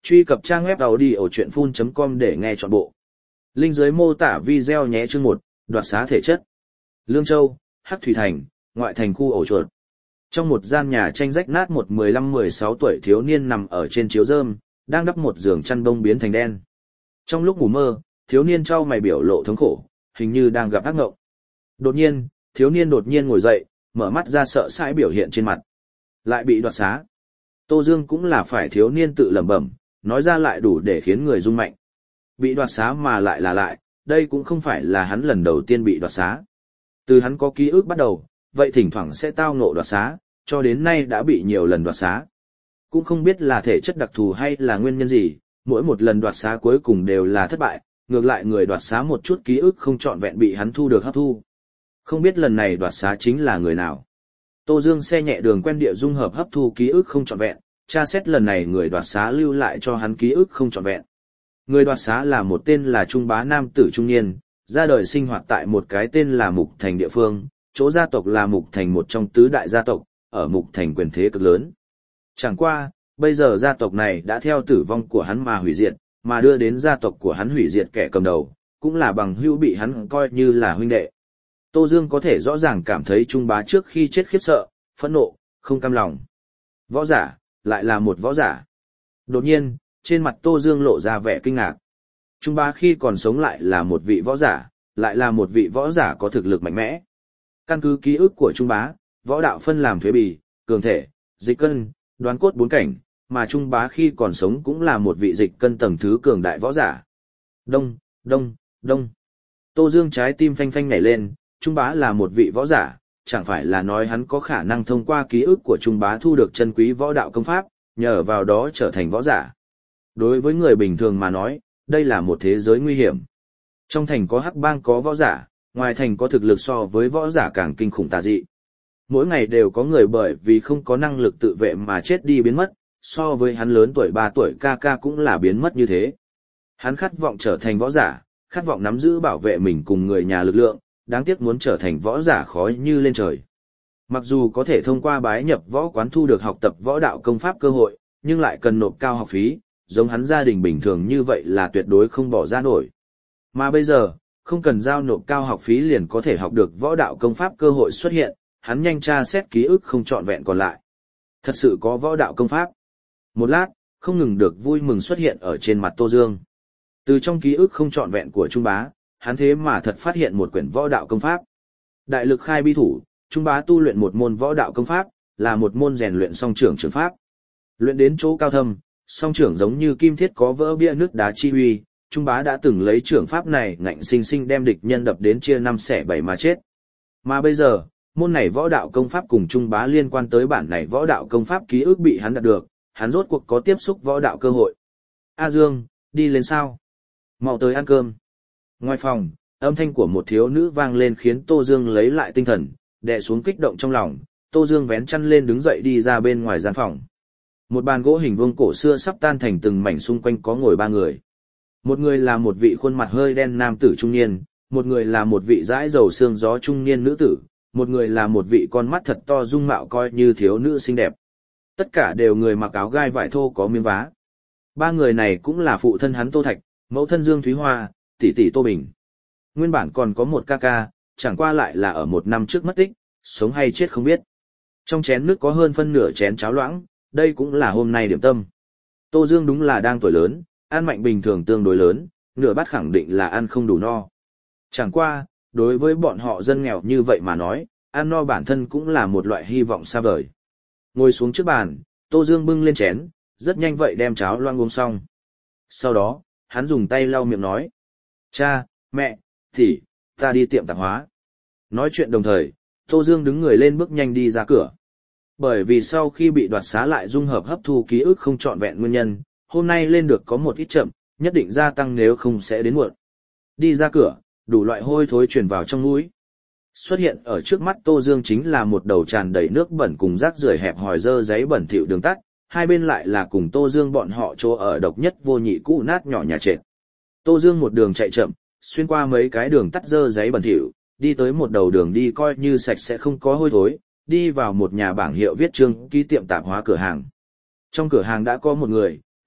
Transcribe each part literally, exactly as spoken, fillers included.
Truy cập trang web audiochuyenphun chấm com để nghe trọn bộ. Link dưới mô tả video nhé. Chương một, đoạt xá thể chất. Lương Châu, Hắc Thủy Thành, ngoại thành khu ổ chuột. Trong một gian nhà tranh rách nát, một mười lăm mười sáu tuổi thiếu niên nằm ở trên chiếu rơm, đang đắp một giường chăn bông biến thành đen. Trong lúc ngủ mơ, thiếu niên trao mày biểu lộ thống khổ, hình như đang gặp ác ngộng. Đột nhiên, thiếu niên đột nhiên ngồi dậy, mở mắt ra sợ hãi biểu hiện trên mặt. Lại bị đoạt xá. Tô Dương cũng là phải thiếu niên tự lẩm bẩm, nói ra lại đủ để khiến người rung mạnh. Bị đoạt xá mà lại là lại, đây cũng không phải là hắn lần đầu tiên bị đoạt xá. Từ hắn có ký ức bắt đầu, vậy thỉnh thoảng sẽ tao ngộ đoạt xá, cho đến nay đã bị nhiều lần đoạt xá. Cũng không biết là thể chất đặc thù hay là nguyên nhân gì, mỗi một lần đoạt xá cuối cùng đều là thất bại, ngược lại người đoạt xá một chút ký ức không trọn vẹn bị hắn thu được hấp thu. Không biết lần này đoạt xá chính là người nào. Tô Dương xe nhẹ đường quen địa dung hợp hấp thu ký ức không trọn vẹn, tra xét lần này người đoạt xá lưu lại cho hắn ký ức không trọn vẹn. Người đoạt xá là một tên là Trung Bá nam tử trung niên, ra đời sinh hoạt tại một cái tên là Mục Thành địa phương, chỗ gia tộc là Mục Thành một trong tứ đại gia tộc, ở Mục Thành quyền thế cực lớn. Chẳng qua, bây giờ gia tộc này đã theo tử vong của hắn mà hủy diệt, mà đưa đến gia tộc của hắn hủy diệt kẻ cầm đầu, cũng là bằng hữu bị hắn coi như là huynh đệ. Tô Dương có thể rõ ràng cảm thấy Trung Bá trước khi chết khiếp sợ, phẫn nộ, không cam lòng. Võ giả, lại là một võ giả. Đột nhiên, trên mặt Tô Dương lộ ra vẻ kinh ngạc. Trung Bá khi còn sống lại là một vị võ giả, lại là một vị võ giả có thực lực mạnh mẽ. Căn cứ ký ức của Trung Bá, võ đạo phân làm thuế bì, cường thể, dịch cân, đoán cốt bốn cảnh, mà Trung Bá khi còn sống cũng là một vị dịch cân tầng thứ cường đại võ giả. Đông, đông, đông. Tô Dương trái tim phanh phanh nhảy lên, Trung Bá là một vị võ giả, chẳng phải là nói hắn có khả năng thông qua ký ức của Trung Bá thu được chân quý võ đạo công pháp, nhờ vào đó trở thành võ giả. Đối với người bình thường mà nói, đây là một thế giới nguy hiểm. Trong thành có hắc bang có võ giả, ngoài thành có thực lực so với võ giả càng kinh khủng tà dị. Mỗi ngày đều có người bởi vì không có năng lực tự vệ mà chết đi biến mất, so với hắn lớn tuổi ba tuổi ca ca cũng là biến mất như thế. Hắn khát vọng trở thành võ giả, khát vọng nắm giữ bảo vệ mình cùng người nhà lực lượng, đáng tiếc muốn trở thành võ giả khó như lên trời. Mặc dù có thể thông qua bái nhập võ quán thu được học tập võ đạo công pháp cơ hội, nhưng lại cần nộp cao học phí, giống hắn gia đình bình thường như vậy là tuyệt đối không bỏ ra nổi. Mà bây giờ, không cần giao nộp cao học phí liền có thể học được võ đạo công pháp cơ hội xuất hiện, hắn nhanh tra xét ký ức không trọn vẹn còn lại. Thật sự có võ đạo công pháp. Một lát, không ngừng được vui mừng xuất hiện ở trên mặt Tô Dương. Từ trong ký ức không trọn vẹn của Trung Bá, hắn thế mà thật phát hiện một quyển võ đạo công pháp. Đại lực khai bi thủ, Trung Bá tu luyện một môn võ đạo công pháp, là một môn rèn luyện song trưởng trường pháp. Luyện đến chỗ cao thâm, song trưởng giống như kim thiết có vỡ bia nước đá chi uy, Trung Bá đã từng lấy trưởng pháp này ngạnh sinh sinh đem địch nhân đập đến chia năm xẻ bảy mà chết. Mà bây giờ, môn này võ đạo công pháp cùng Trung Bá liên quan tới bản này võ đạo công pháp ký ức bị hắn đạt được, hắn rốt cuộc có tiếp xúc võ đạo cơ hội. A Dương, đi lên sao? Mau tới ăn cơm. Ngoài phòng, âm thanh của một thiếu nữ vang lên khiến Tô Dương lấy lại tinh thần, đè xuống kích động trong lòng, Tô Dương vén chăn lên đứng dậy đi ra bên ngoài gian phòng. Một bàn gỗ hình vuông cổ xưa sắp tan thành từng mảnh, xung quanh có ngồi ba người. Một người là một vị khuôn mặt hơi đen nam tử trung niên, một người là một vị dãi dầu sương gió trung niên nữ tử, một người là một vị con mắt thật to dung mạo coi như thiếu nữ xinh đẹp. Tất cả đều người mặc áo gai vải thô có miếng vá. Ba người này cũng là phụ thân hắn Tô Thạch, mẫu thân Dương Thúy Hoa, tỷ tỷ Tô Bình. Nguyên bản còn có một ca ca, chẳng qua lại là ở một năm trước mất tích, sống hay chết không biết. Trong chén nước có hơn phân nửa chén cháo loãng, đây cũng là hôm nay điểm tâm. Tô Dương đúng là đang tuổi lớn, ăn mạnh bình thường tương đối lớn, nửa bát khẳng định là ăn không đủ no. Chẳng qua, đối với bọn họ dân nghèo như vậy mà nói, ăn no bản thân cũng là một loại hy vọng xa vời. Ngồi xuống trước bàn, Tô Dương bưng lên chén, rất nhanh vậy đem cháo loãng uống xong. Sau đó, hắn dùng tay lau miệng nói: Cha, mẹ, tỷ, ta đi tiệm tạp hóa. Nói chuyện đồng thời, Tô Dương đứng người lên bước nhanh đi ra cửa. Bởi vì sau khi bị đoạt xá lại dung hợp hấp thu ký ức không trọn vẹn nguyên nhân, hôm nay lên được có một ít chậm, nhất định gia tăng nếu không sẽ đến muộn. Đi ra cửa, đủ loại hôi thối truyền vào trong mũi. Xuất hiện ở trước mắt Tô Dương chính là một đầu tràn đầy nước bẩn cùng rác rưởi hẹp hòi dơ giấy bẩn thỉu đường tắt, hai bên lại là cùng Tô Dương bọn họ chỗ ở độc nhất vô nhị cũ nát nhỏ nhà trệt. Tô Dương một đường chạy chậm, xuyên qua mấy cái đường tắt dơ giấy bẩn thỉu, đi tới một đầu đường đi coi như sạch sẽ không có hôi thối, đi vào một nhà bảng hiệu viết trương ký tiệm tạp hóa cửa hàng. Trong cửa hàng đã có một người,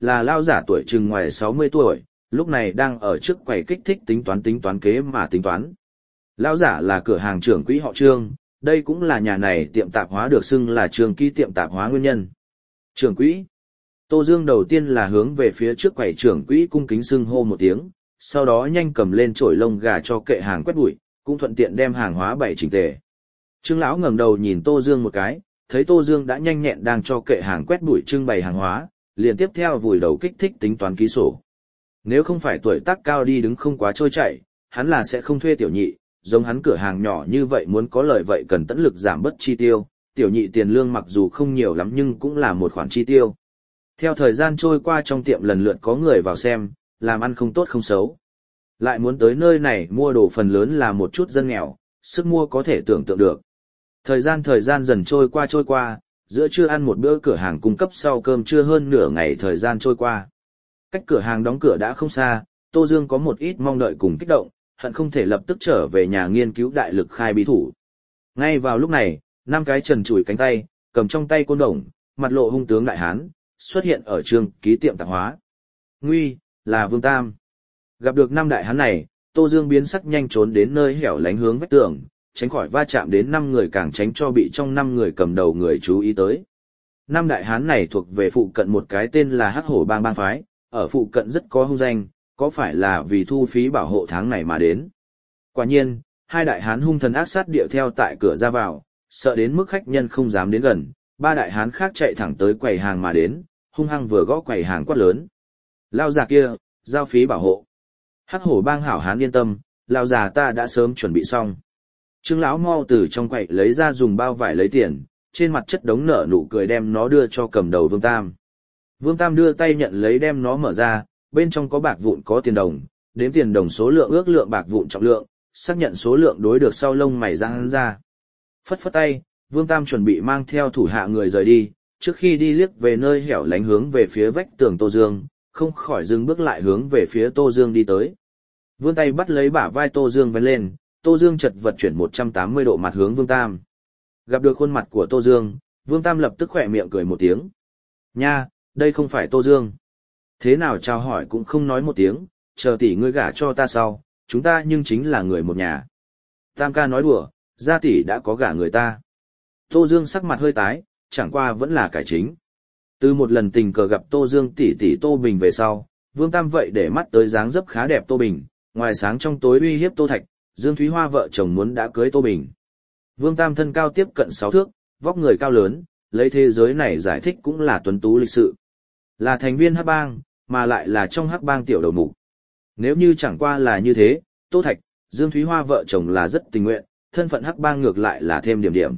là lao giả tuổi chừng ngoài sáu mươi tuổi, lúc này đang ở trước quầy kích thích tính toán tính toán kế mà tính toán. Lao giả là cửa hàng trưởng quỹ họ Trương, đây cũng là nhà này tiệm tạp hóa được xưng là Trương ký tiệm tạp hóa nguyên nhân. Trưởng quỹ. Tô Dương đầu tiên là hướng về phía trước quầy trưởng quỹ cung kính xưng hô một tiếng, sau đó nhanh cầm lên chổi lông gà cho kệ hàng quét bụi, cũng thuận tiện đem hàng hóa bày chỉnh tề. Trương lão ngẩng đầu nhìn Tô Dương một cái, thấy Tô Dương đã nhanh nhẹn đang cho kệ hàng quét bụi trưng bày hàng hóa, liền tiếp theo vùi đầu kích thích tính toán ký sổ. Nếu không phải tuổi tác cao đi đứng không quá trôi chảy, hắn là sẽ không thuê tiểu nhị, giống hắn cửa hàng nhỏ như vậy muốn có lợi vậy cần tận lực giảm bớt chi tiêu, tiểu nhị tiền lương mặc dù không nhiều lắm nhưng cũng là một khoản chi tiêu. Theo thời gian trôi qua trong tiệm lần lượt có người vào xem, làm ăn không tốt không xấu. Lại muốn tới nơi này mua đồ phần lớn là một chút dân nghèo, sức mua có thể tưởng tượng được. Thời gian thời gian dần trôi qua trôi qua, giữa trưa ăn một bữa cửa hàng cung cấp sau cơm trưa hơn nửa ngày thời gian trôi qua. Cách cửa hàng đóng cửa đã không xa, Tô Dương có một ít mong đợi cùng kích động, hận không thể lập tức trở về nhà nghiên cứu đại lực khai bí thủ. Ngay vào lúc này, năm cái trần trụi cánh tay, cầm trong tay côn đồng, mặt lộ hung tướng đại hán, xuất hiện ở Trương ký tiệm tạp hóa. Nguy, là Vương Tam. Gặp được năm đại hán này, Tô Dương biến sắc nhanh trốn đến nơi hẻo lánh hướng vách tường, tránh khỏi va chạm đến năm người càng tránh cho bị trong năm người cầm đầu người chú ý tới. Năm đại hán này thuộc về phụ cận một cái tên là Hắc Hổ Bang bang phái, ở phụ cận rất có hung danh, có phải là vì thu phí bảo hộ tháng này mà đến. Quả nhiên, hai đại hán hung thần ác sát điệu theo tại cửa ra vào, sợ đến mức khách nhân không dám đến gần, ba đại hán khác chạy thẳng tới quầy hàng mà đến, hung hăng vừa gõ quầy hàng quát lớn. Lao già kia, giao phí bảo hộ. Hắc Hổ Bang hảo hán yên tâm, lao già ta đã sớm chuẩn bị xong. Trương lão mau từ trong quầy lấy ra dùng bao vải lấy tiền, trên mặt chất đống nở nụ cười đem nó đưa cho cầm đầu Vương Tam. Vương Tam đưa tay nhận lấy đem nó mở ra, bên trong có bạc vụn có tiền đồng, đếm tiền đồng số lượng ước lượng bạc vụn trọng lượng, xác nhận số lượng đối được sau lông mày giãn ra. Phất phất tay, Vương Tam chuẩn bị mang theo thủ hạ người rời đi, trước khi đi liếc về nơi hẻo lánh hướng về phía vách tường Tô Dương, không khỏi dừng bước lại hướng về phía Tô Dương đi tới. Vươn tay bắt lấy bả vai Tô Dương vén lên, Tô Dương chật vật chuyển một trăm tám mươi độ mặt hướng Vương Tam. Gặp được khuôn mặt của Tô Dương, Vương Tam lập tức khỏe miệng cười một tiếng. Nha, đây không phải Tô Dương. Thế nào chào hỏi cũng không nói một tiếng, chờ tỷ ngươi gả cho ta sau, chúng ta nhưng chính là người một nhà. Tam ca nói đùa, gia tỷ đã có gả người ta. Tô Dương sắc mặt hơi tái, chẳng qua vẫn là cải chính. Từ một lần tình cờ gặp Tô Dương tỷ tỷ Tô Bình về sau, Vương Tam vậy để mắt tới dáng dấp khá đẹp Tô Bình, ngoài sáng trong tối uy hiếp Tô Thạch, Dương Thúy Hoa vợ chồng muốn đã cưới Tô Bình. Vương Tam thân cao tiếp cận sáu thước, vóc người cao lớn, lấy thế giới này giải thích cũng là tuấn tú lịch sự. Là thành viên Hắc Bang, mà lại là trong Hắc Bang tiểu đầu mục. Nếu như chẳng qua là như thế, Tô Thạch, Dương Thúy Hoa vợ chồng là rất tình nguyện, thân phận Hắc Bang ngược lại là thêm điểm điểm.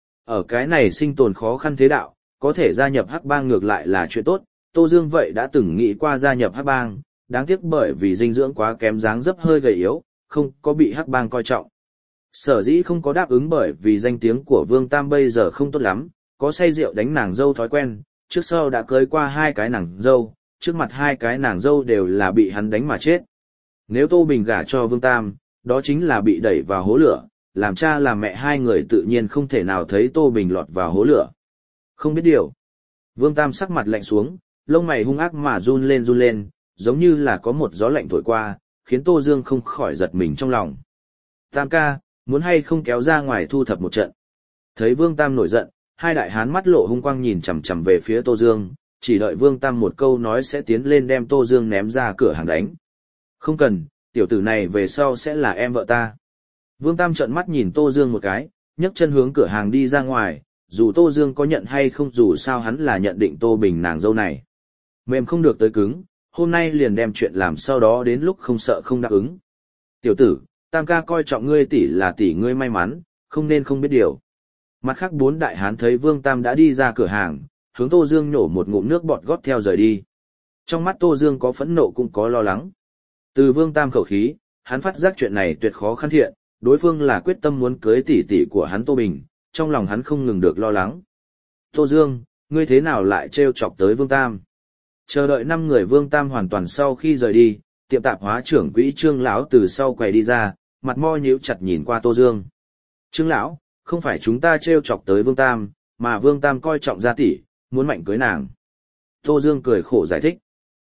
Ở cái này sinh tồn khó khăn thế đạo, có thể gia nhập Hắc Bang ngược lại là chuyện tốt, Tô Dương vậy đã từng nghĩ qua gia nhập Hắc Bang, đáng tiếc bởi vì dinh dưỡng quá kém dáng dấp hơi gầy yếu, không có bị Hắc Bang coi trọng. Sở dĩ không có đáp ứng bởi vì danh tiếng của Vương Tam bây giờ không tốt lắm, có say rượu đánh nàng dâu thói quen, trước sau đã cưới qua hai cái nàng dâu, trước mặt hai cái nàng dâu đều là bị hắn đánh mà chết. Nếu Tô Bình gả cho Vương Tam, đó chính là bị đẩy vào hố lửa, làm cha làm mẹ hai người tự nhiên không thể nào thấy Tô Bình lọt vào hố lửa. Không biết điều. Vương Tam sắc mặt lạnh xuống, lông mày hung ác mà run lên run lên, giống như là có một gió lạnh thổi qua, khiến Tô Dương không khỏi giật mình trong lòng. Tam ca, muốn hay không kéo ra ngoài thu thập một trận. Thấy Vương Tam nổi giận, hai đại hán mắt lộ hung quang nhìn chằm chằm về phía Tô Dương, chỉ đợi Vương Tam một câu nói sẽ tiến lên đem Tô Dương ném ra cửa hàng đánh. Không cần, tiểu tử này về sau sẽ là em vợ ta. Vương Tam trợn mắt nhìn Tô Dương một cái, nhấc chân hướng cửa hàng đi ra ngoài, dù Tô Dương có nhận hay không dù sao hắn là nhận định Tô Bình nàng dâu này. Mềm không được tới cứng, hôm nay liền đem chuyện làm sau đó đến lúc không sợ không đáp ứng. Tiểu tử, Tam ca coi trọng ngươi tỷ là tỷ ngươi may mắn, không nên không biết điều. Mặt khác bốn đại hán thấy Vương Tam đã đi ra cửa hàng, hướng Tô Dương nhổ một ngụm nước bọt gót theo rời đi. Trong mắt Tô Dương có phẫn nộ cũng có lo lắng. Từ Vương Tam khẩu khí, hắn phát giác chuyện này tuyệt khó khăn thiện, đối phương là quyết tâm muốn cưới tỷ tỷ của hắn Tô Bình, trong lòng hắn không ngừng được lo lắng. Tô Dương, ngươi thế nào lại trêu chọc tới Vương Tam? Chờ đợi năm người Vương Tam hoàn toàn sau khi rời đi, tiệm tạp hóa trưởng quỹ Trương lão từ sau quầy đi ra, mặt mo nhíu chặt nhìn qua Tô Dương. Trương lão, không phải chúng ta trêu chọc tới Vương Tam, mà Vương Tam coi trọng gia tỷ, muốn mạnh cưới nàng. Tô Dương cười khổ giải thích,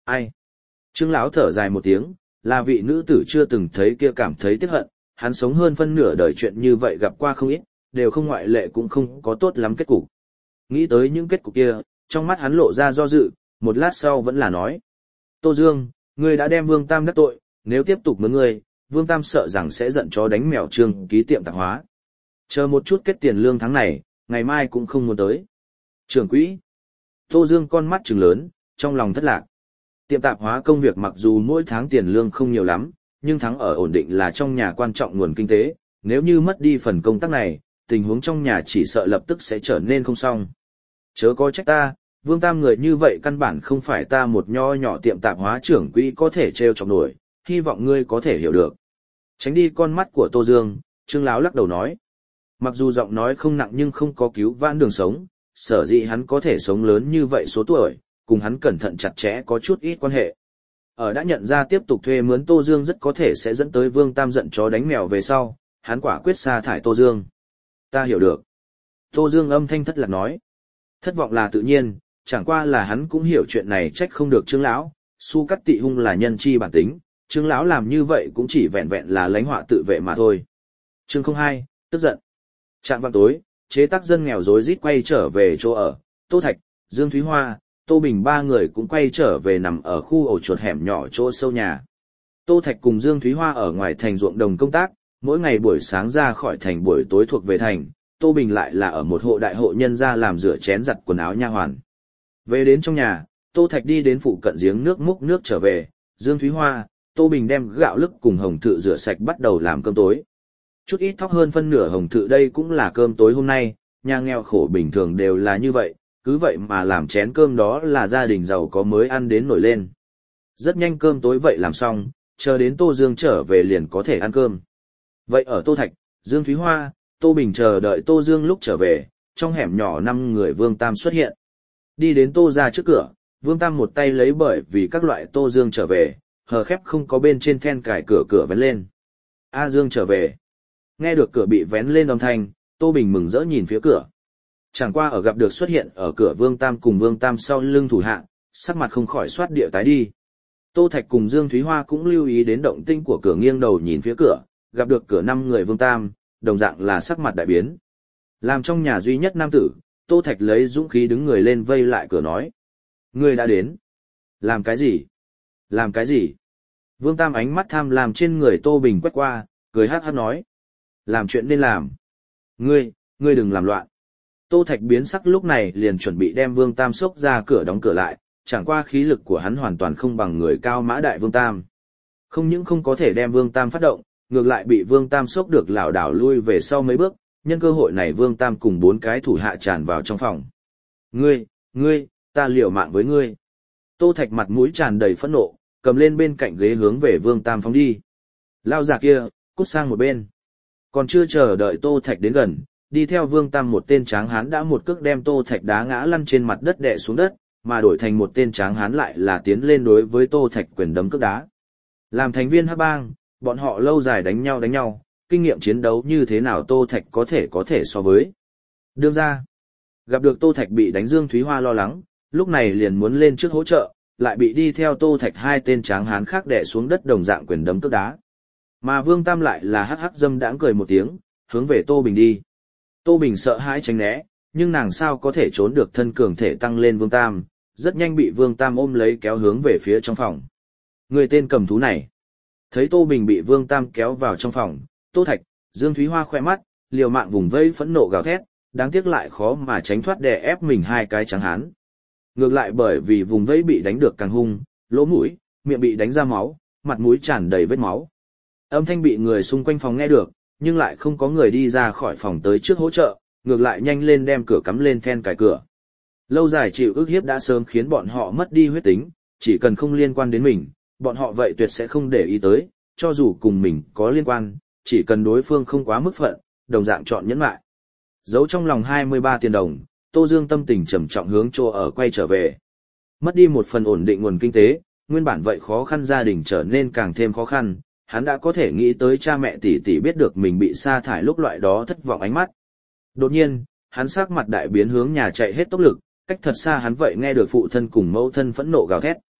Ai? Trương lão thở dài một tiếng, là vị nữ tử chưa từng thấy kia cảm thấy tiếc hận, hắn sống hơn phân nửa đời chuyện như vậy gặp qua không ít, đều không ngoại lệ cũng không có tốt lắm kết cục. Nghĩ tới những kết cục kia, trong mắt hắn lộ ra do dự, một lát sau vẫn là nói. Tô Dương, ngươi đã đem Vương Tam đắc tội, nếu tiếp tục mướn ngươi, Vương Tam sợ rằng sẽ giận chó đánh mèo Trương ký tiệm tạp hóa. Chờ một chút kết tiền lương tháng này, ngày mai cũng không muốn tới. Trưởng quỹ. Tô Dương con mắt trừng lớn, trong lòng thất lạc. Tiệm tạp hóa công việc mặc dù mỗi tháng tiền lương không nhiều lắm, nhưng thắng ở ổn định là trong nhà quan trọng nguồn kinh tế, nếu như mất đi phần công tác này, tình huống trong nhà chỉ sợ lập tức sẽ trở nên không xong. Chớ có trách ta, Vương Tam người như vậy căn bản không phải ta một nho nhỏ tiệm tạp hóa trưởng quỹ có thể trêu chọc nổi, hy vọng ngươi có thể hiểu được. Tránh đi con mắt của Tô Dương, Trương Láo lắc đầu nói. Mặc dù giọng nói không nặng nhưng không có cứu vãn đường sống, sở dĩ hắn có thể sống lớn như vậy số tuổi, cùng hắn cẩn thận chặt chẽ có chút ít quan hệ. Ở đã nhận ra tiếp tục thuê mướn Tô Dương rất có thể sẽ dẫn tới Vương Tam giận chó đánh mèo về sau, hắn quả quyết sa thải Tô Dương. Ta hiểu được. Tô Dương âm thanh thất lạc nói. Thất vọng là tự nhiên, chẳng qua là hắn cũng hiểu chuyện này trách không được Trương Lão, Su Cắt Tị Hung là nhân chi bản tính, Trương Lão làm như vậy cũng chỉ vẹn vẹn là lánh họa tự vệ mà thôi. Chương không hai, tức giận. Trạm vào tối, chế tác dân nghèo rối rít quay trở về chỗ ở, Tô Thạch, Dương Thúy Hoa, Tô Bình ba người cũng quay trở về nằm ở khu ổ chuột hẻm nhỏ chỗ sâu nhà. Tô Thạch cùng Dương Thúy Hoa ở ngoài thành ruộng đồng công tác, mỗi ngày buổi sáng ra khỏi thành buổi tối thuộc về thành, Tô Bình lại là ở một hộ đại hộ nhân gia làm rửa chén giặt quần áo nha hoàn. Về đến trong nhà, Tô Thạch đi đến phụ cận giếng nước múc nước trở về, Dương Thúy Hoa, Tô Bình đem gạo lứt cùng hồng thự rửa sạch bắt đầu làm cơm tối. Chút ít thóc hơn phân nửa hồng thự đây cũng là cơm tối hôm nay, nhà nghèo khổ bình thường đều là như vậy, cứ vậy mà làm chén cơm đó là gia đình giàu có mới ăn đến nổi lên. Rất nhanh cơm tối vậy làm xong, chờ đến Tô Dương trở về liền có thể ăn cơm. Vậy ở Tô Thạch, Dương Thúy Hoa, Tô Bình chờ đợi Tô Dương lúc trở về, trong hẻm nhỏ năm người Vương Tam xuất hiện. Đi đến Tô ra trước cửa, Vương Tam một tay lấy bởi vì các loại Tô Dương trở về, hờ khép không có bên trên then cài cửa cửa vén lên. A Dương trở về. Nghe được cửa bị vén lên âm thanh, Tô Bình mừng rỡ nhìn phía cửa. Chẳng qua ở gặp được xuất hiện ở cửa Vương Tam cùng Vương Tam sau lưng thủ hạ, sắc mặt không khỏi xoát địa tái đi. Tô Thạch cùng Dương Thúy Hoa cũng lưu ý đến động tĩnh của cửa nghiêng đầu nhìn phía cửa, gặp được cửa năm người Vương Tam, đồng dạng là sắc mặt đại biến. Làm trong nhà duy nhất nam tử, Tô Thạch lấy dũng khí đứng người lên vây lại cửa nói. Ngươi đã đến. Làm cái gì? Làm cái gì? Vương Tam ánh mắt tham lam trên người Tô Bình quét qua, cười hát hát nói. Làm chuyện nên làm. Ngươi, ngươi đừng làm loạn. Tô Thạch biến sắc lúc này liền chuẩn bị đem Vương Tam xốc ra cửa đóng cửa lại, chẳng qua khí lực của hắn hoàn toàn không bằng người cao mã đại Vương Tam. Không những không có thể đem Vương Tam phát động, ngược lại bị Vương Tam xốc được lảo đảo lui về sau mấy bước, nhân cơ hội này Vương Tam cùng bốn cái thủ hạ tràn vào trong phòng. Ngươi, ngươi, ta liều mạng với ngươi. Tô Thạch mặt mũi tràn đầy phẫn nộ, cầm lên bên cạnh ghế hướng về Vương Tam phóng đi. Lao già kia, cút sang một bên. Còn chưa chờ đợi Tô Thạch đến gần, đi theo Vương Tam một tên tráng hán đã một cước đem Tô Thạch đá ngã lăn trên mặt đất đè xuống đất, mà đổi thành một tên tráng hán lại là tiến lên đối với Tô Thạch quyền đấm cước đá. Làm thành viên hắc bang, bọn họ lâu dài đánh nhau đánh nhau, kinh nghiệm chiến đấu như thế nào Tô Thạch có thể có thể so với. Đương ra, gặp được Tô Thạch bị đánh Dương Thúy Hoa lo lắng, lúc này liền muốn lên trước hỗ trợ, lại bị đi theo Tô Thạch hai tên tráng hán khác đè xuống đất đồng dạng quyền đấm cước đá. Mà Vương Tam lại là hắc hắc dâm đãng cười một tiếng, hướng về Tô Bình đi. Tô Bình sợ hãi tránh né, nhưng nàng sao có thể trốn được thân cường thể tăng lên Vương Tam, rất nhanh bị Vương Tam ôm lấy kéo hướng về phía trong phòng. Người tên cầm thú này. Thấy Tô Bình bị Vương Tam kéo vào trong phòng, Tô Thạch, Dương Thúy Hoa khoe mắt, liều mạng vùng vây phẫn nộ gào thét, đáng tiếc lại khó mà tránh thoát đè ép mình hai cái trắng hán. Ngược lại bởi vì vùng vây bị đánh được càng hung, lỗ mũi, miệng bị đánh ra máu, mặt mũi tràn đầy vết máu. Âm thanh bị người xung quanh phòng nghe được, nhưng lại không có người đi ra khỏi phòng tới trước hỗ trợ, ngược lại nhanh lên đem cửa cắm lên then cài cửa. Lâu dài chịu ức hiếp đã sớm khiến bọn họ mất đi huyết tính, chỉ cần không liên quan đến mình, bọn họ vậy tuyệt sẽ không để ý tới, cho dù cùng mình có liên quan, chỉ cần đối phương không quá mức phận, đồng dạng chọn nhẫn lại. Giấu trong lòng hai mươi ba tiền đồng, Tô Dương tâm tình trầm trọng hướng chỗ ở quay trở về. Mất đi một phần ổn định nguồn kinh tế, nguyên bản vậy khó khăn gia đình trở nên càng thêm khó khăn, hắn đã có thể nghĩ tới cha mẹ tỷ tỷ biết được mình bị sa thải lúc loại đó thất vọng ánh mắt. Đột nhiên, hắn sắc mặt đại biến hướng nhà chạy hết tốc lực, cách thật xa hắn vậy nghe được phụ thân cùng mẫu thân phẫn nộ gào thét.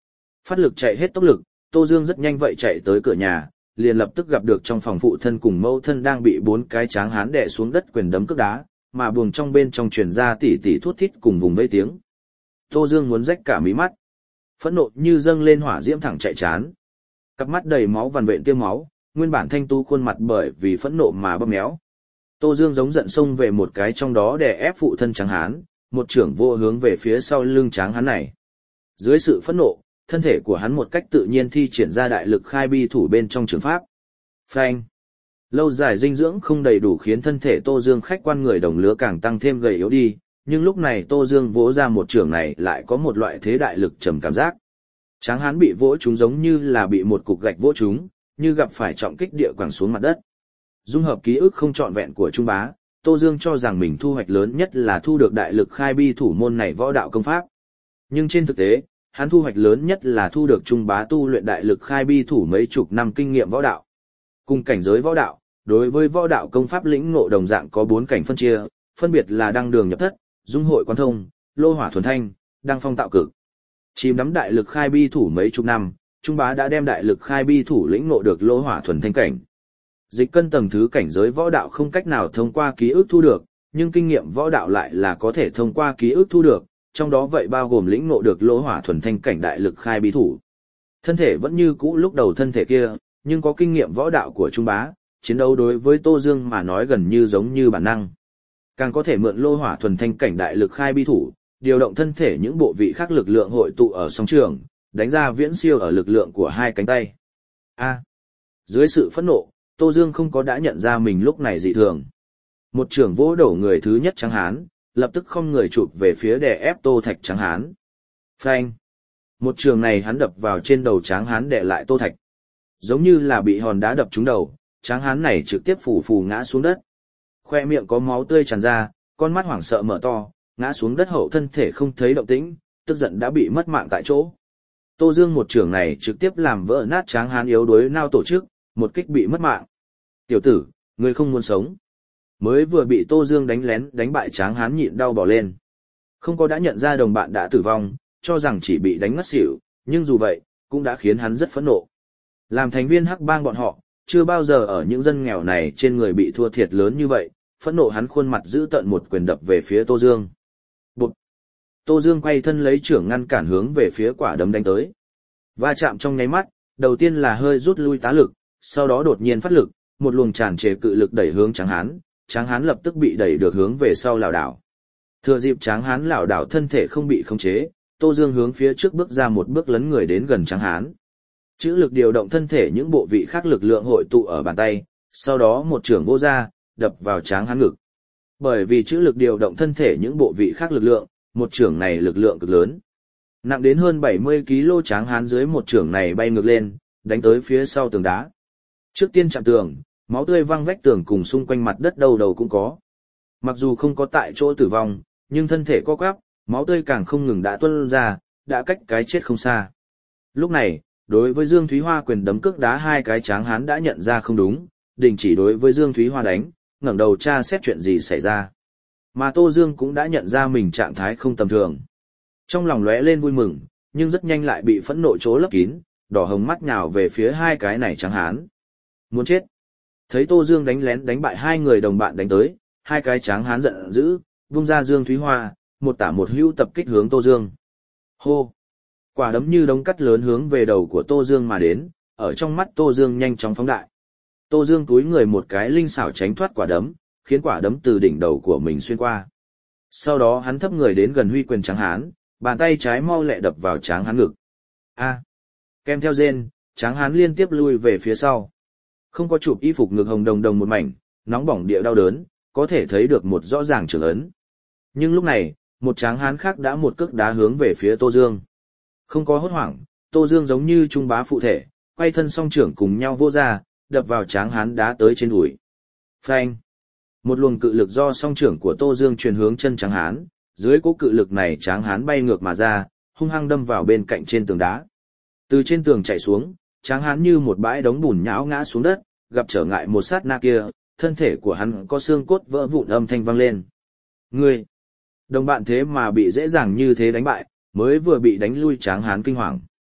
Phát lực chạy hết tốc lực, Tô Dương rất nhanh vậy chạy tới cửa nhà, liền lập tức gặp được trong phòng phụ thân cùng mẫu thân đang bị bốn cái tráng hán đè xuống đất quyền đấm cước đá, mà buồng trong bên trong truyền ra tỉ tỉ thút thít cùng vùng vây tiếng. Tô Dương muốn rách cả mí mắt, phẫn nộ như dâng lên hỏa diễm thẳng chạy chán. Cặp mắt đầy máu vằn vện tiêm máu, nguyên bản thanh tú khuôn mặt bởi vì phẫn nộ mà bóp méo. Tô Dương giống giận xông về một cái trong đó để ép phụ thân tráng hán, một trưởng vô hướng về phía sau lưng tráng hán này. Dưới sự phẫn nộ, thân thể của hắn một cách tự nhiên thi triển ra đại lực khai bi thủ bên trong trường pháp. Phanh. Lâu dài dinh dưỡng không đầy đủ khiến thân thể Tô Dương khách quan người đồng lứa càng tăng thêm gầy yếu đi, nhưng lúc này Tô Dương vỗ ra một trường này lại có một loại thế đại lực trầm cảm giác. Tráng hán bị vỗ trúng giống như là bị một cục gạch vỗ trúng, như gặp phải trọng kích địa quẳng xuống mặt đất. Dung hợp ký ức không trọn vẹn của Trung Bá, Tô Dương cho rằng mình thu hoạch lớn nhất là thu được đại lực khai bi thủ môn này võ đạo công pháp. Nhưng trên thực tế, hắn thu hoạch lớn nhất là thu được Trung Bá tu luyện đại lực khai bi thủ mấy chục năm kinh nghiệm võ đạo. Cùng cảnh giới võ đạo, đối với võ đạo công pháp lĩnh ngộ đồng dạng có bốn cảnh phân chia, phân biệt là đăng đường nhập thất, dung hội quan thông, lô hỏa thuần thanh, đăng phong tạo cực. Chìm đắm đại lực khai bi thủ mấy chục năm, Trung Bá đã đem đại lực khai bi thủ lĩnh ngộ được lô hỏa thuần thanh cảnh. Dịch cân tầng thứ cảnh giới võ đạo không cách nào thông qua ký ức thu được, nhưng kinh nghiệm võ đạo lại là có thể thông qua ký ức thu được, trong đó vậy bao gồm lĩnh ngộ được lô hỏa thuần thanh cảnh đại lực khai bi thủ. Thân thể vẫn như cũ lúc đầu thân thể kia, nhưng có kinh nghiệm võ đạo của Trung Bá, chiến đấu đối với Tô Dương mà nói gần như giống như bản năng. Càng có thể mượn lô hỏa thuần thanh cảnh đại lực khai bi thủ, điều động thân thể những bộ vị khác lực lượng hội tụ ở song trường, đánh ra viễn siêu ở lực lượng của hai cánh tay. A. Dưới sự phẫn nộ, Tô Dương không có đã nhận ra mình lúc này dị thường. Một trưởng vỗ đổ người thứ nhất tráng hán, lập tức không người chụp về phía đè ép Tô Thạch tráng hán. Phanh. Một trường này hắn đập vào trên đầu tráng hán đè lại Tô Thạch. Giống như là bị hòn đá đập trúng đầu, tráng hán này trực tiếp phù phù ngã xuống đất. Khoe miệng có máu tươi tràn ra, con mắt hoảng sợ mở to, ngã xuống đất hậu thân thể không thấy động tĩnh, tức giận đã bị mất mạng tại chỗ. Tô Dương một trường này trực tiếp làm vỡ nát tráng hán yếu đuối nao tổ chức, một kích bị mất mạng. Tiểu tử, ngươi không muốn sống. Mới vừa bị Tô Dương đánh lén đánh bại tráng hán nhịn đau bỏ lên. Không có đã nhận ra đồng bạn đã tử vong, cho rằng chỉ bị đánh ngất xỉu, nhưng dù vậy, cũng đã khiến hắn rất phẫn nộ. Làm thành viên hắc bang bọn họ, chưa bao giờ ở những dân nghèo này trên người bị thua thiệt lớn như vậy, phẫn nộ hắn khuôn mặt giữ tận một quyền đập về phía Tô Dương. Bụt! Tô Dương quay thân lấy trưởng ngăn cản hướng về phía quả đấm đánh tới. Va chạm trong nháy mắt, đầu tiên là hơi rút lui tá lực, sau đó đột nhiên phát lực, một luồng tràn trề cự lực đẩy hướng Tráng Hán, Tráng Hán lập tức bị đẩy được hướng về sau lảo đảo. Thừa dịp Tráng Hán lảo đảo thân thể không bị khống chế, Tô Dương hướng phía trước bước ra một bước lấn người đến gần Tráng Hán. Chữ lực điều động thân thể những bộ vị khác lực lượng hội tụ ở bàn tay, sau đó một trưởng vô ra, đập vào Tráng Hán ngực. Bởi vì chữ lực điều động thân thể những bộ vị khác lực lượng, một trưởng này lực lượng cực lớn. Nặng đến hơn bảy mươi ki lô gam Tráng Hán dưới một trưởng này bay ngược lên, đánh tới phía sau tường đá. Trước tiên chạm tường, máu tươi văng vách tường cùng xung quanh mặt đất đầu đầu cũng có. Mặc dù không có tại chỗ tử vong, nhưng thân thể co quắp, máu tươi càng không ngừng đã tuôn ra, đã cách cái chết không xa. Lúc này, đối với Dương Thúy Hoa quyền đấm cước đá hai cái Tráng Hán đã nhận ra không đúng, đình chỉ đối với Dương Thúy Hoa đánh, ngẩng đầu tra xét chuyện gì xảy ra. Mà Tô Dương cũng đã nhận ra mình trạng thái không tầm thường. Trong lòng lóe lên vui mừng, nhưng rất nhanh lại bị phẫn nộ chỗ lấp kín, đỏ hồng mắt nhào về phía hai cái này Tráng Hán. Muốn chết. Thấy Tô Dương đánh lén đánh bại hai người đồng bạn đánh tới, hai cái Tráng Hán giận dữ, vung ra Dương Thúy Hoa, một tả một hữu tập kích hướng Tô Dương. Hô! Quả đấm như đống cắt lớn hướng về đầu của Tô Dương mà đến, ở trong mắt Tô Dương nhanh chóng phóng đại. Tô Dương túi người một cái linh xảo tránh thoát quả đấm, khiến quả đấm từ đỉnh đầu của mình xuyên qua. Sau đó hắn thấp người đến gần huy quyền Tráng Hán, bàn tay trái mau lẹ đập vào Tráng Hán ngực. A! Kèm theo rên, Tráng Hán liên tiếp lui về phía sau. Không có chụp y phục ngực hồng đồng đồng một mảnh, nóng bỏng địa đau đớn, có thể thấy được một rõ ràng trưởng ấn. Nhưng lúc này, một Tráng Hán khác đã một cước đá hướng về phía Tô Dương. Không có hốt hoảng, Tô Dương giống như trung bá phụ thể, quay thân song trưởng cùng nhau vô ra, đập vào Tráng Hán đá tới trên đùi. Phanh! Một luồng cự lực do song trưởng của Tô Dương truyền hướng chân Tráng Hán, dưới cỗ cự lực này Tráng Hán bay ngược mà ra, hung hăng đâm vào bên cạnh trên tường đá. Từ trên tường chạy xuống, Tráng Hán như một bãi đống bùn nhão ngã xuống đất, gặp trở ngại một sát na kia, thân thể của hắn có xương cốt vỡ vụn âm thanh vang lên. Ngươi! Đồng bạn thế mà bị dễ dàng như thế đánh bại, mới vừa bị đánh lui Tráng Hán kinh hoàng.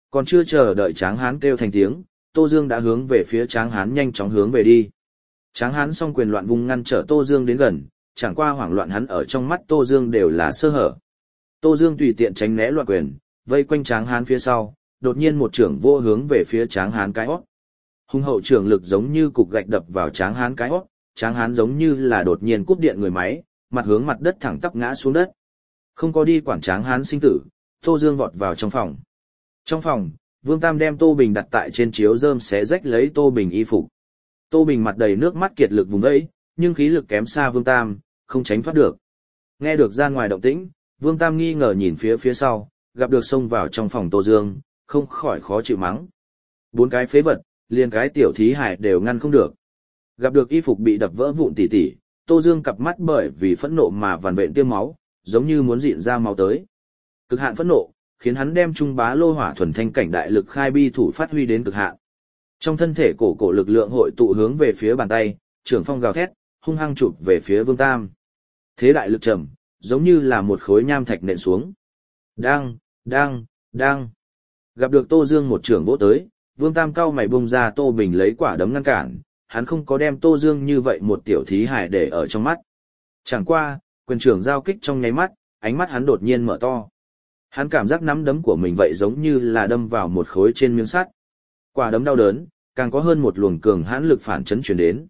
Còn chưa chờ đợi Tráng Hán kêu thành tiếng, Tô Dương đã hướng về phía Tráng Hán nhanh chóng hướng về đi. Tráng Hán song quyền loạn vùng ngăn trở Tô Dương đến gần, chẳng qua hoảng loạn hắn ở trong mắt Tô Dương đều là sơ hở. Tô Dương tùy tiện tránh né loạn quyền, vây quanh Tráng Hán phía sau, đột nhiên một trưởng vô hướng về phía Tráng Hán cái hót. Hung hậu trưởng lực giống như cục gạch đập vào Tráng Hán cái hót, Tráng Hán giống như là đột nhiên cúp điện người máy, mặt hướng mặt đất thẳng tắp ngã xuống đất. Không có đi quản Tráng Hán sinh tử, Tô Dương vọt vào trong phòng. Trong phòng, Vương Tam đem Tô Bình đặt tại trên chiếu rơm xé rách lấy Tô Bình y phục. Tô Bình mặt đầy nước mắt kiệt lực vùng vẫy, nhưng khí lực kém xa Vương Tam, không tránh thoát được. Nghe được ra ngoài động tĩnh, Vương Tam nghi ngờ nhìn phía phía sau, gặp được xông vào trong phòng Tô Dương, không khỏi khó chịu mắng. Bốn cái phế vật, liền cái tiểu thí hải đều ngăn không được. Gặp được y phục bị đập vỡ vụn tỉ tỉ, Tô Dương cặp mắt bởi vì phẫn nộ mà vằn vện tiêm máu, giống như muốn rịn ra máu tới. Cực hạn phẫn nộ, khiến hắn đem trung bá lô hỏa thuần thanh cảnh đại lực khai bi thủ phát huy đến cực hạn. Trong thân thể cổ cổ lực lượng hội tụ hướng về phía bàn tay, trưởng phong gào thét, hung hăng chụp về phía Vương Tam. Thế đại lực trầm, giống như là một khối nham thạch nện xuống. Đang, đang, đang. Gặp được Tô Dương một trưởng vỗ tới, Vương Tam cao mày bung ra Tô Bình lấy quả đấm ngăn cản, hắn không có đem Tô Dương như vậy một tiểu thí hải để ở trong mắt. Chẳng qua, quyền trưởng giao kích trong nháy mắt, ánh mắt hắn đột nhiên mở to. Hắn cảm giác nắm đấm của mình vậy giống như là đâm vào một khối trên miếng sắt. Quả đấm đau đớn, càng có hơn một luồng cường hãn lực phản chấn truyền đến.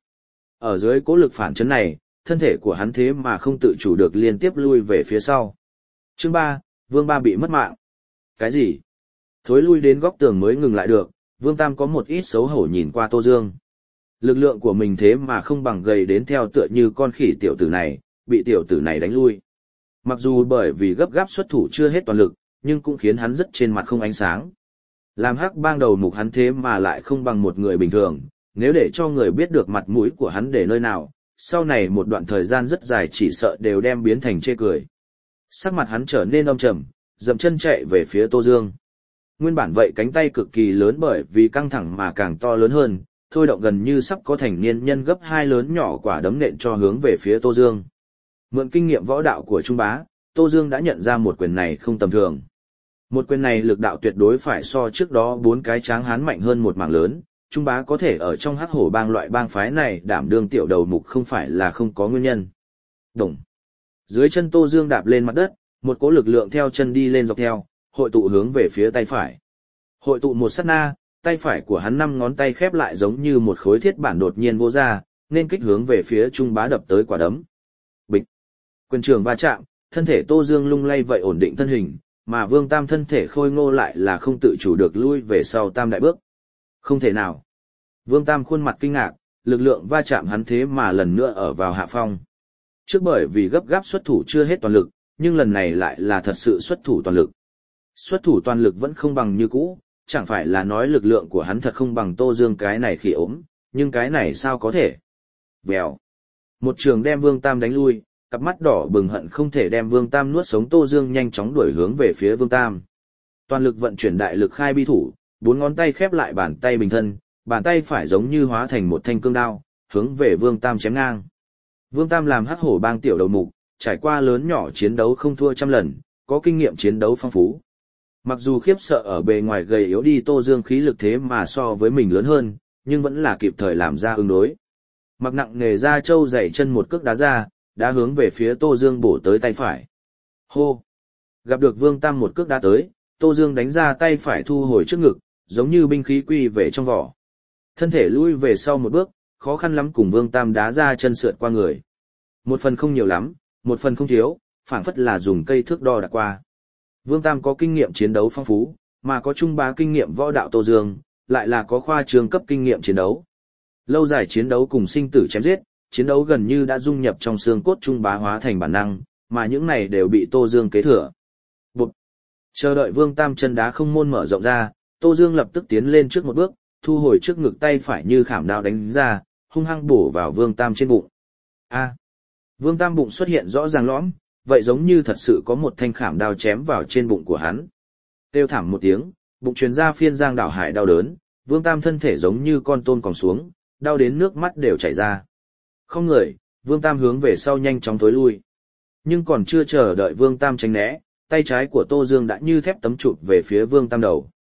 Ở dưới cố lực phản chấn này, thân thể của hắn thế mà không tự chủ được liên tiếp lui về phía sau. Chương ba, Vương Ba bị mất mạng. Cái gì? Thối lui đến góc tường mới ngừng lại được, Vương Tam có một ít xấu hổ nhìn qua Tô Dương. Lực lượng của mình thế mà không bằng gầy đến theo tựa như con khỉ tiểu tử này, bị tiểu tử này đánh lui. Mặc dù bởi vì gấp gáp xuất thủ chưa hết toàn lực, nhưng cũng khiến hắn rất trên mặt không ánh sáng. Làm hắc bang đầu mục hắn thế mà lại không bằng một người bình thường, nếu để cho người biết được mặt mũi của hắn để nơi nào, sau này một đoạn thời gian rất dài chỉ sợ đều đem biến thành chê cười. Sắc mặt hắn trở nên âm trầm, dậm chân chạy về phía Tô Dương. Nguyên bản vậy cánh tay cực kỳ lớn bởi vì căng thẳng mà càng to lớn hơn, thôi động gần như sắp có thành niên nhân gấp hai lớn nhỏ quả đấm nện cho hướng về phía Tô Dương. Mượn kinh nghiệm võ đạo của Trung Bá, Tô Dương đã nhận ra một quyền này không tầm thường. Một quyền này lực đạo tuyệt đối phải so trước đó bốn cái Tráng Hán mạnh hơn một mảng lớn, Trung Bá có thể ở trong hắc hổ bang loại bang phái này đảm đương tiểu đầu mục không phải là không có nguyên nhân. Đồng. Dưới chân Tô Dương đạp lên mặt đất, một cỗ lực lượng theo chân đi lên dọc theo, hội tụ hướng về phía tay phải. Hội tụ một sát na, tay phải của hắn năm ngón tay khép lại giống như một khối thiết bản đột nhiên vô ra, nên kích hướng về phía Trung Bá đập tới quả đấm. Bịch. Quyền trường va chạm, thân thể Tô Dương lung lay vậy ổn định thân hình, mà Vương Tam thân thể khôi ngô lại là không tự chủ được lui về sau tam đại bước. Không thể nào. Vương Tam khuôn mặt kinh ngạc, lực lượng va chạm hắn thế mà lần nữa ở vào hạ phong. Trước bởi vì gấp gáp xuất thủ chưa hết toàn lực, nhưng lần này lại là thật sự xuất thủ toàn lực. Xuất thủ toàn lực vẫn không bằng như cũ, chẳng phải là nói lực lượng của hắn thật không bằng Tô Dương cái này khỉ ốm, nhưng cái này sao có thể. Vèo. Một trường đem Vương Tam đánh lui, cặp mắt đỏ bừng hận không thể đem Vương Tam nuốt sống Tô Dương nhanh chóng đuổi hướng về phía Vương Tam. Toàn lực vận chuyển đại lực khai bi thủ, bốn ngón tay khép lại bàn tay bình thân, bàn tay phải giống như hóa thành một thanh cương đao, hướng về Vương Tam chém ngang. Vương Tam làm hắc hổ bang tiểu đầu mục, trải qua lớn nhỏ chiến đấu không thua trăm lần, có kinh nghiệm chiến đấu phong phú. Mặc dù khiếp sợ ở bề ngoài gầy yếu đi Tô Dương khí lực thế mà so với mình lớn hơn, nhưng vẫn là kịp thời làm ra ứng đối. Mặc nặng nề ra châu dày chân một cước đá ra, đã hướng về phía Tô Dương bổ tới tay phải. Hô! Gặp được Vương Tam một cước đá tới, Tô Dương đánh ra tay phải thu hồi trước ngực, giống như binh khí quy về trong vỏ. Thân thể lui về sau một bước, khó khăn lắm cùng Vương Tam đá ra chân sượt qua người. Một phần không nhiều lắm, một phần không thiếu, phảng phất là dùng cây thước đo đạc qua. Vương Tam có kinh nghiệm chiến đấu phong phú, mà có Trung Bá kinh nghiệm võ đạo Tô Dương, lại là có khoa trường cấp kinh nghiệm chiến đấu. Lâu dài chiến đấu cùng sinh tử chém giết, chiến đấu gần như đã dung nhập trong xương cốt Trung Bá hóa thành bản năng, mà những này đều bị Tô Dương kế thừa. Bụt! Chờ đợi Vương Tam chân đá không môn mở rộng ra, Tô Dương lập tức tiến lên trước một bước, thu hồi trước ngực tay phải như khảm đao đánh ra, hung hăng bổ vào Vương Tam trên bụng. A! Vương Tam bụng xuất hiện rõ ràng lõm, vậy giống như thật sự có một thanh khảm đao chém vào trên bụng của hắn. Kêu thảm một tiếng, bụng truyền ra phiên giang đảo hải đau đớn, Vương Tam thân thể giống như con tôm còng xuống, đau đến nước mắt đều chảy ra. Không người, Vương Tam hướng về sau nhanh chóng tối lui. Nhưng còn chưa chờ đợi Vương Tam tránh né, tay trái của Tô Dương đã như thép tấm chụp về phía Vương Tam đầu.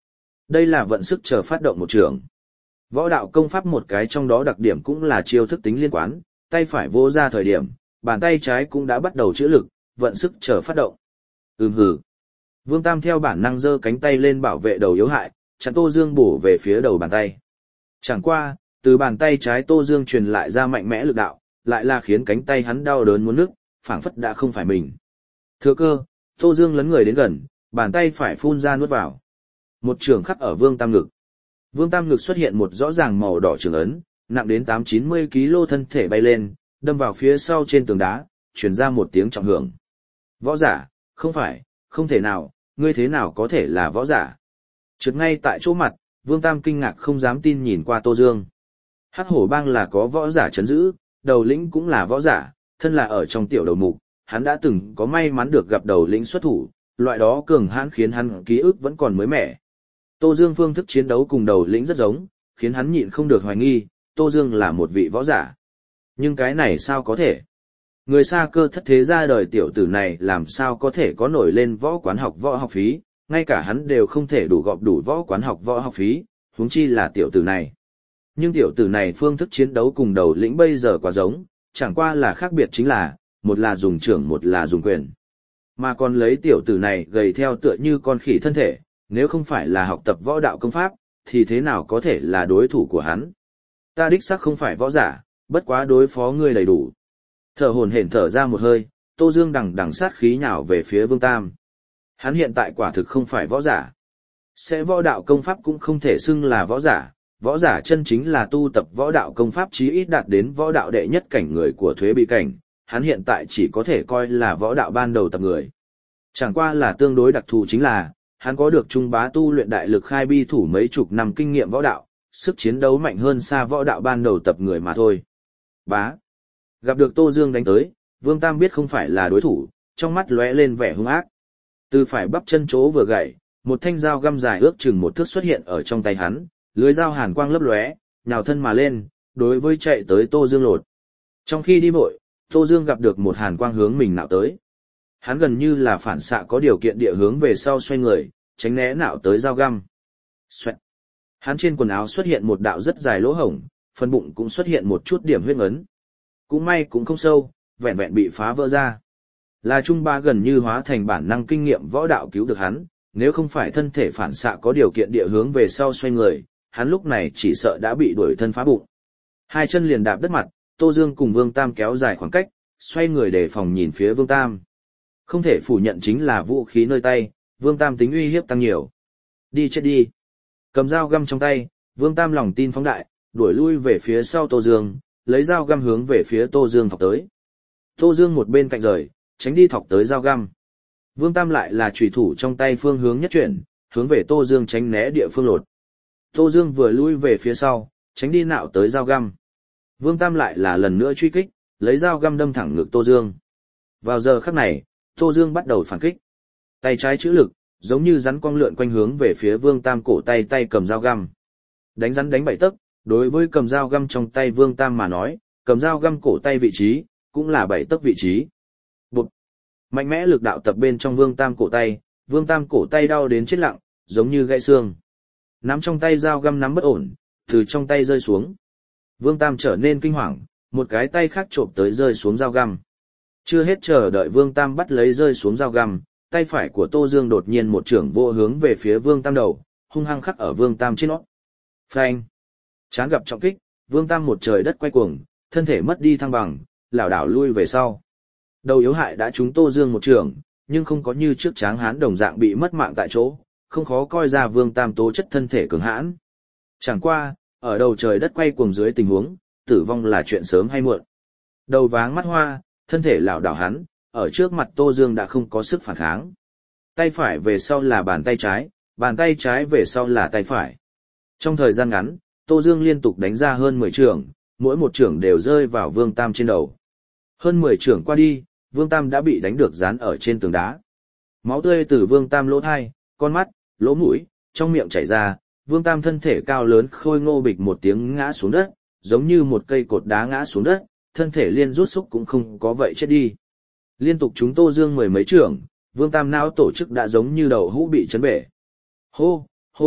Đây là vận sức chờ phát động một trường. Võ đạo công pháp một cái trong đó đặc điểm cũng là chiêu thức tính liên quan, tay phải vỗ ra thời điểm, bàn tay trái cũng đã bắt đầu chữa lực, vận sức chờ phát động. Ừm hừ. Vương Tam theo bản năng giơ cánh tay lên bảo vệ đầu yếu hại, chặn Tô Dương bổ về phía đầu bàn tay. Chẳng qua, từ bàn tay trái Tô Dương truyền lại ra mạnh mẽ lực đạo, lại là khiến cánh tay hắn đau đớn muốn nứt, phảng phất đã không phải mình. Thừa cơ, Tô Dương lấn người đến gần, bàn tay phải phun ra nuốt vào. Một trường khắc ở Vương Tam ngực. Vương Tam ngực xuất hiện một rõ ràng màu đỏ trường ấn, nặng đến tám chín mươi ki lô gam thân thể bay lên, đâm vào phía sau trên tường đá, truyền ra một tiếng trọng hưởng. Võ giả, không phải, không thể nào, ngươi thế nào có thể là võ giả? Trượt ngay tại chỗ mặt, Vương Tam kinh ngạc không dám tin nhìn qua Tô Dương. Hắc Hổ Bang là có võ giả chấn giữ, đầu lĩnh cũng là võ giả, thân là ở trong tiểu đầu mục, hắn đã từng có may mắn được gặp đầu lĩnh xuất thủ, loại đó cường hãn khiến hắn ký ức vẫn còn mới mẻ. Tô Dương phương thức chiến đấu cùng đầu lĩnh rất giống, khiến hắn nhịn không được hoài nghi, Tô Dương là một vị võ giả. Nhưng cái này sao có thể? Người xa cơ thất thế ra đời tiểu tử này làm sao có thể có nổi lên võ quán học võ học phí, ngay cả hắn đều không thể đủ gọp đủ võ quán học võ học phí, huống chi là tiểu tử này. Nhưng tiểu tử này phương thức chiến đấu cùng đầu lĩnh bây giờ quá giống, chẳng qua là khác biệt chính là, một là dùng trưởng một là dùng quyền. Mà còn lấy tiểu tử này gầy theo tựa như con khỉ thân thể, nếu không phải là học tập võ đạo công pháp, thì thế nào có thể là đối thủ của hắn. Ta đích xác không phải võ giả, bất quá đối phó ngươi đầy đủ. Thở hổn hển thở ra một hơi, Tô Dương đằng đằng sát khí nhào về phía Vương Tam. Hắn hiện tại quả thực không phải võ giả. Sẽ võ đạo công pháp cũng không thể xưng là võ giả, võ giả chân chính là tu tập võ đạo công pháp chí ít đạt đến võ đạo đệ nhất cảnh người của Thuế Bị Cảnh, hắn hiện tại chỉ có thể coi là võ đạo ban đầu tập người. Chẳng qua là tương đối đặc thù chính là, hắn có được trung bá tu luyện đại lực khai bi thủ mấy chục năm kinh nghiệm võ đạo, sức chiến đấu mạnh hơn xa võ đạo ban đầu tập người mà thôi. Bá. Gặp được Tô Dương đánh tới, Vương Tam biết không phải là đối thủ, trong mắt lóe lên vẻ hung ác. Từ phải bắp chân chỗ vừa gãy, một thanh dao găm dài ước chừng một thước xuất hiện ở trong tay hắn, lưới dao hàn quang lấp lóe, nhào thân mà lên, đối với chạy tới Tô Dương lột. Trong khi đi vội, Tô Dương gặp được một hàn quang hướng mình nạo tới. Hắn gần như là phản xạ có điều kiện địa hướng về sau xoay người, tránh né nạo tới dao găm. Xoẹt. Hắn trên quần áo xuất hiện một đạo rất dài lỗ hổng, phần bụng cũng xuất hiện một chút điểm huyết ngấn. Cũng may cũng không sâu, vẹn vẹn bị phá vỡ ra. Là Trung Ba gần như hóa thành bản năng kinh nghiệm võ đạo cứu được hắn, nếu không phải thân thể phản xạ có điều kiện địa hướng về sau xoay người, hắn lúc này chỉ sợ đã bị đuổi thân phá bụng. Hai chân liền đạp đất mặt, Tô Dương cùng Vương Tam kéo dài khoảng cách, xoay người để phòng nhìn phía Vương Tam. Không thể phủ nhận chính là vũ khí nơi tay, Vương Tam tính uy hiếp tăng nhiều. Đi chết đi. Cầm dao găm trong tay, Vương Tam lòng tin phóng đại, đuổi lui về phía sau Tô Dương, lấy dao găm hướng về phía Tô Dương thọc tới. Tô Dương một bên cạnh rời, tránh đi thọc tới dao găm. Vương Tam lại là chủy thủ trong tay phương hướng nhất chuyển, hướng về Tô Dương tránh né địa phương lột. Tô Dương vừa lui về phía sau, tránh đi nạo tới dao găm. Vương Tam lại là lần nữa truy kích, lấy dao găm đâm thẳng ngực Tô Dương. Vào giờ khắc này, Tô Dương bắt đầu phản kích. Tay trái chữ lực, giống như rắn cong lượn quanh hướng về phía Vương Tam cổ tay tay cầm dao găm. Đánh rắn đánh bảy tấc, đối với cầm dao găm trong tay Vương Tam mà nói, cầm dao găm cổ tay vị trí, cũng là bảy tấc vị trí. Bụt! Mạnh mẽ lực đạo tập bên trong Vương Tam cổ tay, Vương Tam cổ tay đau đến chết lặng, giống như gãy xương. Nắm trong tay dao găm nắm bất ổn, từ trong tay rơi xuống. Vương Tam trở nên kinh hoàng, một cái tay khác chộp tới rơi xuống dao găm. Chưa hết chờ đợi Vương Tam bắt lấy rơi xuống dao găm, tay phải của Tô Dương đột nhiên một chưởng vô hướng về phía Vương Tam đầu, hung hăng khắc ở Vương Tam trên nót. Phanh! Chán gặp trọng kích, Vương Tam một trời đất quay cuồng, thân thể mất đi thăng bằng, lảo đảo lui về sau. Đầu yếu hại đã trúng Tô Dương một chưởng, nhưng không có như trước Tráng Hán đồng dạng bị mất mạng tại chỗ, không khó coi ra Vương Tam tố chất thân thể cường hãn. Chẳng qua, ở đầu trời đất quay cuồng dưới tình huống, tử vong là chuyện sớm hay muộn. Đầu váng mắt hoa, thân thể lảo đảo hắn, ở trước mặt Tô Dương đã không có sức phản kháng. Tay phải về sau là bàn tay trái, bàn tay trái về sau là tay phải. Trong thời gian ngắn, Tô Dương liên tục đánh ra hơn mười chưởng, mỗi một chưởng đều rơi vào Vương Tam trên đầu. Hơn mười chưởng qua đi, Vương Tam đã bị đánh được dán ở trên tường đá. Máu tươi từ Vương Tam lỗ tai, con mắt, lỗ mũi, trong miệng chảy ra, Vương Tam thân thể cao lớn khôi ngô bịch một tiếng ngã xuống đất, giống như một cây cột đá ngã xuống đất, thân thể liên rút xúc cũng không có vậy chết đi. Liên tục chúng Tô Dương mười mấy chưởng, Vương Tam não tổ chức đã giống như đầu hũ bị chấn bể. Hô, hô,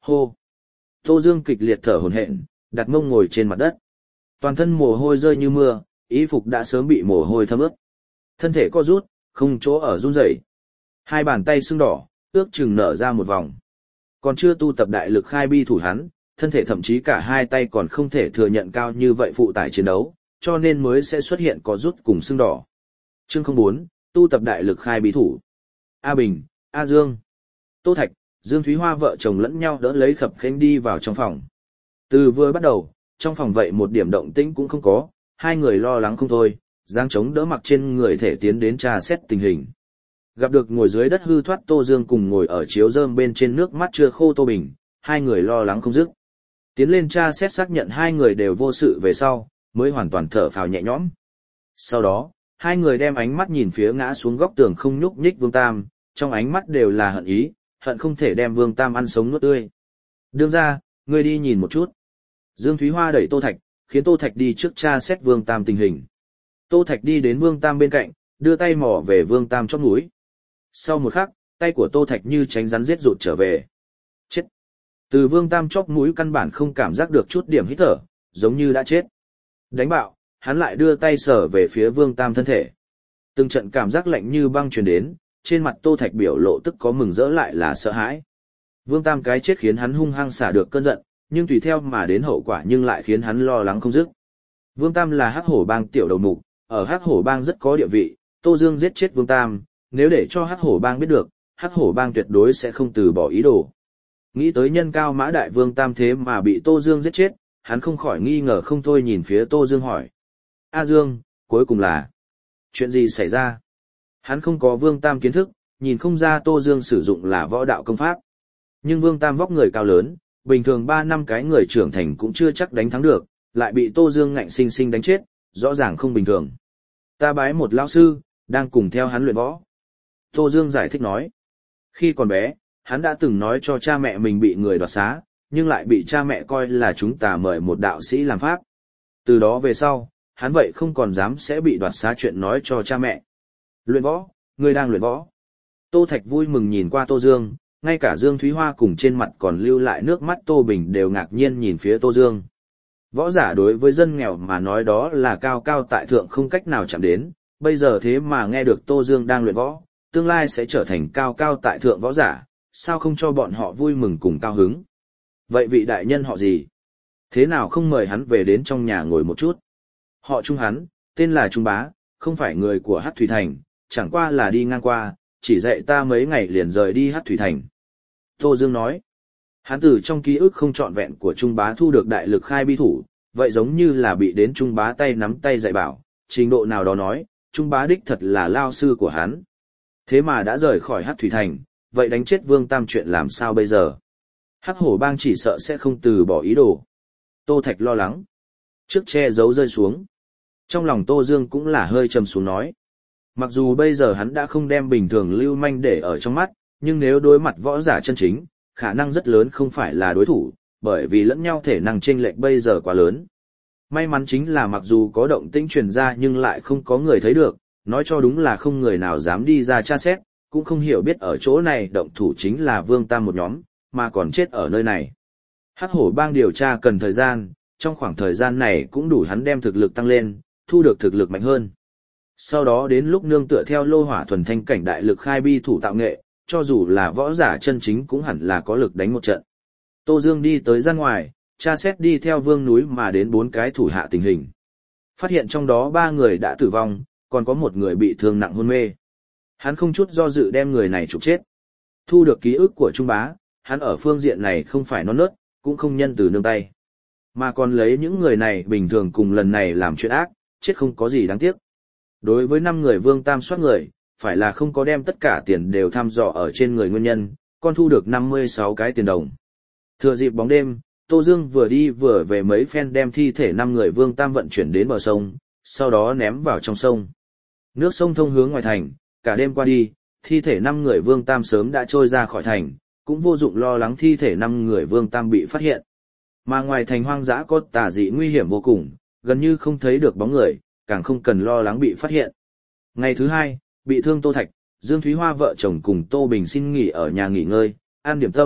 Hô! Tô Dương kịch liệt thở hổn hển, đặt mông ngồi trên mặt đất. Toàn thân mồ hôi rơi như mưa, y phục đã sớm bị mồ hôi thấm ướt. Thân thể co rút, không chỗ ở run rẩy. Hai bàn tay sưng đỏ, ước chừng nở ra một vòng. Còn chưa tu tập đại lực khai bi thủ hắn, thân thể thậm chí cả hai tay còn không thể thừa nhận cao như vậy phụ tải chiến đấu, cho nên mới sẽ xuất hiện có rút cùng sưng đỏ. Chương không bốn, tu tập đại lực khai bi thủ. A Bình, A Dương, Tô Thạch, Dương Thúy Hoa vợ chồng lẫn nhau đỡ lấy khập khênh đi vào trong phòng. Từ vừa bắt đầu, trong phòng vậy một điểm động tĩnh cũng không có, hai người lo lắng không thôi, giang chống đỡ mặc trên người thể tiến đến tra xét tình hình. Gặp được ngồi dưới đất hư thoát Tô Dương cùng ngồi ở chiếu rơm bên trên nước mắt chưa khô Tô Bình, hai người lo lắng không dứt. Tiến lên tra xét xác nhận hai người đều vô sự về sau, mới hoàn toàn thở phào nhẹ nhõm. Sau đó, hai người đem ánh mắt nhìn phía ngã xuống góc tường không nhúc nhích Vương Tam, trong ánh mắt đều là hận ý, hận không thể đem Vương Tam ăn sống nuốt tươi. Đương ra, ngươi đi nhìn một chút. Dương Thúy Hoa đẩy Tô Thạch, khiến Tô Thạch đi trước tra xét Vương Tam tình hình. Tô Thạch đi đến Vương Tam bên cạnh, đưa tay mò về Vương Tam chóp mũi. Sau một khắc, tay của Tô Thạch như tránh rắn giết rụt trở về. Chết! Từ Vương Tam chóp mũi căn bản không cảm giác được chút điểm hít thở, giống như đã chết. Đánh bạo, hắn lại đưa tay sờ về phía Vương Tam thân thể. Từng trận cảm giác lạnh như băng truyền đến, trên mặt Tô Thạch biểu lộ tức có mừng rỡ lại là sợ hãi. Vương Tam cái chết khiến hắn hung hăng xả được cơn giận, nhưng tùy theo mà đến hậu quả nhưng lại khiến hắn lo lắng không dứt. Vương Tam là Hắc Hổ Bang tiểu đầu mục, ở Hắc Hổ Bang rất có địa vị, Tô Dương giết chết Vương Tam, nếu để cho Hắc Hổ Bang biết được, Hắc Hổ Bang tuyệt đối sẽ không từ bỏ ý đồ. Nghĩ tới nhân cao mã đại Vương Tam thế mà bị Tô Dương giết chết, hắn không khỏi nghi ngờ không thôi nhìn phía Tô Dương hỏi. A Dương, cuối cùng là chuyện gì xảy ra? Hắn không có Vương Tam kiến thức, nhìn không ra Tô Dương sử dụng là võ đạo công pháp. Nhưng Vương Tam vóc người cao lớn, bình thường ba năm cái người trưởng thành cũng chưa chắc đánh thắng được, lại bị Tô Dương ngạnh sinh sinh đánh chết, rõ ràng không bình thường. Ta bái một lão sư, đang cùng theo hắn luyện võ. Tô Dương giải thích nói. Khi còn bé, hắn đã từng nói cho cha mẹ mình bị người đoạt xá, nhưng lại bị cha mẹ coi là chúng ta mời một đạo sĩ làm pháp. Từ đó về sau, hắn vậy không còn dám sẽ bị đoạt xá chuyện nói cho cha mẹ. Luyện võ, ngươi đang luyện võ. Tô Thạch vui mừng nhìn qua Tô Dương, ngay cả Dương Thúy Hoa cùng trên mặt còn lưu lại nước mắt Tô Bình đều ngạc nhiên nhìn phía Tô Dương. Võ giả đối với dân nghèo mà nói đó là cao cao tại thượng không cách nào chạm đến, bây giờ thế mà nghe được Tô Dương đang luyện võ, tương lai sẽ trở thành cao cao tại thượng võ giả, sao không cho bọn họ vui mừng cùng cao hứng. Vậy vị đại nhân họ gì? Thế nào không mời hắn về đến trong nhà ngồi một chút? Họ Trung hắn, tên là Trung Bá, không phải người của Hắc Thủy Thành, chẳng qua là đi ngang qua, chỉ dạy ta mấy ngày liền rời đi Hắc Thủy Thành. Tô Dương nói, hắn từ trong ký ức không trọn vẹn của Trung Bá thu được đại lực khai bi thủ, vậy giống như là bị đến Trung Bá tay nắm tay dạy bảo, trình độ nào đó nói, Trung Bá đích thật là lao sư của hắn. Thế mà đã rời khỏi Hắc Thủy Thành, vậy đánh chết Vương Tam chuyện làm sao bây giờ? Hắc Hổ Bang chỉ sợ sẽ không từ bỏ ý đồ. Tô Thạch lo lắng. Trước che giấu rơi xuống. Trong lòng Tô Dương cũng là hơi trầm xuống nói. Mặc dù bây giờ hắn đã không đem bình thường lưu manh để ở trong mắt, nhưng nếu đối mặt võ giả chân chính, khả năng rất lớn không phải là đối thủ, bởi vì lẫn nhau thể năng chênh lệch bây giờ quá lớn. May mắn chính là mặc dù có động tĩnh truyền ra nhưng lại không có người thấy được, nói cho đúng là không người nào dám đi ra tra xét, cũng không hiểu biết ở chỗ này động thủ chính là Vương Tam một nhóm, mà còn chết ở nơi này. Hắc Hổ Bang điều tra cần thời gian, trong khoảng thời gian này cũng đủ hắn đem thực lực tăng lên, thu được thực lực mạnh hơn. Sau đó đến lúc nương tựa theo lô hỏa thuần thanh cảnh đại lực khai bi thủ tạo nghệ, cho dù là võ giả chân chính cũng hẳn là có lực đánh một trận. Tô Dương đi tới ra ngoài, tra xét đi theo Vương núi mà đến bốn cái thủ hạ tình hình. Phát hiện trong đó ba người đã tử vong, còn có một người bị thương nặng hôn mê. Hắn không chút do dự đem người này trục chết. Thu được ký ức của Trung Bá, hắn ở phương diện này không phải non nớt, cũng không nhân từ nương tay. Mà còn lấy những người này bình thường cùng lần này làm chuyện ác, chết không có gì đáng tiếc. Đối với năm người Vương Tam soát người, phải là không có đem tất cả tiền đều thăm dò ở trên người nguyên nhân, con thu được năm mươi sáu cái tiền đồng. Thừa dịp bóng đêm, Tô Dương vừa đi vừa về mấy phen đem thi thể năm người Vương Tam vận chuyển đến bờ sông, sau đó ném vào trong sông. Nước sông thông hướng ngoài thành, cả đêm qua đi, thi thể năm người Vương Tam sớm đã trôi ra khỏi thành, cũng vô dụng lo lắng thi thể năm người Vương Tam bị phát hiện. Mà ngoài thành hoang dã có tà dị nguy hiểm vô cùng, gần như không thấy được bóng người, càng không cần lo lắng bị phát hiện. Ngày thứ hai, bị thương Tô Thạch, Dương Thúy Hoa vợ chồng cùng Tô Bình xin nghỉ ở nhà nghỉ ngơi, ăn điểm tâm,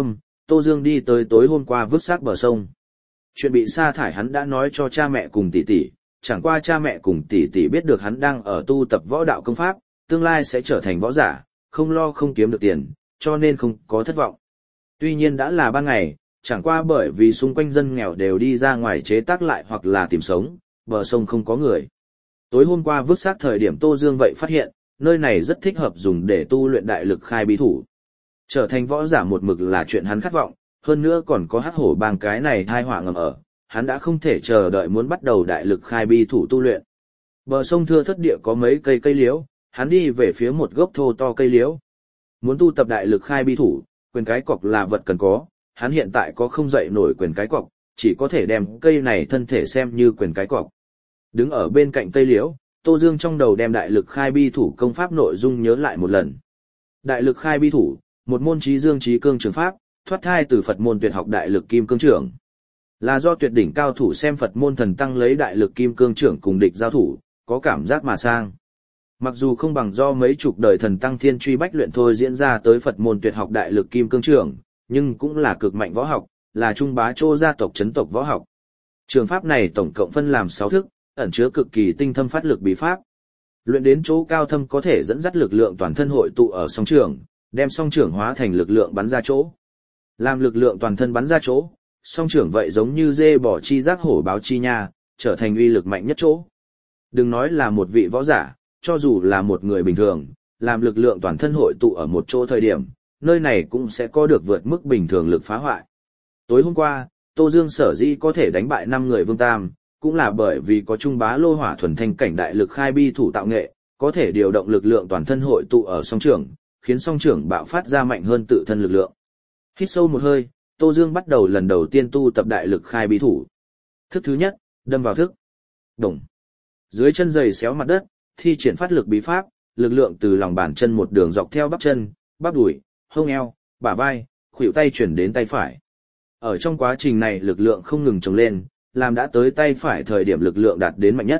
Tô Dương đi tới tối hôm qua vứt xác bờ sông. Chuyện bị sa thải hắn đã nói cho cha mẹ cùng tỷ tỷ, chẳng qua cha mẹ cùng tỷ tỷ biết được hắn đang ở tu tập võ đạo công pháp, tương lai sẽ trở thành võ giả, không lo không kiếm được tiền, cho nên không có thất vọng. Tuy nhiên đã là ban ngày, chẳng qua bởi vì xung quanh dân nghèo đều đi ra ngoài chế tác lại hoặc là tìm sống, bờ sông không có người. Tối hôm qua vứt xác thời điểm Tô Dương vậy phát hiện, nơi này rất thích hợp dùng để tu luyện đại lực khai bí thủ. Trở thành võ giả một mực là chuyện hắn khát vọng, hơn nữa còn có hắc hổ bang cái này thai họa ngầm ở, hắn đã không thể chờ đợi muốn bắt đầu đại lực khai bi thủ tu luyện. Bờ sông thưa thất địa có mấy cây cây liễu, hắn đi về phía một gốc thô to cây liễu. Muốn tu tập đại lực khai bi thủ, quyền cái cọc là vật cần có, hắn hiện tại có không dậy nổi quyền cái cọc, chỉ có thể đem cây này thân thể xem như quyền cái cọc. Đứng ở bên cạnh cây liễu, Tô Dương trong đầu đem đại lực khai bi thủ công pháp nội dung nhớ lại một lần. Đại lực khai bi thủ, một môn trí dương trí cương trường pháp, thoát thai từ Phật môn tuyệt học đại lực kim cương trưởng. Là do tuyệt đỉnh cao thủ xem Phật môn thần tăng lấy đại lực kim cương trưởng cùng địch giao thủ, có cảm giác mà sang. Mặc dù không bằng do mấy chục đời thần tăng thiên truy bách luyện thôi diễn ra tới Phật môn tuyệt học đại lực kim cương trưởng, nhưng cũng là cực mạnh võ học, là trung bá Chô gia tộc chấn tộc võ học. Trường pháp này tổng cộng phân làm sáu thức, ẩn chứa cực kỳ tinh thâm phát lực bí pháp. Luyện đến chỗ cao thâm có thể dẫn dắt lực lượng toàn thân hội tụ ở song trường, đem song trưởng hóa thành lực lượng bắn ra chỗ. Làm lực lượng toàn thân bắn ra chỗ, song trưởng vậy giống như dê bỏ chi giác hổ báo chi nha, trở thành uy lực mạnh nhất chỗ. Đừng nói là một vị võ giả, cho dù là một người bình thường, làm lực lượng toàn thân hội tụ ở một chỗ thời điểm, nơi này cũng sẽ có được vượt mức bình thường lực phá hoại. Tối hôm qua, Tô Dương sở dĩ có thể đánh bại năm người Vương Tam, cũng là bởi vì có trung bá lô hỏa thuần thanh cảnh đại lực khai bi thủ tạo nghệ, có thể điều động lực lượng toàn thân hội tụ ở song trưởng, khiến song trưởng bạo phát ra mạnh hơn tự thân lực lượng. Hít sâu một hơi, Tô Dương bắt đầu lần đầu tiên tu tập đại lực khai bí thủ. Thức thứ nhất, đâm vào thức. Đồng. Dưới chân giày xéo mặt đất, thi triển phát lực bí pháp, lực lượng từ lòng bàn chân một đường dọc theo bắp chân, bắp đùi, hông eo, bả vai, khuỷu tay chuyển đến tay phải. Ở trong quá trình này lực lượng không ngừng trồng lên, làm đã tới tay phải thời điểm lực lượng đạt đến mạnh nhất.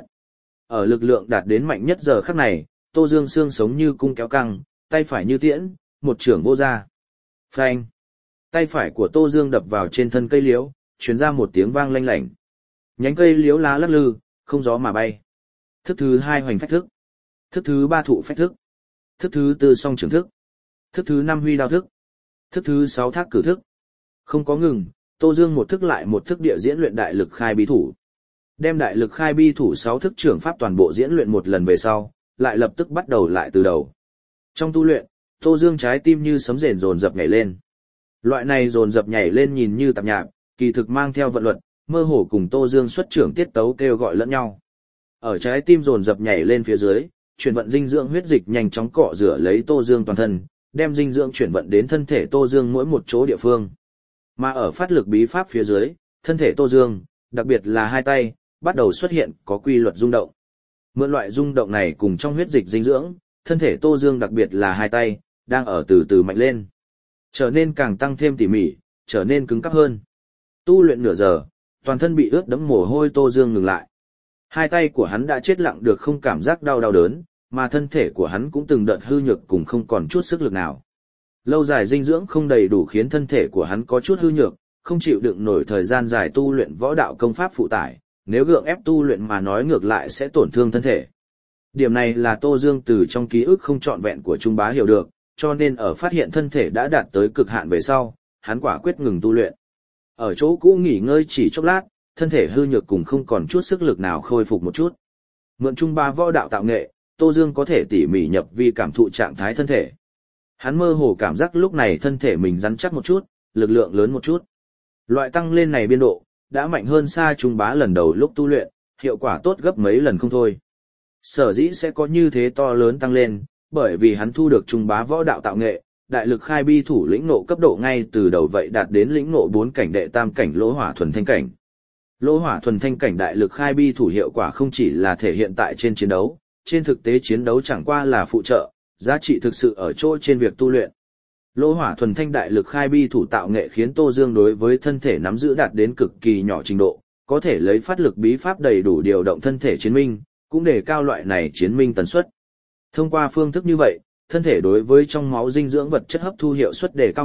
Ở lực lượng đạt đến mạnh nhất giờ khắc này, Tô Dương xương sống như cung kéo căng, tay phải như tiễn, một chưởng vô ra. Phanh. Tay phải của Tô Dương đập vào trên thân cây liễu, truyền ra một tiếng vang lanh lảnh. Nhánh cây liễu lá lắc lư, không gió mà bay. Thức thứ hai hoành phách thức. Thức thứ ba thụ phách thức. Thức thứ tư song trưởng thức. Thức thứ năm huy đao thức. Thức thứ sáu thác cử thức. Không có ngừng, Tô Dương một thức lại một thức địa diễn luyện đại lực khai bí thủ. Đem đại lực khai bi thủ sáu thức trưởng pháp toàn bộ diễn luyện một lần về sau, lại lập tức bắt đầu lại từ đầu. Trong tu luyện, Tô Dương trái tim như sấm rền dồn dập nhảy lên. Loại này dồn dập nhảy lên nhìn như tạp nhạp, kỳ thực mang theo vận luật, mơ hồ cùng Tô Dương xuất trưởng tiết tấu kêu gọi lẫn nhau. Ở trái tim dồn dập nhảy lên phía dưới, chuyển vận dinh dưỡng huyết dịch nhanh chóng cọ rửa lấy Tô Dương toàn thân, đem dinh dưỡng chuyển vận đến thân thể Tô Dương mỗi một chỗ địa phương. Mà ở phát lực bí pháp phía dưới, thân thể Tô Dương, đặc biệt là hai tay, bắt đầu xuất hiện có quy luật rung động. Mượn loại rung động này cùng trong huyết dịch dinh dưỡng, thân thể Tô Dương đặc biệt là hai tay, đang ở từ từ mạnh lên. Trở nên càng tăng thêm tỉ mỉ, trở nên cứng cáp hơn. Tu luyện nửa giờ, toàn thân bị ướt đẫm mồ hôi Tô Dương ngừng lại. Hai tay của hắn đã chết lặng được không cảm giác đau đau đớn, mà thân thể của hắn cũng từng đợt hư nhược cùng không còn chút sức lực nào. Lâu dài dinh dưỡng không đầy đủ khiến thân thể của hắn có chút hư nhược, không chịu đựng nổi thời gian dài tu luyện võ đạo công pháp phụ tải, nếu gượng ép tu luyện mà nói ngược lại sẽ tổn thương thân thể. Điểm này là Tô Dương từ trong ký ức không trọn vẹn của Trung Bá hiểu được, cho nên ở phát hiện thân thể đã đạt tới cực hạn về sau, hắn quả quyết ngừng tu luyện. Ở chỗ cũ nghỉ ngơi chỉ chốc lát, thân thể hư nhược cùng không còn chút sức lực nào khôi phục một chút. Mượn Trung Bá võ đạo tạo nghệ, Tô Dương có thể tỉ mỉ nhập vi cảm thụ trạng thái thân thể. Hắn mơ hồ cảm giác lúc này thân thể mình rắn chắc một chút, lực lượng lớn một chút. Loại tăng lên này biên độ, đã mạnh hơn xa Trung Bá lần đầu lúc tu luyện, hiệu quả tốt gấp mấy lần không thôi. Sở dĩ sẽ có như thế to lớn tăng lên, bởi vì hắn thu được Trung Bá võ đạo tạo nghệ, đại lực khai bi thủ lĩnh ngộ cấp độ ngay từ đầu vậy đạt đến lĩnh ngộ bốn cảnh đệ tam cảnh lỗ hỏa thuần thanh cảnh. Lỗ hỏa thuần thanh cảnh đại lực khai bi thủ hiệu quả không chỉ là thể hiện tại trên chiến đấu, trên thực tế chiến đấu chẳng qua là phụ trợ, giá trị thực sự ở chỗ trên việc tu luyện. Lỗ hỏa thuần thanh đại lực khai bi thủ tạo nghệ khiến Tô Dương đối với thân thể nắm giữ đạt đến cực kỳ nhỏ trình độ, có thể lấy phát lực bí pháp đầy đủ điều động thân thể chiến minh, cũng để cao loại này chiến minh tần suất. Thông qua phương thức như vậy, thân thể đối với trong máu dinh dưỡng vật chất hấp thu hiệu suất đề cao mạnh,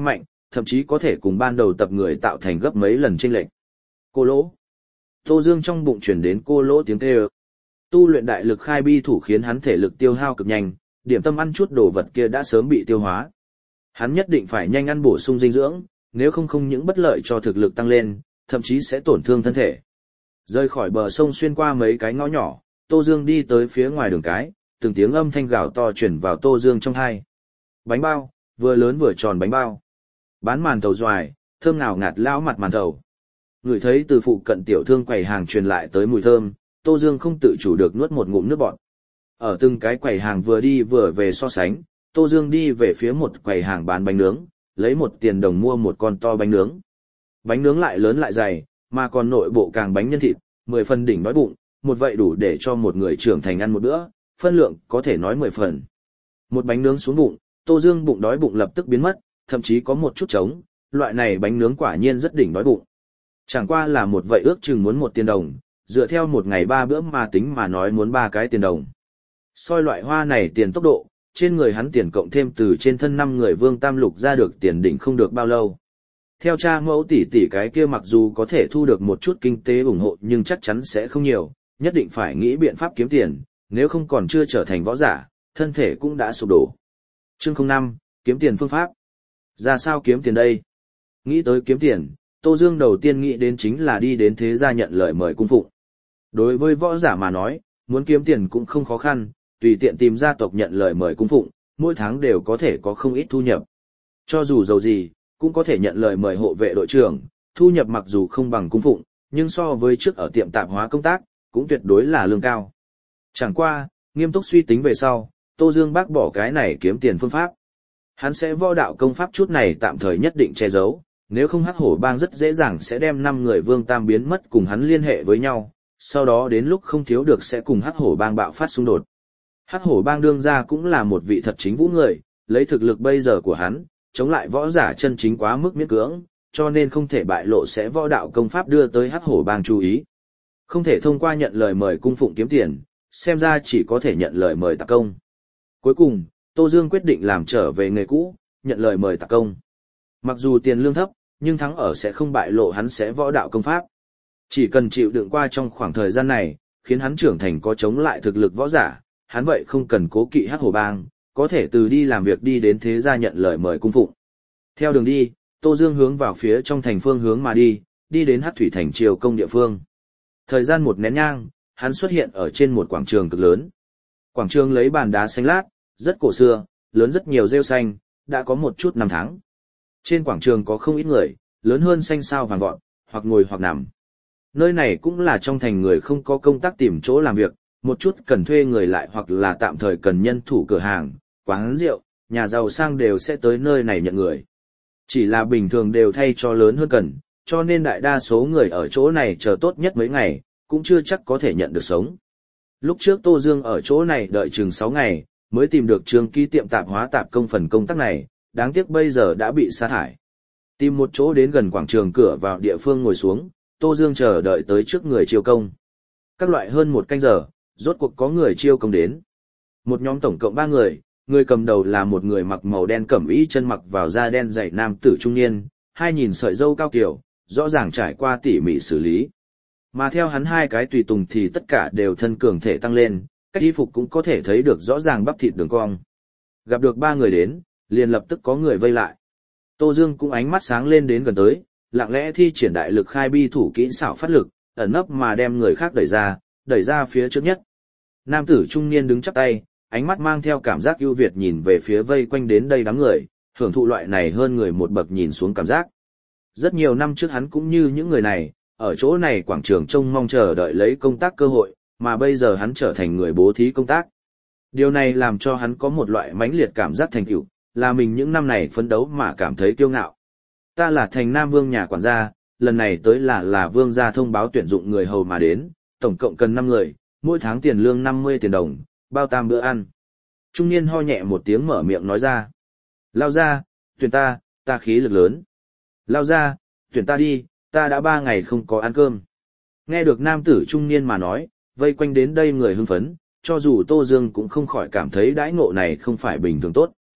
thậm chí có thể cùng ban đầu tập người tạo thành gấp mấy lần chênh lệch. Cô lỗ. Tô Dương trong bụng chuyển đến cô lỗ tiếng kêu. Tu luyện đại lực khai bi thủ khiến hắn thể lực tiêu hao cực nhanh, điểm tâm ăn chút đồ vật kia đã sớm bị tiêu hóa. Hắn nhất định phải nhanh ăn bổ sung dinh dưỡng, nếu không không những bất lợi cho thực lực tăng lên, thậm chí sẽ tổn thương thân thể. Rơi khỏi bờ sông xuyên qua mấy cái ngõ nhỏ, Tô Dương đi tới phía ngoài đường cái, từng tiếng âm thanh gào to truyền vào Tô Dương trong tai. Bánh bao, vừa lớn vừa tròn bánh bao. Bán màn thầu doài, thơm ngào ngạt lão mặt màn thầu. Ngửi thấy từ phụ cận tiểu thương quầy hàng truyền lại tới mùi thơm, Tô Dương không tự chủ được nuốt một ngụm nước bọt. Ở từng cái quầy hàng vừa đi vừa về so sánh, Tô Dương đi về phía một quầy hàng bán bánh nướng, lấy một tiền đồng mua một con to bánh nướng. Bánh nướng lại lớn lại dày, mà còn nội bộ càng bánh nhân thịt, mười phần đỉnh đói bụng, một vậy đủ để cho một người trưởng thành ăn một bữa, phân lượng có thể nói mười phần. Một bánh nướng xuống bụng, Tô Dương bụng đói bụng lập tức biến mất, thậm chí có một chút trống, loại này bánh nướng quả nhiên rất đỉnh đói bụng. Chẳng qua là một vậy ước chừng muốn một tiền đồng, dựa theo một ngày ba bữa mà tính mà nói muốn ba cái tiền đồng. Soi loại hoa này tiền tốc độ, trên người hắn tiền cộng thêm từ trên thân năm người Vương Tam Lục ra được tiền đỉnh không được bao lâu. Theo cha mẫu tỷ tỷ cái kia mặc dù có thể thu được một chút kinh tế ủng hộ nhưng chắc chắn sẽ không nhiều, nhất định phải nghĩ biện pháp kiếm tiền, nếu không còn chưa trở thành võ giả, thân thể cũng đã sụp đổ. Chương không năm, kiếm tiền phương pháp. Ra sao kiếm tiền đây? Nghĩ tới kiếm tiền, Tô Dương đầu tiên nghĩ đến chính là đi đến thế gia nhận lời mời cung phụng. Đối với võ giả mà nói, muốn kiếm tiền cũng không khó khăn, tùy tiện tìm gia tộc nhận lời mời cung phụng, mỗi tháng đều có thể có không ít thu nhập. Cho dù giàu gì, cũng có thể nhận lời mời hộ vệ đội trưởng, thu nhập mặc dù không bằng cung phụng, nhưng so với trước ở tiệm tạp hóa công tác, cũng tuyệt đối là lương cao. Chẳng qua, nghiêm túc suy tính về sau, Tô Dương bác bỏ cái này kiếm tiền phương pháp. Hắn sẽ võ đạo công pháp chút này tạm thời nhất định che giấu, nếu không Hắc Hổ Bang rất dễ dàng sẽ đem năm người Vương Tam biến mất cùng hắn liên hệ với nhau, sau đó đến lúc không thiếu được sẽ cùng Hắc Hổ Bang bạo phát xung đột. Hắc Hổ Bang đương ra cũng là một vị thật chính vũ người, lấy thực lực bây giờ của hắn, chống lại võ giả chân chính quá mức miễn cưỡng, cho nên không thể bại lộ sẽ võ đạo công pháp đưa tới Hắc Hổ Bang chú ý. Không thể thông qua nhận lời mời cung phụng kiếm tiền, xem ra chỉ có thể nhận lời mời tạc công. Cuối cùng, Tô Dương quyết định làm trở về nghề cũ, nhận lời mời tạc công. Mặc dù tiền lương thấp, nhưng thắng ở sẽ không bại lộ hắn sẽ võ đạo công pháp. Chỉ cần chịu đựng qua trong khoảng thời gian này, khiến hắn trưởng thành có chống lại thực lực võ giả, hắn vậy không cần cố kỵ Hắc Hổ Bang, có thể từ đi làm việc đi đến thế gia nhận lời mời cung phụng. Theo đường đi, Tô Dương hướng vào phía trong thành phương hướng mà đi, đi đến Hắc Thủy thành triều công địa phương. Thời gian một nén nhang, hắn xuất hiện ở trên một quảng trường cực lớn. Quảng trường lấy bàn đá xanh lát, rất cổ xưa, lớn rất nhiều rêu xanh, đã có một chút năm tháng. Trên quảng trường có không ít người, lớn hơn xanh sao vàng vọt, hoặc ngồi hoặc nằm. Nơi này cũng là trong thành người không có công tác tìm chỗ làm việc, một chút cần thuê người lại hoặc là tạm thời cần nhân thủ cửa hàng, quán rượu, nhà giàu sang đều sẽ tới nơi này nhận người. Chỉ là bình thường đều thay cho lớn hơn cần, cho nên đại đa số người ở chỗ này chờ tốt nhất mấy ngày, cũng chưa chắc có thể nhận được sống. Lúc trước Tô Dương ở chỗ này đợi chừng sáu ngày, mới tìm được trường ký tiệm tạp hóa tạp công phần công tác này, đáng tiếc bây giờ đã bị sa thải. Tìm một chỗ đến gần quảng trường cửa vào địa phương ngồi xuống, Tô Dương chờ đợi tới trước người chiêu công. Các loại hơn một canh giờ, rốt cuộc có người chiêu công đến. Một nhóm tổng cộng ba người, người cầm đầu là một người mặc màu đen cẩm y chân mặc vào da đen dày nam tử trung niên, hai nhìn sợi râu cao kiểu, rõ ràng trải qua tỉ mỉ xử lý. Mà theo hắn hai cái tùy tùng thì tất cả đều thân cường thể tăng lên, cách y phục cũng có thể thấy được rõ ràng bắp thịt đường cong. Gặp được ba người đến, liền lập tức có người vây lại. Tô Dương cũng ánh mắt sáng lên đến gần tới, lặng lẽ thi triển đại lực khai bi thủ kỹ xảo phát lực, ẩn nấp mà đem người khác đẩy ra, đẩy ra phía trước nhất. Nam tử trung niên đứng chắp tay, ánh mắt mang theo cảm giác ưu việt nhìn về phía vây quanh đến đây đám người, hưởng thụ loại này hơn người một bậc nhìn xuống cảm giác. Rất nhiều năm trước hắn cũng như những người này, ở chỗ này quảng trường trông mong chờ đợi lấy công tác cơ hội, mà bây giờ hắn trở thành người bố thí công tác. Điều này làm cho hắn có một loại mãnh liệt cảm giác thành tựu, là mình những năm này phấn đấu mà cảm thấy kiêu ngạo. Ta là thành Nam Vương nhà quản gia, lần này tới là là Vương gia thông báo tuyển dụng người hầu mà đến, tổng cộng cần năm người, mỗi tháng tiền lương năm mươi tiền đồng, bao tam bữa ăn. Trung niên ho nhẹ một tiếng mở miệng nói ra. Lao ra, tuyển ta, ta khí lực lớn. Lao ra, tuyển ta đi, ta đã ba ngày không có ăn cơm. Nghe được nam tử trung niên mà nói, vây quanh đến đây người hưng phấn, cho dù Tô Dương cũng không khỏi cảm thấy đãi ngộ này không phải bình thường tốt.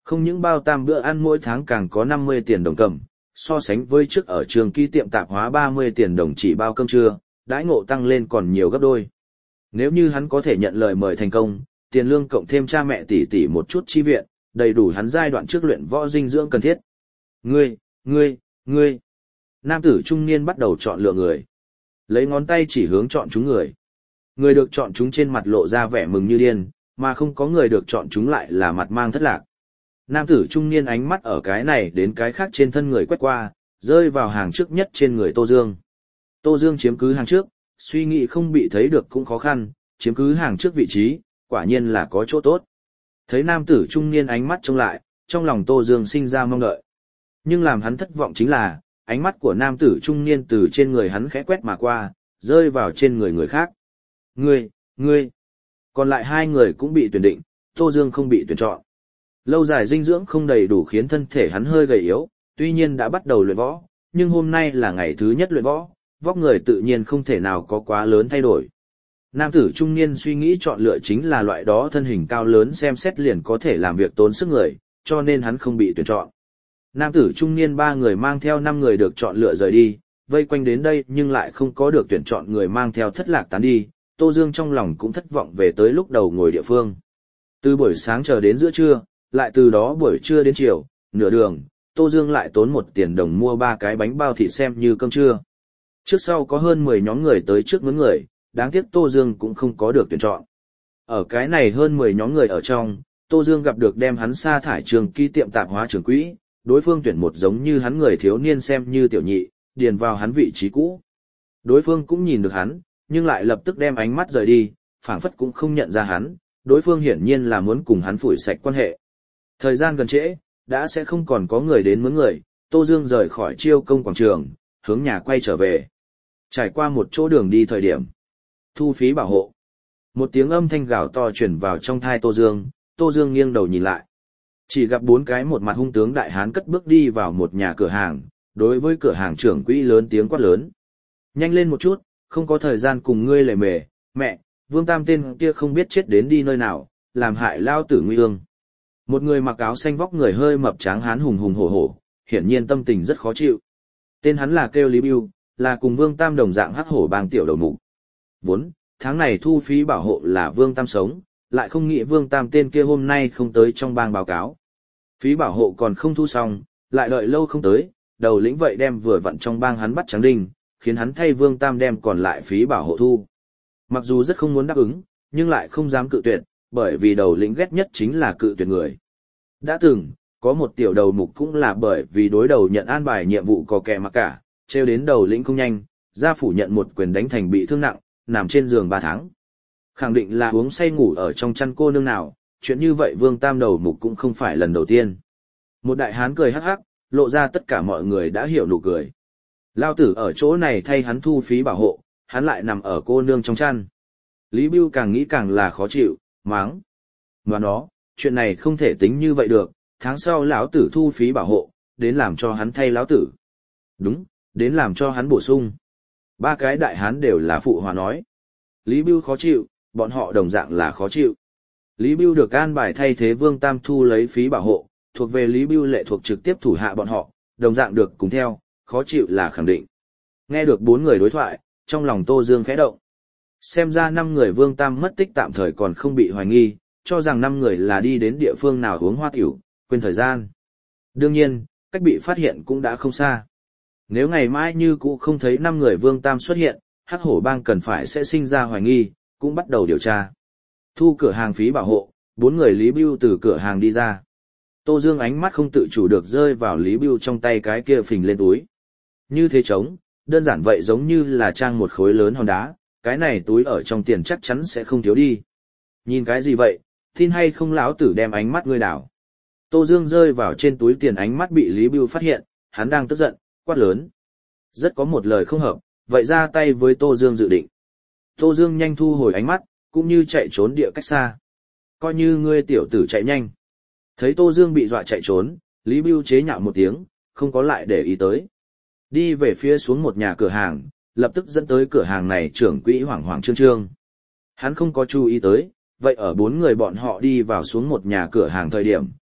Không những bao tam bữa ăn mỗi tháng càng có năm mươi tiền đồng cầm, so sánh với trước ở trường ký tiệm tạp hóa ba mươi tiền đồng chỉ bao cơm trưa, đãi ngộ tăng lên còn nhiều gấp đôi. Nếu như hắn có thể nhận lời mời thành công, tiền lương cộng thêm cha mẹ tỷ tỷ một chút chi viện, đầy đủ hắn giai đoạn trước luyện võ dinh dưỡng cần thiết. Ngươi, ngươi, ngươi. Nam tử trung niên bắt đầu chọn lựa người. Lấy ngón tay chỉ hướng chọn chúng người. Người được chọn chúng trên mặt lộ ra vẻ mừng như điên, mà không có người được chọn chúng lại là mặt mang thất lạc. Nam tử trung niên ánh mắt ở cái này đến cái khác trên thân người quét qua, rơi vào hàng trước nhất trên người Tô Dương. Tô Dương chiếm cứ hàng trước, suy nghĩ không bị thấy được cũng khó khăn, chiếm cứ hàng trước vị trí, quả nhiên là có chỗ tốt. Thấy nam tử trung niên ánh mắt trông lại, trong lòng Tô Dương sinh ra mong đợi. Nhưng làm hắn thất vọng chính là, ánh mắt của nam tử trung niên từ trên người hắn khẽ quét mà qua, rơi vào trên người người khác. Ngươi, ngươi. Còn lại hai người cũng bị tuyển định, Tô Dương không bị tuyển chọn. Lâu dài dinh dưỡng không đầy đủ khiến thân thể hắn hơi gầy yếu, tuy nhiên đã bắt đầu luyện võ, nhưng hôm nay là ngày thứ nhất luyện võ, vóc người tự nhiên không thể nào có quá lớn thay đổi. Nam tử trung niên suy nghĩ chọn lựa chính là loại đó thân hình cao lớn xem xét liền có thể làm việc tốn sức người, cho nên hắn không bị tuyển chọn. Nam tử trung niên ba người mang theo năm người được chọn lựa rời đi, vây quanh đến đây nhưng lại không có được tuyển chọn người mang theo thất lạc tán đi, Tô Dương trong lòng cũng thất vọng về tới lúc đầu ngồi địa phương. Từ buổi sáng chờ đến giữa trưa, lại từ đó buổi trưa đến chiều, nửa đường, Tô Dương lại tốn một tiền đồng mua ba cái bánh bao thịt xem như cơm trưa. Trước sau có hơn mười nhóm người tới trước mướn người, đáng tiếc Tô Dương cũng không có được tuyển chọn. Ở cái này hơn mười nhóm người ở trong, Tô Dương gặp được đem hắn sa thải trường ký tiệm tạp hóa trưởng quỹ, đối phương tuyển một giống như hắn người thiếu niên xem như tiểu nhị, điền vào hắn vị trí cũ. Đối phương cũng nhìn được hắn, nhưng lại lập tức đem ánh mắt rời đi, phảng phất cũng không nhận ra hắn, đối phương hiển nhiên là muốn cùng hắn phủi sạch quan hệ. Thời gian gần trễ, đã sẽ không còn có người đến mướn người, Tô Dương rời khỏi chiêu công quảng trường, hướng nhà quay trở về. Trải qua một chỗ đường đi thời điểm. Thu phí bảo hộ. Một tiếng âm thanh gào to truyền vào trong thai Tô Dương, Tô Dương nghiêng đầu nhìn lại. Chỉ gặp bốn cái một mặt hung tướng đại hán cất bước đi vào một nhà cửa hàng, đối với cửa hàng trưởng quỹ lớn tiếng quát lớn. Nhanh lên một chút, không có thời gian cùng ngươi lề mề, mẹ, Vương Tam tên kia không biết chết đến đi nơi nào, làm hại lao tử nguy ương. Một người mặc áo xanh vóc người hơi mập tráng hán hùng hùng hổ hổ, hiển nhiên tâm tình rất khó chịu. Tên hắn là kêu Lý Bưu, là cùng Vương Tam đồng dạng hắc hổ bang tiểu đầu mục. Vốn, tháng này thu phí bảo hộ là Vương Tam sống, lại không nghĩ Vương Tam tên kia hôm nay không tới trong bang báo cáo. Phí bảo hộ còn không thu xong, lại đợi lâu không tới, đầu lĩnh vậy đem vừa vặn trong bang hắn bắt Tráng Đinh, khiến hắn thay Vương Tam đem còn lại phí bảo hộ thu. Mặc dù rất không muốn đáp ứng, nhưng lại không dám cự tuyệt, bởi vì đầu lĩnh ghét nhất chính là cự tuyệt người. Đã từng, có một tiểu đầu mục cũng là bởi vì đối đầu nhận an bài nhiệm vụ có kẻ mặc cả, treo đến đầu lĩnh không nhanh, ra phủ nhận một quyền đánh thành bị thương nặng, nằm trên giường ba tháng. Khẳng định là uống say ngủ ở trong chăn cô nương nào, chuyện như vậy Vương Tam đầu mục cũng không phải lần đầu tiên. Một đại hán cười hắc hắc, lộ ra tất cả mọi người đã hiểu nụ cười. Lao tử ở chỗ này thay hắn thu phí bảo hộ, hắn lại nằm ở cô nương trong chăn. Lý Bưu càng nghĩ càng là khó chịu, máng. Và nó, chuyện này không thể tính như vậy được, tháng sau lão tử thu phí bảo hộ, đến làm cho hắn thay lão tử. Đúng, đến làm cho hắn bổ sung. Ba cái đại hán đều là phụ hòa nói. Lý Bưu khó chịu, bọn họ đồng dạng là khó chịu. Lý Bưu được an bài thay thế Vương Tam thu lấy phí bảo hộ, thuộc về Lý Bưu lệ thuộc trực tiếp thủ hạ bọn họ, đồng dạng được cùng theo, khó chịu là khẳng định. Nghe được bốn người đối thoại, trong lòng Tô Dương khẽ động. Xem ra năm người Vương Tam mất tích tạm thời còn không bị hoài nghi, cho rằng năm người là đi đến địa phương nào uống hoa tiểu, quên thời gian. Đương nhiên, cách bị phát hiện cũng đã không xa. Nếu ngày mai như cũ không thấy năm người Vương Tam xuất hiện, Hắc Hổ Bang cần phải sẽ sinh ra hoài nghi, cũng bắt đầu điều tra. Thu cửa hàng phí bảo hộ, bốn người Lý Bưu từ cửa hàng đi ra. Tô Dương ánh mắt không tự chủ được rơi vào Lý Bưu trong tay cái kia phình lên túi. Như thế trống, đơn giản vậy giống như là trang một khối lớn hòn đá, cái này túi ở trong tiền chắc chắn sẽ không thiếu đi. Nhìn cái gì vậy, tin hay không lão tử đem ánh mắt ngươi đảo. Tô Dương rơi vào trên túi tiền ánh mắt bị Lý Bưu phát hiện, hắn đang tức giận, quát lớn. Rất có một lời không hợp, vậy ra tay với Tô Dương dự định. Tô Dương nhanh thu hồi ánh mắt, cũng như chạy trốn địa cách xa. Coi như ngươi tiểu tử chạy nhanh. Thấy Tô Dương bị dọa chạy trốn, Lý Bưu chế nhạo một tiếng, không có lại để ý tới. Đi về phía xuống một nhà cửa hàng, lập tức dẫn tới cửa hàng này trưởng quỹ hoảng hoảng trương trương. Hắn không có chú ý tới, vậy ở bốn người bọn họ đi vào xuống một nhà cửa hàng thời điểm,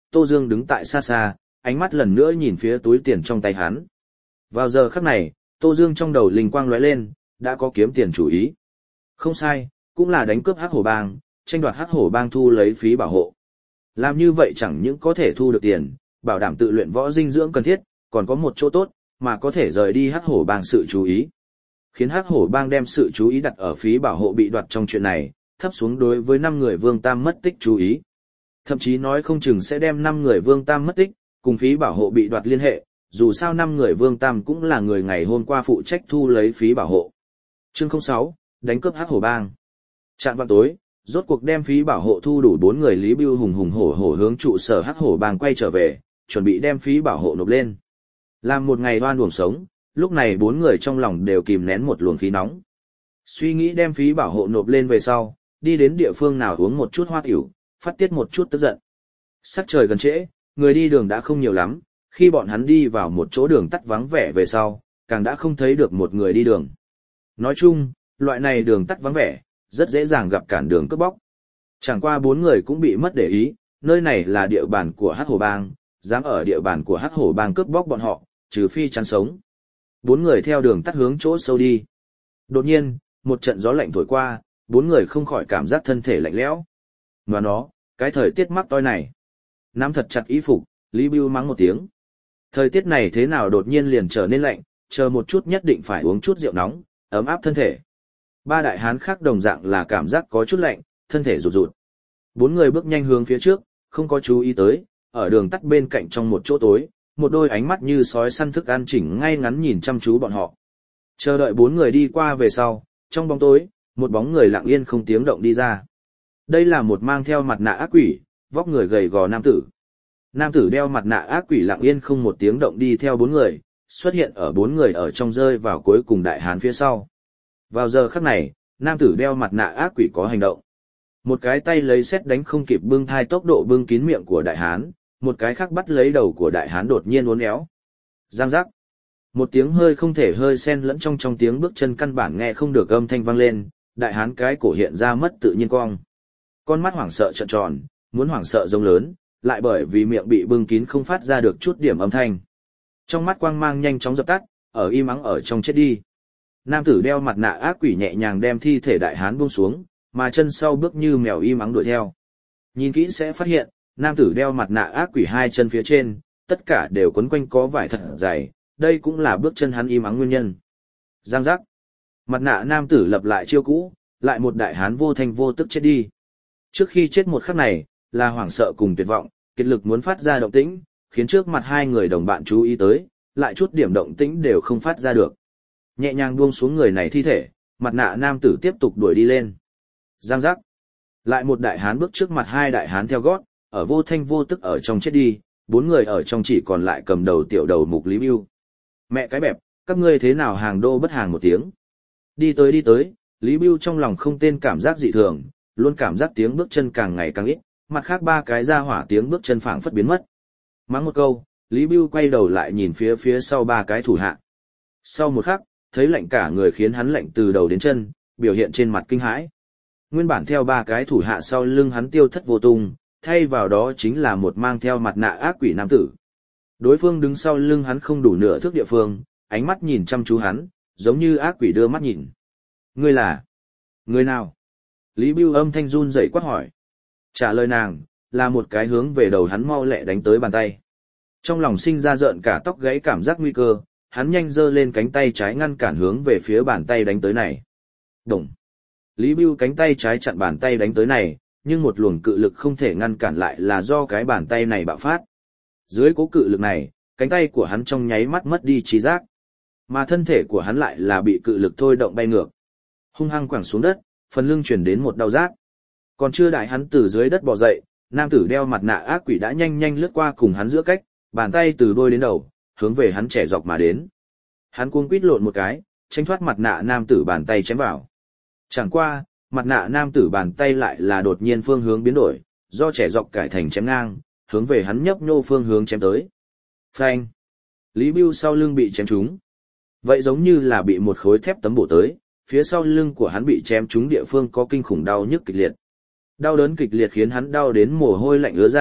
Tô Dương đứng tại xa xa, ánh mắt lần nữa nhìn phía túi tiền trong tay hắn. Vào giờ khắc này, Tô Dương trong đầu linh quang lóe lên, đã có kiếm tiền chủ ý. Không sai, cũng là đánh cướp Hắc Hổ Bang, tranh đoạt Hắc Hổ Bang thu lấy phí bảo hộ. Làm như vậy chẳng những có thể thu được tiền, bảo đảm tự luyện võ dinh dưỡng cần thiết, còn có một chỗ tốt, mà có thể rời đi Hắc Hổ Bang sự chú ý. Khiến Hắc Hổ Bang đem sự chú ý đặt ở phí bảo hộ bị đoạt trong chuyện này, thấp xuống đối với năm người Vương Tam mất tích chú ý. Thậm chí nói không chừng sẽ đem năm người Vương Tam mất tích, cùng phí bảo hộ bị đoạt liên hệ, dù sao năm người Vương Tam cũng là người ngày hôm qua phụ trách thu lấy phí bảo hộ. Chương không sáu, đánh cướp Hắc Hổ Bang. Trạm vào tối, rốt cuộc đem phí bảo hộ thu đủ bốn người Lý Bưu hùng hùng hổ hổ hướng trụ sở Hắc Hổ Bang quay trở về, chuẩn bị đem phí bảo hộ nộp lên. Làm một ngày đoan uổng sống, lúc này bốn người trong lòng đều kìm nén một luồng khí nóng. Suy nghĩ đem phí bảo hộ nộp lên về sau, đi đến địa phương nào uống một chút hoa tiểu, phát tiết một chút tức giận. Sắc trời gần trễ, người đi đường đã không nhiều lắm, khi bọn hắn đi vào một chỗ đường tắt vắng vẻ về sau, càng đã không thấy được một người đi đường. Nói chung, loại này đường tắt vắng vẻ, rất dễ dàng gặp cản đường cướp bóc. Chẳng qua bốn người cũng bị mất để ý, nơi này là địa bàn của Hắc Hổ Bang, dám ở địa bàn của Hắc Hổ Bang cướp bóc bọn họ, trừ phi chán sống. Bốn người theo đường tắt hướng chỗ sâu đi. Đột nhiên, một trận gió lạnh thổi qua, bốn người không khỏi cảm giác thân thể lạnh lẽo. Mà nó, cái thời tiết mắc toi này. Nắm thật chặt y phục, Lý Bưu mắng một tiếng. Thời tiết này thế nào đột nhiên liền trở nên lạnh, chờ một chút nhất định phải uống chút rượu nóng, ấm áp thân thể. Ba đại hán khác đồng dạng là cảm giác có chút lạnh, thân thể rụt rụt. Bốn người bước nhanh hướng phía trước, không có chú ý tới, ở đường tắt bên cạnh trong một chỗ tối, một đôi ánh mắt như sói săn thức ăn chỉnh ngay ngắn nhìn chăm chú bọn họ. Chờ đợi bốn người đi qua về sau, trong bóng tối, một bóng người lặng yên không tiếng động đi ra. Đây là một mang theo mặt nạ ác quỷ, vóc người gầy gò nam tử. Nam tử đeo mặt nạ ác quỷ lặng yên không một tiếng động đi theo bốn người, xuất hiện ở bốn người ở trong rơi vào cuối cùng đại hán phía sau. Vào giờ khắc này, nam tử đeo mặt nạ ác quỷ có hành động. Một cái tay lấy sét đánh không kịp bưng thai tốc độ bưng kín miệng của đại hán, một cái khác bắt lấy đầu của đại hán đột nhiên uốn éo. Giang giác. Một tiếng hơi không thể hơi xen lẫn trong trong tiếng bước chân căn bản nghe không được âm thanh vang lên, đại hán cái cổ hiện ra mất tự nhiên cong. Con mắt hoảng sợ trợn tròn, muốn hoảng sợ rống lớn, lại bởi vì miệng bị bưng kín không phát ra được chút điểm âm thanh. Trong mắt quang mang nhanh chóng dập tắt, ở im ắng ở trong chết đi. Nam tử đeo mặt nạ ác quỷ nhẹ nhàng đem thi thể đại hán buông xuống, mà chân sau bước như mèo im ắng đuổi theo. Nhìn kỹ sẽ phát hiện, nam tử đeo mặt nạ ác quỷ hai chân phía trên, tất cả đều quấn quanh có vải thật dày, đây cũng là bước chân hắn im ắng nguyên nhân. Giang giác. Mặt nạ nam tử lập lại chiêu cũ, lại một đại hán vô thanh vô tức chết đi. Trước khi chết một khắc này, là hoảng sợ cùng tuyệt vọng, kiệt lực muốn phát ra động tĩnh, khiến trước mặt hai người đồng bạn chú ý tới, lại chút điểm động tĩnh đều không phát ra được. Nhẹ nhàng buông xuống người này thi thể, mặt nạ nam tử tiếp tục đuổi đi lên. Giang giác. Lại một đại hán bước trước mặt hai đại hán theo gót, ở vô thanh vô tức ở trong chết đi, bốn người ở trong chỉ còn lại cầm đầu tiểu đầu mục Lý Bưu. Mẹ cái bẹp, các ngươi thế nào hàng đô bất hàng một tiếng. Đi tới đi tới, Lý Bưu trong lòng không tên cảm giác dị thường, luôn cảm giác tiếng bước chân càng ngày càng ít, mặt khác ba cái ra hỏa tiếng bước chân phảng phất biến mất. Mắng một câu, Lý Bưu quay đầu lại nhìn phía phía sau ba cái thủ hạ. Sau một khắc, thấy lạnh cả người khiến hắn lạnh từ đầu đến chân, biểu hiện trên mặt kinh hãi. Nguyên bản theo ba cái thủ hạ sau lưng hắn tiêu thất vô tung, thay vào đó chính là một mang theo mặt nạ ác quỷ nam tử. Đối phương đứng sau lưng hắn không đủ nửa thước địa phương, ánh mắt nhìn chăm chú hắn, giống như ác quỷ đưa mắt nhìn. Ngươi là? Người nào? Lý Bưu âm thanh run rẩy quát hỏi. Trả lời nàng, là một cái hướng về đầu hắn mau lẹ đánh tới bàn tay. Trong lòng sinh ra rợn cả tóc gáy cảm giác nguy cơ, hắn nhanh giơ lên cánh tay trái ngăn cản hướng về phía bàn tay đánh tới này. Đùng. Lý Bưu cánh tay trái chặn bàn tay đánh tới này, nhưng một luồng cự lực không thể ngăn cản lại là do cái bàn tay này bạo phát. Dưới cố cự lực này, cánh tay của hắn trong nháy mắt mất đi trí giác, mà thân thể của hắn lại là bị cự lực thôi động bay ngược. Hung hăng quẳng xuống đất, phần lưng truyền đến một đau rát. Còn chưa đợi hắn từ dưới đất bò dậy, nam tử đeo mặt nạ ác quỷ đã nhanh nhanh lướt qua cùng hắn giữa cách, bàn tay từ đôi đến đầu, hướng về hắn trẻ dọc mà đến. Hắn cuống quýt lộn một cái, tránh thoát mặt nạ nam tử bàn tay chém vào. Chẳng qua, mặt nạ nam tử bàn tay lại là đột nhiên phương hướng biến đổi, do trẻ dọc cải thành chém ngang, hướng về hắn nhấp nhô phương hướng chém tới. Phanh! Lý Bưu sau lưng bị chém trúng. Vậy giống như là bị một khối thép tấm bổ tới, phía sau lưng của hắn bị chém trúng địa phương có kinh khủng đau nhức kịch liệt. Đau đớn kịch liệt khiến hắn đau đến mồ hôi lạnh ứa ra,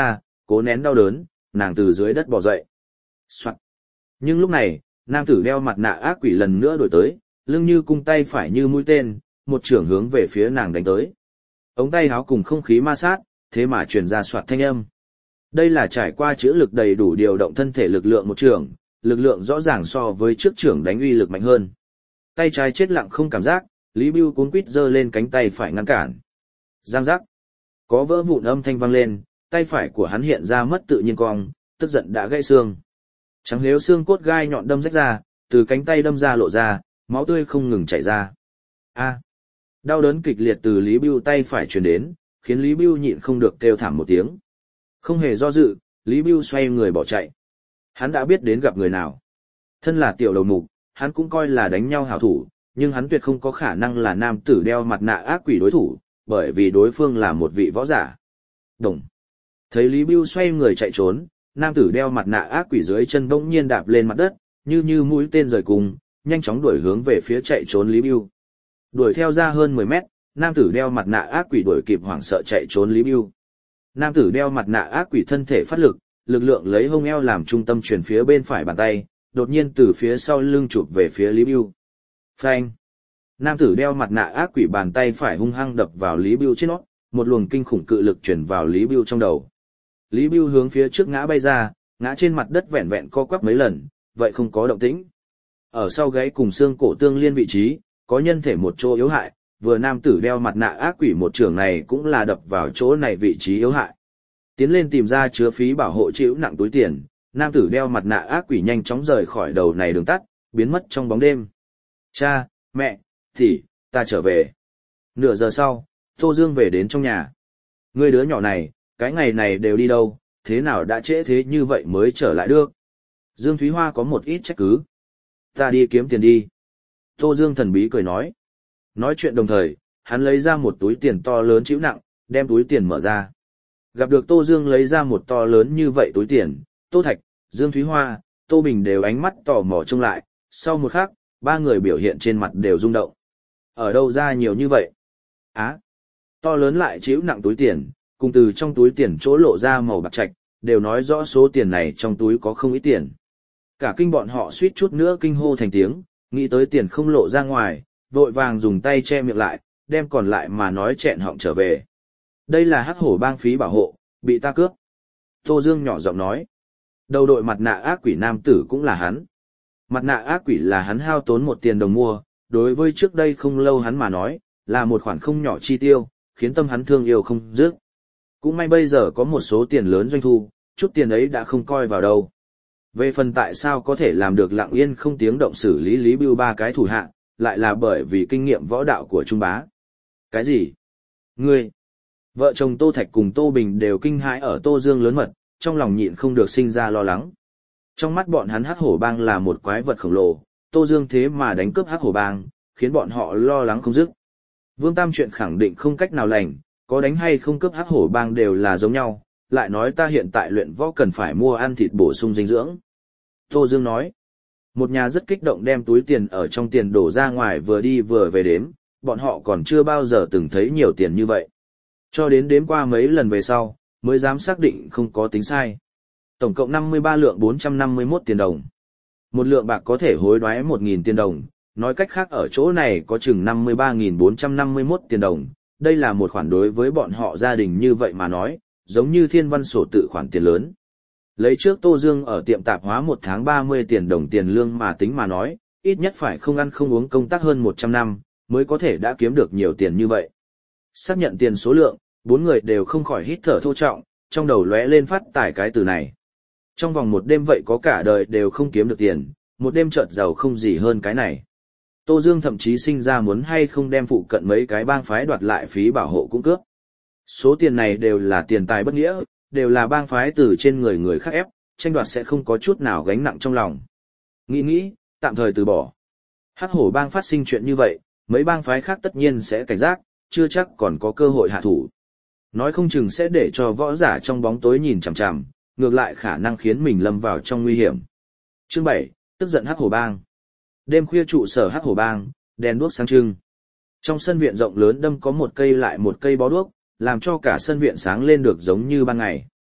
cố nén đau đớn, nàng từ dưới đất bò dậy. Soạn. Nhưng lúc này, nam tử đeo mặt nạ ác quỷ lần nữa đổi tới, lưng như cung tay phải như mũi tên, một chưởng hướng về phía nàng đánh tới. Ống tay háo cùng không khí ma sát, thế mà truyền ra soạt thanh âm. Đây là trải qua chữ lực đầy đủ điều động thân thể lực lượng một chưởng, lực lượng rõ ràng so với trước chưởng đánh uy lực mạnh hơn. Tay trái chết lặng không cảm giác, Lý Bưu cuống quít giơ lên cánh tay phải ngăn cản. Giang giác. Có vỡ vụn âm thanh vang lên, tay phải của hắn hiện ra mất tự nhiên cong, tức giận đã gãy xương. Trắng nếu xương cốt gai nhọn đâm rách ra, từ cánh tay đâm ra lộ ra, máu tươi không ngừng chảy ra. A. Đau đớn kịch liệt từ Lý Bưu tay phải truyền đến, khiến Lý Bưu nhịn không được kêu thảm một tiếng. Không hề do dự, Lý Bưu xoay người bỏ chạy. Hắn đã biết đến gặp người nào. Thân là tiểu đầu mục, hắn cũng coi là đánh nhau hảo thủ, nhưng hắn tuyệt không có khả năng là nam tử đeo mặt nạ ác quỷ đối thủ, bởi vì đối phương là một vị võ giả. Đồng. Thấy Lý Bưu xoay người chạy trốn, nam tử đeo mặt nạ ác quỷ dưới chân bỗng nhiên đạp lên mặt đất, như như mũi tên rời cùng, nhanh chóng đuổi hướng về phía chạy trốn Lý Bưu. Đuổi theo ra hơn mười mét, nam tử đeo mặt nạ ác quỷ đuổi kịp hoảng sợ chạy trốn Lý Bưu. Nam tử đeo mặt nạ ác quỷ thân thể phát lực, lực lượng lấy hông eo làm trung tâm chuyển phía bên phải bàn tay, đột nhiên từ phía sau lưng chụp về phía Lý Bưu. Phanh! Nam tử đeo mặt nạ ác quỷ bàn tay phải hung hăng đập vào Lý Bưu trên nót, một luồng kinh khủng cự lực truyền vào Lý Bưu trong đầu. Lý Bưu hướng phía trước ngã bay ra, ngã trên mặt đất vẹn vẹn co quắp mấy lần, vậy không có động tĩnh. Ở sau gáy cùng xương cổ tương liên vị trí, có nhân thể một chỗ yếu hại, vừa nam tử đeo mặt nạ ác quỷ một trường này cũng là đập vào chỗ này vị trí yếu hại. Tiến lên tìm ra chứa phí bảo hộ chịu nặng túi tiền, nam tử đeo mặt nạ ác quỷ nhanh chóng rời khỏi đầu này đường tắt, biến mất trong bóng đêm. Cha, mẹ, thì, ta trở về. Nửa giờ sau, Tô Dương về đến trong nhà. Ngươi đứa nhỏ này, cái ngày này đều đi đâu, thế nào đã trễ thế như vậy mới trở lại được. Dương Thúy Hoa có một ít trách cứ. Ta đi kiếm tiền đi. Tô Dương thần bí cười nói. Nói chuyện đồng thời, hắn lấy ra một túi tiền to lớn chịu nặng, đem túi tiền mở ra. Gặp được Tô Dương lấy ra một to lớn như vậy túi tiền, Tô Thạch, Dương Thúy Hoa, Tô Bình đều ánh mắt tò mò trông lại, sau một khắc, ba người biểu hiện trên mặt đều rung động. Ở đâu ra nhiều như vậy? Á, à, to lớn lại chịu nặng túi tiền, cùng từ trong túi tiền chỗ lộ ra màu bạc trạch, đều nói rõ số tiền này trong túi có không ít tiền. Cả kinh bọn họ suýt chút nữa kinh hô thành tiếng, nghĩ tới tiền không lộ ra ngoài, vội vàng dùng tay che miệng lại, đem còn lại mà nói chẹn họng trở về. Đây là hắc hổ bang phí bảo hộ, bị ta cướp. Tô Dương nhỏ giọng nói. Đầu đội mặt nạ ác quỷ nam tử cũng là hắn. Mặt nạ ác quỷ là hắn hao tốn một tiền đồng mua, đối với trước đây không lâu hắn mà nói, là một khoản không nhỏ chi tiêu, khiến tâm hắn thương yêu không dứt. Cũng may bây giờ có một số tiền lớn doanh thu, chút tiền ấy đã không coi vào đâu. Về phần tại sao có thể làm được lặng yên không tiếng động xử lý Lý Bưu ba cái thủ hạ, lại là bởi vì kinh nghiệm võ đạo của Trung Bá. Cái gì? Ngươi? Vợ chồng Tô Thạch cùng Tô Bình đều kinh hãi ở Tô Dương lớn mật, trong lòng nhịn không được sinh ra lo lắng. Trong mắt bọn hắn hắc hổ bang là một quái vật khổng lồ, Tô Dương thế mà đánh cướp hắc hổ bang, khiến bọn họ lo lắng không dứt. Vương Tam chuyện khẳng định không cách nào lành, có đánh hay không cướp hắc hổ bang đều là giống nhau, lại nói ta hiện tại luyện võ cần phải mua ăn thịt bổ sung dinh dưỡng. Tô Dương nói, một nhà rất kích động đem túi tiền ở trong tiền đổ ra ngoài vừa đi vừa về đếm, bọn họ còn chưa bao giờ từng thấy nhiều tiền như vậy. Cho đến đếm qua mấy lần về sau, mới dám xác định không có tính sai. Tổng cộng năm mươi ba lượng bốn trăm năm mươi mốt tiền đồng. Một lượng bạc có thể hối đoái một nghìn tiền đồng, nói cách khác ở chỗ này có chừng năm mươi ba nghìn bốn trăm năm mươi mốt tiền đồng. Đây là một khoản đối với bọn họ gia đình như vậy mà nói, giống như thiên văn sổ tự khoản tiền lớn. Lấy trước Tô Dương ở tiệm tạp hóa một tháng ba mươi tiền đồng tiền lương mà tính mà nói, ít nhất phải không ăn không uống công tác hơn một trăm năm, mới có thể đã kiếm được nhiều tiền như vậy. Xác nhận tiền số lượng, bốn người đều không khỏi hít thở thô trọng, trong đầu lóe lên phát tải cái từ này. Trong vòng một đêm vậy có cả đời đều không kiếm được tiền, một đêm chợt giàu không gì hơn cái này. Tô Dương thậm chí sinh ra muốn hay không đem phụ cận mấy cái bang phái đoạt lại phí bảo hộ cũng cướp. Số tiền này đều là tiền tài bất nghĩa, đều là bang phái từ trên người người khác ép, tranh đoạt sẽ không có chút nào gánh nặng trong lòng. Nghĩ nghĩ, tạm thời từ bỏ. Hắc hổ bang phát sinh chuyện như vậy, mấy bang phái khác tất nhiên sẽ cảnh giác, chưa chắc còn có cơ hội hạ thủ. Nói không chừng sẽ để cho võ giả trong bóng tối nhìn chằm chằm, ngược lại khả năng khiến mình lâm vào trong nguy hiểm. Chương bảy, tức giận hắc hổ bang. Đêm khuya trụ sở hắc hổ bang, đèn đuốc sáng trưng. Trong sân viện rộng lớn đâm có một cây lại một cây bó đuốc, làm cho cả sân viện sáng lên được giống như ban ngày.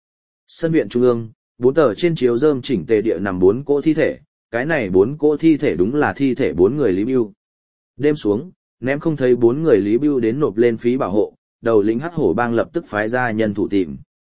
Sân viện trung ương, bốn tờ trên chiếu rơm chỉnh tề địa nằm bốn cỗ thi thể, cái này bốn cỗ thi thể đúng là thi thể bốn người Lý Bưu. Đêm xuống, ném không thấy bốn người Lý Bưu đến nộp lên phí bảo hộ, đầu lĩnh Hắc Hổ Bang lập tức phái ra nhân thủ tìm.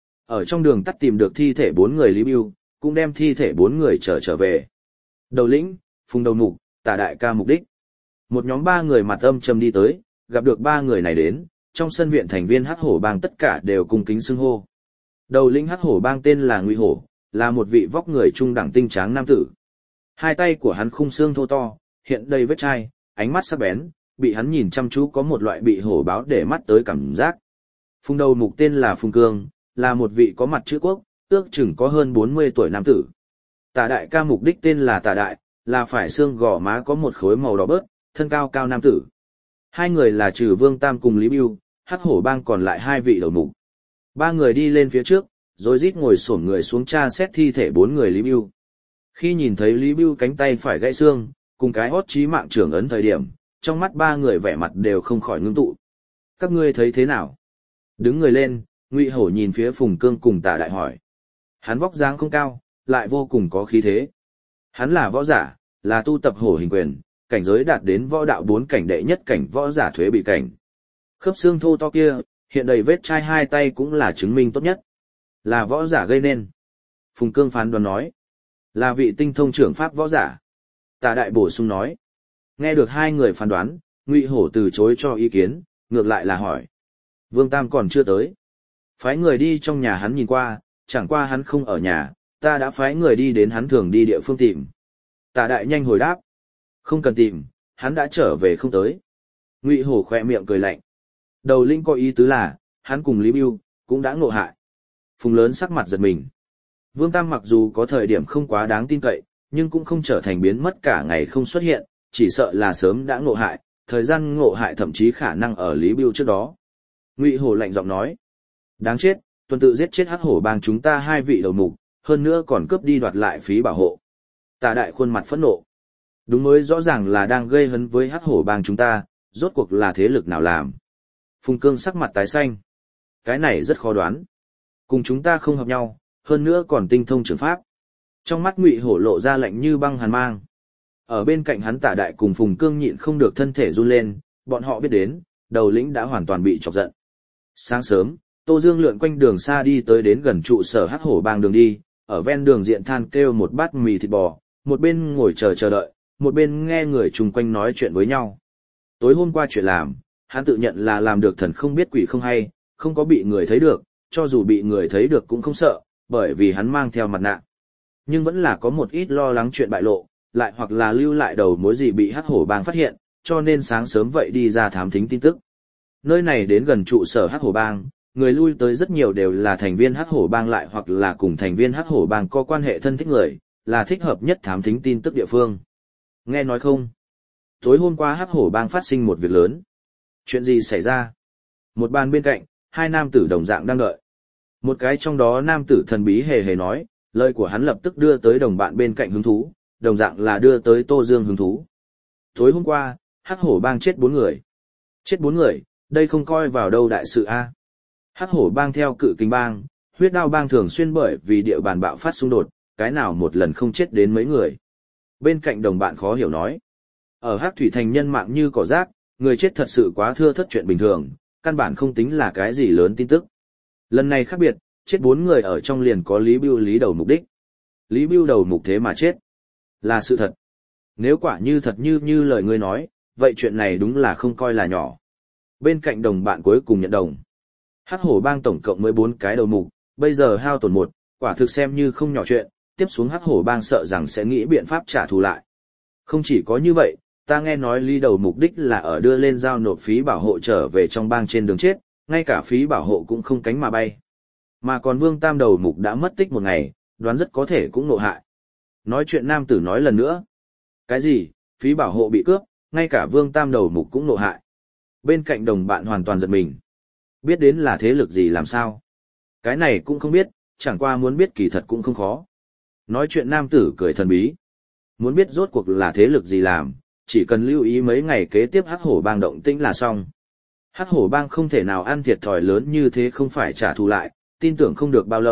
Ở trong đường tắt tìm được thi thể bốn người Lý Bưu, cũng đem thi thể bốn người trở trở về. Đầu lĩnh, Phùng Đầu Mục, Tả Đại Ca mục đích. Một nhóm ba người mặt âm trầm đi tới, gặp được ba người này đến, trong sân viện thành viên Hắc Hổ Bang tất cả đều cung kính xưng hô. Đầu lĩnh Hắc Hổ Bang tên là Ngụy Hổ, là một vị vóc người trung đẳng tinh tráng nam tử. Hai tay của hắn khung xương thô to, hiện đầy vết chai, ánh mắt sắc bén, bị hắn nhìn chăm chú có một loại bị hổ báo để mắt tới cảm giác. Phùng Đầu Mục tên là Phùng Cương, là một vị có mặt chữ quốc, ước chừng có hơn bốn mươi tuổi nam tử. Tả Đại Ca mục đích tên là Tả Đại, là phải xương gò má có một khối màu đỏ bớt, thân cao cao nam tử. Hai người là trừ Vương Tam cùng Lý Bưu, Hắc Hổ Bang còn lại hai vị đầu mục. Ba người đi lên phía trước, rồi rít ngồi xổm người xuống tra xét thi thể bốn người Lý Bưu. Khi nhìn thấy Lý Bưu cánh tay phải gãy xương, cùng cái hót chí mạng trưởng ấn thời điểm, trong mắt ba người vẻ mặt đều không khỏi ngưng tụ. Các ngươi thấy thế nào? Đứng người lên, Ngụy Hổ nhìn phía Phùng Cương cùng Tả Đại hỏi. Hắn vóc dáng không cao, lại vô cùng có khí thế. Hắn là võ giả, là tu tập hổ hình quyền, cảnh giới đạt đến võ đạo bốn cảnh đệ nhất cảnh võ giả thuế bị cảnh. Khớp xương thô to kia, hiện đầy vết chai hai tay cũng là chứng minh tốt nhất. Là võ giả gây nên. Phùng Cương phán đoán nói. Là vị tinh thông trưởng pháp võ giả. Tả Đại bổ sung nói. Nghe được hai người phán đoán, Ngụy Hổ từ chối cho ý kiến, ngược lại là hỏi. Vương Tam còn chưa tới. Phái người đi trong nhà hắn nhìn qua, chẳng qua hắn không ở nhà, ta đã phái người đi đến hắn thường đi địa phương tìm. Tả Đại nhanh hồi đáp. Không cần tìm, hắn đã trở về không tới. Ngụy Hổ khỏe miệng cười lạnh. Đầu lĩnh có ý tứ là, hắn cùng Lý Bưu, cũng đã ngộ hại. Phùng Lớn sắc mặt giật mình. Vương Tam mặc dù có thời điểm không quá đáng tin cậy, nhưng cũng không trở thành biến mất cả ngày không xuất hiện, chỉ sợ là sớm đã ngộ hại, thời gian ngộ hại thậm chí khả năng ở Lý Bưu trước đó. Ngụy Hổ lạnh giọng nói. Đáng chết, tuần tự giết chết Hắc Hổ Bang chúng ta hai vị đầu mục, hơn nữa còn cướp đi đoạt lại phí bảo hộ. Tả Đại khuôn mặt phẫn nộ. Đúng mới rõ ràng là đang gây hấn với Hắc Hổ Bang chúng ta, rốt cuộc là thế lực nào làm. Phùng Cương sắc mặt tái xanh. Cái này rất khó đoán. Cùng chúng ta không hợp nhau, hơn nữa còn tinh thông trường pháp. Trong mắt Ngụy Hổ lộ ra lạnh như băng hàn mang. Ở bên cạnh hắn Tả Đại cùng Phùng Cương nhịn không được thân thể run lên, bọn họ biết đến, đầu lĩnh đã hoàn toàn bị chọc giận. Sáng sớm, Tô Dương lượn quanh đường xa đi tới đến gần trụ sở Hắc Hổ Bang đường đi, ở ven đường diện than kêu một bát mì thịt bò, một bên ngồi chờ chờ đợi, một bên nghe người chung quanh nói chuyện với nhau. Tối hôm qua chuyện làm, hắn tự nhận là làm được thần không biết quỷ không hay, không có bị người thấy được, cho dù bị người thấy được cũng không sợ, bởi vì hắn mang theo mặt nạ. Nhưng vẫn là có một ít lo lắng chuyện bại lộ, lại hoặc là lưu lại đầu mối gì bị Hắc Hổ Bang phát hiện, cho nên sáng sớm vậy đi ra thám thính tin tức. Nơi này đến gần trụ sở Hắc Hổ Bang, người lui tới rất nhiều đều là thành viên Hắc Hổ Bang lại hoặc là cùng thành viên Hắc Hổ Bang có quan hệ thân thích người, là thích hợp nhất thám thính tin tức địa phương. Nghe nói không? Tối hôm qua Hắc Hổ Bang phát sinh một việc lớn. Chuyện gì xảy ra? Một bàn bên cạnh, hai nam tử đồng dạng đang đợi. Một cái trong đó nam tử thần bí hề hề nói, lời của hắn lập tức đưa tới đồng bạn bên cạnh hứng thú, đồng dạng là đưa tới Tô Dương hứng thú. Tối hôm qua, Hắc Hổ Bang chết bốn người. Chết bốn người, đây không coi vào đâu đại sự a. Hắc Hổ Bang theo Cự Kình Bang, Huyết Đao Bang thường xuyên bởi vì địa bàn bạo phát xung đột, cái nào một lần không chết đến mấy người. Bên cạnh đồng bạn khó hiểu nói, ở Hắc Thủy Thành nhân mạng như cỏ rác, người chết thật sự quá thưa thất chuyện bình thường, căn bản không tính là cái gì lớn tin tức. Lần này khác biệt, chết bốn người ở trong liền có Lý Bưu Lý đầu mục đích. Lý Bưu đầu mục thế mà chết. Là sự thật. Nếu quả như thật như như lời ngươi nói, vậy chuyện này đúng là không coi là nhỏ. Bên cạnh đồng bạn cuối cùng nhận đồng. Hắc Hổ Bang tổng cộng mới bốn cái đầu mục, bây giờ hao tổn một, quả thực xem như không nhỏ chuyện, tiếp xuống Hắc Hổ Bang sợ rằng sẽ nghĩ biện pháp trả thù lại. Không chỉ có như vậy, ta nghe nói Lý đầu mục đích là ở đưa lên giao nộp phí bảo hộ trở về trong bang trên đường chết, ngay cả phí bảo hộ cũng không cánh mà bay. Mà còn Vương Tam đầu mục đã mất tích một ngày, đoán rất có thể cũng nộ hại. Nói chuyện nam tử nói lần nữa. Cái gì, phí bảo hộ bị cướp, ngay cả Vương Tam đầu mục cũng nộ hại. Bên cạnh đồng bạn hoàn toàn giật mình. Biết đến là thế lực gì làm sao? Cái này cũng không biết, chẳng qua muốn biết kỳ thật cũng không khó. Nói chuyện nam tử cười thần bí. Muốn biết rốt cuộc là thế lực gì làm, chỉ cần lưu ý mấy ngày kế tiếp Hắc Hổ Bang động tĩnh là xong. Hắc Hổ Bang không thể nào ăn thiệt thòi lớn như thế không phải trả thù lại, tin tưởng không được bao lâu,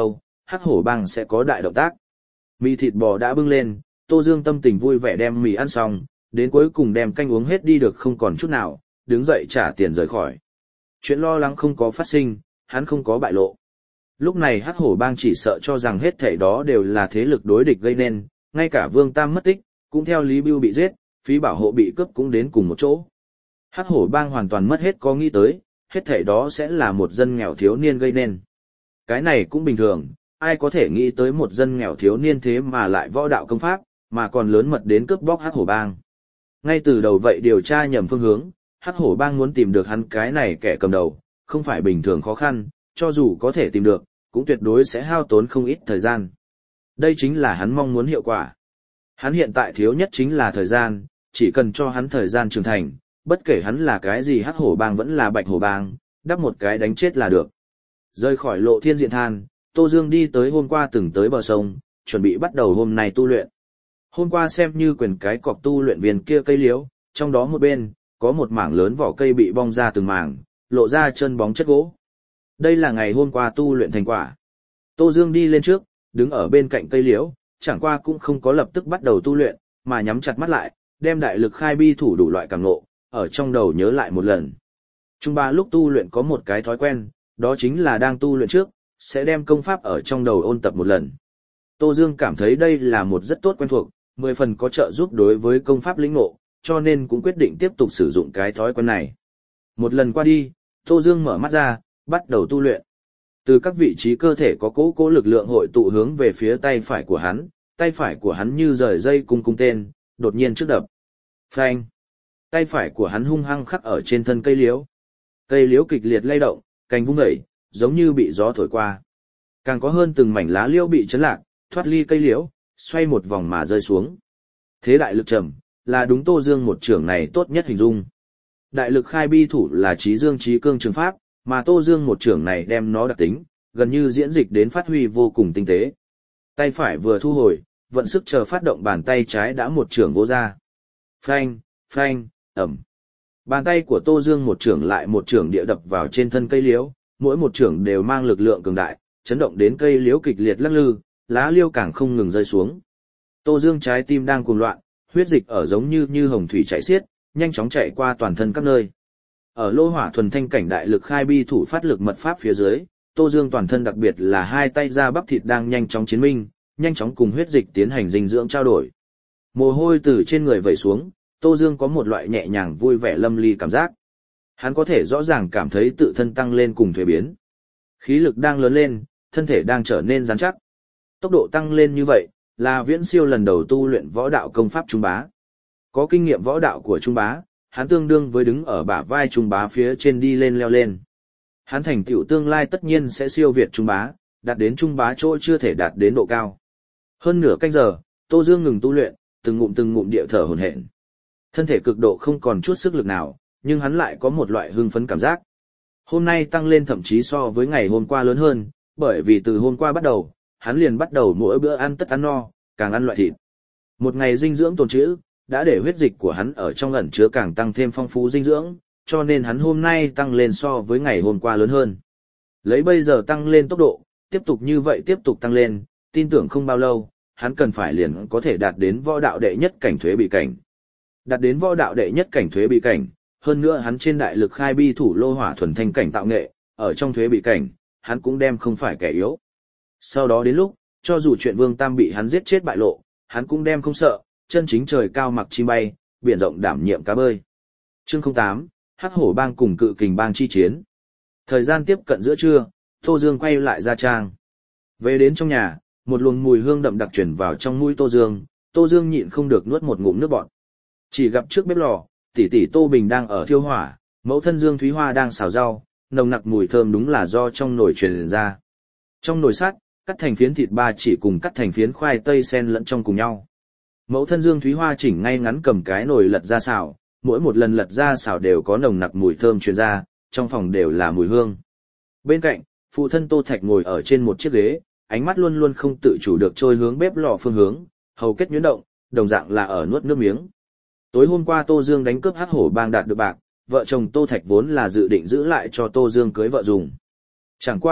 hắc hổ bang sẽ có đại động tác. Mì thịt bò đã bưng lên, Tô Dương tâm tình vui vẻ đem mì ăn xong, đến cuối cùng đem canh uống hết đi được không còn chút nào, đứng dậy trả tiền rời khỏi. Chuyện lo lắng không có phát sinh, hắn không có bại lộ. Lúc này hắc hổ bang chỉ sợ cho rằng hết thảy đó đều là thế lực đối địch gây nên, ngay cả Vương Tam mất tích, cũng theo Lý Bưu bị giết, phí bảo hộ bị cướp cũng đến cùng một chỗ. Hắc hổ bang hoàn toàn mất hết có nghĩ tới, hết thảy đó sẽ là một dân nghèo thiếu niên gây nên. Cái này cũng bình thường, ai có thể nghĩ tới một dân nghèo thiếu niên thế mà lại võ đạo công pháp, mà còn lớn mật đến cướp bóc hắc hổ bang. Ngay từ đầu vậy điều tra nhầm phương hướng, hắc hổ bang muốn tìm được hắn cái này kẻ cầm đầu, không phải bình thường khó khăn, cho dù có thể tìm được, cũng tuyệt đối sẽ hao tốn không ít thời gian. Đây chính là hắn mong muốn hiệu quả. Hắn hiện tại thiếu nhất chính là thời gian, chỉ cần cho hắn thời gian trưởng thành, bất kể hắn là cái gì hắc hổ bang vẫn là bạch hổ bang, đắp một cái đánh chết là được. Rời khỏi lộ thiên diện than, Tô Dương đi tới hôm qua từng tới bờ sông, chuẩn bị bắt đầu hôm nay tu luyện. Hôm qua xem như quyền cái cọc tu luyện viên kia cây liễu, trong đó một bên, có một mảng lớn vỏ cây bị bong ra từng mảng, lộ ra chân bóng chất gỗ. Đây là ngày hôm qua tu luyện thành quả. Tô Dương đi lên trước, đứng ở bên cạnh cây liễu, chẳng qua cũng không có lập tức bắt đầu tu luyện, mà nhắm chặt mắt lại, đem đại lực khai bi thủ đủ loại cảm ngộ, ở trong đầu nhớ lại một lần. Trung ba lúc tu luyện có một cái thói quen, đó chính là đang tu luyện trước, sẽ đem công pháp ở trong đầu ôn tập một lần. Tô Dương cảm thấy đây là một rất tốt quen thuộc, mười phần có trợ giúp đối với công pháp lĩnh ngộ, cho nên cũng quyết định tiếp tục sử dụng cái thói quen này. Một lần qua đi, Tô Dương mở mắt ra, bắt đầu tu luyện. Từ các vị trí cơ thể có cố cố lực lượng hội tụ hướng về phía tay phải của hắn, tay phải của hắn như rời dây cung cung tên, đột nhiên trước đập. Phanh! Tay phải của hắn hung hăng khắc ở trên thân cây liễu. Cây liễu kịch liệt lay động, cành vung dậy, giống như bị gió thổi qua. Càng có hơn từng mảnh lá liễu bị chấn lạc, thoát ly cây liễu, xoay một vòng mà rơi xuống. Thế đại lực trầm, là đúng Tô Dương một trưởng này tốt nhất hình dung. Đại lực khai bi thủ là trí dương trí cương trường pháp, mà Tô Dương một trưởng này đem nó đặc tính, gần như diễn dịch đến phát huy vô cùng tinh tế. Tay phải vừa thu hồi, vận sức chờ phát động bàn tay trái đã một trưởng vô ra. Phanh, phanh, ẩm. Bàn tay của Tô Dương một trưởng lại một trưởng địa đập vào trên thân cây liễu, mỗi một trưởng đều mang lực lượng cường đại, chấn động đến cây liễu kịch liệt lắc lư, lá liễu càng không ngừng rơi xuống. Tô Dương trái tim đang cuồng loạn, huyết dịch ở giống như như hồng thủy chảy xiết, nhanh chóng chạy qua toàn thân các nơi. Ở lô hỏa thuần thanh cảnh đại lực khai bi thủ phát lực mật pháp phía dưới, Tô Dương toàn thân đặc biệt là hai tay ra bắp thịt đang nhanh chóng chiến minh, nhanh chóng cùng huyết dịch tiến hành dinh dưỡng trao đổi. Mồ hôi từ trên người vẩy xuống, Tô Dương có một loại nhẹ nhàng vui vẻ lâm ly cảm giác. Hắn có thể rõ ràng cảm thấy tự thân tăng lên cùng thuế biến. Khí lực đang lớn lên, thân thể đang trở nên rắn chắc. Tốc độ tăng lên như vậy, là viễn siêu lần đầu tu luyện võ đạo công pháp Trung Bá. Có kinh nghiệm võ đạo của Trung Bá, hắn tương đương với đứng ở bả vai Trung Bá phía trên đi lên leo lên. Hắn thành tựu tương lai tất nhiên sẽ siêu việt Trung Bá, đạt đến Trung Bá chỗ chưa thể đạt đến độ cao. Hơn nửa canh giờ, Tô Dương ngừng tu luyện, từng ngụm từng ngụm địa thở hổn hển. Thân thể cực độ không còn chút sức lực nào, nhưng hắn lại có một loại hưng phấn cảm giác. Hôm nay tăng lên thậm chí so với ngày hôm qua lớn hơn, bởi vì từ hôm qua bắt đầu, hắn liền bắt đầu mỗi bữa ăn tất ăn no, càng ăn loại thịt. Một ngày dinh dưỡng tồn trữ, đã để huyết dịch của hắn ở trong ẩn chứa càng tăng thêm phong phú dinh dưỡng, cho nên hắn hôm nay tăng lên so với ngày hôm qua lớn hơn. Lấy bây giờ tăng lên tốc độ, tiếp tục như vậy tiếp tục tăng lên, tin tưởng không bao lâu, hắn cần phải liền có thể đạt đến võ đạo đệ nhất cảnh thuế bị cảnh. Đạt đến võ đạo đệ nhất cảnh thuế bị cảnh, hơn nữa hắn trên đại lực khai bi thủ lô hỏa thuần thanh cảnh tạo nghệ, ở trong thuế bị cảnh, hắn cũng đem không phải kẻ yếu. Sau đó đến lúc, cho dù chuyện Vương Tam bị hắn giết chết bại lộ, hắn cũng đem không sợ, chân chính trời cao mặc chim bay, biển rộng đảm nhiệm cá bơi. Chương không tám, Hắc Hổ Bang cùng Cự Kình Bang chi chiến. Thời gian tiếp cận giữa trưa, Tô Dương quay lại Gia Trang. Về đến trong nhà, một luồng mùi hương đậm đặc truyền vào trong mũi Tô Dương, Tô Dương nhịn không được nuốt một ngụm nước bọt. Chỉ gặp trước bếp lò, tỷ tỷ Tô Bình đang ở thiêu hỏa, mẫu thân Dương Thúy Hoa đang xào rau, nồng nặc mùi thơm đúng là do trong nồi truyền ra. Trong nồi sắt, cắt thành phiến thịt ba chỉ cùng cắt thành phiến khoai tây xen lẫn trong cùng nhau. Mẫu thân Dương Thúy Hoa chỉnh ngay ngắn cầm cái nồi lật ra xào, mỗi một lần lật ra xào đều có nồng nặc mùi thơm truyền ra, trong phòng đều là mùi hương. Bên cạnh, phụ thân Tô Thạch ngồi ở trên một chiếc ghế, ánh mắt luôn luôn không tự chủ được trôi hướng bếp lò phương hướng, hầu kết nhuyễn động, đồng dạng là ở nuốt nước miếng. Tối hôm qua Tô Dương đánh cướp Hắc Hổ Bang đạt được bạc, vợ chồng Tô Thạch vốn là dự định giữ lại cho Tô Dương cưới vợ dùng. Chẳng qua,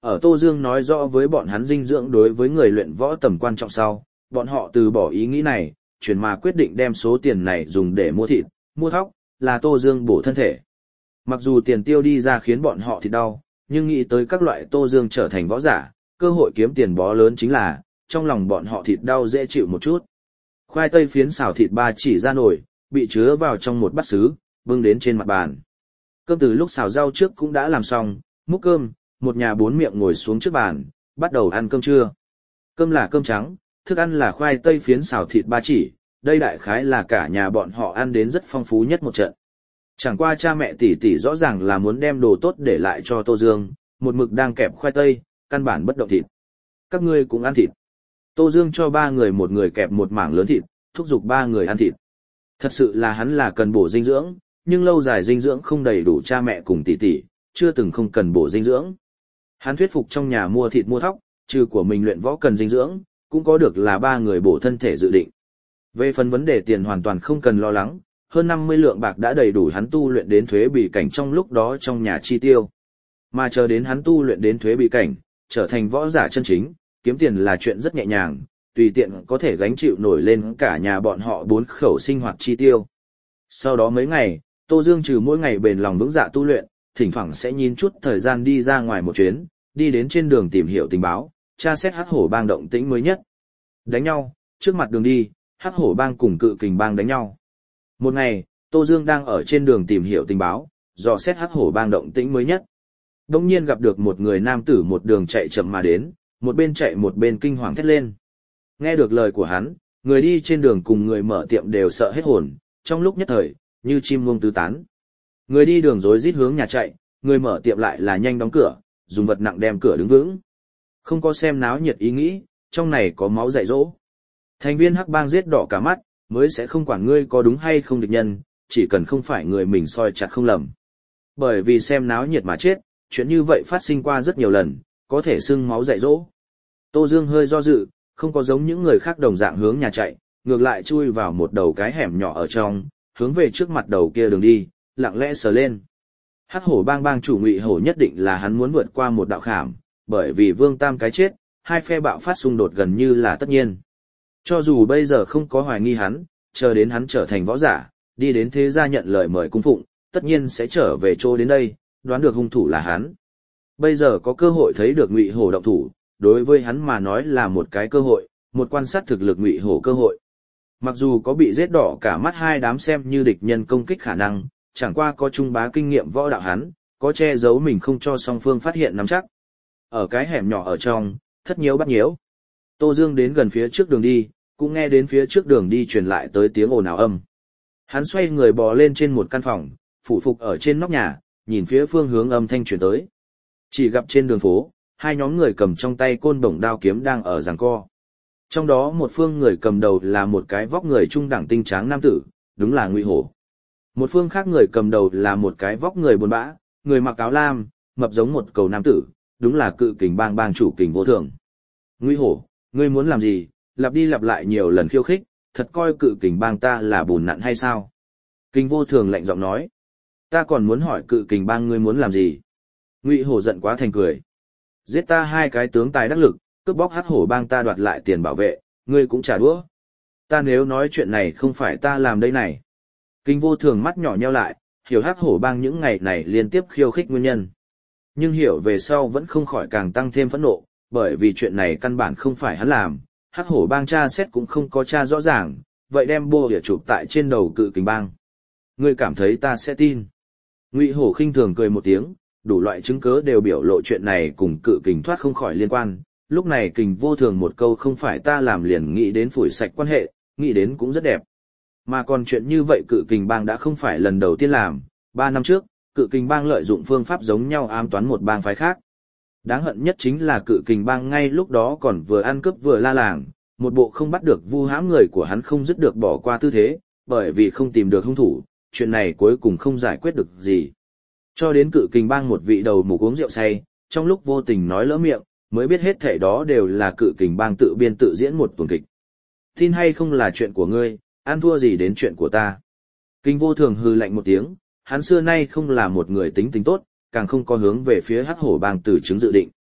Ở Tô Dương nói rõ với bọn hắn dinh dưỡng đối với người luyện võ tầm quan trọng sau, bọn họ từ bỏ ý nghĩ này, chuyển mà quyết định đem số tiền này dùng để mua thịt, mua thóc, là Tô Dương bổ thân thể. Mặc dù tiền tiêu đi ra khiến bọn họ thịt đau, nhưng nghĩ tới các loại Tô Dương trở thành võ giả, cơ hội kiếm tiền bó lớn chính là, trong lòng bọn họ thịt đau dễ chịu một chút. Khoai tây phiến xào thịt ba chỉ ra nồi, bị chứa vào trong một bát sứ, bưng đến trên mặt bàn. Cơm từ lúc xào rau trước cũng đã làm xong, múc cơm, một nhà bốn miệng ngồi xuống trước bàn, bắt đầu ăn cơm trưa. Cơm là cơm trắng, thức ăn là khoai tây phiến xào thịt ba chỉ, đây đại khái là cả nhà bọn họ ăn đến rất phong phú nhất một trận. Chẳng qua cha mẹ tỷ tỷ rõ ràng là muốn đem đồ tốt để lại cho Tô Dương, một mực đang kẹp khoai tây, căn bản bất động thịt. Các ngươi cũng ăn thịt. Tô Dương cho ba người một người kẹp một mảng lớn thịt, thúc giục ba người ăn thịt. Thật sự là hắn là cần bổ dinh dưỡng, nhưng lâu dài dinh dưỡng không đầy đủ cha mẹ cùng tỷ tỷ, chưa từng không cần bổ dinh dưỡng. Hắn thuyết phục trong nhà mua thịt mua thóc, trừ của mình luyện võ cần dinh dưỡng, cũng có được là ba người bổ thân thể dự định. Về phần vấn đề tiền hoàn toàn không cần lo lắng, hơn năm mươi lượng bạc đã đầy đủ hắn tu luyện đến thuế bị cảnh trong lúc đó trong nhà chi tiêu. Mà chờ đến hắn tu luyện đến thuế bị cảnh, trở thành võ giả chân chính, kiếm tiền là chuyện rất nhẹ nhàng, tùy tiện có thể gánh chịu nổi lên cả nhà bọn họ bốn khẩu sinh hoạt chi tiêu. Sau đó mấy ngày, Tô Dương trừ mỗi ngày bền lòng vững dạ tu luyện, thỉnh thoảng sẽ nhìn chút thời gian đi ra ngoài một chuyến, đi đến trên đường tìm hiểu tình báo, tra xét Hắc Hổ bang động tĩnh mới nhất. Đánh nhau, trước mặt đường đi, Hắc Hổ bang cùng Cự Kình bang đánh nhau. Một ngày, Tô Dương đang ở trên đường tìm hiểu tình báo, dò xét Hắc Hổ bang động tĩnh mới nhất. Đông nhiên gặp được một người nam tử một đường chạy chậm mà đến, một bên chạy một bên kinh hoàng thét lên. Nghe được lời của hắn, người đi trên đường cùng người mở tiệm đều sợ hết hồn, trong lúc nhất thời, như chim muông tứ tán. Người đi đường rối rít hướng nhà chạy, người mở tiệm lại là nhanh đóng cửa, dùng vật nặng đem cửa đứng vững. Không có xem náo nhiệt ý nghĩ, trong này có máu dạy dỗ. Thành viên Hắc bang giết đỏ cả mắt, mới sẽ không quản ngươi có đúng hay không địch nhân, chỉ cần không phải người mình soi chặt không lầm. Bởi vì xem náo nhiệt mà chết, chuyện như vậy phát sinh qua rất nhiều lần, có thể xưng máu dạy dỗ. Tô Dương hơi do dự, không có giống những người khác đồng dạng hướng nhà chạy, ngược lại chui vào một đầu cái hẻm nhỏ ở trong, hướng về trước mặt đầu kia đường đi, lặng lẽ sờ lên. Hắc Hổ bang bang chủ Ngụy Hổ nhất định là hắn muốn vượt qua một đạo khảm, bởi vì Vương Tam cái chết, hai phe bạo phát xung đột gần như là tất nhiên. Cho dù bây giờ không có hoài nghi hắn, chờ đến hắn trở thành võ giả, đi đến thế gia nhận lời mời cung phụng, tất nhiên sẽ trở về chỗ đến đây, đoán được hung thủ là hắn. Bây giờ có cơ hội thấy được Ngụy Hổ động thủ, đối với hắn mà nói là một cái cơ hội, một quan sát thực lực Ngụy Hổ cơ hội. Mặc dù có bị giết đỏ cả mắt hai đám xem như địch nhân công kích khả năng, chẳng qua có trung bá kinh nghiệm võ đạo hắn, có che giấu mình không cho song phương phát hiện nắm chắc. Ở cái hẻm nhỏ ở trong, thất nhiễu bắt nhiễu. Tô Dương đến gần phía trước đường đi, cũng nghe đến phía trước đường đi truyền lại tới tiếng ồn ào âm. Hắn xoay người bò lên trên một căn phòng, phủ phục ở trên nóc nhà, nhìn phía phương hướng âm thanh truyền tới. Chỉ gặp trên đường phố, hai nhóm người cầm trong tay côn bổng đao kiếm đang ở giằng co. Trong đó một phương người cầm đầu là một cái vóc người trung đẳng tinh tráng nam tử, đúng là Ngụy Hổ. Một phương khác người cầm đầu là một cái vóc người buồn bã, người mặc áo lam, mập giống một cầu nam tử, đúng là Cự Kình bang bang chủ Kình Vô Thường. Ngụy Hổ, ngươi muốn làm gì? Lặp đi lặp lại nhiều lần khiêu khích, thật coi Cự Kình bang ta là bùn nặn hay sao? Kình Vô Thường lạnh giọng nói. Ta còn muốn hỏi Cự Kình bang ngươi muốn làm gì? Ngụy Hổ giận quá thành cười. Giết ta hai cái tướng tài đắc lực, cướp bóc Hắc Hổ bang ta đoạt lại tiền bảo vệ, ngươi cũng trả đũa. Ta nếu nói chuyện này không phải ta làm đây này. Kình Vô Thường mắt nhỏ nheo lại, hiểu Hắc Hổ bang những ngày này liên tiếp khiêu khích nguyên nhân. Nhưng hiểu về sau vẫn không khỏi càng tăng thêm phẫn nộ, bởi vì chuyện này căn bản không phải hắn làm, Hắc Hổ bang tra xét cũng không có tra rõ ràng, vậy đem bô địa chụp tại trên đầu Cự Kình bang. Ngươi cảm thấy ta sẽ tin? Ngụy Hổ khinh thường cười một tiếng, đủ loại chứng cớ đều biểu lộ chuyện này cùng Cự Kình thoát không khỏi liên quan. Lúc này Kình Vô Thường một câu không phải ta làm liền nghĩ đến phủi sạch quan hệ, nghĩ đến cũng rất đẹp. Mà còn chuyện như vậy Cự Kình bang đã không phải lần đầu tiên làm, ba năm trước, Cự Kình bang lợi dụng phương pháp giống nhau ám toán một bang phái khác. Đáng hận nhất chính là Cự Kình bang ngay lúc đó còn vừa ăn cướp vừa la làng, một bộ không bắt được vu hãm người của hắn không dứt được bỏ qua tư thế, bởi vì không tìm được hung thủ, chuyện này cuối cùng không giải quyết được gì. Cho đến Cự Kình bang một vị đầu mục uống rượu say, trong lúc vô tình nói lỡ miệng, mới biết hết thảy đó đều là Cự Kình bang tự biên tự diễn một tuần kịch. Tin hay không là chuyện của ngươi, ăn thua gì đến chuyện của ta. Kình Vô Thường hừ lạnh một tiếng, hắn xưa nay không là một người tính tình tốt, càng không có hướng về phía Hắc Hổ bang từ chứng dự định.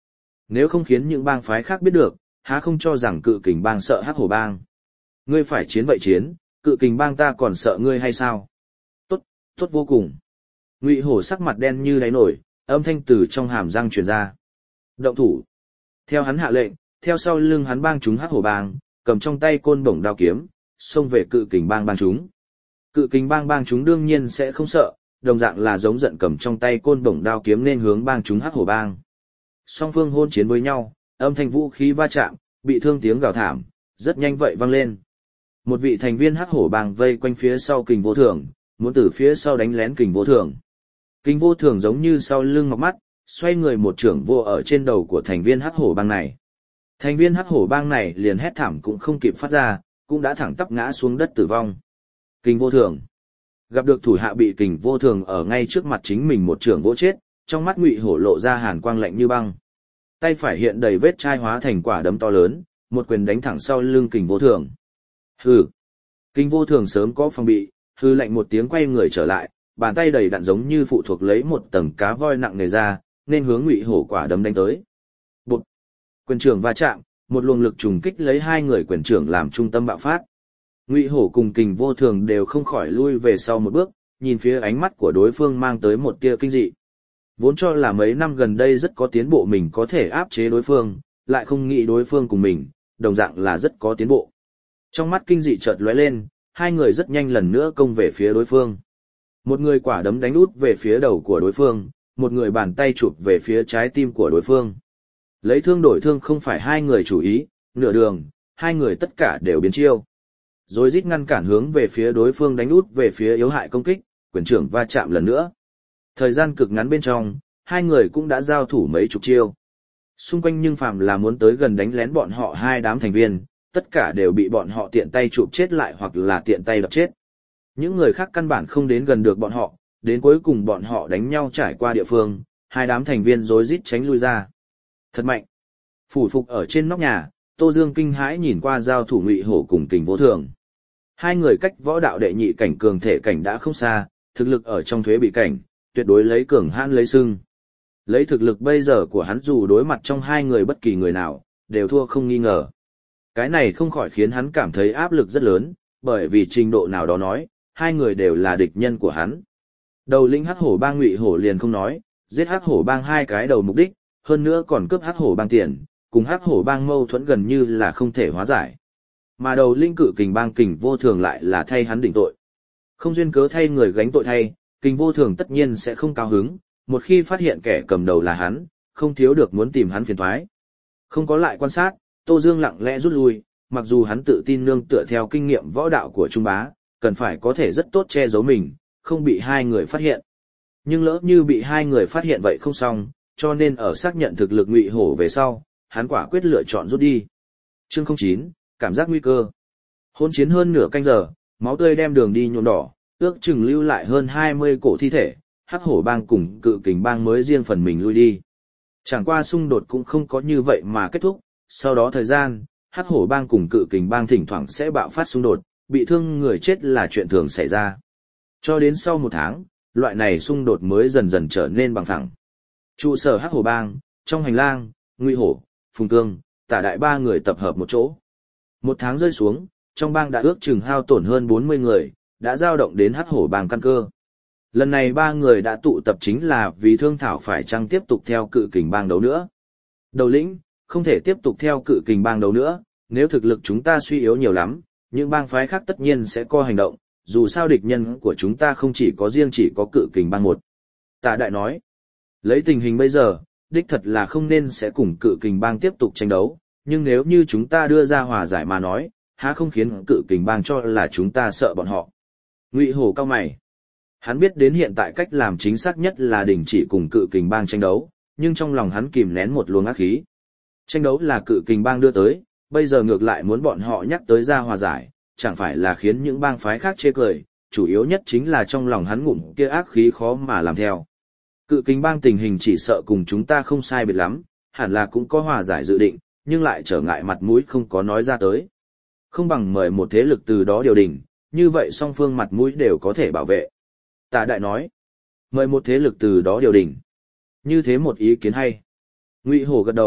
Nếu không khiến những bang phái khác biết được, há không cho rằng cự kình bang sợ hắc hổ bang. Ngươi phải chiến vậy chiến, cự kình bang ta còn sợ ngươi hay sao? Tốt, tốt vô cùng. Ngụy hổ sắc mặt đen như đáy nổi, âm thanh từ trong hàm răng truyền ra. Động thủ. Theo hắn hạ lệnh, theo sau lưng hắn bang chúng hắc hổ bang, cầm trong tay côn bổng đao kiếm, xông về cự kình bang bang chúng. Cự kình bang bang chúng đương nhiên sẽ không sợ, đồng dạng là giống giận cầm trong tay côn bổng đao kiếm nên hướng bang chúng hắc hổ bang. Song phương hôn chiến với nhau, âm thanh vũ khí va chạm, bị thương tiếng gào thảm, rất nhanh vậy vang lên. Một vị thành viên hắc hổ bang vây quanh phía sau kình vô thường, muốn từ phía sau đánh lén kình vô thường. Kình vô thường giống như sau lưng mọc mắt, xoay người một trưởng vô ở trên đầu của thành viên hắc hổ bang này. Thành viên hắc hổ bang này liền hét thảm cũng không kịp phát ra, cũng đã thẳng tắp ngã xuống đất tử vong. Kình vô thường gặp được thủ hạ bị kình vô thường ở ngay trước mặt chính mình một trưởng vỗ chết, trong mắt Ngụy hổ lộ ra hàn quang lạnh như băng. Tay phải hiện đầy vết chai hóa thành quả đấm to lớn, một quyền đánh thẳng sau lưng kình vô thường. Hừ. Kình vô thường sớm có phòng bị, hừ lạnh một tiếng quay người trở lại, bàn tay đầy đặn giống như phụ thuộc lấy một tầng cá voi nặng nề ra, nên hướng Ngụy hổ quả đấm đánh tới. Bụt. Quyền trưởng va chạm, một luồng lực trùng kích lấy hai người quyền trưởng làm trung tâm bạo phát. Ngụy hổ cùng kình vô thường đều không khỏi lui về sau một bước, nhìn phía ánh mắt của đối phương mang tới một tia kinh dị. Vốn cho là mấy năm gần đây rất có tiến bộ mình có thể áp chế đối phương, lại không nghĩ đối phương cùng mình, đồng dạng là rất có tiến bộ. Trong mắt kinh dị chợt lóe lên, hai người rất nhanh lần nữa công về phía đối phương. Một người quả đấm đánh út về phía đầu của đối phương, một người bàn tay chụp về phía trái tim của đối phương. Lấy thương đổi thương không phải hai người chủ ý, nửa đường, hai người tất cả đều biến chiêu. Rồi rít ngăn cản hướng về phía đối phương đánh út về phía yếu hại công kích, quyền trưởng va chạm lần nữa. Thời gian cực ngắn bên trong, hai người cũng đã giao thủ mấy chục chiêu. Xung quanh nhưng phàm là muốn tới gần đánh lén bọn họ hai đám thành viên, tất cả đều bị bọn họ tiện tay chụp chết lại hoặc là tiện tay đập chết. Những người khác căn bản không đến gần được bọn họ, đến cuối cùng bọn họ đánh nhau trải qua địa phương, hai đám thành viên rối rít tránh lui ra. Thật mạnh. Phủ phục ở trên nóc nhà, Tô Dương kinh hãi nhìn qua giao thủ Ngụy hổ cùng kình vô thường. Hai người cách võ đạo đệ nhị cảnh cường thể cảnh đã không xa, thực lực ở trong thuế bị cảnh, tuyệt đối lấy cường hãn lấy sưng. Lấy thực lực bây giờ của hắn dù đối mặt trong hai người bất kỳ người nào, đều thua không nghi ngờ. Cái này không khỏi khiến hắn cảm thấy áp lực rất lớn, bởi vì trình độ nào đó nói, hai người đều là địch nhân của hắn. Đầu lĩnh hắc hổ bang Ngụy hổ liền không nói, giết hắc hổ bang hai cái đầu mục đích, hơn nữa còn cướp hắc hổ bang tiền, cùng hắc hổ bang mâu thuẫn gần như là không thể hóa giải. Mà đầu linh cự kình bang kình vô thường lại là thay hắn định tội. Không duyên cớ thay người gánh tội thay, kình vô thường tất nhiên sẽ không cao hứng, một khi phát hiện kẻ cầm đầu là hắn, không thiếu được muốn tìm hắn phiền toái. Không có lại quan sát, Tô Dương lặng lẽ rút lui, mặc dù hắn tự tin nương tựa theo kinh nghiệm võ đạo của Trung Bá, cần phải có thể rất tốt che giấu mình, không bị hai người phát hiện. Nhưng lỡ như bị hai người phát hiện vậy không xong, cho nên ở xác nhận thực lực Ngụy hổ về sau, hắn quả quyết lựa chọn rút đi. Chương không chín, cảm giác nguy cơ. Hôn chiến hơn nửa canh giờ, máu tươi đem đường đi nhuộm đỏ, ước chừng lưu lại hơn hai mươi cổ thi thể, hắc hổ bang cùng cự kình bang mới riêng phần mình lui đi. Chẳng qua xung đột cũng không có như vậy mà kết thúc, sau đó thời gian, hắc hổ bang cùng cự kình bang thỉnh thoảng sẽ bạo phát xung đột, bị thương người chết là chuyện thường xảy ra. Cho đến sau một tháng, loại này xung đột mới dần dần trở nên bằng phẳng. Trụ sở hắc hổ bang, trong hành lang, Ngụy hổ, Phùng Cương, Tả Đại ba người tập hợp một chỗ. Một tháng rơi xuống, trong bang đã ước chừng hao tổn hơn bốn mươi người, đã giao động đến hắc hổ bang căn cơ. Lần này ba người đã tụ tập chính là vì thương thảo phải chăng tiếp tục theo cự kình bang đấu nữa. Đầu lĩnh, không thể tiếp tục theo cự kình bang đấu nữa, nếu thực lực chúng ta suy yếu nhiều lắm, những bang phái khác tất nhiên sẽ co hành động, dù sao địch nhân của chúng ta không chỉ có riêng chỉ có cự kình bang một. Tạ Đại nói, lấy tình hình bây giờ, đích thật là không nên sẽ cùng cự kình bang tiếp tục tranh đấu, nhưng nếu như chúng ta đưa ra hòa giải mà nói, há không khiến cự kình bang cho là chúng ta sợ bọn họ. Ngụy hổ cao mày. Hắn biết đến hiện tại cách làm chính xác nhất là đình chỉ cùng cự kình bang tranh đấu, nhưng trong lòng hắn kìm nén một luồng ác khí. Tranh đấu là cự kình bang đưa tới, bây giờ ngược lại muốn bọn họ nhắc tới ra hòa giải, chẳng phải là khiến những bang phái khác chê cười, chủ yếu nhất chính là trong lòng hắn ngụm kia ác khí khó mà làm theo. Cự kình bang tình hình chỉ sợ cùng chúng ta không sai biệt lắm, hẳn là cũng có hòa giải dự định, nhưng lại trở ngại mặt mũi không có nói ra tới. Không bằng mời một thế lực từ đó điều đình, như vậy song phương mặt mũi đều có thể bảo vệ. Tạ Đại nói, mời một thế lực từ đó điều đình. Như thế một ý kiến hay. Ngụy hổ gật đầu,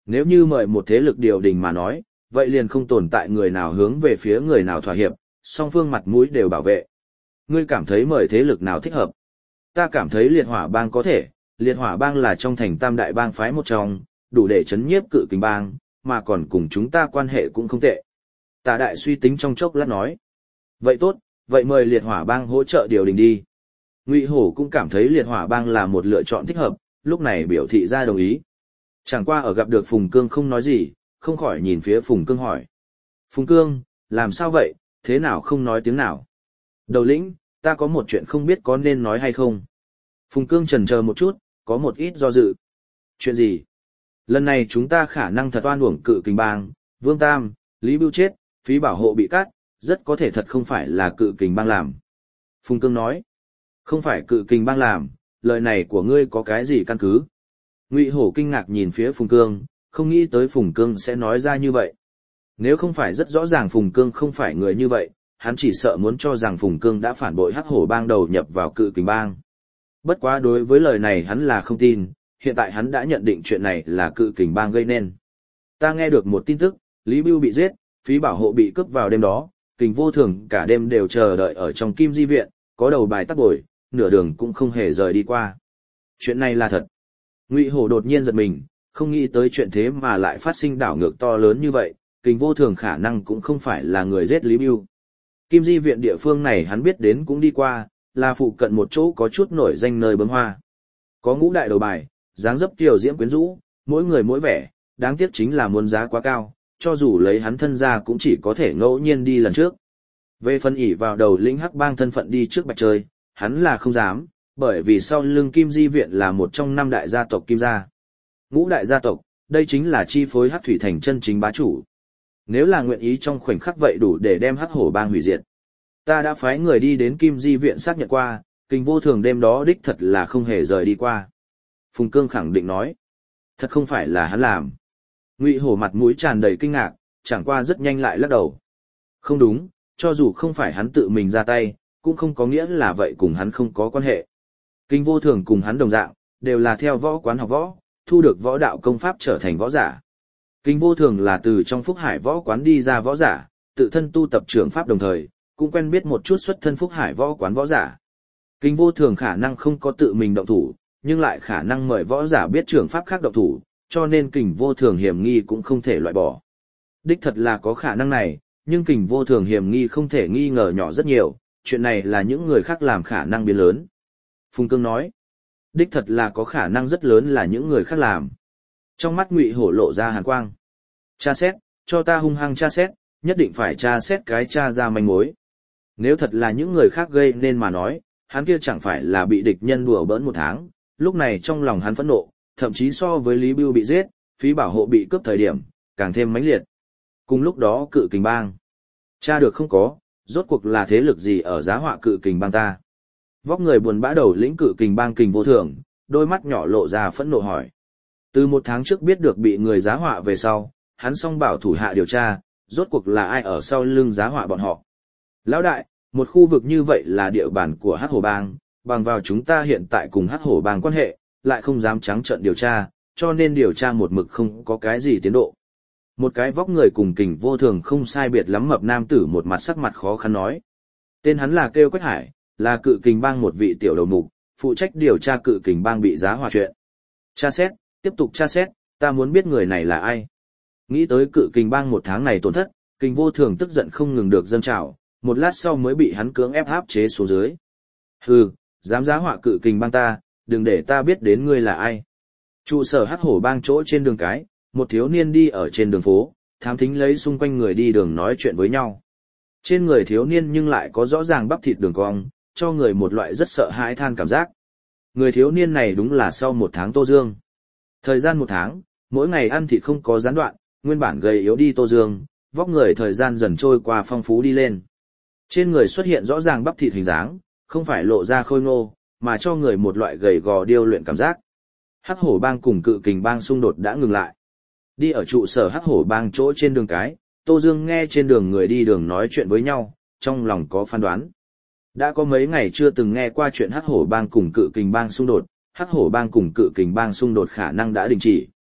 nếu như mời một thế lực điều đình mà nói, vậy liền không tồn tại người nào hướng về phía người nào thỏa hiệp, song phương mặt mũi đều bảo vệ. Ngươi cảm thấy mời thế lực nào thích hợp? Ta cảm thấy liệt hỏa bang có thể, liệt hỏa bang là trong thành tam đại bang phái một trong, đủ để chấn nhiếp cự kình bang, mà còn cùng chúng ta quan hệ cũng không tệ. Tả đại suy tính trong chốc lát nói. Vậy tốt, vậy mời liệt hỏa bang hỗ trợ điều đình đi. Ngụy Hổ cũng cảm thấy liệt hỏa bang là một lựa chọn thích hợp, lúc này biểu thị ra đồng ý. Chẳng qua ở gặp được Phùng Cương không nói gì, không khỏi nhìn phía Phùng Cương hỏi. Phùng Cương, làm sao vậy, thế nào không nói tiếng nào? Đầu lĩnh, ta có một chuyện không biết có nên nói hay không. Phùng Cương chần chờ một chút, có một ít do dự. Chuyện gì? Lần này chúng ta khả năng thật oan uổng cự kình bang, Vương Tam, Lý Bưu chết, phí bảo hộ bị cắt, rất có thể thật không phải là cự kình bang làm. Phùng Cương nói. Không phải cự kình bang làm, lời này của ngươi có cái gì căn cứ? Ngụy Hổ kinh ngạc nhìn phía Phùng Cương, không nghĩ tới Phùng Cương sẽ nói ra như vậy. Nếu không phải rất rõ ràng Phùng Cương không phải người như vậy, hắn chỉ sợ muốn cho rằng Phùng Cương đã phản bội Hắc Hổ bang đầu nhập vào cự kình bang. Bất quá đối với lời này hắn là không tin, hiện tại hắn đã nhận định chuyện này là cự kình bang gây nên. Ta nghe được một tin tức, Lý Bưu bị giết, phí bảo hộ bị cướp vào đêm đó, Kình Vô Thường cả đêm đều chờ đợi ở trong Kim Di viện, có đầu bài tắc bồi, nửa đường cũng không hề rời đi qua. Chuyện này là thật. Ngụy Hổ đột nhiên giật mình, không nghĩ tới chuyện thế mà lại phát sinh đảo ngược to lớn như vậy, Kình Vô Thường khả năng cũng không phải là người giết Lý Bưu. Kim Di viện địa phương này hắn biết đến cũng đi qua, là phụ cận một chỗ có chút nổi danh nơi bấm hoa. Có ngũ đại đầu bài, dáng dấp kiều diễm quyến rũ, mỗi người mỗi vẻ, đáng tiếc chính là muốn giá quá cao, cho dù lấy hắn thân ra cũng chỉ có thể ngẫu nhiên đi lần trước. Về phân ỉ vào đầu lĩnh hắc bang thân phận đi trước bạch chơi, hắn là không dám, bởi vì sau lưng Kim Di viện là một trong năm đại gia tộc Kim gia. Ngũ đại gia tộc, đây chính là chi phối Hắc Thủy Thành chân chính bá chủ. Nếu là nguyện ý trong khoảnh khắc vậy đủ để đem Hắc Hổ bang hủy diệt. Ta đã phái người đi đến Kim Di viện xác nhận qua, Kình Vô Thường đêm đó đích thật là không hề rời đi qua. Phùng Cương khẳng định nói, thật không phải là hắn làm. Ngụy Hổ mặt mũi tràn đầy kinh ngạc, chẳng qua rất nhanh lại lắc đầu. Không đúng, cho dù không phải hắn tự mình ra tay, cũng không có nghĩa là vậy cùng hắn không có quan hệ. Kình Vô Thường cùng hắn đồng dạng, đều là theo võ quán học võ, thu được võ đạo công pháp trở thành võ giả. Kình Vô Thường là từ trong Phúc Hải võ quán đi ra võ giả, tự thân tu tập trưởng pháp đồng thời, cũng quen biết một chút xuất thân Phúc Hải võ quán võ giả. Kình Vô Thường khả năng không có tự mình động thủ, nhưng lại khả năng mời võ giả biết trưởng pháp khác động thủ, cho nên Kình Vô Thường hiểm nghi cũng không thể loại bỏ. Đích thật là có khả năng này, nhưng Kình Vô Thường hiểm nghi không thể nghi ngờ nhỏ rất nhiều, chuyện này là những người khác làm khả năng biến lớn. Phùng Cương nói, đích thật là có khả năng rất lớn là những người khác làm. Trong mắt Ngụy Hổ lộ ra hàn quang. Tra xét, cho ta hung hăng tra xét, nhất định phải tra xét cái tra ra manh mối. Nếu thật là những người khác gây nên mà nói, hắn kia chẳng phải là bị địch nhân đùa bỡn một tháng, lúc này trong lòng hắn phẫn nộ, thậm chí so với Lý Bưu bị giết, phí bảo hộ bị cướp thời điểm, càng thêm mãnh liệt. Cùng lúc đó cự kình bang. Tra được không có, rốt cuộc là thế lực gì ở giá họa cự kình bang ta? Vóc người buồn bã đầu lĩnh cự kình bang Kình Vô Thường, đôi mắt nhỏ lộ ra phẫn nộ hỏi. Từ một tháng trước biết được bị người giá họa về sau, hắn song bảo thủ hạ điều tra, rốt cuộc là ai ở sau lưng giá họa bọn họ. Lão đại, một khu vực như vậy là địa bàn của Hắc Hổ bang, bằng vào chúng ta hiện tại cùng Hắc Hổ bang quan hệ, lại không dám trắng trợn điều tra, cho nên điều tra một mực không có cái gì tiến độ. Một cái vóc người cùng Kình Vô Thường không sai biệt lắm mập nam tử một mặt sắc mặt khó khăn nói. Tên hắn là Kêu Quách Hải, là cự kình bang một vị tiểu đầu mục, phụ trách điều tra cự kình bang bị giá họa chuyện. Tra xét, tiếp tục tra xét, ta muốn biết người này là ai. Nghĩ tới cự kình bang một tháng này tổn thất, Kình Vô Thường tức giận không ngừng được dâng trào, một lát sau mới bị hắn cưỡng ép áp chế xuống dưới. Hừ, dám giá họa cự kình bang ta, đừng để ta biết đến ngươi là ai. Trụ sở Hắc Hổ bang chỗ trên đường cái, một thiếu niên đi ở trên đường phố, thám thính lấy xung quanh người đi đường nói chuyện với nhau. Trên người thiếu niên nhưng lại có rõ ràng bắp thịt đường cong, cho người một loại rất sợ hãi than cảm giác. Người thiếu niên này đúng là sau một tháng Tô Dương. Thời gian một tháng, mỗi ngày ăn thịt không có gián đoạn, nguyên bản gầy yếu đi Tô Dương, vóc người thời gian dần trôi qua phong phú đi lên. Trên người xuất hiện rõ ràng bắp thịt hình dáng, không phải lộ ra khôi ngô, mà cho người một loại gầy gò điêu luyện cảm giác. Hắc Hổ bang cùng cự kình bang xung đột đã ngừng lại. Đi ở trụ sở Hắc Hổ bang chỗ trên đường cái, Tô Dương nghe trên đường người đi đường nói chuyện với nhau, trong lòng có phán đoán. Đã có mấy ngày chưa từng nghe qua chuyện Hắc Hổ bang cùng cự kình bang xung đột, Hắc Hổ bang cùng cự kình bang xung đột khả năng đã đình chỉ.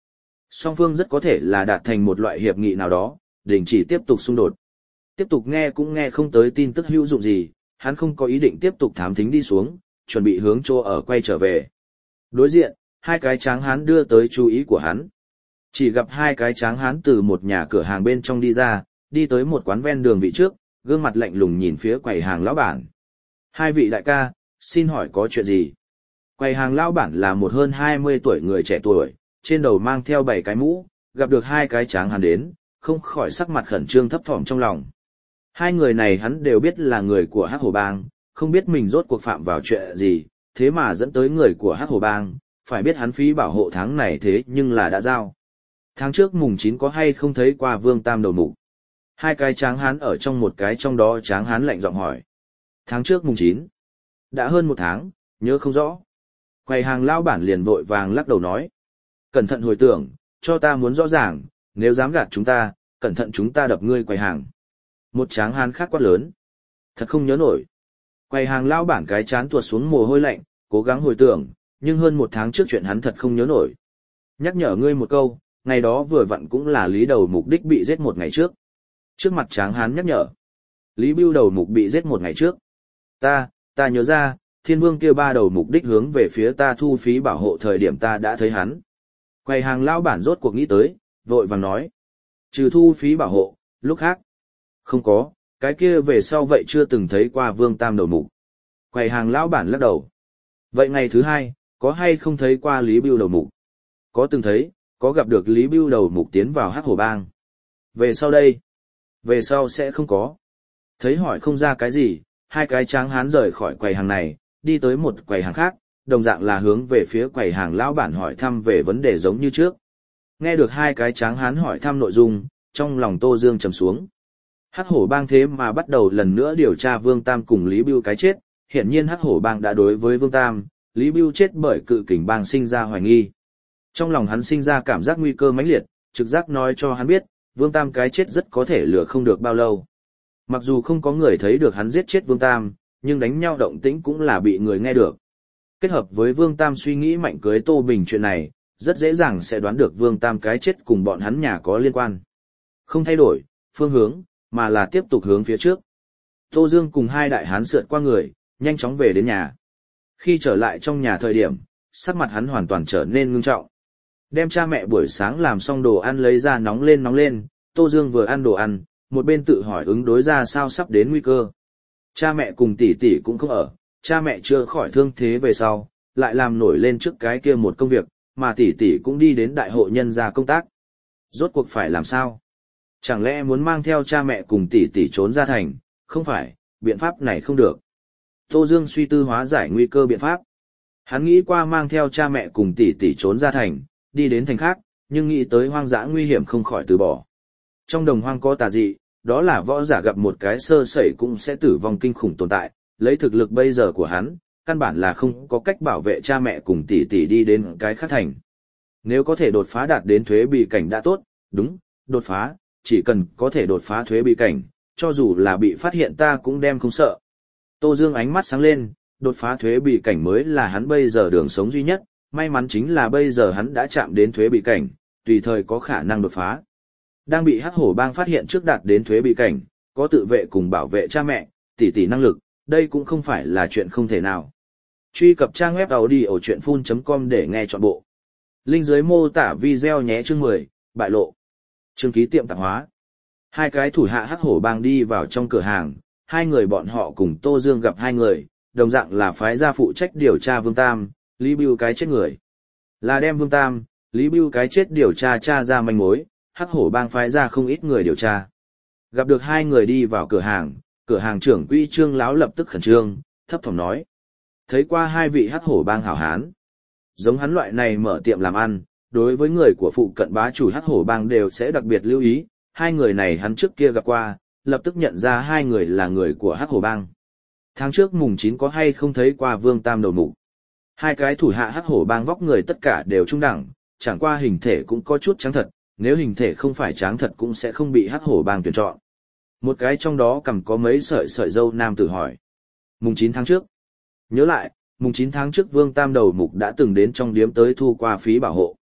Song phương rất có thể là đạt thành một loại hiệp nghị nào đó, đình chỉ tiếp tục xung đột. Tiếp tục nghe cũng nghe không tới tin tức hữu dụng gì, hắn không có ý định tiếp tục thám thính đi xuống, chuẩn bị hướng chỗ ở quay trở về. Đối diện, hai cái tráng hán đưa tới chú ý của hắn. Chỉ gặp hai cái tráng hán từ một nhà cửa hàng bên trong đi ra, đi tới một quán ven đường vị trước, gương mặt lạnh lùng nhìn phía quầy hàng lão bản. Hai vị đại ca, xin hỏi có chuyện gì? Quầy hàng lão bản là một hơn hai mươi tuổi người trẻ tuổi, trên đầu mang theo bảy cái mũ, gặp được hai cái tráng hán đến, không khỏi sắc mặt khẩn trương thấp thỏm trong lòng. Hai người này hắn đều biết là người của Hắc Hổ Bang, không biết mình rốt cuộc phạm vào chuyện gì, thế mà dẫn tới người của Hắc Hổ Bang, phải biết hắn phí bảo hộ tháng này thế nhưng là đã giao. Tháng trước mùng chín có hay không thấy qua Vương Tam đầu mục? Hai cái tráng hán ở trong một cái trong đó tráng hán lạnh giọng hỏi. Tháng trước mùng chín. Đã hơn một tháng, nhớ không rõ. Quầy hàng lao bản liền vội vàng lắc đầu nói. Cẩn thận hồi tưởng, cho ta muốn rõ ràng, nếu dám gạt chúng ta, cẩn thận chúng ta đập ngươi quầy hàng. Một tráng hán khác quát lớn. Thật không nhớ nổi. Quầy hàng lao bản cái chán tuột xuống mồ hôi lạnh, cố gắng hồi tưởng, nhưng hơn một tháng trước chuyện hắn thật không nhớ nổi. Nhắc nhở ngươi một câu, ngày đó vừa vặn cũng là Lý Đầu Mục đích bị giết một ngày trước. Trước mặt tráng hán nhắc nhở. Lý Bưu Đầu Mục bị giết một ngày trước. Ta, ta nhớ ra, Thiên Vương kia ba đầu mục đích hướng về phía ta thu phí bảo hộ thời điểm ta đã thấy hắn. Quầy hàng lao bản rốt cuộc nghĩ tới, vội vàng nói. Trừ thu phí bảo hộ, lúc khác. Không có, cái kia về sau vậy chưa từng thấy qua Vương Tam đầu mục. Quầy hàng lão bản lắc đầu. Vậy ngày thứ hai, có hay không thấy qua Lý Bưu đầu mục? Có từng thấy, có gặp được Lý Bưu đầu mục tiến vào Hắc Hổ Bang. Về sau đây? Về sau sẽ không có. Thấy hỏi không ra cái gì, hai cái tráng hán rời khỏi quầy hàng này, đi tới một quầy hàng khác, đồng dạng là hướng về phía quầy hàng lão bản hỏi thăm về vấn đề giống như trước. Nghe được hai cái tráng hán hỏi thăm nội dung, trong lòng Tô Dương trầm xuống. Hắc Hổ Bang thế mà bắt đầu lần nữa điều tra Vương Tam cùng Lý Bưu cái chết, hiển nhiên Hắc Hổ Bang đã đối với Vương Tam, Lý Bưu chết bởi Cự Kình Bang sinh ra hoài nghi. Trong lòng hắn sinh ra cảm giác nguy cơ mãnh liệt, trực giác nói cho hắn biết, Vương Tam cái chết rất có thể lừa không được bao lâu. Mặc dù không có người thấy được hắn giết chết Vương Tam, nhưng đánh nhau động tĩnh cũng là bị người nghe được. Kết hợp với Vương Tam suy nghĩ mạnh cưới Tô Bình chuyện này, rất dễ dàng sẽ đoán được Vương Tam cái chết cùng bọn hắn nhà có liên quan. Không thay đổi phương hướng, mà là tiếp tục hướng phía trước. Tô Dương cùng hai đại hán sượt qua người, nhanh chóng về đến nhà. Khi trở lại trong nhà thời điểm, sắc mặt hắn hoàn toàn trở nên ngưng trọng. Đem cha mẹ buổi sáng làm xong đồ ăn lấy ra nóng lên nóng lên, Tô Dương vừa ăn đồ ăn, một bên tự hỏi ứng đối ra sao sắp đến nguy cơ. Cha mẹ cùng tỷ tỷ cũng không ở, cha mẹ chưa khỏi thương thế về sau, lại làm nổi lên trước cái kia một công việc, mà tỷ tỷ cũng đi đến đại hội nhân gia công tác. Rốt cuộc phải làm sao? Chẳng lẽ muốn mang theo cha mẹ cùng tỷ tỷ trốn ra thành? Không phải, biện pháp này không được. Tô Dương suy tư hóa giải nguy cơ biện pháp. Hắn nghĩ qua mang theo cha mẹ cùng tỷ tỷ trốn ra thành, đi đến thành khác, nhưng nghĩ tới hoang dã nguy hiểm không khỏi từ bỏ. Trong đồng hoang có tà dị, đó là võ giả gặp một cái sơ sẩy cũng sẽ tử vong kinh khủng tồn tại, lấy thực lực bây giờ của hắn, căn bản là không có cách bảo vệ cha mẹ cùng tỷ tỷ đi đến cái khác thành. Nếu có thể đột phá đạt đến thuế bị cảnh đã tốt, đúng, đột phá, chỉ cần có thể đột phá thuế bị cảnh, cho dù là bị phát hiện ta cũng đem không sợ. Tô Dương ánh mắt sáng lên, đột phá thuế bị cảnh mới là hắn bây giờ đường sống duy nhất, may mắn chính là bây giờ hắn đã chạm đến thuế bị cảnh, tùy thời có khả năng đột phá. Đang bị Hắc Hổ Bang phát hiện trước đạt đến thuế bị cảnh, có tự vệ cùng bảo vệ cha mẹ, tỷ tỷ năng lực, đây cũng không phải là chuyện không thể nào. Truy cập trang web audiochuyenphun chấm com để nghe trọn bộ. Link dưới mô tả video nhé. Chương mười, bại lộ. Chương ký tiệm tạp hóa. Hai cái thủ hạ Hắc Hổ Bang đi vào trong cửa hàng, hai người bọn họ cùng Tô Dương gặp hai người, đồng dạng là phái gia phụ trách điều tra Vương Tam, Lý Bưu cái chết người. Là đem Vương Tam, Lý Bưu cái chết điều tra tra ra manh mối, Hắc Hổ Bang phái ra không ít người điều tra. Gặp được hai người đi vào cửa hàng, cửa hàng trưởng quỹ Trương lão lập tức khẩn trương, thấp thỏm nói: thấy qua hai vị Hắc Hổ Bang hảo hán. Giống hắn loại này mở tiệm làm ăn, đối với người của phụ cận bá chủ Hắc Hổ Bang đều sẽ đặc biệt lưu ý, hai người này hắn trước kia gặp qua, lập tức nhận ra hai người là người của Hắc Hổ Bang. Tháng trước mùng chín có hay không thấy qua Vương Tam đầu mục? Hai cái thủ hạ Hắc Hổ Bang vóc người tất cả đều trung đẳng, chẳng qua hình thể cũng có chút trắng thật, nếu hình thể không phải trắng thật cũng sẽ không bị Hắc Hổ Bang tuyển chọn. Một cái trong đó cầm có mấy sợi sợi râu nam tử hỏi: mùng chín tháng trước. Nhớ lại, mùng chín tháng trước Vương Tam đầu mục đã từng đến trong điếm tới thu qua phí bảo hộ.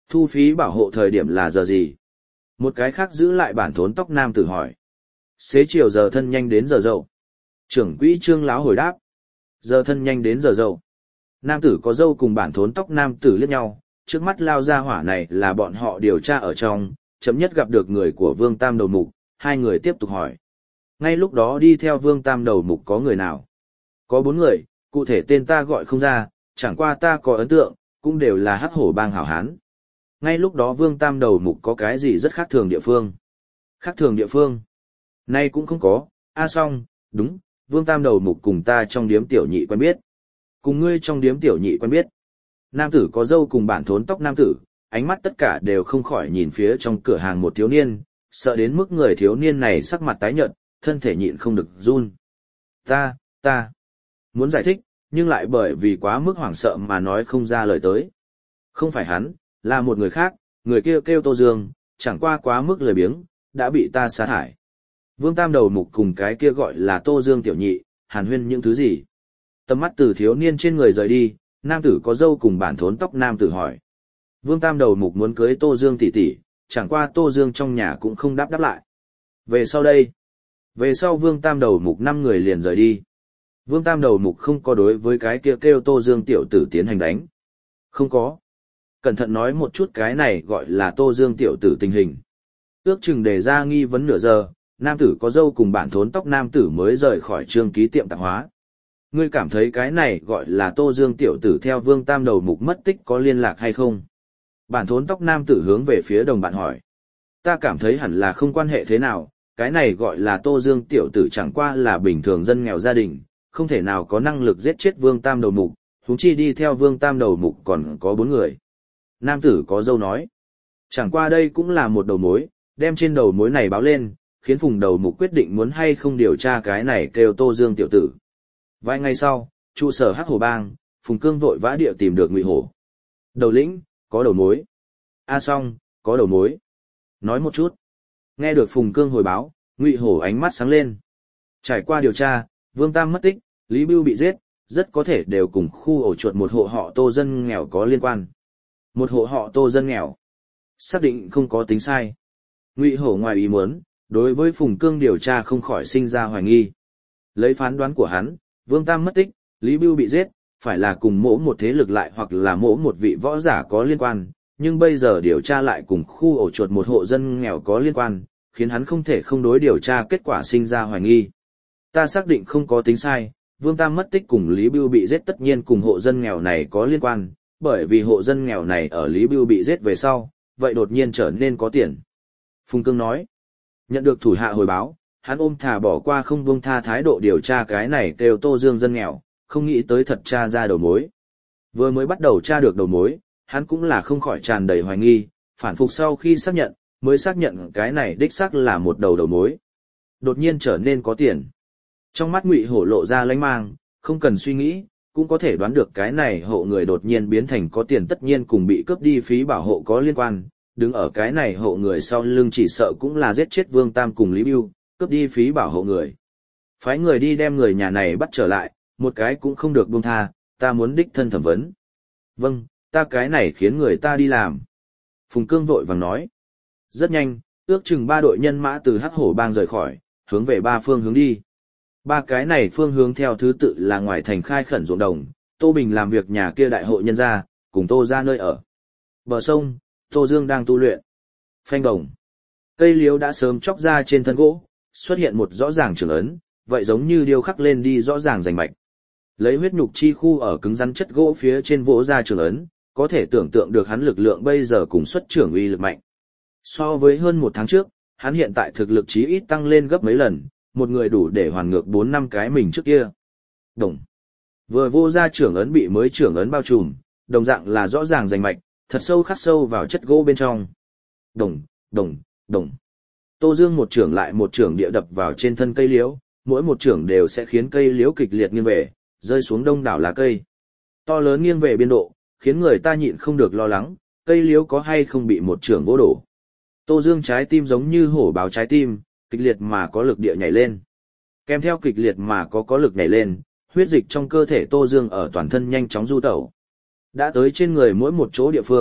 Thu phí bảo hộ thời điểm là giờ gì? Một cái khác giữ lại bản thốn tóc nam tử hỏi. Xế chiều giờ thân nhanh đến giờ dậu. Trưởng quỹ Trương Láo hồi đáp. Giờ thân nhanh đến giờ dậu. Nam tử có dâu cùng bản thốn tóc nam tử liếc nhau, trước mắt lao ra hỏa này là bọn họ điều tra ở trong, chấm nhất gặp được người của Vương Tam Đầu Mục, hai người tiếp tục hỏi. Ngay lúc đó đi theo Vương Tam Đầu Mục có người nào? Có bốn người, cụ thể tên ta gọi không ra, chẳng qua ta có ấn tượng, cũng đều là hắc hổ bang hảo hán. Ngay lúc đó Vương Tam Đầu Mục có cái gì rất khác thường địa phương? Khác thường địa phương? Nay cũng không có, a à song, đúng, Vương Tam Đầu Mục cùng ta trong điếm tiểu nhị quen biết. Cùng ngươi trong điếm tiểu nhị quen biết. Nam tử có dâu cùng bản thốn tóc nam tử, ánh mắt tất cả đều không khỏi nhìn phía trong cửa hàng một thiếu niên, sợ đến mức người thiếu niên này sắc mặt tái nhợt, thân thể nhịn không được run. Ta, ta, muốn giải thích, nhưng lại bởi vì quá mức hoảng sợ mà nói không ra lời tới. Không phải hắn, là một người khác, người kia kêu, kêu Tô Dương, chẳng qua quá mức lười biếng, đã bị ta sa thải. Vương Tam Đầu Mục cùng cái kia gọi là Tô Dương tiểu nhị, hàn huyên những thứ gì. Tầm mắt từ thiếu niên trên người rời đi, nam tử có dâu cùng bản thốn tóc nam tử hỏi. Vương Tam Đầu Mục muốn cưới Tô Dương tỷ tỷ, chẳng qua Tô Dương trong nhà cũng không đáp đáp lại. Về sau đây, về sau Vương Tam Đầu Mục năm người liền rời đi. Vương Tam Đầu Mục không có đối với cái kia kêu, kêu Tô Dương tiểu tử tiến hành đánh. Không có. Cẩn thận nói một chút cái này gọi là Tô Dương tiểu tử tình hình. Ước chừng đề ra nghi vấn nửa giờ, nam tử có dâu cùng bản thốn tóc nam tử mới rời khỏi trương ký tiệm tạp hóa. Ngươi cảm thấy cái này gọi là Tô Dương tiểu tử theo Vương Tam Đầu Mục mất tích có liên lạc hay không? Bản thốn tóc nam tử hướng về phía đồng bạn hỏi. Ta cảm thấy hẳn là không quan hệ thế nào, cái này gọi là Tô Dương tiểu tử chẳng qua là bình thường dân nghèo gia đình, không thể nào có năng lực giết chết Vương Tam Đầu Mục, huống chi đi theo Vương Tam Đầu Mục còn có bốn người. Nam tử có dâu nói. Chẳng qua đây cũng là một đầu mối, đem trên đầu mối này báo lên, khiến Phùng Đầu Mục quyết định muốn hay không điều tra cái này kêu Tô Dương tiểu tử. Vài ngày sau, trụ sở Hắc Hổ Bang, Phùng Cương vội vã địa tìm được Ngụy Hổ. Đầu lĩnh, có đầu mối. A Song, có đầu mối. Nói một chút. Nghe được Phùng Cương hồi báo, Ngụy Hổ ánh mắt sáng lên. Trải qua điều tra, Vương Tam mất tích, Lý Bưu bị giết, rất có thể đều cùng khu ổ chuột một hộ họ Tô dân nghèo có liên quan. Một hộ họ Tô dân nghèo. Xác định không có tính sai. Ngụy Hổ ngoài ý muốn, đối với Phùng Cương điều tra không khỏi sinh ra hoài nghi. Lấy phán đoán của hắn, Vương Tam mất tích, Lý Bưu bị giết, phải là cùng mỗ một thế lực lại hoặc là mỗ một vị võ giả có liên quan, nhưng bây giờ điều tra lại cùng khu ổ chuột một hộ dân nghèo có liên quan, khiến hắn không thể không đối điều tra kết quả sinh ra hoài nghi. Ta xác định không có tính sai, Vương Tam mất tích cùng Lý Bưu bị giết tất nhiên cùng hộ dân nghèo này có liên quan, bởi vì hộ dân nghèo này ở Lý Bưu bị giết về sau, vậy đột nhiên trở nên có tiền. Phùng Cương nói, nhận được thủ hạ hồi báo, hắn ôm thà bỏ qua không buông tha thái độ điều tra cái này kêu Tô Dương dân nghèo, không nghĩ tới thật tra ra đầu mối. Vừa mới bắt đầu tra được đầu mối, hắn cũng là không khỏi tràn đầy hoài nghi, phản phục sau khi xác nhận, mới xác nhận cái này đích xác là một đầu đầu mối. Đột nhiên trở nên có tiền. Trong mắt Ngụy Hổ lộ ra lánh mang, không cần suy nghĩ, cũng có thể đoán được cái này hộ người đột nhiên biến thành có tiền tất nhiên cùng bị cướp đi phí bảo hộ có liên quan, đứng ở cái này hộ người sau lưng chỉ sợ cũng là giết chết Vương Tam cùng Lý Bưu, cướp đi phí bảo hộ người. Phái người đi đem người nhà này bắt trở lại, một cái cũng không được buông tha, ta muốn đích thân thẩm vấn. Vâng, ta cái này khiến người ta đi làm. Phùng Cương vội vàng nói. Rất nhanh, ước chừng ba đội nhân mã từ Hắc Hổ Bang rời khỏi, hướng về ba phương hướng đi. Ba cái này phương hướng theo thứ tự là ngoài thành khai khẩn ruộng đồng, Tô Bình làm việc nhà kia đại hội nhân gia, cùng Tô ra nơi ở. Bờ sông, Tô Dương đang tu luyện. Phanh đồng. Cây liễu đã sớm chóc ra trên thân gỗ, xuất hiện một rõ ràng trường ấn, vậy giống như điêu khắc lên đi rõ ràng rành mạch. Lấy huyết nhục chi khu ở cứng rắn chất gỗ phía trên vỗ ra trường ấn, có thể tưởng tượng được hắn lực lượng bây giờ cùng xuất trưởng uy lực mạnh. So với hơn một tháng trước, hắn hiện tại thực lực chí ít tăng lên gấp mấy lần, một người đủ để hoàn ngược bốn năm cái mình trước kia. Đồng. Vừa vô ra trưởng ấn bị mới trưởng ấn bao trùm, đồng dạng là rõ ràng rành mạch, thật sâu khắc sâu vào chất gỗ bên trong. Đồng, đồng, đồng. Tô Dương một trưởng lại một trưởng địa đập vào trên thân cây liễu, mỗi một trưởng đều sẽ khiến cây liễu kịch liệt nghiêng về, rơi xuống đông đảo lá cây. To lớn nghiêng về biên độ, khiến người ta nhịn không được lo lắng, cây liễu có hay không bị một trưởng vỗ đổ. Tô Dương trái tim giống như hổ báo trái tim, kịch liệt mà có lực địa nhảy lên. Kèm theo kịch liệt mà có có lực nhảy lên, huyết dịch trong cơ thể Tô Dương ở toàn thân nhanh chóng du tẩu. Đã tới trên người mỗi một chỗ địa phương,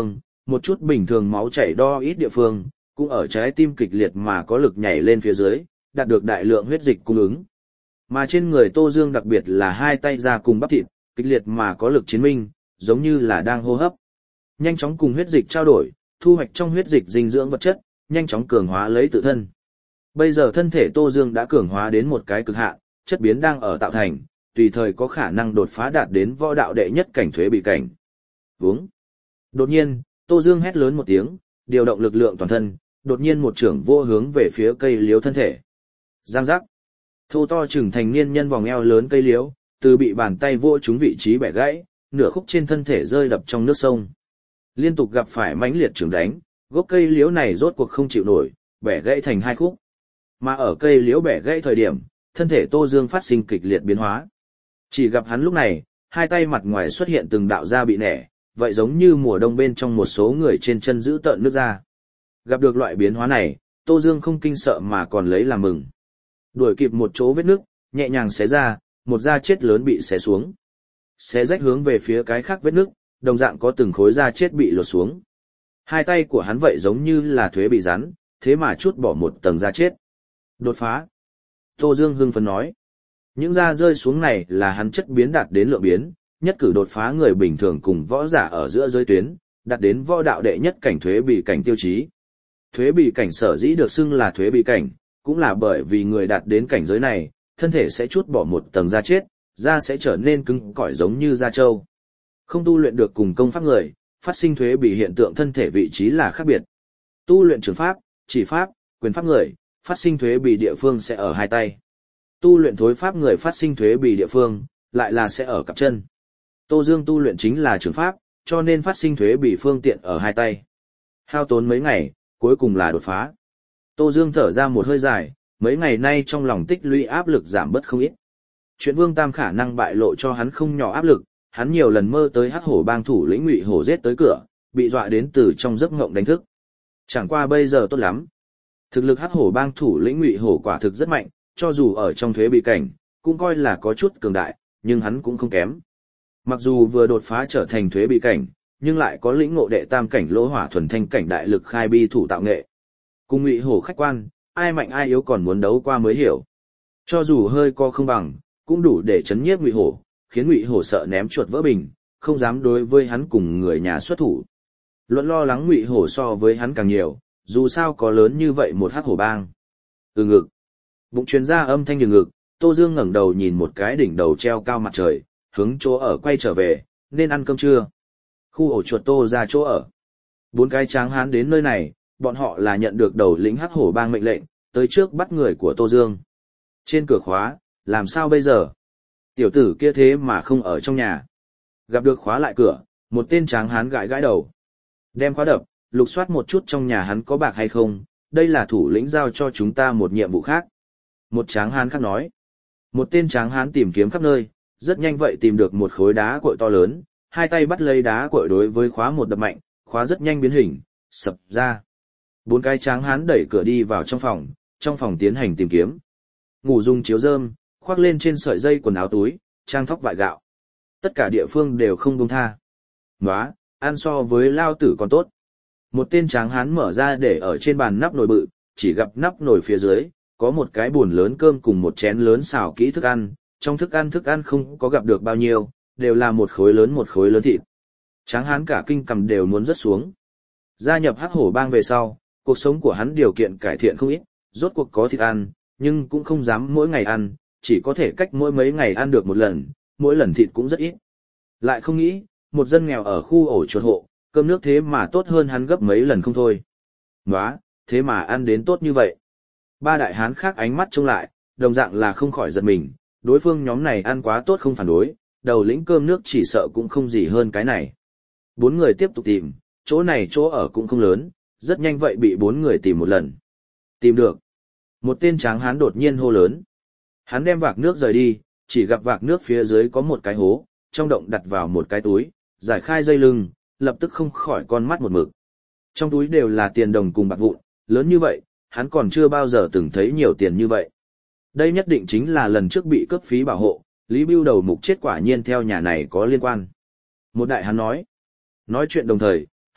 một chút bình thường máu chảy đo ít địa phương, cũng ở trái tim kịch liệt mà có lực nhảy lên phía dưới, đạt được đại lượng huyết dịch cung ứng. Mà trên người Tô Dương đặc biệt là hai tay ra cùng bắp thịt, kịch liệt mà có lực chiến minh, giống như là đang hô hấp. Nhanh chóng cùng huyết dịch trao đổi, thu hoạch trong huyết dịch dinh dưỡng vật chất, nhanh chóng cường hóa lấy tự thân. Bây giờ thân thể Tô Dương đã cường hóa đến một cái cực hạn, chất biến đang ở tạo thành, tùy thời có khả năng đột phá đạt đến võ đạo đệ nhất cảnh thuế bị cảnh. Vướng. Đột nhiên, Tô Dương hét lớn một tiếng, điều động lực lượng toàn thân, đột nhiên một trưởng vô hướng về phía cây liễu thân thể. Giang giác. Thô to trưởng thành niên nhân vòng eo lớn cây liễu, từ bị bàn tay vô trúng vị trí bẻ gãy, nửa khúc trên thân thể rơi đập trong nước sông. Liên tục gặp phải mãnh liệt trưởng đánh, gốc cây liễu này rốt cuộc không chịu nổi, bẻ gãy thành hai khúc. Mà ở cây liễu bẻ gãy thời điểm, thân thể Tô Dương phát sinh kịch liệt biến hóa. Chỉ gặp hắn lúc này, hai tay mặt ngoài xuất hiện từng đạo da bị nẻ, vậy giống như mùa đông bên trong một số người trên chân giữ tợn nước ra. Gặp được loại biến hóa này, Tô Dương không kinh sợ mà còn lấy làm mừng. Đuổi kịp một chỗ vết nước, nhẹ nhàng xé ra, một da chết lớn bị xé xuống. Xé rách hướng về phía cái khác vết nước, đồng dạng có từng khối da chết bị lột xuống. Hai tay của hắn vậy giống như là thuế bị rắn, thế mà chút bỏ một tầng da chết. Đột phá. Tô Dương hưng phấn nói. Những da rơi xuống này là hắn chất biến đạt đến lượng biến, nhất cử đột phá người bình thường cùng võ giả ở giữa giới tuyến, đạt đến võ đạo đệ nhất cảnh thuế bị cảnh tiêu chí. Thuế bị cảnh sở dĩ được xưng là thuế bị cảnh, cũng là bởi vì người đạt đến cảnh giới này, thân thể sẽ chút bỏ một tầng da chết, da sẽ trở nên cứng cỏi giống như da trâu. Không tu luyện được cùng công pháp người, phát sinh thuế bị hiện tượng thân thể vị trí là khác biệt. Tu luyện trường pháp, chỉ pháp, quyền pháp người, phát sinh thuế bị địa phương sẽ ở hai tay. Tu luyện thối pháp người phát sinh thuế bị địa phương, lại là sẽ ở cặp chân. Tô Dương tu luyện chính là trường pháp, cho nên phát sinh thuế bị phương tiện ở hai tay. Hao tốn mấy ngày, cuối cùng là đột phá. Tô Dương thở ra một hơi dài, mấy ngày nay trong lòng tích lũy áp lực giảm bớt không ít. Chuyện Vương Tam khả năng bại lộ cho hắn không nhỏ áp lực, hắn nhiều lần mơ tới Hắc Hổ bang thủ lĩnh Ngụy Hổ giết tới cửa, bị dọa đến từ trong giấc ngộng đánh thức. Chẳng qua bây giờ tốt lắm. Thực lực Hắc Hổ bang thủ lĩnh Ngụy Hổ quả thực rất mạnh, cho dù ở trong thuế bị cảnh, cũng coi là có chút cường đại, nhưng hắn cũng không kém. Mặc dù vừa đột phá trở thành thuế bị cảnh, nhưng lại có lĩnh ngộ đệ tam cảnh lỗ hỏa thuần thanh cảnh đại lực khai bi thủ tạo nghệ. Cùng Ngụy Hổ khách quan, ai mạnh ai yếu còn muốn đấu qua mới hiểu. Cho dù hơi co không bằng, cũng đủ để chấn nhiếp Ngụy Hổ, khiến Ngụy Hổ sợ ném chuột vỡ bình, không dám đối với hắn cùng người nhà xuất thủ. Luận lo lắng Ngụy Hổ so với hắn càng nhiều, dù sao có lớn như vậy một Hắc Hổ bang. Ừ ngực. Bụng truyền ra âm thanh như ngực, Tô Dương ngẩng đầu nhìn một cái đỉnh đầu treo cao mặt trời, hướng chỗ ở quay trở về, nên ăn cơm trưa. Khu ổ chuột Tô ra chỗ ở. Bốn cái tráng hán đến nơi này, bọn họ là nhận được đầu lĩnh Hắc Hổ bang mệnh lệnh, tới trước bắt người của Tô Dương. Trên cửa khóa, làm sao bây giờ? Tiểu tử kia thế mà không ở trong nhà. Gặp được khóa lại cửa, một tên tráng hán gãi gãi đầu. Đem khóa đập, lục soát một chút trong nhà hắn có bạc hay không, đây là thủ lĩnh giao cho chúng ta một nhiệm vụ khác. Một tráng hán khác nói. Một tên tráng hán tìm kiếm khắp nơi, rất nhanh vậy tìm được một khối đá cội to lớn, hai tay bắt lấy đá cội đối với khóa một đập mạnh, khóa rất nhanh biến hình, sập ra. Bốn cái tráng hán đẩy cửa đi vào trong phòng, trong phòng tiến hành tìm kiếm. Ngủ dùng chiếu rơm, khoác lên trên sợi dây quần áo túi, trang thóc vại gạo. Tất cả địa phương đều không buông tha. Nóa, ăn so với lao tử còn tốt. Một tên tráng hán mở ra để ở trên bàn nắp nồi bự, chỉ gặp nắp nồi phía dưới, có một cái bùn lớn cơm cùng một chén lớn xào kỹ thức ăn, trong thức ăn thức ăn không có gặp được bao nhiêu, đều là một khối lớn một khối lớn thịt. Tráng hán cả kinh cầm đều muốn rớt xuống. Gia nhập Hắc Hổ bang về sau, cuộc sống của hắn điều kiện cải thiện không ít, rốt cuộc có thịt ăn, nhưng cũng không dám mỗi ngày ăn, chỉ có thể cách mỗi mấy ngày ăn được một lần, mỗi lần thịt cũng rất ít. Lại không nghĩ, một dân nghèo ở khu ổ chuột hộ, cơm nước thế mà tốt hơn hắn gấp mấy lần không thôi. Nóa, thế mà ăn đến tốt như vậy. Ba đại hán khác ánh mắt trông lại, đồng dạng là không khỏi giật mình, đối phương nhóm này ăn quá tốt không phản đối, đầu lĩnh cơm nước chỉ sợ cũng không gì hơn cái này. Bốn người tiếp tục tìm, chỗ này chỗ ở cũng không lớn, rất nhanh vậy bị bốn người tìm một lần. Tìm được. Một tên tráng hán đột nhiên hô lớn. Hắn đem vạc nước rời đi, chỉ gặp vạc nước phía dưới có một cái hố, trong động đặt vào một cái túi, giải khai dây lưng, lập tức không khỏi con mắt một mực. Trong túi đều là tiền đồng cùng bạc vụn, lớn như vậy, hắn còn chưa bao giờ từng thấy nhiều tiền như vậy. Đây nhất định chính là lần trước bị cướp phí bảo hộ, Lý Bưu đầu mục chết quả nhiên theo nhà này có liên quan. Một đại hắn nói. Nói chuyện đồng thời,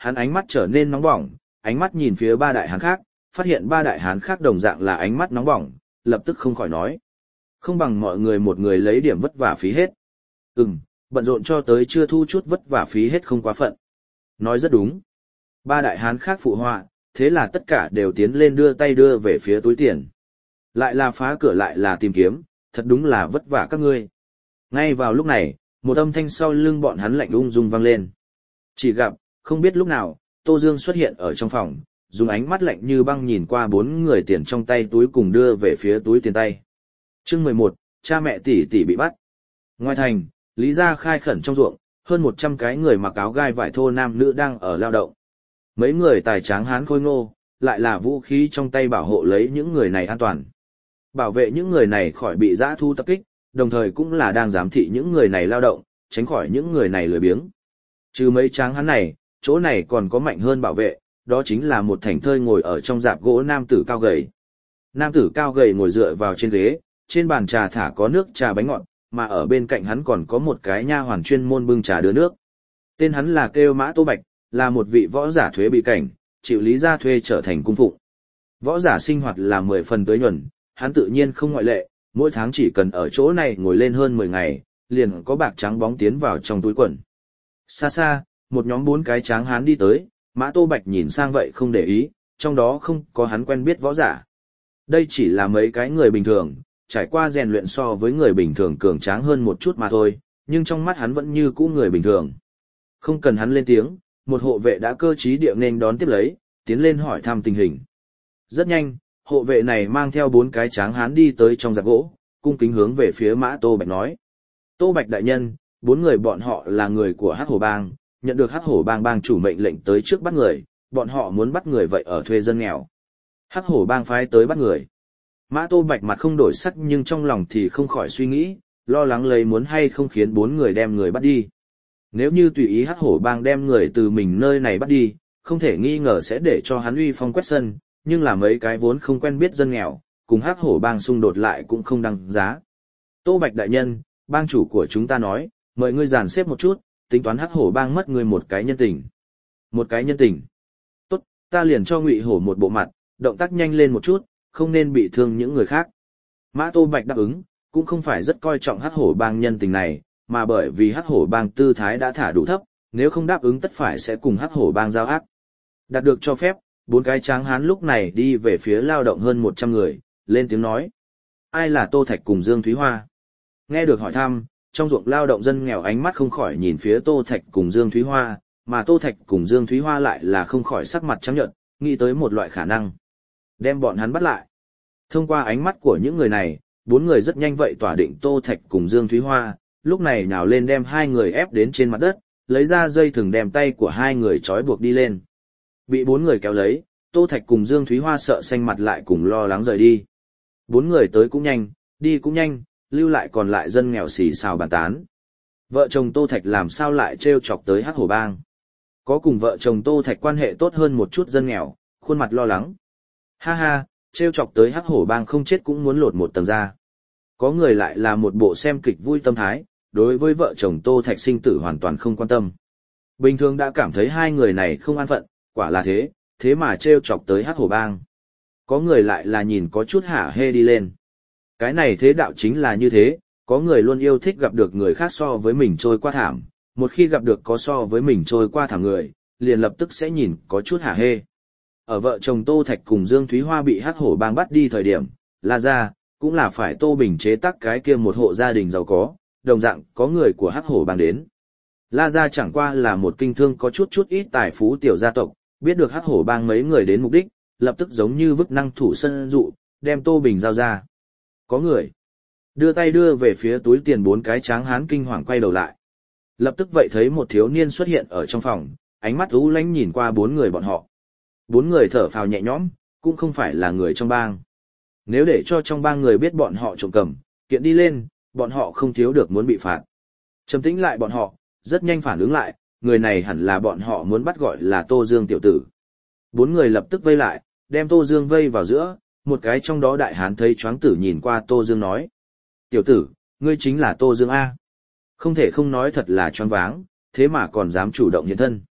hắn ánh mắt trở nên nóng bỏng, ánh mắt nhìn phía ba đại hán khác, phát hiện ba đại hán khác đồng dạng là ánh mắt nóng bỏng, lập tức không khỏi nói. Không bằng mọi người một người lấy điểm vất vả phí hết. Ừm, bận rộn cho tới chưa thu chút vất vả phí hết không quá phận. Nói rất đúng. Ba đại hán khác phụ họa, thế là tất cả đều tiến lên đưa tay đưa về phía túi tiền. Lại là phá cửa lại là tìm kiếm, thật đúng là vất vả các ngươi. Ngay vào lúc này, một âm thanh sau lưng bọn hắn lạnh ung dung vang lên. Chỉ gặp, không biết lúc nào, Tô Dương xuất hiện ở trong phòng, dùng ánh mắt lạnh như băng nhìn qua bốn người tiền trong tay túi cùng đưa về phía túi tiền tay. Chương mười một, cha mẹ tỷ tỷ bị bắt. Ngoài thành, Lý Gia khai khẩn trong ruộng, hơn một trăm cái người mặc áo gai vải thô nam nữ đang ở lao động. Mấy người tài tráng hán khôi ngô, lại là vũ khí trong tay bảo hộ lấy những người này an toàn. Bảo vệ những người này khỏi bị dã thu tập kích, đồng thời cũng là đang giám thị những người này lao động, tránh khỏi những người này lười biếng. Trừ mấy tráng hán này, chỗ này còn có mạnh hơn bảo vệ, đó chính là một thành thơi ngồi ở trong rạp gỗ nam tử cao gầy. Nam tử cao gầy ngồi dựa vào trên ghế, trên bàn trà thả có nước trà bánh ngọt, mà ở bên cạnh hắn còn có một cái nha hoàn chuyên môn bưng trà đưa nước. Tên hắn là kêu Mã Tô Bạch, là một vị võ giả thuế bị cảnh, chịu Lý Gia thuê trở thành cung phụng. Võ giả sinh hoạt là mười phần tới nhuần, hắn tự nhiên không ngoại lệ, mỗi tháng chỉ cần ở chỗ này ngồi lên hơn mười ngày, liền có bạc trắng bóng tiến vào trong túi quần. Xa xa, một nhóm bốn cái tráng hán đi tới, Mã Tô Bạch nhìn sang vậy không để ý, trong đó không có hắn quen biết võ giả. Đây chỉ là mấy cái người bình thường, trải qua rèn luyện so với người bình thường cường tráng hơn một chút mà thôi, nhưng trong mắt hắn vẫn như cũ người bình thường. Không cần hắn lên tiếng, một hộ vệ đã cơ trí địa nên đón tiếp lấy, tiến lên hỏi thăm tình hình. Rất nhanh, hộ vệ này mang theo bốn cái tráng hán đi tới trong rạp gỗ, cung kính hướng về phía Mã Tô Bạch nói. Tô Bạch đại nhân, bốn người bọn họ là người của Hắc Hổ Bang, nhận được Hắc Hổ Bang bang chủ mệnh lệnh tới trước bắt người, bọn họ muốn bắt người vậy ở thuê dân nghèo. Hắc Hổ Bang phái tới bắt người. Mã Tô Bạch mặt không đổi sắc nhưng trong lòng thì không khỏi suy nghĩ, lo lắng lấy muốn hay không khiến bốn người đem người bắt đi. Nếu như tùy ý Hắc Hổ Bang đem người từ mình nơi này bắt đi, không thể nghi ngờ sẽ để cho hắn uy phong quét sân, nhưng là mấy cái vốn không quen biết dân nghèo, cùng Hắc Hổ Bang xung đột lại cũng không đăng giá. Tô Bạch đại nhân, bang chủ của chúng ta nói, mời ngươi dàn xếp một chút, tính toán Hắc Hổ Bang mất ngươi một cái nhân tình. Một cái nhân tình. Tốt, ta liền cho Ngụy Hổ một bộ mặt, động tác nhanh lên một chút, không nên bị thương những người khác. Mã Tô Bạch đáp ứng, cũng không phải rất coi trọng Hắc Hổ Bang nhân tình này, mà bởi vì Hắc Hổ Bang tư thái đã thả đủ thấp, nếu không đáp ứng tất phải sẽ cùng Hắc Hổ Bang giao ác. Đạt được cho phép, bốn cái tráng hán lúc này đi về phía lao động hơn một trăm người, lên tiếng nói. Ai là Tô Thạch cùng Dương Thúy Hoa? Nghe được hỏi thăm, trong ruộng lao động dân nghèo ánh mắt không khỏi nhìn phía Tô Thạch cùng Dương Thúy Hoa, mà Tô Thạch cùng Dương Thúy Hoa lại là không khỏi sắc mặt trắng nhợt, nghĩ tới một loại khả năng. Đem bọn hắn bắt lại. Thông qua ánh mắt của những người này, bốn người rất nhanh vậy tỏa định Tô Thạch cùng Dương Thúy Hoa, lúc này nhào lên đem hai người ép đến trên mặt đất, lấy ra dây thừng đem tay của hai người trói buộc đi lên. Bị bốn người kéo lấy, Tô Thạch cùng Dương Thúy Hoa sợ xanh mặt lại cùng lo lắng rời đi. Bốn người tới cũng nhanh, đi cũng nhanh, lưu lại còn lại dân nghèo xì xào bàn tán. Vợ chồng Tô Thạch làm sao lại trêu chọc tới Hắc Hổ Bang? Có cùng vợ chồng Tô Thạch quan hệ tốt hơn một chút dân nghèo, khuôn mặt lo lắng. Ha ha, trêu chọc tới Hắc Hổ Bang không chết cũng muốn lột một tầng da. Có người lại là một bộ xem kịch vui tâm thái, đối với vợ chồng Tô Thạch sinh tử hoàn toàn không quan tâm. Bình thường đã cảm thấy hai người này không an phận, quả là thế, thế mà trêu chọc tới Hắc Hổ Bang. Có người lại là nhìn có chút hả hê đi lên. Cái này thế đạo chính là như thế, có người luôn yêu thích gặp được người khác so với mình trôi qua thảm, một khi gặp được có so với mình trôi qua thảm người, liền lập tức sẽ nhìn có chút hả hê. Ở vợ chồng Tô Thạch cùng Dương Thúy Hoa bị Hắc Hổ Bang bắt đi thời điểm, La Gia, cũng là phải Tô Bình chế tác cái kia một hộ gia đình giàu có, đồng dạng có người của Hắc Hổ Bang đến. La Gia chẳng qua là một kinh thương có chút chút ít tài phú tiểu gia tộc, biết được Hắc Hổ Bang mấy người đến mục đích, lập tức giống như vứt năng thủ sân dụ, đem Tô Bình giao ra. Có người đưa tay đưa về phía túi tiền bốn cái tráng hán kinh hoàng quay đầu lại. Lập tức vậy thấy một thiếu niên xuất hiện ở trong phòng, ánh mắt u lánh nhìn qua bốn người bọn họ. Bốn người thở phào nhẹ nhõm, cũng không phải là người trong bang. Nếu để cho trong bang người biết bọn họ trộm cầm, kiện đi lên, bọn họ không thiếu được muốn bị phạt. Trầm tĩnh lại bọn họ, rất nhanh phản ứng lại, người này hẳn là bọn họ muốn bắt gọi là Tô Dương tiểu tử. Bốn người lập tức vây lại, đem Tô Dương vây vào giữa, một cái trong đó đại hán thấy choáng tử nhìn qua Tô Dương nói. Tiểu tử, ngươi chính là Tô Dương A. Không thể không nói thật là choáng váng, thế mà còn dám chủ động hiện thân.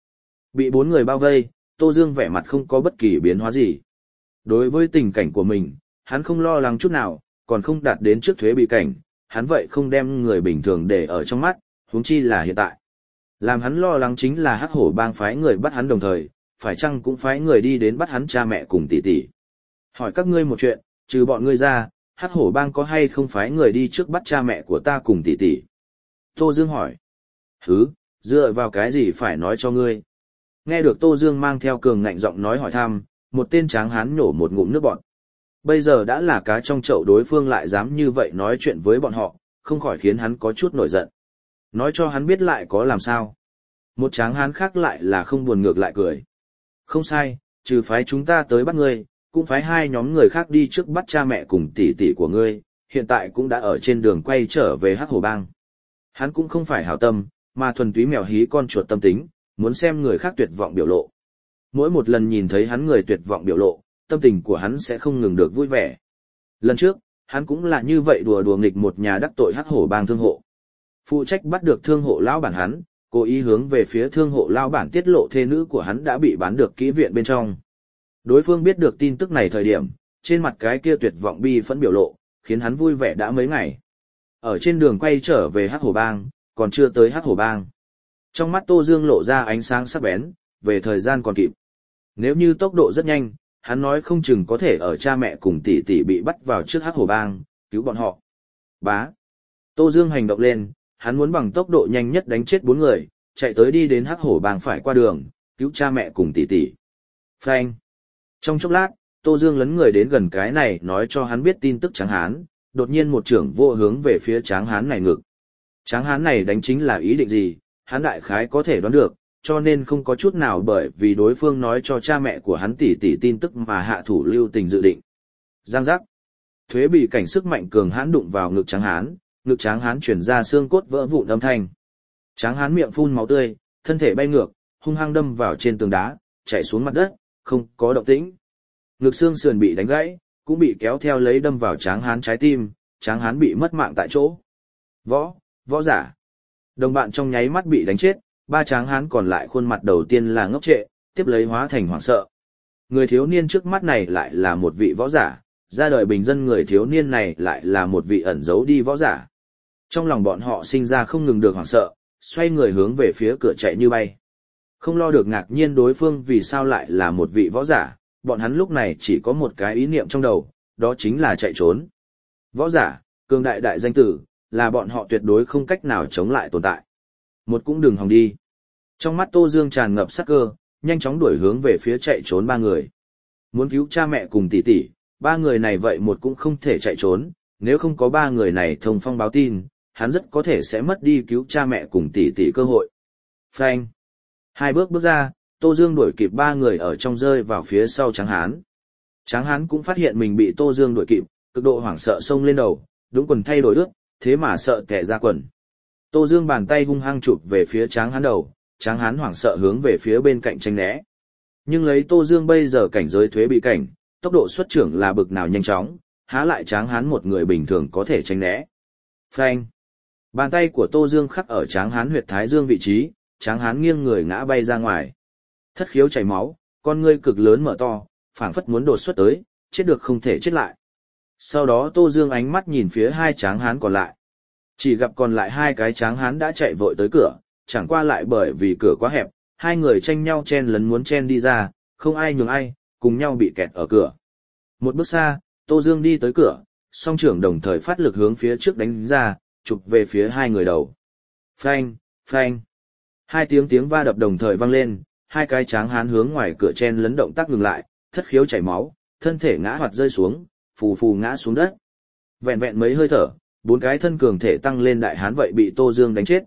Bị bốn người bao vây, Tô Dương vẻ mặt không có bất kỳ biến hóa gì. Đối với tình cảnh của mình, hắn không lo lắng chút nào, còn không đạt đến trước thuế bị cảnh, hắn vậy không đem người bình thường để ở trong mắt, huống chi là hiện tại. Làm hắn lo lắng chính là Hắc Hổ bang phái người bắt hắn đồng thời, phải chăng cũng phái người đi đến bắt hắn cha mẹ cùng tỷ tỷ. Hỏi các ngươi một chuyện, trừ bọn ngươi ra, Hắc Hổ bang có hay không phái người đi trước bắt cha mẹ của ta cùng tỷ tỷ? Tô Dương hỏi. Hứ, dựa vào cái gì phải nói cho ngươi? Nghe được Tô Dương mang theo cường ngạnh giọng nói hỏi thăm, một tên tráng hán nhổ một ngụm nước bọt. Bây giờ đã là cá trong chậu, đối phương lại dám như vậy nói chuyện với bọn họ, không khỏi khiến hắn có chút nổi giận. Nói cho hắn biết lại có làm sao. Một tráng hán khác lại là không buồn ngược lại cười. Không sai, trừ phái chúng ta tới bắt ngươi, cũng phái hai nhóm người khác đi trước bắt cha mẹ cùng tỷ tỷ của ngươi, hiện tại cũng đã ở trên đường quay trở về Hắc Hổ bang. Hắn cũng không phải hảo tâm, mà thuần túy mèo hí con chuột tâm tính, muốn xem người khác tuyệt vọng biểu lộ. Mỗi một lần nhìn thấy hắn người tuyệt vọng biểu lộ, tâm tình của hắn sẽ không ngừng được vui vẻ. Lần trước, hắn cũng là như vậy đùa đùa nghịch một nhà đắc tội Hắc Hổ bang thương hộ. Phụ trách bắt được thương hộ lão bản hắn, cố ý hướng về phía thương hộ lão bản tiết lộ thê nữ của hắn đã bị bán được kỹ viện bên trong. Đối phương biết được tin tức này thời điểm, trên mặt cái kia tuyệt vọng bi phẫn biểu lộ, khiến hắn vui vẻ đã mấy ngày. Ở trên đường quay trở về Hắc Hổ bang, còn chưa tới Hắc Hổ bang. Trong mắt Tô Dương lộ ra ánh sáng sắc bén, về thời gian còn kịp. Nếu như tốc độ rất nhanh, hắn nói không chừng có thể ở cha mẹ cùng tỷ tỷ bị bắt vào trước Hắc Hổ bang, cứu bọn họ. Bá. Tô Dương hành động lên, hắn muốn bằng tốc độ nhanh nhất đánh chết bốn người, chạy tới đi đến Hắc Hổ bang phải qua đường, cứu cha mẹ cùng tỷ tỷ. Phanh. Trong chốc lát, Tô Dương lấn người đến gần cái này nói cho hắn biết tin tức Tráng Hán, đột nhiên một trưởng vô hướng về phía Tráng Hán này ngực. Tráng Hán này đánh chính là ý định gì, hắn đại khái có thể đoán được, cho nên không có chút nào bởi vì đối phương nói cho cha mẹ của hắn tỷ tỷ tin tức mà hạ thủ lưu tình dự định. Giang giác. Thuế bị cảnh sức mạnh cường hãn đụng vào ngực Tráng Hán, ngực Tráng Hán chuyển ra xương cốt vỡ vụn âm thanh. Tráng Hán miệng phun máu tươi, thân thể bay ngược, hung hăng đâm vào trên tường đá, chảy xuống mặt đất, không có động tĩnh. Ngực xương sườn bị đánh gãy, cũng bị kéo theo lấy đâm vào Tráng Hán trái tim, Tráng Hán bị mất mạng tại chỗ. Võ, võ giả. Đồng bạn trong nháy mắt bị đánh chết, ba Tráng Hán còn lại khuôn mặt đầu tiên là ngốc trệ, tiếp lấy hóa thành hoảng sợ. Người thiếu niên trước mắt này lại là một vị võ giả, ra đời bình dân người thiếu niên này lại là một vị ẩn giấu đi võ giả. Trong lòng bọn họ sinh ra không ngừng được hoảng sợ, xoay người hướng về phía cửa chạy như bay. Không lo được ngạc nhiên đối phương vì sao lại là một vị võ giả, bọn hắn lúc này chỉ có một cái ý niệm trong đầu, đó chính là chạy trốn. Võ giả, cường đại đại danh tử, là bọn họ tuyệt đối không cách nào chống lại tồn tại. Một cũng đừng hòng đi. Trong mắt Tô Dương tràn ngập sắc cơ, nhanh chóng đuổi hướng về phía chạy trốn ba người. Muốn cứu cha mẹ cùng tỷ tỷ, ba người này vậy một cũng không thể chạy trốn, nếu không có ba người này thông phong báo tin, hắn rất có thể sẽ mất đi cứu cha mẹ cùng tỷ tỷ cơ hội. Phanh. Hai bước bước ra, Tô Dương đuổi kịp ba người ở trong rơi vào phía sau Tráng Hán. Tráng Hán cũng phát hiện mình bị Tô Dương đuổi kịp, cực độ hoảng sợ xông lên đầu, đúng quần thay đổi ướt, thế mà sợ tè ra quần. Tô Dương bàn tay hung hăng chụp về phía Tráng Hán đầu, Tráng Hán hoảng sợ hướng về phía bên cạnh tránh né. Nhưng lấy Tô Dương bây giờ cảnh giới thuế bị cảnh, tốc độ xuất trưởng là bực nào nhanh chóng, há lại Tráng Hán một người bình thường có thể tránh né. Phanh. Bàn tay của Tô Dương khắc ở Tráng Hán huyệt thái dương vị trí, Tráng Hán nghiêng người ngã bay ra ngoài. Thất khiếu chảy máu, con ngươi cực lớn mở to, phảng phất muốn đột xuất tới, chết được không thể chết lại. Sau đó Tô Dương ánh mắt nhìn phía hai Tráng Hán còn lại. Chỉ gặp còn lại hai cái Tráng Hán đã chạy vội tới cửa, chẳng qua lại bởi vì cửa quá hẹp, hai người tranh nhau chen lấn muốn chen đi ra, không ai nhường ai, cùng nhau bị kẹt ở cửa. Một bước xa, Tô Dương đi tới cửa, song trưởng đồng thời phát lực hướng phía trước đánh ra, chụp về phía hai người đầu. Phanh, phanh. Hai tiếng tiếng va đập đồng thời vang lên, hai cái Tráng Hán hướng ngoài cửa chen lấn động tác ngừng lại, thất khiếu chảy máu, thân thể ngã hoạt rơi xuống, phù phù ngã xuống đất. Vẹn vẹn mấy hơi thở, bốn cái thân cường thể tăng lên đại hán vậy bị Tô Dương đánh chết.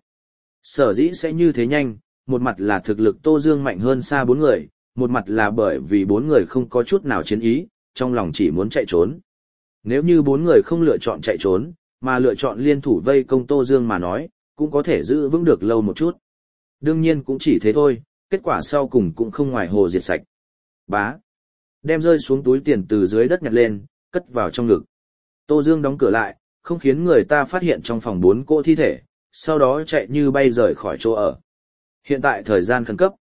Sở dĩ sẽ như thế nhanh, một mặt là thực lực Tô Dương mạnh hơn xa bốn người, một mặt là bởi vì bốn người không có chút nào chiến ý, trong lòng chỉ muốn chạy trốn. Nếu như bốn người không lựa chọn chạy trốn, mà lựa chọn liên thủ vây công Tô Dương mà nói, cũng có thể giữ vững được lâu một chút. Đương nhiên cũng chỉ thế thôi, kết quả sau cùng cũng không ngoài hồ diệt sạch. Bá. Đem rơi xuống túi tiền từ dưới đất nhặt lên, cất vào trong ngực. Tô Dương đóng cửa lại, không khiến người ta phát hiện trong phòng bốn cỗ thi thể, sau đó chạy như bay rời khỏi chỗ ở. Hiện tại thời gian khẩn cấp,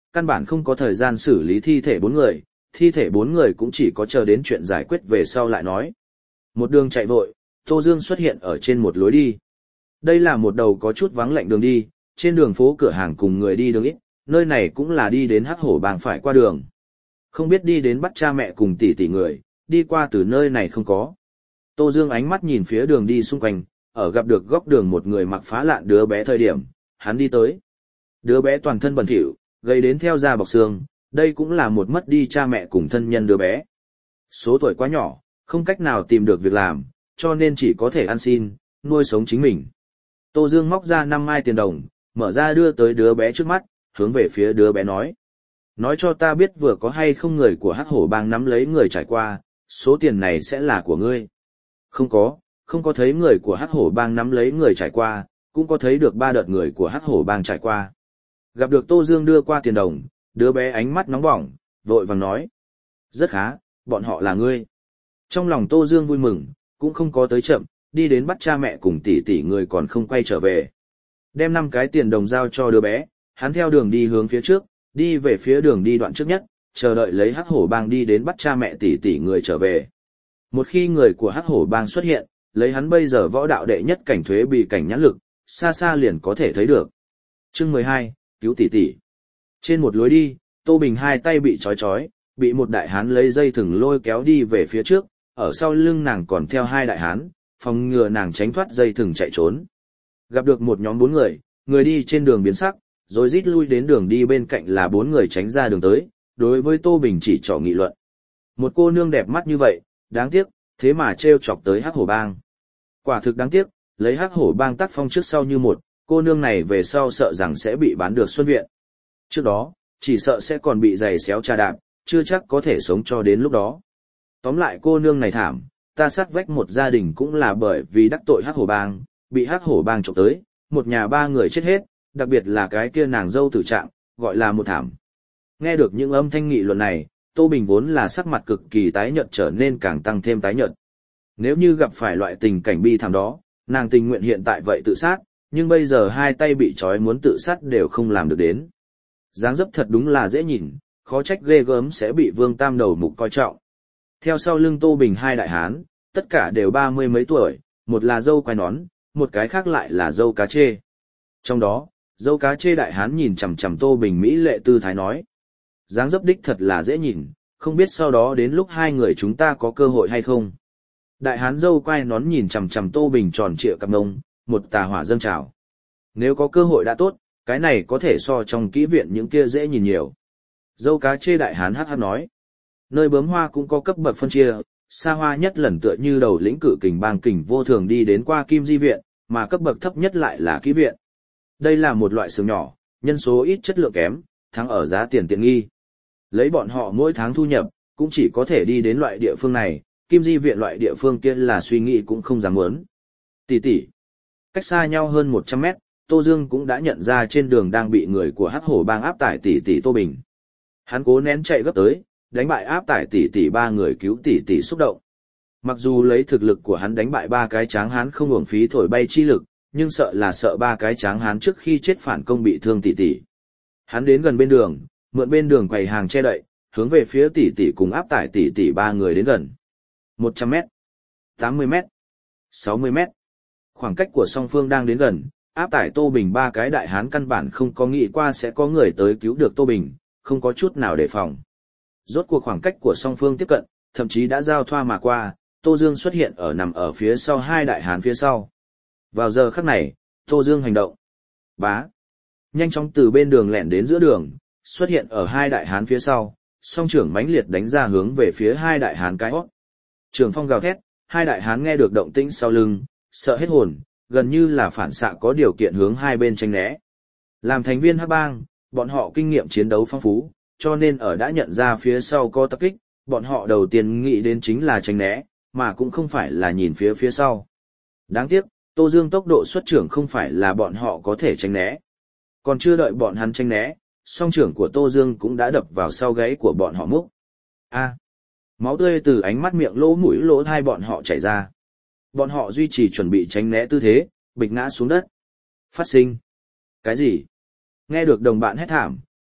căn bản không có thời gian xử lý thi thể bốn người, thi thể bốn người cũng chỉ có chờ đến chuyện giải quyết về sau lại nói. Một đường chạy vội, Tô Dương xuất hiện ở trên một lối đi. Đây là một đầu có chút vắng lạnh đường đi, trên đường phố cửa hàng cùng người đi đường ít, nơi này cũng là đi đến Hắc Hổ Bang phải qua đường. Không biết đi đến bắt cha mẹ cùng tỷ tỷ người, đi qua từ nơi này không có. Tô Dương ánh mắt nhìn phía đường đi xung quanh, ở gặp được góc đường một người mặc phá lạn đứa bé thời điểm, hắn đi tới. Đứa bé toàn thân bẩn thỉu, gây đến theo da bọc xương, đây cũng là một mất đi cha mẹ cùng thân nhân đứa bé. Số tuổi quá nhỏ, không cách nào tìm được việc làm, cho nên chỉ có thể ăn xin, nuôi sống chính mình. Tô Dương móc ra năm mai tiền đồng, mở ra đưa tới đứa bé trước mắt, hướng về phía đứa bé nói. Nói cho ta biết vừa có hay không người của Hắc Hổ Bang nắm lấy người trải qua, số tiền này sẽ là của ngươi. Không có, không có thấy người của Hắc Hổ Bang nắm lấy người trải qua, cũng có thấy được ba đợt người của Hắc Hổ Bang trải qua. Gặp được Tô Dương đưa qua tiền đồng, đứa bé ánh mắt nóng bỏng, vội vàng nói. Rất khá, bọn họ là ngươi. Trong lòng Tô Dương vui mừng, cũng không có tới chậm, đi đến bắt cha mẹ cùng tỷ tỷ người còn không quay trở về. Đem năm cái tiền đồng giao cho đứa bé, hắn theo đường đi hướng phía trước, đi về phía đường đi đoạn trước nhất, chờ đợi lấy Hắc Hổ Bang đi đến bắt cha mẹ tỷ tỷ người trở về. Một khi người của Hắc Hổ Bang xuất hiện, lấy hắn bây giờ võ đạo đệ nhất cảnh thuế bị cảnh nhãn lực, xa xa liền có thể thấy được. Chương mười hai, cứu tỷ tỷ. Trên một lối đi, Tô Bình hai tay bị trói trói, bị một đại hán lấy dây thừng lôi kéo đi về phía trước, ở sau lưng nàng còn theo hai đại hán, phòng ngừa nàng tránh thoát dây thừng chạy trốn. Gặp được một nhóm bốn người, người đi trên đường biến sắc, rồi rít lui đến đường đi bên cạnh là bốn người tránh ra đường tới, đối với Tô Bình chỉ trỏ nghị luận. Một cô nương đẹp mắt như vậy, đáng tiếc, thế mà trêu chọc tới Hắc Hổ Bang. Quả thực đáng tiếc, lấy Hắc Hổ Bang tác phong trước sau như một, cô nương này về sau sợ rằng sẽ bị bán được Xuân Viện. Trước đó, chỉ sợ sẽ còn bị giày xéo trà đạp, chưa chắc có thể sống cho đến lúc đó. Tóm lại cô nương này thảm, ta sát vách một gia đình cũng là bởi vì đắc tội Hắc Hổ Bang, bị Hắc Hổ Bang trộm tới, một nhà ba người chết hết, đặc biệt là cái kia nàng dâu tử trạng, gọi là một thảm. Nghe được những âm thanh nghị luận này, Tô Bình vốn là sắc mặt cực kỳ tái nhợt trở nên càng tăng thêm tái nhợt. Nếu như gặp phải loại tình cảnh bi thảm đó, nàng tình nguyện hiện tại vậy tự sát, nhưng bây giờ hai tay bị trói muốn tự sát đều không làm được đến. Dáng dấp thật đúng là dễ nhìn, khó trách ghê gớm sẽ bị Vương Tam Đầu Mục coi trọng. Theo sau lưng Tô Bình hai đại hán, tất cả đều ba mươi mấy tuổi, một là dâu quai nón, một cái khác lại là dâu cá chê. Trong đó, dâu cá chê đại hán nhìn chằm chằm Tô Bình mỹ lệ tư thái nói. Dáng dấp đích thật là dễ nhìn, không biết sau đó đến lúc hai người chúng ta có cơ hội hay không. Đại hán dâu quai nón nhìn chằm chằm Tô Bình tròn trịa cặp ngông, một tà hỏa dâng trào. Nếu có cơ hội đã tốt, cái này có thể so trong kỹ viện những kia dễ nhìn nhiều. Dâu cá chê đại hán hát hát nói. Nơi bướm hoa cũng có cấp bậc phân chia, xa hoa nhất lần tựa như đầu lĩnh cử kình bang kình vô thường đi đến qua kim di viện, mà cấp bậc thấp nhất lại là kỹ viện. Đây là một loại xưởng nhỏ, nhân số ít chất lượng kém, thắng ở giá tiền tiện nghi. Lấy bọn họ mỗi tháng thu nhập, cũng chỉ có thể đi đến loại địa phương này, kim di viện loại địa phương kia là suy nghĩ cũng không dám muốn. Tỷ tỷ. Cách xa nhau hơn một trăm mét, Tô Dương cũng đã nhận ra trên đường đang bị người của Hắc Hổ Bang áp tải tỷ tỷ Tô Bình. Hắn cố nén chạy gấp tới, đánh bại áp tải tỷ tỷ ba người cứu tỷ tỷ xúc động. Mặc dù lấy thực lực của hắn đánh bại ba cái tráng hán không uổng phí thổi bay chi lực, nhưng sợ là sợ ba cái tráng hán trước khi chết phản công bị thương tỷ tỷ. Hắn đến gần bên đường, mượn bên đường quầy hàng che đậy, hướng về phía tỷ tỷ cùng áp tải tỷ tỷ ba người đến gần. một trăm mét, tám mươi mét, sáu mươi mét. Khoảng cách của song phương đang đến gần, áp tải Tô Bình ba cái đại hán căn bản không có nghĩ qua sẽ có người tới cứu được Tô Bình, không có chút nào đề phòng. Rốt cuộc khoảng cách của song phương tiếp cận, thậm chí đã giao thoa mà qua, Tô Dương xuất hiện ở nằm ở phía sau hai đại hán phía sau. Vào giờ khắc này, Tô Dương hành động. Bá. Nhanh chóng từ bên đường lẻn đến giữa đường, xuất hiện ở hai đại hán phía sau, song trưởng mãnh liệt đánh ra hướng về phía hai đại hán cái hót. Trường phong gào thét, hai đại hán nghe được động tĩnh sau lưng, sợ hết hồn, gần như là phản xạ có điều kiện hướng hai bên tranh né. Làm thành viên Hắc Bang, bọn họ kinh nghiệm chiến đấu phong phú, cho nên ở đã nhận ra phía sau có tập kích, bọn họ đầu tiên nghĩ đến chính là tránh né, mà cũng không phải là nhìn phía phía sau. Đáng tiếc, Tô Dương tốc độ xuất trưởng không phải là bọn họ có thể tránh né. Còn chưa đợi bọn hắn tránh né, song trưởng của Tô Dương cũng đã đập vào sau gáy của bọn họ múc. A. Máu tươi từ ánh mắt miệng lỗ mũi lỗ thai bọn họ chảy ra. Bọn họ duy trì chuẩn bị tránh né tư thế, bịch ngã xuống đất. Phát sinh. Cái gì? Nghe được đồng bạn hét thảm,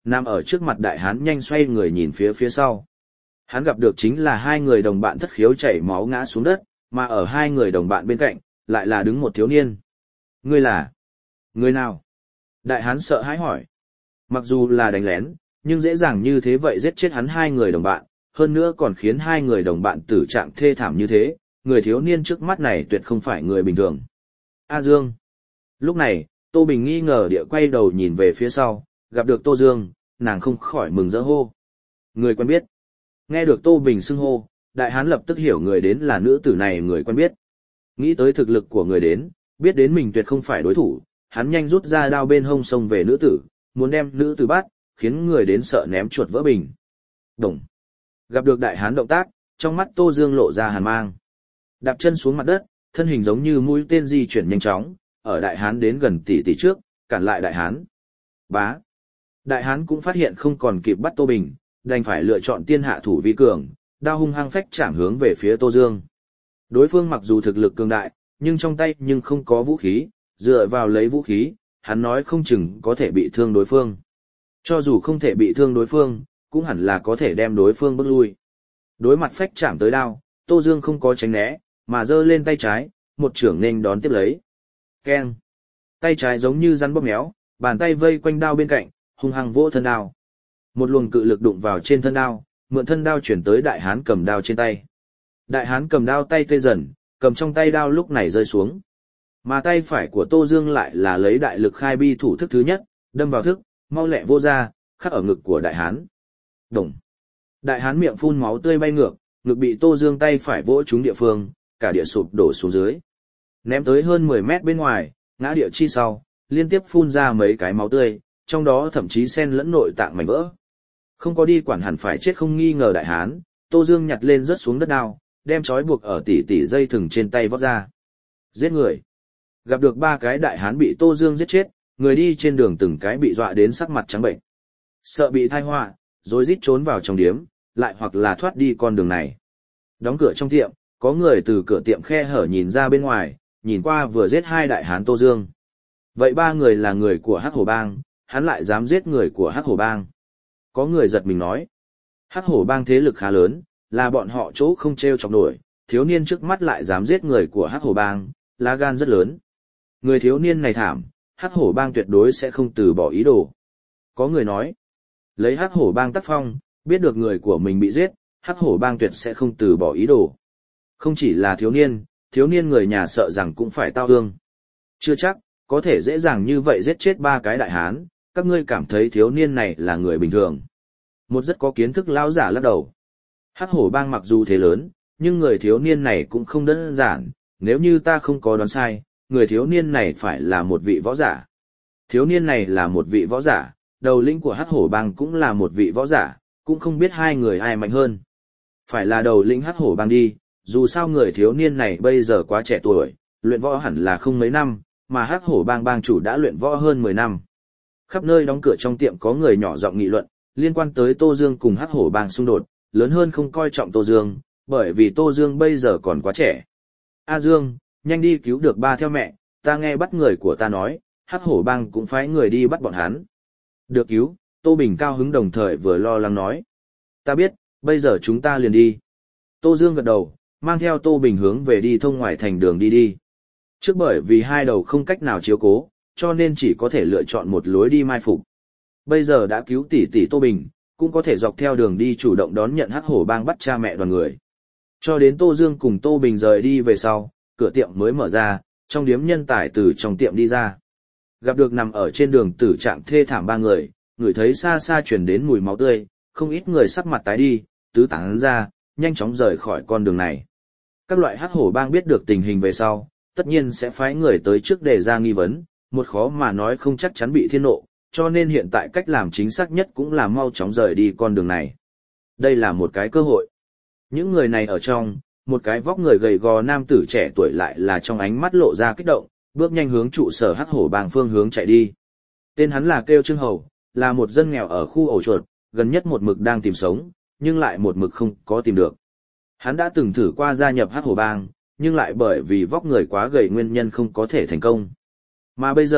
nằm ở trước mặt đại hán nhanh xoay người nhìn phía phía sau. Hắn gặp được chính là hai người đồng bạn thất khiếu chảy máu ngã xuống đất, mà ở hai người đồng bạn bên cạnh, lại là đứng một thiếu niên. Ngươi là? Người nào? Đại hán sợ hãi hỏi. Mặc dù là đánh lén, nhưng dễ dàng như thế vậy giết chết hắn hai người đồng bạn, hơn nữa còn khiến hai người đồng bạn tử trạng thê thảm như thế, người thiếu niên trước mắt này tuyệt không phải người bình thường. A Dương. Lúc này, Tô Bình nghi ngờ địa quay đầu nhìn về phía sau, gặp được Tô Dương, nàng không khỏi mừng rỡ hô. Người quen biết. Nghe được Tô Bình xưng hô, đại hán lập tức hiểu người đến là nữ tử này người quen biết. Nghĩ tới thực lực của người đến, biết đến mình tuyệt không phải đối thủ, hắn nhanh rút ra đao bên hông xông về nữ tử, muốn đem nữ tử bắt, khiến người đến sợ ném chuột vỡ bình. Đồng. Gặp được đại hán động tác, trong mắt Tô Dương lộ ra hàn mang. Đạp chân xuống mặt đất, thân hình giống như mũi tên di chuyển nhanh chóng, ở đại hán đến gần tỷ tỷ trước, cản lại đại hán. Bá. Đại hán cũng phát hiện không còn kịp bắt Tô Bình, đành phải lựa chọn tiên hạ thủ vi cường, đao hung hăng phách chạm hướng về phía Tô Dương. Đối phương mặc dù thực lực cường đại, nhưng trong tay nhưng không có vũ khí, dựa vào lấy vũ khí, hắn nói không chừng có thể bị thương đối phương. Cho dù không thể bị thương đối phương, cũng hẳn là có thể đem đối phương bước lui. Đối mặt phách chạm tới đao, Tô Dương không có tránh né, mà giơ lên tay trái, một trưởng nên đón tiếp lấy. Keng. Tay trái giống như rắn bóp méo, bàn tay vây quanh đao bên cạnh, hung hăng vỗ thân đao. Một luồng cự lực đụng vào trên thân đao, mượn thân đao chuyển tới đại hán cầm đao trên tay. Đại hán cầm đao tay tê dần, cầm trong tay đao lúc này rơi xuống. Mà tay phải của Tô Dương lại là lấy đại lực khai bi thủ thức thứ nhất, đâm vào thức, mau lẹ vô ra, khắc ở ngực của đại hán. Đồng. Đại hán miệng phun máu tươi bay ngược, ngực bị Tô Dương tay phải vỗ trúng địa phương, cả địa sụp đổ xuống dưới. Ném tới hơn mười mét bên ngoài, ngã địa chi sau, liên tiếp phun ra mấy cái máu tươi, trong đó thậm chí xen lẫn nội tạng mảnh vỡ. Không có đi quản hẳn phải chết không nghi ngờ đại hán, Tô Dương nhặt lên rớt xuống đất đao, đem trói buộc ở tỉ tỉ dây thừng trên tay vót ra. Giết người. Gặp được ba cái đại hán bị Tô Dương giết chết, người đi trên đường từng cái bị dọa đến sắc mặt trắng bệnh. Sợ bị tai họa, rồi rít trốn vào trong điếm, lại hoặc là thoát đi con đường này. Đóng cửa trong tiệm, có người từ cửa tiệm khe hở nhìn ra bên ngoài, nhìn qua vừa giết hai đại hán Tô Dương. Vậy ba người là người của Hắc Hổ Bang, hắn lại dám giết người của Hắc Hổ Bang. Có người giật mình nói, Hắc Hổ Bang thế lực khá lớn, là bọn họ chỗ không treo chọc nổi, thiếu niên trước mắt lại dám giết người của Hắc Hổ Bang, lá gan rất lớn. Người thiếu niên này thảm, Hắc Hổ Bang tuyệt đối sẽ không từ bỏ ý đồ. Có người nói, lấy Hắc Hổ Bang tác phong, biết được người của mình bị giết, Hắc Hổ Bang tuyệt sẽ không từ bỏ ý đồ. Không chỉ là thiếu niên, thiếu niên người nhà sợ rằng cũng phải tao ương. Chưa chắc, có thể dễ dàng như vậy giết chết ba cái đại hán, các ngươi cảm thấy thiếu niên này là người bình thường. Một rất có kiến thức lão giả lắc đầu. Hắc Hổ Bang mặc dù thế lớn, nhưng người thiếu niên này cũng không đơn giản, nếu như ta không có đoán sai, người thiếu niên này phải là một vị võ giả. Thiếu niên này là một vị võ giả, đầu lĩnh của Hắc Hổ Bang cũng là một vị võ giả, cũng không biết hai người ai mạnh hơn. Phải là đầu lĩnh Hắc Hổ Bang đi, dù sao người thiếu niên này bây giờ quá trẻ tuổi, luyện võ hẳn là không mấy năm, mà Hắc Hổ Bang bang chủ đã luyện võ hơn mười năm. Khắp nơi đóng cửa trong tiệm có người nhỏ giọng nghị luận, liên quan tới Tô Dương cùng Hắc Hổ Bang xung đột, lớn hơn không coi trọng Tô Dương, bởi vì Tô Dương bây giờ còn quá trẻ. A Dương, nhanh đi cứu được ba theo mẹ, ta nghe bắt người của ta nói, Hắc Hổ Bang cũng phái người đi bắt bọn hắn. Được cứu, Tô Bình cao hứng đồng thời vừa lo lắng nói. Ta biết, bây giờ chúng ta liền đi. Tô Dương gật đầu, mang theo Tô Bình hướng về đi thông ngoài thành đường đi đi. Trước bởi vì hai đầu không cách nào chiếu cố, cho nên chỉ có thể lựa chọn một lối đi mai phục. Bây giờ đã cứu tỷ tỷ Tô Bình, cũng có thể dọc theo đường đi chủ động đón nhận Hắc Hổ Bang bắt cha mẹ đoàn người. Cho đến Tô Dương cùng Tô Bình rời đi về sau, cửa tiệm mới mở ra, trong điếm nhân tài từ trong tiệm đi ra. Gặp được nằm ở trên đường tử trạng thê thảm ba người, người thấy xa xa chuyển đến mùi máu tươi, không ít người sắc mặt tái đi, tứ tán ra, nhanh chóng rời khỏi con đường này. Các loại Hắc Hổ Bang biết được tình hình về sau, tất nhiên sẽ phái người tới trước để ra nghi vấn, một khó mà nói không chắc chắn bị thiên nộ, cho nên hiện tại cách làm chính xác nhất cũng là mau chóng rời đi con đường này. Đây là một cái cơ hội. Những người này ở trong, một cái vóc người gầy gò nam tử trẻ tuổi lại là trong ánh mắt lộ ra kích động, bước nhanh hướng trụ sở Hắc Hổ Bang phương hướng chạy đi. Tên hắn là Kêu Trương Hầu, là một dân nghèo ở khu ổ chuột, gần nhất một mực đang tìm sống, nhưng lại một mực không có tìm được. Hắn đã từng thử qua gia nhập Hắc Hổ Bang, nhưng lại bởi vì vóc người quá gầy nguyên nhân không có thể thành công. Mà bây giờ,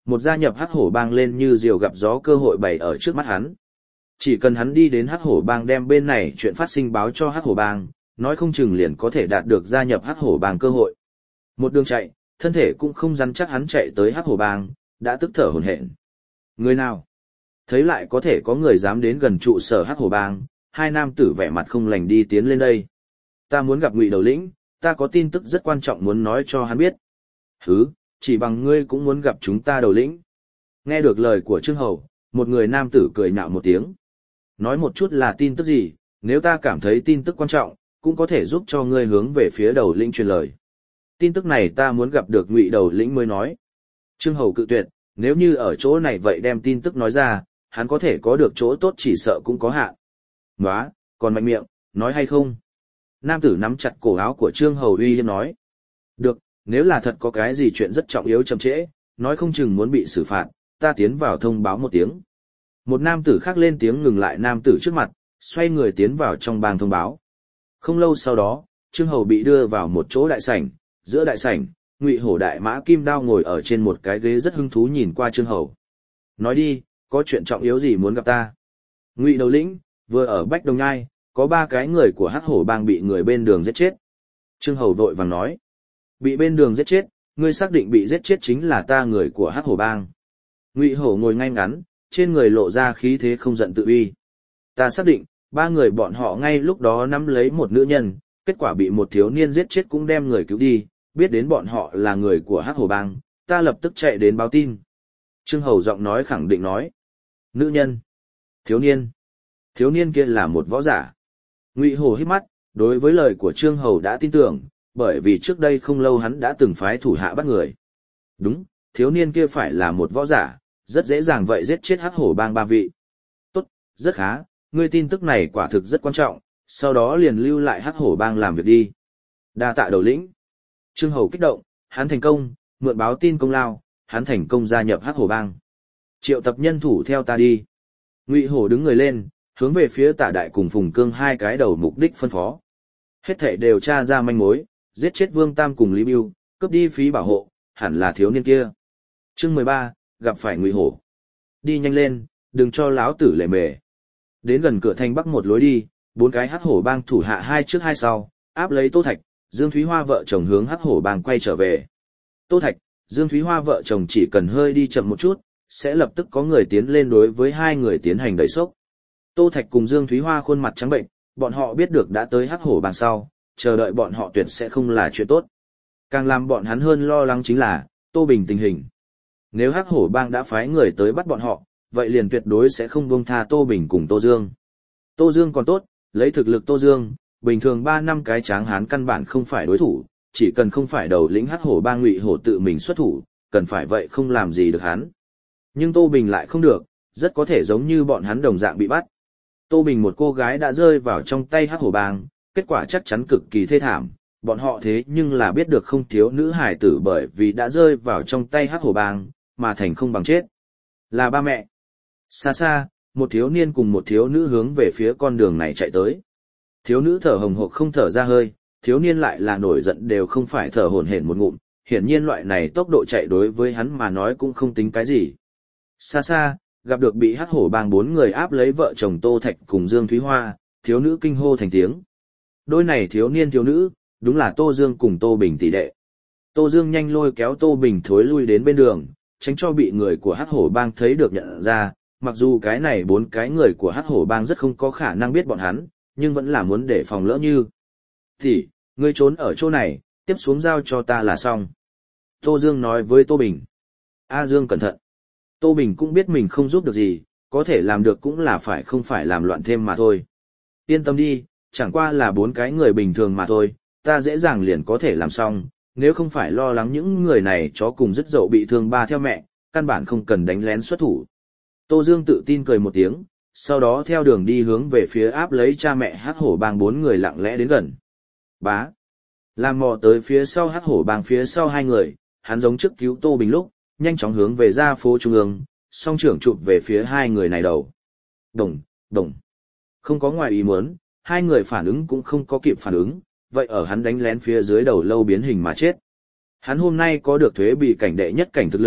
một gia nhập hắc hổ bang lên như diều gặp gió cơ hội bày ở trước mắt hắn. Chỉ cần hắn đi đến hắc hổ bang đem bên này chuyện phát sinh báo cho hắc hổ bang, nói không chừng liền có thể đạt được gia nhập hắc hổ bang cơ hội. Một đường chạy, thân thể cũng không rắn chắc hắn chạy tới hắc hổ bang, đã tức thở hổn hển. Người nào? Thấy lại có thể có người dám đến gần trụ sở hắc hổ bang, hai nam tử vẻ mặt không lành đi tiến lên đây. Ta muốn gặp Ngụy đầu lĩnh, ta có tin tức rất quan trọng muốn nói cho hắn biết. Hứ, chỉ bằng ngươi cũng muốn gặp chúng ta đầu lĩnh. Nghe được lời của Trương Hầu, một người nam tử cười nhạo một tiếng. Nói một chút là tin tức gì, nếu ta cảm thấy tin tức quan trọng, cũng có thể giúp cho ngươi hướng về phía đầu lĩnh truyền lời. Tin tức này ta muốn gặp được Ngụy đầu lĩnh mới nói. Trương Hầu cự tuyệt, nếu như ở chỗ này vậy đem tin tức nói ra, hắn có thể có được chỗ tốt chỉ sợ cũng có hạn. Nóa, còn mạnh miệng, nói hay không? Nam tử nắm chặt cổ áo của Trương Hầu uy hiếp nói. Được, nếu là thật có cái gì chuyện rất trọng yếu chậm trễ, nói không chừng muốn bị xử phạt, ta tiến vào thông báo một tiếng. Một nam tử khác lên tiếng ngừng lại nam tử trước mặt, xoay người tiến vào trong bang thông báo. Không lâu sau đó, Trương Hầu bị đưa vào một chỗ đại sảnh, giữa đại sảnh, Ngụy Hổ đại mã Kim Đao ngồi ở trên một cái ghế rất hứng thú nhìn qua Trương Hầu. Nói đi, có chuyện trọng yếu gì muốn gặp ta? Ngụy đầu lĩnh, vừa ở Bách Đồng Nhai, có ba cái người của Hắc Hổ bang bị người bên đường giết chết. Trương Hầu vội vàng nói. Bị bên đường giết chết, ngươi xác định bị giết chết chính là ta người của Hắc Hổ bang. Ngụy Hổ ngồi ngay ngắn, trên người lộ ra khí thế không giận tự uy. Ta xác định, ba người bọn họ ngay lúc đó nắm lấy một nữ nhân, kết quả bị một thiếu niên giết chết cũng đem người cứu đi, biết đến bọn họ là người của Hắc Hổ bang, ta lập tức chạy đến báo tin. Trương Hầu giọng nói khẳng định nói. Nữ nhân. Thiếu niên. Thiếu niên kia là một võ giả. Ngụy Hổ hít mắt, đối với lời của Trương Hầu đã tin tưởng, bởi vì trước đây không lâu hắn đã từng phái thủ hạ bắt người. Đúng, thiếu niên kia phải là một võ giả, rất dễ dàng vậy giết chết Hắc Hổ bang ba vị. Tốt, rất khá, ngươi tin tức này quả thực rất quan trọng, sau đó liền lưu lại Hắc Hổ bang làm việc đi. Đa tạ đầu lĩnh. Trương Hầu kích động, hắn thành công, mượn báo tin công lao, hắn thành công gia nhập Hắc Hổ bang. Triệu tập nhân thủ theo ta đi. Ngụy Hổ đứng người lên, hướng về phía Tả Đại cùng Phùng Cương hai cái đầu mục đích phân phó. Hết thảy đều tra ra manh mối, giết chết Vương Tam cùng Lý Bưu, cướp đi phí bảo hộ, hẳn là thiếu niên kia. Chương mười ba, gặp phải Ngụy Hổ. Đi nhanh lên, đừng cho láo tử lề mề. Đến gần cửa thành bắc một lối đi, bốn cái Hắc Hổ bang thủ hạ hai trước hai sau, áp lấy Tô Thạch, Dương Thúy Hoa vợ chồng hướng Hắc Hổ bang quay trở về. Tô Thạch, Dương Thúy Hoa vợ chồng chỉ cần hơi đi chậm một chút, sẽ lập tức có người tiến lên đối với hai người tiến hành đẩy sốc. Tô Thạch cùng Dương Thúy Hoa khuôn mặt trắng bệnh, bọn họ biết được đã tới Hắc Hổ bang sau, chờ đợi bọn họ tuyệt sẽ không là chuyện tốt. Càng làm bọn hắn hơn lo lắng chính là, Tô Bình tình hình. Nếu Hắc Hổ bang đã phái người tới bắt bọn họ, vậy liền tuyệt đối sẽ không buông tha Tô Bình cùng Tô Dương. Tô Dương còn tốt, lấy thực lực Tô Dương, bình thường ba năm cái tráng hán căn bản không phải đối thủ, chỉ cần không phải đầu lĩnh Hắc Hổ bang Ngụy Hổ tự mình xuất thủ, cần phải vậy không làm gì được hắn. Nhưng Tô Bình lại không được, rất có thể giống như bọn hắn đồng dạng bị bắt. Tô Bình một cô gái đã rơi vào trong tay Hắc Hổ bang, kết quả chắc chắn cực kỳ thê thảm, bọn họ thế nhưng là biết được không thiếu nữ hải tử bởi vì đã rơi vào trong tay Hắc Hổ bang, mà thành không bằng chết. Là ba mẹ. Xa xa, một thiếu niên cùng một thiếu nữ hướng về phía con đường này chạy tới. Thiếu nữ thở hồng hộc không thở ra hơi, thiếu niên lại là nổi giận đều không phải thở hổn hển một ngụm, hiển nhiên loại này tốc độ chạy đối với hắn mà nói cũng không tính cái gì. Xa xa, gặp được bị Hắc Hổ bang bốn người áp lấy vợ chồng Tô Thạch cùng Dương Thúy Hoa, thiếu nữ kinh hô thành tiếng. Đôi này thiếu niên thiếu nữ, đúng là Tô Dương cùng Tô Bình tỷ đệ. Tô Dương nhanh lôi kéo Tô Bình thối lui đến bên đường, tránh cho bị người của Hắc Hổ bang thấy được nhận ra, mặc dù cái này bốn cái người của Hắc Hổ bang rất không có khả năng biết bọn hắn, nhưng vẫn là muốn để phòng lỡ như. Thì, ngươi trốn ở chỗ này, tiếp xuống giao cho ta là xong. Tô Dương nói với Tô Bình. A Dương cẩn thận. Tô Bình cũng biết mình không giúp được gì, có thể làm được cũng là phải không phải làm loạn thêm mà thôi. Yên tâm đi, chẳng qua là bốn cái người bình thường mà thôi, ta dễ dàng liền có thể làm xong, nếu không phải lo lắng những người này chó cùng dứt dậu bị thương ba theo mẹ, căn bản không cần đánh lén xuất thủ. Tô Dương tự tin cười một tiếng, sau đó theo đường đi hướng về phía áp lấy cha mẹ Hắc Hổ bang bốn người lặng lẽ đến gần. Bá. Làm mò tới phía sau Hắc Hổ bang phía sau hai người, hắn giống trước cứu Tô Bình lúc, nhanh chóng hướng về ra phố trung ương, song trưởng chụp về phía hai người này đầu. Đồng, đồng. Không có ngoài ý muốn, hai người phản ứng cũng không có kịp phản ứng, vậy ở hắn đánh lén phía dưới đầu lâu biến hình mà chết. Hắn hôm nay có được thuế bị cảnh đệ nhất cảnh thực lực,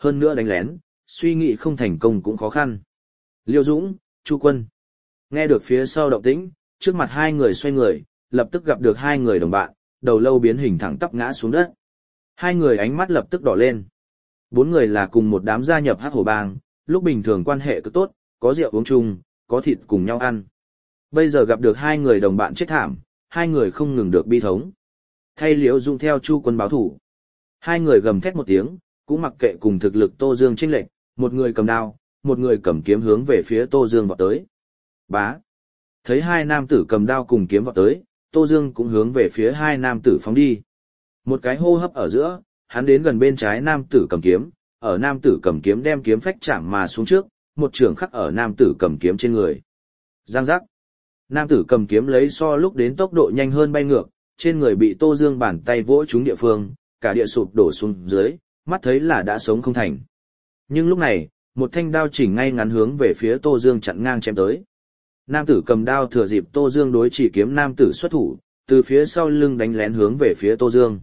hơn nữa đánh lén, suy nghĩ không thành công cũng khó khăn. Liêu Dũng, Chu Quân. Nghe được phía sau động tĩnh, trước mặt hai người xoay người, lập tức gặp được hai người đồng bạn, đầu lâu biến hình thẳng tắp ngã xuống đất. Hai người ánh mắt lập tức đỏ lên. Bốn người là cùng một đám gia nhập Hắc Hổ Bang, lúc bình thường quan hệ cứ tốt, có rượu uống chung, có thịt cùng nhau ăn. Bây giờ gặp được hai người đồng bạn chết thảm, hai người không ngừng được bi thống. Thay Liễu Dũng theo Chu Quân báo thủ. Hai người gầm thét một tiếng, cũng mặc kệ cùng thực lực Tô Dương chênh lệch, một người cầm đao, một người cầm kiếm hướng về phía Tô Dương vọt tới. Bá. Thấy hai nam tử cầm đao cùng kiếm vọt tới, Tô Dương cũng hướng về phía hai nam tử phóng đi. Một cái hô hấp ở giữa, hắn đến gần bên trái nam tử cầm kiếm, ở nam tử cầm kiếm đem kiếm phách chạm mà xuống trước, một trường khắc ở nam tử cầm kiếm trên người. Giang giác. Nam tử cầm kiếm lấy so lúc đến tốc độ nhanh hơn bay ngược, trên người bị Tô Dương bàn tay vỗ trúng địa phương, cả địa sụp đổ xuống dưới, mắt thấy là đã sống không thành. Nhưng lúc này, một thanh đao chỉnh ngay ngắn hướng về phía Tô Dương chặn ngang chém tới. Nam tử cầm đao thừa dịp Tô Dương đối chỉ kiếm nam tử xuất thủ, từ phía sau lưng đánh lén hướng về phía Tô Dương.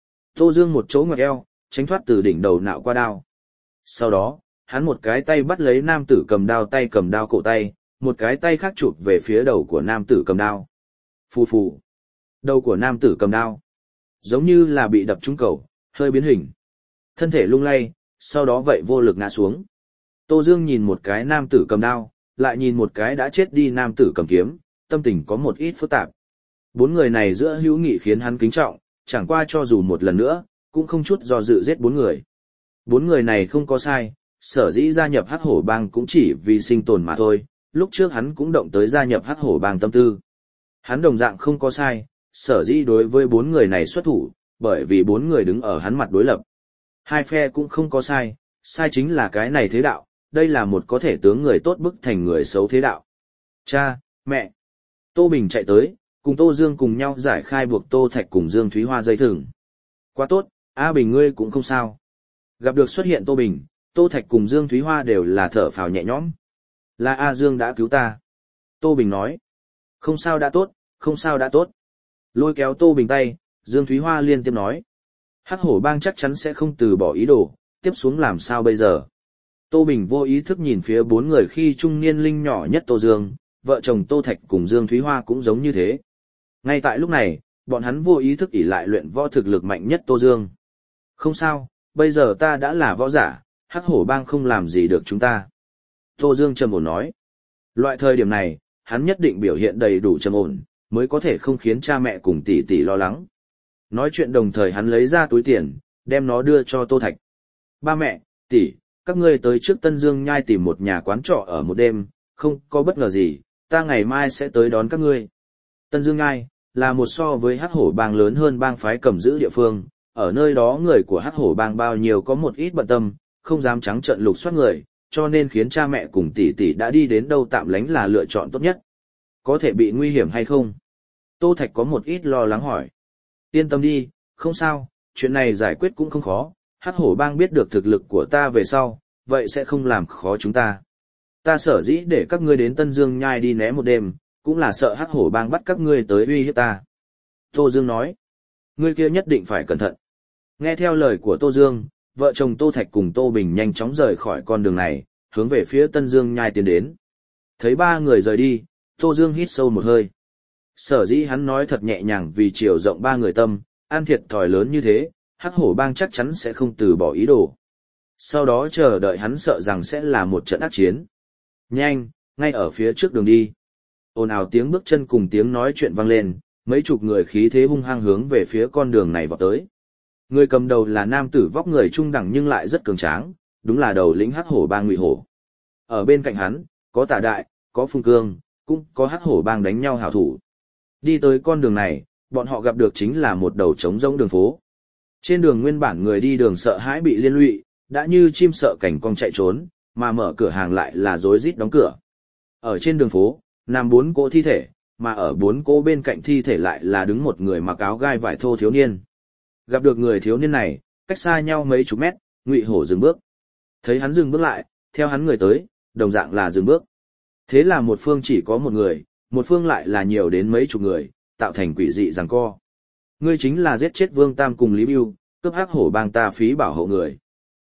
Tô Dương một chỗ ngoặt eo, tránh thoát từ đỉnh đầu nạo qua đao. Sau đó, hắn một cái tay bắt lấy nam tử cầm đao tay cầm đao cổ tay, một cái tay khác chụp về phía đầu của nam tử cầm đao. Phù phù. Đầu của nam tử cầm đao, giống như là bị đập trúng cầu, hơi biến hình. Thân thể lung lay, sau đó vậy vô lực ngã xuống. Tô Dương nhìn một cái nam tử cầm đao, lại nhìn một cái đã chết đi nam tử cầm kiếm, tâm tình có một ít phức tạp. Bốn người này giữa hữu nghị khiến hắn kính trọng, chẳng qua cho dù một lần nữa, cũng không chút do dự giết bốn người. Bốn người này không có sai, sở dĩ gia nhập Hắc Hổ Bang cũng chỉ vì sinh tồn mà thôi, lúc trước hắn cũng động tới gia nhập Hắc Hổ Bang tâm tư. Hắn đồng dạng không có sai, sở dĩ đối với bốn người này xuất thủ, bởi vì bốn người đứng ở hắn mặt đối lập. Hai phe cũng không có sai, sai chính là cái này thế đạo, đây là một có thể tướng người tốt bức thành người xấu thế đạo. Cha, mẹ. Tô Bình chạy tới, cùng Tô Dương cùng nhau giải khai buộc Tô Thạch cùng Dương Thúy Hoa dây thừng. Quá tốt, A Bình ngươi cũng không sao. Gặp được xuất hiện Tô Bình, Tô Thạch cùng Dương Thúy Hoa đều là thở phào nhẹ nhõm. Là A Dương đã cứu ta. Tô Bình nói. Không sao đã tốt, không sao đã tốt. Lôi kéo Tô Bình tay, Dương Thúy Hoa liên tiếp nói. Hắc Hổ Bang chắc chắn sẽ không từ bỏ ý đồ, tiếp xuống làm sao bây giờ. Tô Bình vô ý thức nhìn phía bốn người khi trung niên linh nhỏ nhất Tô Dương, vợ chồng Tô Thạch cùng Dương Thúy Hoa cũng giống như thế. Ngay tại lúc này, bọn hắn vô ý thức ỷ lại luyện võ thực lực mạnh nhất Tô Dương. Không sao, bây giờ ta đã là võ giả, Hắc Hổ Bang không làm gì được chúng ta. Tô Dương trầm ổn nói. Loại thời điểm này, hắn nhất định biểu hiện đầy đủ trầm ổn, mới có thể không khiến cha mẹ cùng tỷ tỷ lo lắng. Nói chuyện đồng thời hắn lấy ra túi tiền, đem nó đưa cho Tô Thạch. Ba mẹ, tỷ, các ngươi tới trước Tân Dương Nhai tìm một nhà quán trọ ở một đêm, không có bất ngờ gì, ta ngày mai sẽ tới đón các ngươi. Tân Dương Nhai là một so với Hắc Hổ Bang lớn hơn bang phái cầm giữ địa phương, ở nơi đó người của Hắc Hổ Bang bao nhiêu có một ít bận tâm, không dám trắng trợn lục soát người, cho nên khiến cha mẹ cùng tỷ tỷ đã đi đến đâu tạm lánh là lựa chọn tốt nhất. Có thể bị nguy hiểm hay không? Tô Thạch có một ít lo lắng hỏi. Yên tâm đi, không sao, chuyện này giải quyết cũng không khó, Hắc Hổ Bang biết được thực lực của ta về sau, vậy sẽ không làm khó chúng ta. Ta sở dĩ để các ngươi đến Tân Dương Nhai đi né một đêm, cũng là sợ Hắc Hổ Bang bắt các ngươi tới uy hiếp ta. Tô Dương nói, ngươi kia nhất định phải cẩn thận. Nghe theo lời của Tô Dương, vợ chồng Tô Thạch cùng Tô Bình nhanh chóng rời khỏi con đường này, hướng về phía Tân Dương Nhai tiến đến. Thấy ba người rời đi, Tô Dương hít sâu một hơi. Sở dĩ hắn nói thật nhẹ nhàng vì chiều rộng ba người tâm, an thiệt thòi lớn như thế, Hắc Hổ Bang chắc chắn sẽ không từ bỏ ý đồ. Sau đó chờ đợi hắn sợ rằng sẽ là một trận ác chiến. Nhanh, ngay ở phía trước đường đi. Ồn ào tiếng bước chân cùng tiếng nói chuyện vang lên, mấy chục người khí thế hung hăng hướng về phía con đường này vọt tới. Người cầm đầu là nam tử vóc người trung đẳng nhưng lại rất cường tráng, đúng là đầu lĩnh Hắc Hổ Bang Ngụy Hổ. Ở bên cạnh hắn, có Tả Đại, có Phùng Cương, cũng có Hắc Hổ Bang đánh nhau hảo thủ. Đi tới con đường này, bọn họ gặp được chính là một đầu trống rỗng đường phố. Trên đường nguyên bản người đi đường sợ hãi bị liên lụy, đã như chim sợ cảnh cong chạy trốn, mà mở cửa hàng lại là rối rít đóng cửa. Ở trên đường phố, nằm bốn cỗ thi thể, mà ở bốn cỗ bên cạnh thi thể lại là đứng một người mặc áo gai vải thô thiếu niên. Gặp được người thiếu niên này, cách xa nhau mấy chục mét, Ngụy Hổ dừng bước. Thấy hắn dừng bước lại, theo hắn người tới, đồng dạng là dừng bước. Thế là một phương chỉ có một người, một phương lại là nhiều đến mấy chục người, tạo thành quỷ dị giằng co. Ngươi chính là giết chết Vương Tam cùng Lý Bưu, cướp Hắc Hổ Bang ta phí bảo hộ người.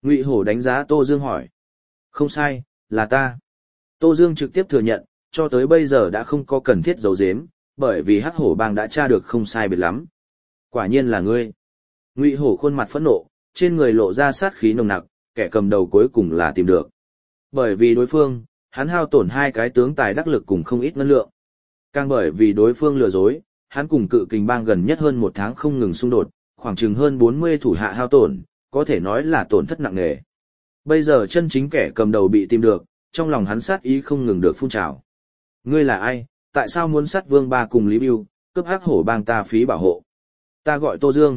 Ngụy Hổ đánh giá Tô Dương hỏi. Không sai, là ta. Tô Dương trực tiếp thừa nhận, cho tới bây giờ đã không có cần thiết giấu giếm, bởi vì Hắc Hổ bang đã tra được không sai biệt lắm. Quả nhiên là ngươi. Ngụy Hổ khuôn mặt phẫn nộ, trên người lộ ra sát khí nồng nặc, kẻ cầm đầu cuối cùng là tìm được. Bởi vì đối phương, hắn hao tổn hai cái tướng tài đắc lực cùng không ít ngân lượng. Càng bởi vì đối phương lừa dối, hắn cùng Cự Kình bang gần nhất hơn một tháng không ngừng xung đột, khoảng chừng hơn bốn mươi thủ hạ hao tổn, có thể nói là tổn thất nặng nề. Bây giờ chân chính kẻ cầm đầu bị tìm được, trong lòng hắn sát ý không ngừng được phun trào. Ngươi là ai, tại sao muốn sát Vương Ba cùng Lý Bưu, cướp Hắc Hổ bang ta phí bảo hộ? Ta gọi Tô Dương.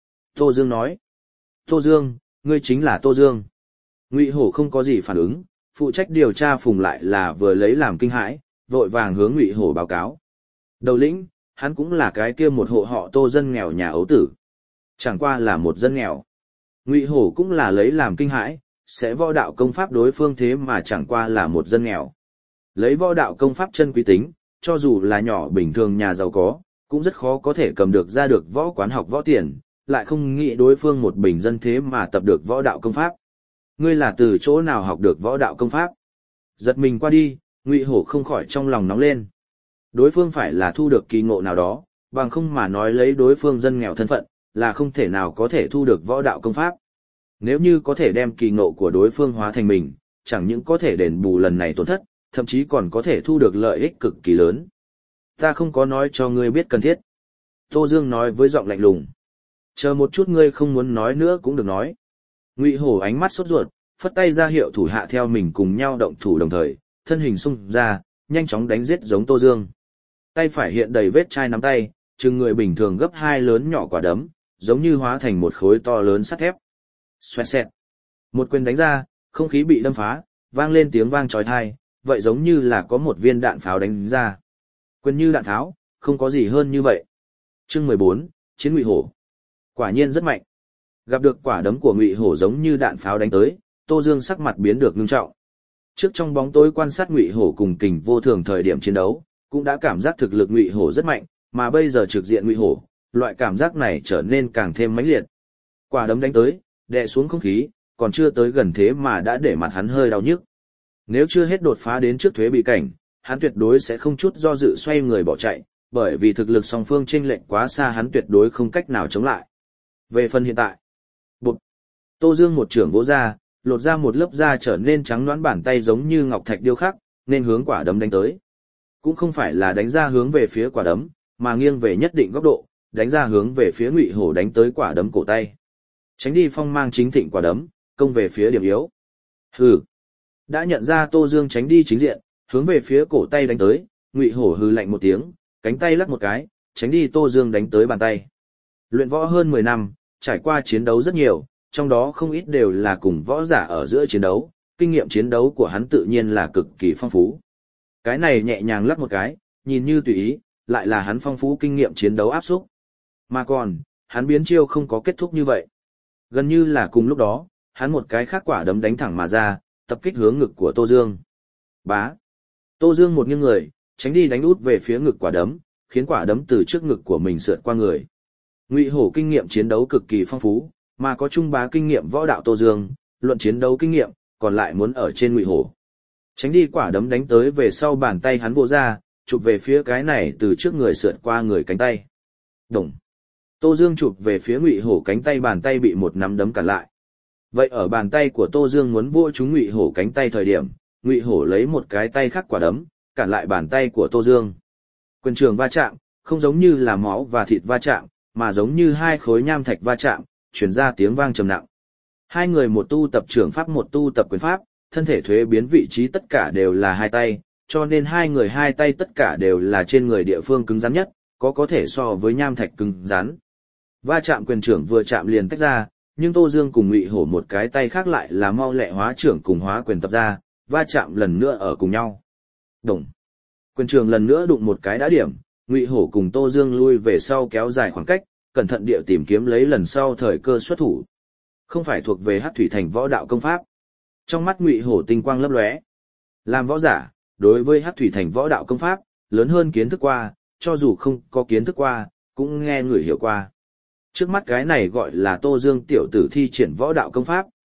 Tô Dương nói. Tô Dương, ngươi chính là Tô Dương. Ngụy Hổ không có gì phản ứng, phụ trách điều tra Phùng lại là vừa lấy làm kinh hãi, vội vàng hướng Ngụy Hổ báo cáo. Đầu lĩnh, hắn cũng là cái kia một hộ họ Tô dân nghèo nhà ấu tử. Chẳng qua là một dân nghèo. Ngụy Hổ cũng là lấy làm kinh hãi, sẽ võ đạo công pháp đối phương thế mà chẳng qua là một dân nghèo. Lấy võ đạo công pháp chân quý tính, cho dù là nhỏ bình thường nhà giàu có, cũng rất khó có thể cầm được ra được võ quán học võ tiền, lại không nghĩ đối phương một bình dân thế mà tập được võ đạo công pháp. Ngươi là từ chỗ nào học được võ đạo công pháp? Giật mình qua đi, Ngụy Hổ không khỏi trong lòng nóng lên. Đối phương phải là thu được kỳ ngộ nào đó, bằng không mà nói lấy đối phương dân nghèo thân phận, là không thể nào có thể thu được võ đạo công pháp. Nếu như có thể đem kỳ ngộ của đối phương hóa thành mình, chẳng những có thể đền bù lần này tổn thất, thậm chí còn có thể thu được lợi ích cực kỳ lớn. Ta không có nói cho ngươi biết cần thiết. Tô Dương nói với giọng lạnh lùng. Chờ một chút, ngươi không muốn nói nữa cũng được nói. Ngụy Hổ ánh mắt sốt ruột, phất tay ra hiệu thủ hạ theo mình cùng nhau động thủ đồng thời, thân hình xung ra, nhanh chóng đánh giết giống Tô Dương. Tay phải hiện đầy vết chai nắm tay, chừng người bình thường gấp hai lớn nhỏ quả đấm, giống như hóa thành một khối to lớn sắt thép. Xoẹt xẹt. Một quyền đánh ra, không khí bị đâm phá, vang lên tiếng vang chói tai, vậy giống như là có một viên đạn pháo đánh ra. Quyền như đạn tháo, không có gì hơn như vậy. Chương mười bốn, Chiến Ngụy Hổ. Quả nhiên rất mạnh. Gặp được quả đấm của Ngụy Hổ giống như đạn pháo đánh tới, Tô Dương sắc mặt biến được ngưng trọng. Trước trong bóng tối quan sát Ngụy Hổ cùng Kình Vô Thường thời điểm chiến đấu, cũng đã cảm giác thực lực Ngụy Hổ rất mạnh, mà bây giờ trực diện Ngụy Hổ, loại cảm giác này trở nên càng thêm mãnh liệt. Quả đấm đánh tới, đè xuống không khí, còn chưa tới gần thế mà đã để mặt hắn hơi đau nhức. Nếu chưa hết đột phá đến trước thuế bị cảnh, hắn tuyệt đối sẽ không chút do dự xoay người bỏ chạy, bởi vì thực lực song phương chênh lệch quá xa, hắn tuyệt đối không cách nào chống lại. Về phần hiện tại, bụp, Tô Dương một trưởng vỗ ra, lột ra một lớp da trở nên trắng nõn, bàn tay giống như ngọc thạch điêu khắc, nên hướng quả đấm đánh tới. Cũng không phải là đánh ra hướng về phía quả đấm, mà nghiêng về nhất định góc độ, đánh ra hướng về phía Ngụy Hổ đánh tới quả đấm cổ tay. Tránh đi phong mang chính thịnh quả đấm, công về phía điểm yếu. Hừ. Đã nhận ra Tô Dương tránh đi chính diện, hướng về phía cổ tay đánh tới, Ngụy Hổ hừ lạnh một tiếng, cánh tay lắc một cái, tránh đi Tô Dương đánh tới bàn tay. Luyện võ hơn mười năm, trải qua chiến đấu rất nhiều, trong đó không ít đều là cùng võ giả ở giữa chiến đấu, kinh nghiệm chiến đấu của hắn tự nhiên là cực kỳ phong phú. Cái này nhẹ nhàng lắc một cái, nhìn như tùy ý, lại là hắn phong phú kinh nghiệm chiến đấu áp xúc. Mà còn, hắn biến chiêu không có kết thúc như vậy. Gần như là cùng lúc đó, hắn một cái khác quả đấm đánh thẳng mà ra, tập kích hướng ngực của Tô Dương. Bá. Tô Dương một nghiêng người, tránh đi đánh út về phía ngực quả đấm, khiến quả đấm từ trước ngực của mình sượt qua người. Ngụy Hổ kinh nghiệm chiến đấu cực kỳ phong phú, mà có trung bá kinh nghiệm võ đạo Tô Dương, luận chiến đấu kinh nghiệm, còn lại muốn ở trên Ngụy Hổ. Tránh đi quả đấm đánh tới về sau bàn tay hắn vỗ ra, chụp về phía cái này từ trước người sượt qua người cánh tay. Đồng. Tô Dương chụp về phía Ngụy Hổ cánh tay, bàn tay bị một nắm đấm cản lại. Vậy ở bàn tay của Tô Dương muốn vỗ trúng Ngụy Hổ cánh tay thời điểm, Ngụy Hổ lấy một cái tay khác quả đấm, cản lại bàn tay của Tô Dương. Quyền trường va chạm, không giống như là máu và thịt va chạm, mà giống như hai khối nham thạch va chạm, truyền ra tiếng vang trầm nặng. Hai người một tu tập trưởng pháp, một tu tập quyền pháp, thân thể thuế biến vị trí tất cả đều là hai tay, cho nên hai người hai tay tất cả đều là trên người địa phương cứng rắn nhất, có có thể so với nham thạch cứng rắn. Va chạm quyền trưởng vừa chạm liền tách ra, nhưng Tô Dương cùng Ngụy Hổ một cái tay khác lại là mau lẹ hóa trưởng cùng hóa quyền tập ra, va chạm lần nữa ở cùng nhau. Đồng. Quyền trường lần nữa đụng một cái đã điểm, Ngụy Hổ cùng Tô Dương lui về sau kéo dài khoảng cách, cẩn thận địa tìm kiếm lấy lần sau thời cơ xuất thủ. Không phải thuộc về Hắc Thủy Thành võ đạo công pháp. Trong mắt Ngụy Hổ tinh quang lấp lóe. Làm võ giả, đối với Hắc Thủy Thành võ đạo công pháp, lớn hơn kiến thức qua, cho dù không có kiến thức qua, cũng nghe người hiểu qua. Trước mắt cái này gọi là Tô Dương tiểu tử thi triển võ đạo công pháp,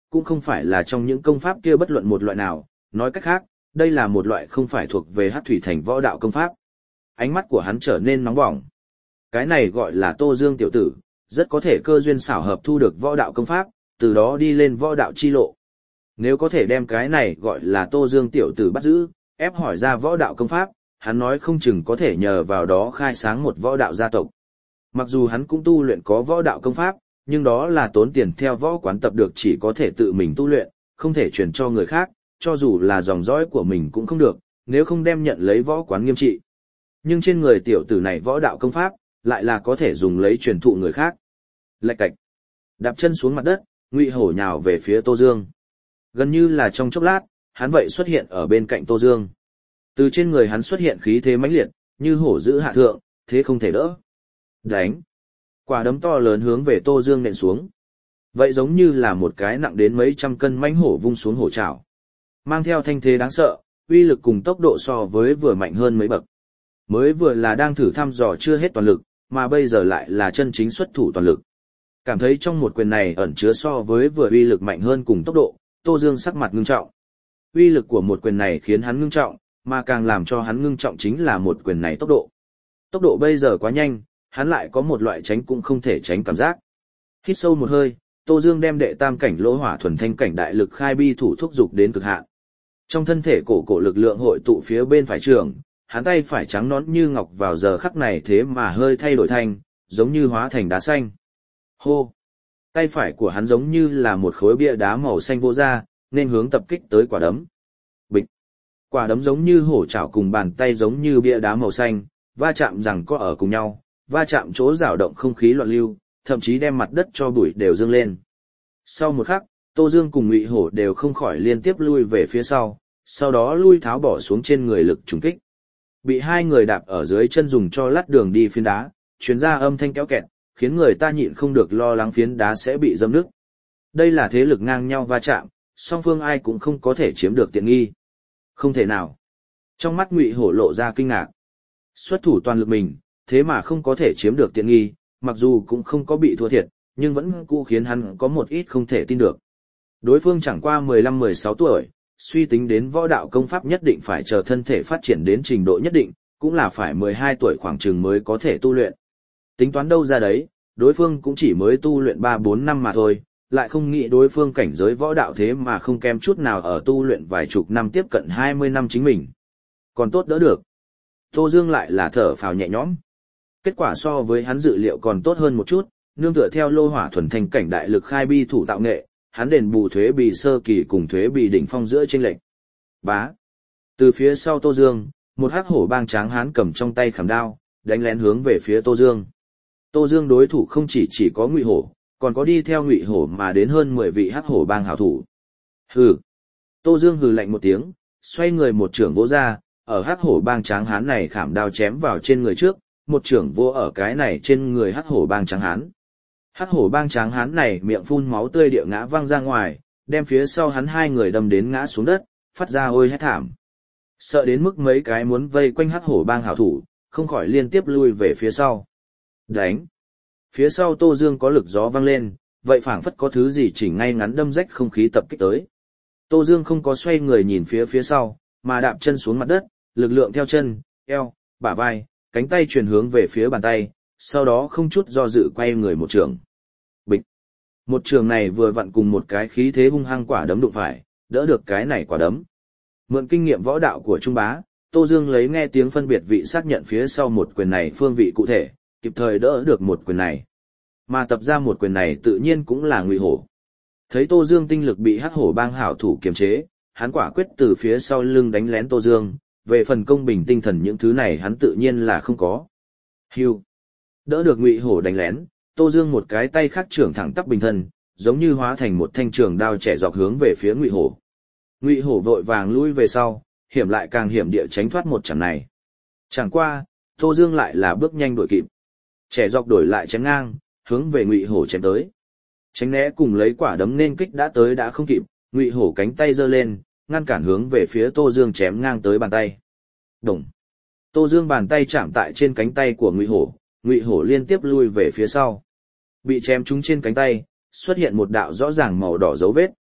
cũng không phải là trong những công pháp kia bất luận một loại nào, nói cách khác, đây là một loại không phải thuộc về Hắc Thủy Thành võ đạo công pháp. Ánh mắt của hắn trở nên nóng bỏng. Cái này gọi là Tô Dương tiểu tử, rất có thể cơ duyên xảo hợp thu được võ đạo công pháp, từ đó đi lên võ đạo chi lộ. Nếu có thể đem cái này gọi là Tô Dương tiểu tử bắt giữ, ép hỏi ra võ đạo công pháp, hắn nói không chừng có thể nhờ vào đó khai sáng một võ đạo gia tộc. Mặc dù hắn cũng tu luyện có võ đạo công pháp, nhưng đó là tốn tiền theo võ quán tập được, chỉ có thể tự mình tu luyện, không thể truyền cho người khác, cho dù là dòng dõi của mình cũng không được, nếu không đem nhận lấy võ quán nghiêm trị. Nhưng trên người tiểu tử này võ đạo công pháp, lại là có thể dùng lấy truyền thụ người khác. Lạch cạch. Đạp chân xuống mặt đất, Ngụy Hổ nhào về phía Tô Dương. Gần như là trong chốc lát, hắn vậy xuất hiện ở bên cạnh Tô Dương. Từ trên người hắn xuất hiện khí thế mãnh liệt, như hổ dữ hạ thượng, thế không thể đỡ. Đánh. Quả đấm to lớn hướng về Tô Dương nện xuống. Vậy giống như là một cái nặng đến mấy trăm cân mãnh hổ vung xuống hổ trảo. Mang theo thanh thế đáng sợ, uy lực cùng tốc độ so với vừa mạnh hơn mấy bậc. Mới vừa là đang thử thăm dò chưa hết toàn lực, mà bây giờ lại là chân chính xuất thủ toàn lực. Cảm thấy trong một quyền này ẩn chứa so với vừa uy lực mạnh hơn cùng tốc độ, Tô Dương sắc mặt ngưng trọng. Uy lực của một quyền này khiến hắn ngưng trọng, mà càng làm cho hắn ngưng trọng chính là một quyền này tốc độ. Tốc độ bây giờ quá nhanh, hắn lại có một loại tránh cũng không thể tránh cảm giác. Hít sâu một hơi, Tô Dương đem đệ tam cảnh lỗ hỏa thuần thanh cảnh đại lực khai bi thủ thúc dục đến cực hạn. Trong thân thể cổ cổ lực lượng hội tụ phía bên phải trường, hắn tay phải trắng nõn như ngọc vào giờ khắc này thế mà hơi thay đổi thanh, giống như hóa thành đá xanh. Hô! Tay phải của hắn giống như là một khối bia đá màu xanh vô ra, nên hướng tập kích tới quả đấm. Bịch! Quả đấm giống như hổ chảo cùng bàn tay giống như bia đá màu xanh, va chạm rằng có ở cùng nhau, va chạm chỗ rào động không khí loạn lưu, thậm chí đem mặt đất cho bụi đều dâng lên. Sau một khắc, Tô Dương cùng Ngụy Hổ đều không khỏi liên tiếp lui về phía sau, sau đó lui tháo bỏ xuống trên người lực trùng kích. Bị hai người đạp ở dưới chân dùng cho lát đường đi phiến đá, chuyến ra âm thanh kéo kẹt, khiến người ta nhịn không được lo lắng phiến đá sẽ bị dâm nước. Đây là thế lực ngang nhau va chạm, song phương ai cũng không có thể chiếm được tiện nghi. Không thể nào. Trong mắt Ngụy Hổ lộ ra kinh ngạc. Xuất thủ toàn lực mình, thế mà không có thể chiếm được tiện nghi, mặc dù cũng không có bị thua thiệt, nhưng vẫn cụ khiến hắn có một ít không thể tin được. Đối phương chẳng qua mười lăm mười sáu tuổi, suy tính đến võ đạo công pháp nhất định phải chờ thân thể phát triển đến trình độ nhất định, cũng là phải mười hai tuổi khoảng chừng mới có thể tu luyện. Tính toán đâu ra đấy, đối phương cũng chỉ mới tu luyện ba bốn năm mà thôi, lại không nghĩ đối phương cảnh giới võ đạo thế mà không kém chút nào ở tu luyện vài chục năm tiếp cận hai mươi năm chính mình. Còn tốt đỡ được. Tô Dương lại là thở phào nhẹ nhõm. Kết quả so với hắn dự liệu còn tốt hơn một chút, nương tựa theo lô hỏa thuần thanh cảnh đại lực khai bi thủ tạo nghệ, hắn đền bù thuế bì sơ kỳ cùng thuế bì đỉnh phong giữa chênh lệch. Bá. Từ phía sau Tô Dương, một hắc hổ bang tráng hán cầm trong tay khảm đao, đánh lén hướng về phía Tô Dương. Tô Dương đối thủ không chỉ chỉ có Ngụy Hổ, còn có đi theo Ngụy Hổ mà đến hơn mười vị hắc hổ bang hảo thủ. Hừ. Tô Dương hừ lạnh một tiếng, xoay người một trưởng vỗ ra, ở hắc hổ bang tráng hán này khảm đao chém vào trên người trước, một trưởng vô ở cái này trên người hắc hổ bang tráng hán. Hắc hổ bang tráng hán này miệng phun máu tươi địa ngã văng ra ngoài, đem phía sau hắn hai người đâm đến ngã xuống đất, phát ra ôi hét thảm. Sợ đến mức mấy cái muốn vây quanh hắc hổ bang hảo thủ, không khỏi liên tiếp lui về phía sau. Đánh! Phía sau Tô Dương có lực gió vang lên, vậy phảng phất có thứ gì chỉnh ngay ngắn đâm rách không khí tập kích tới. Tô Dương không có xoay người nhìn phía phía sau, mà đạp chân xuống mặt đất, lực lượng theo chân, eo, bả vai, cánh tay chuyển hướng về phía bàn tay, sau đó không chút do dự quay người một trường. Bịch! Một trường này vừa vặn cùng một cái khí thế hung hăng quả đấm đụng phải, đỡ được cái này quả đấm. Mượn kinh nghiệm võ đạo của Trung Bá, Tô Dương lấy nghe tiếng phân biệt vị xác nhận phía sau một quyền này phương vị cụ thể, kịp thời đỡ được một quyền này. Mà tập ra một quyền này tự nhiên cũng là Ngụy Hổ. Thấy Tô Dương tinh lực bị hắc hổ bang hảo thủ kiềm chế, hắn quả quyết từ phía sau lưng đánh lén Tô Dương, về phần công bình tinh thần những thứ này hắn tự nhiên là không có. Hưu. Đỡ được Ngụy Hổ đánh lén, Tô Dương một cái tay khác trưởng thẳng tắp bình thân, giống như hóa thành một thanh trường đao trẻ dọc hướng về phía Ngụy Hổ. Ngụy Hổ vội vàng lui về sau, hiểm lại càng hiểm địa tránh thoát một chảo này. Chẳng qua, Tô Dương lại là bước nhanh đuổi kịp. Trẻ dọc đổi lại chém ngang, hướng về Ngụy Hổ chém tới. Tránh né cùng lấy quả đấm nên kích đã tới đã không kịp, Ngụy Hổ cánh tay giơ lên, ngăn cản hướng về phía Tô Dương chém ngang tới bàn tay. Đùng. Tô Dương bàn tay chạm tại trên cánh tay của Ngụy Hổ, Ngụy Hổ liên tiếp lui về phía sau. Bị chém trúng trên cánh tay, xuất hiện một đạo rõ ràng màu đỏ dấu vết.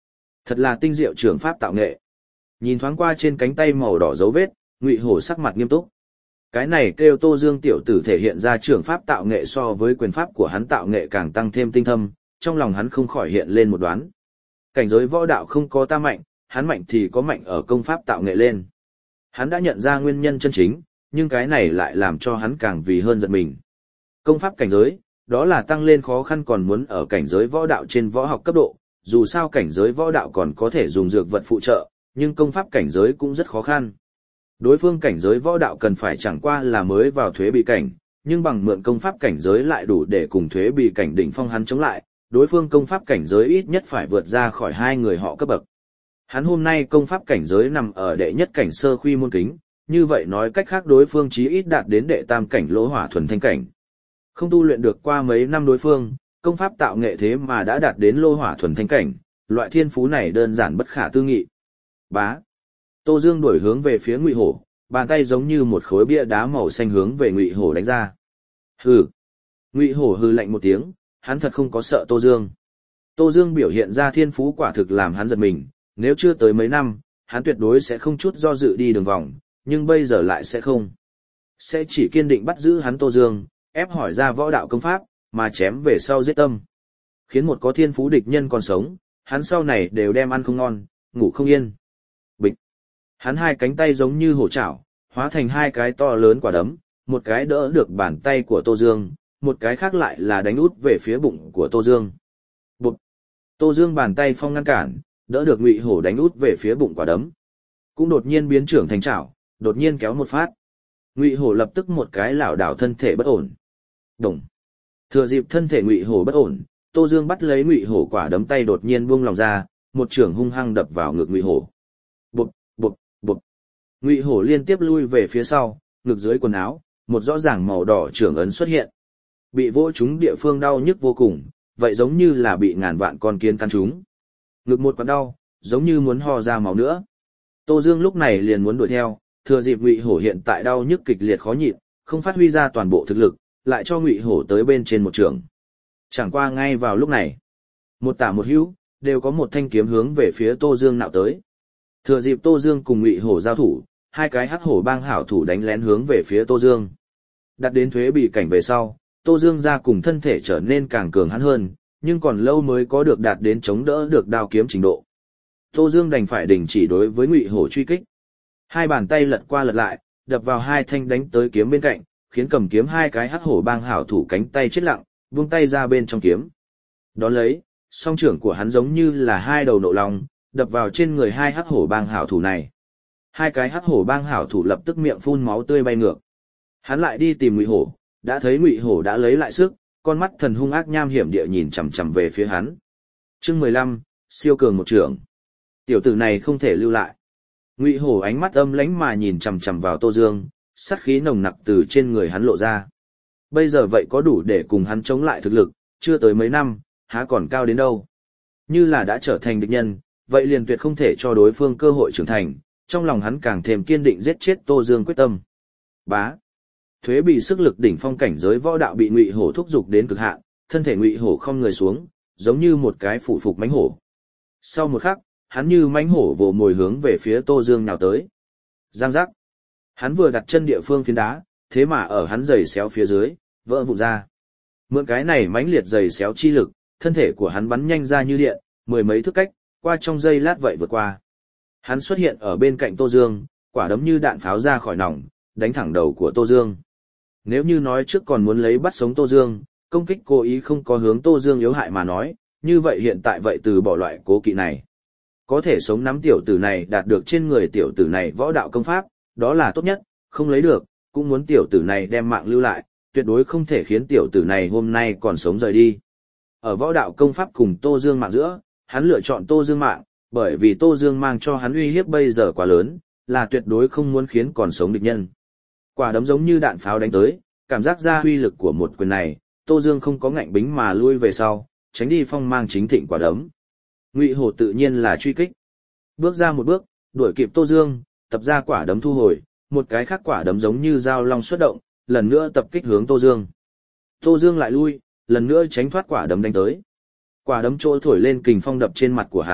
Thật là tinh diệu trường pháp tạo nghệ. Nhìn thoáng qua trên cánh tay màu đỏ dấu vết, Ngụy Hổ sắc mặt nghiêm túc. Cái này kêu Tô Dương tiểu tử thể hiện ra trường pháp tạo nghệ so với quyền pháp của hắn tạo nghệ càng tăng thêm tinh thâm, trong lòng hắn không khỏi hiện lên một đoán. Cảnh giới võ đạo không có ta mạnh, hắn mạnh thì có mạnh ở công pháp tạo nghệ lên. Hắn đã nhận ra nguyên nhân chân chính, nhưng cái này lại làm cho hắn càng vì hơn giận mình. Công pháp cảnh giới, đó là tăng lên khó khăn còn muốn ở cảnh giới võ đạo trên võ học cấp độ, dù sao cảnh giới võ đạo còn có thể dùng dược vật phụ trợ, nhưng công pháp cảnh giới cũng rất khó khăn. Đối phương cảnh giới võ đạo cần phải chẳng qua là mới vào thuế bị cảnh, nhưng bằng mượn công pháp cảnh giới lại đủ để cùng thuế bị cảnh đỉnh phong hắn chống lại, đối phương công pháp cảnh giới ít nhất phải vượt ra khỏi hai người họ cấp bậc. Hắn hôm nay công pháp cảnh giới nằm ở đệ nhất cảnh sơ khuy môn kính, như vậy nói cách khác đối phương chí ít đạt đến đệ tam cảnh lỗ hỏa thuần thanh cảnh. Không tu luyện được qua mấy năm đối phương, công pháp tạo nghệ thế mà đã đạt đến lô hỏa thuần thanh cảnh, loại thiên phú này đơn giản bất khả tư nghị. Bá. Tô Dương đuổi hướng về phía Ngụy Hổ, bàn tay giống như một khối bia đá màu xanh hướng về Ngụy Hổ đánh ra. Hừ. Ngụy Hổ hừ lạnh một tiếng, hắn thật không có sợ Tô Dương. Tô Dương biểu hiện ra thiên phú quả thực làm hắn giật mình, nếu chưa tới mấy năm, hắn tuyệt đối sẽ không chút do dự đi đường vòng, nhưng bây giờ lại sẽ không. Sẽ chỉ kiên định bắt giữ hắn Tô Dương, ép hỏi ra võ đạo công pháp, mà chém về sau giết tâm. Khiến một có thiên phú địch nhân còn sống, hắn sau này đều đem ăn không ngon, ngủ không yên. Bịch. Hắn hai cánh tay giống như hổ chảo, hóa thành hai cái to lớn quả đấm, một cái đỡ được bàn tay của Tô Dương, một cái khác lại là đánh út về phía bụng của Tô Dương. Bụt. Tô Dương bàn tay phong ngăn cản, đỡ được Ngụy Hổ đánh út về phía bụng quả đấm. Cũng đột nhiên biến trưởng thành chảo, đột nhiên kéo một phát. Ngụy Hổ lập tức một cái lảo đảo thân thể bất ổn. Đồng. Thừa dịp thân thể Ngụy Hổ bất ổn, Tô Dương bắt lấy Ngụy Hổ quả đấm tay đột nhiên buông lòng ra, một chưởng hung hăng đập vào ngực Ngụy Hổ. Bụp, bụp, bụp. Ngụy Hổ liên tiếp lui về phía sau, ngực dưới quần áo, một rõ ràng màu đỏ chưởng ấn xuất hiện. Bị vỗ trúng địa phương đau nhức vô cùng, vậy giống như là bị ngàn vạn con kiến cắn trúng. Ngực một quặn đau, giống như muốn ho ra máu nữa. Tô Dương lúc này liền muốn đuổi theo, thừa dịp Ngụy Hổ hiện tại đau nhức kịch liệt khó nhịn, không phát huy ra toàn bộ thực lực, lại cho Ngụy Hổ tới bên trên một trường. Chẳng qua ngay vào lúc này, một tả một hữu, đều có một thanh kiếm hướng về phía Tô Dương nạo tới. Thừa dịp Tô Dương cùng Ngụy Hổ giao thủ, hai cái hắc hổ bang hảo thủ đánh lén hướng về phía Tô Dương. Đặt đến thuế bị cảnh về sau, Tô Dương ra cùng thân thể trở nên càng cường hãn hơn, nhưng còn lâu mới có được đạt đến chống đỡ được đao kiếm trình độ. Tô Dương đành phải đình chỉ đối với Ngụy Hổ truy kích. Hai bàn tay lật qua lật lại, đập vào hai thanh đánh tới kiếm bên cạnh, khiến cầm kiếm hai cái hắc hổ bang hảo thủ cánh tay chết lặng, buông tay ra bên trong kiếm. Đón lấy, song trưởng của hắn giống như là hai đầu nộ long, đập vào trên người hai hắc hổ bang hảo thủ này. Hai cái hắc hổ bang hảo thủ lập tức miệng phun máu tươi bay ngược. Hắn lại đi tìm Ngụy Hổ, đã thấy Ngụy Hổ đã lấy lại sức, con mắt thần hung ác nham hiểm địa nhìn chằm chằm về phía hắn. Chương mười lăm, siêu cường một trưởng. Tiểu tử này không thể lưu lại. Ngụy Hổ ánh mắt âm lãnh mà nhìn chằm chằm vào Tô Dương, sát khí nồng nặc từ trên người hắn lộ ra. Bây giờ vậy có đủ để cùng hắn chống lại thực lực, chưa tới mấy năm, há còn cao đến đâu. Như là đã trở thành địch nhân, vậy liền tuyệt không thể cho đối phương cơ hội trưởng thành, trong lòng hắn càng thêm kiên định giết chết Tô Dương quyết tâm. Bá. Thuế bị sức lực đỉnh phong cảnh giới võ đạo bị Ngụy Hổ thúc giục đến cực hạn, thân thể Ngụy Hổ không người xuống, giống như một cái phủ phục mãnh hổ. Sau một khắc, hắn như mãnh hổ vồ mồi hướng về phía Tô Dương nào tới. Giang giác. Hắn vừa đặt chân địa phương phiến đá, thế mà ở hắn giày xéo phía dưới, vỡ vụn ra. Mượn cái này mãnh liệt giày xéo chi lực, thân thể của hắn bắn nhanh ra như điện, mười mấy thước cách, qua trong giây lát vậy vượt qua. Hắn xuất hiện ở bên cạnh Tô Dương, quả đấm như đạn pháo ra khỏi nòng, đánh thẳng đầu của Tô Dương. Nếu như nói trước còn muốn lấy bắt sống Tô Dương, công kích cố ý không có hướng Tô Dương yếu hại mà nói, như vậy hiện tại vậy từ bỏ loại cố kỵ này. Có thể sống nắm tiểu tử này đạt được trên người tiểu tử này võ đạo công pháp, đó là tốt nhất, không lấy được, cũng muốn tiểu tử này đem mạng lưu lại, tuyệt đối không thể khiến tiểu tử này hôm nay còn sống rời đi. Ở võ đạo công pháp cùng Tô Dương mạng giữa, hắn lựa chọn Tô Dương mạng, bởi vì Tô Dương mang cho hắn uy hiếp bây giờ quá lớn, là tuyệt đối không muốn khiến còn sống địch nhân. Quả đấm giống như đạn pháo đánh tới, cảm giác ra uy lực của một quyền này, Tô Dương không có ngạnh bính mà lui về sau, tránh đi phong mang chính thịnh quả đấm. Ngụy Hổ tự nhiên là truy kích. Bước ra một bước, đuổi kịp Tô Dương, tập ra quả đấm thu hồi, một cái khác quả đấm giống như dao long xuất động, lần nữa tập kích hướng Tô Dương. Tô Dương lại lui, lần nữa tránh thoát quả đấm đánh tới. Quả đấm trôi thổi lên kình phong đập trên mặt của hắn,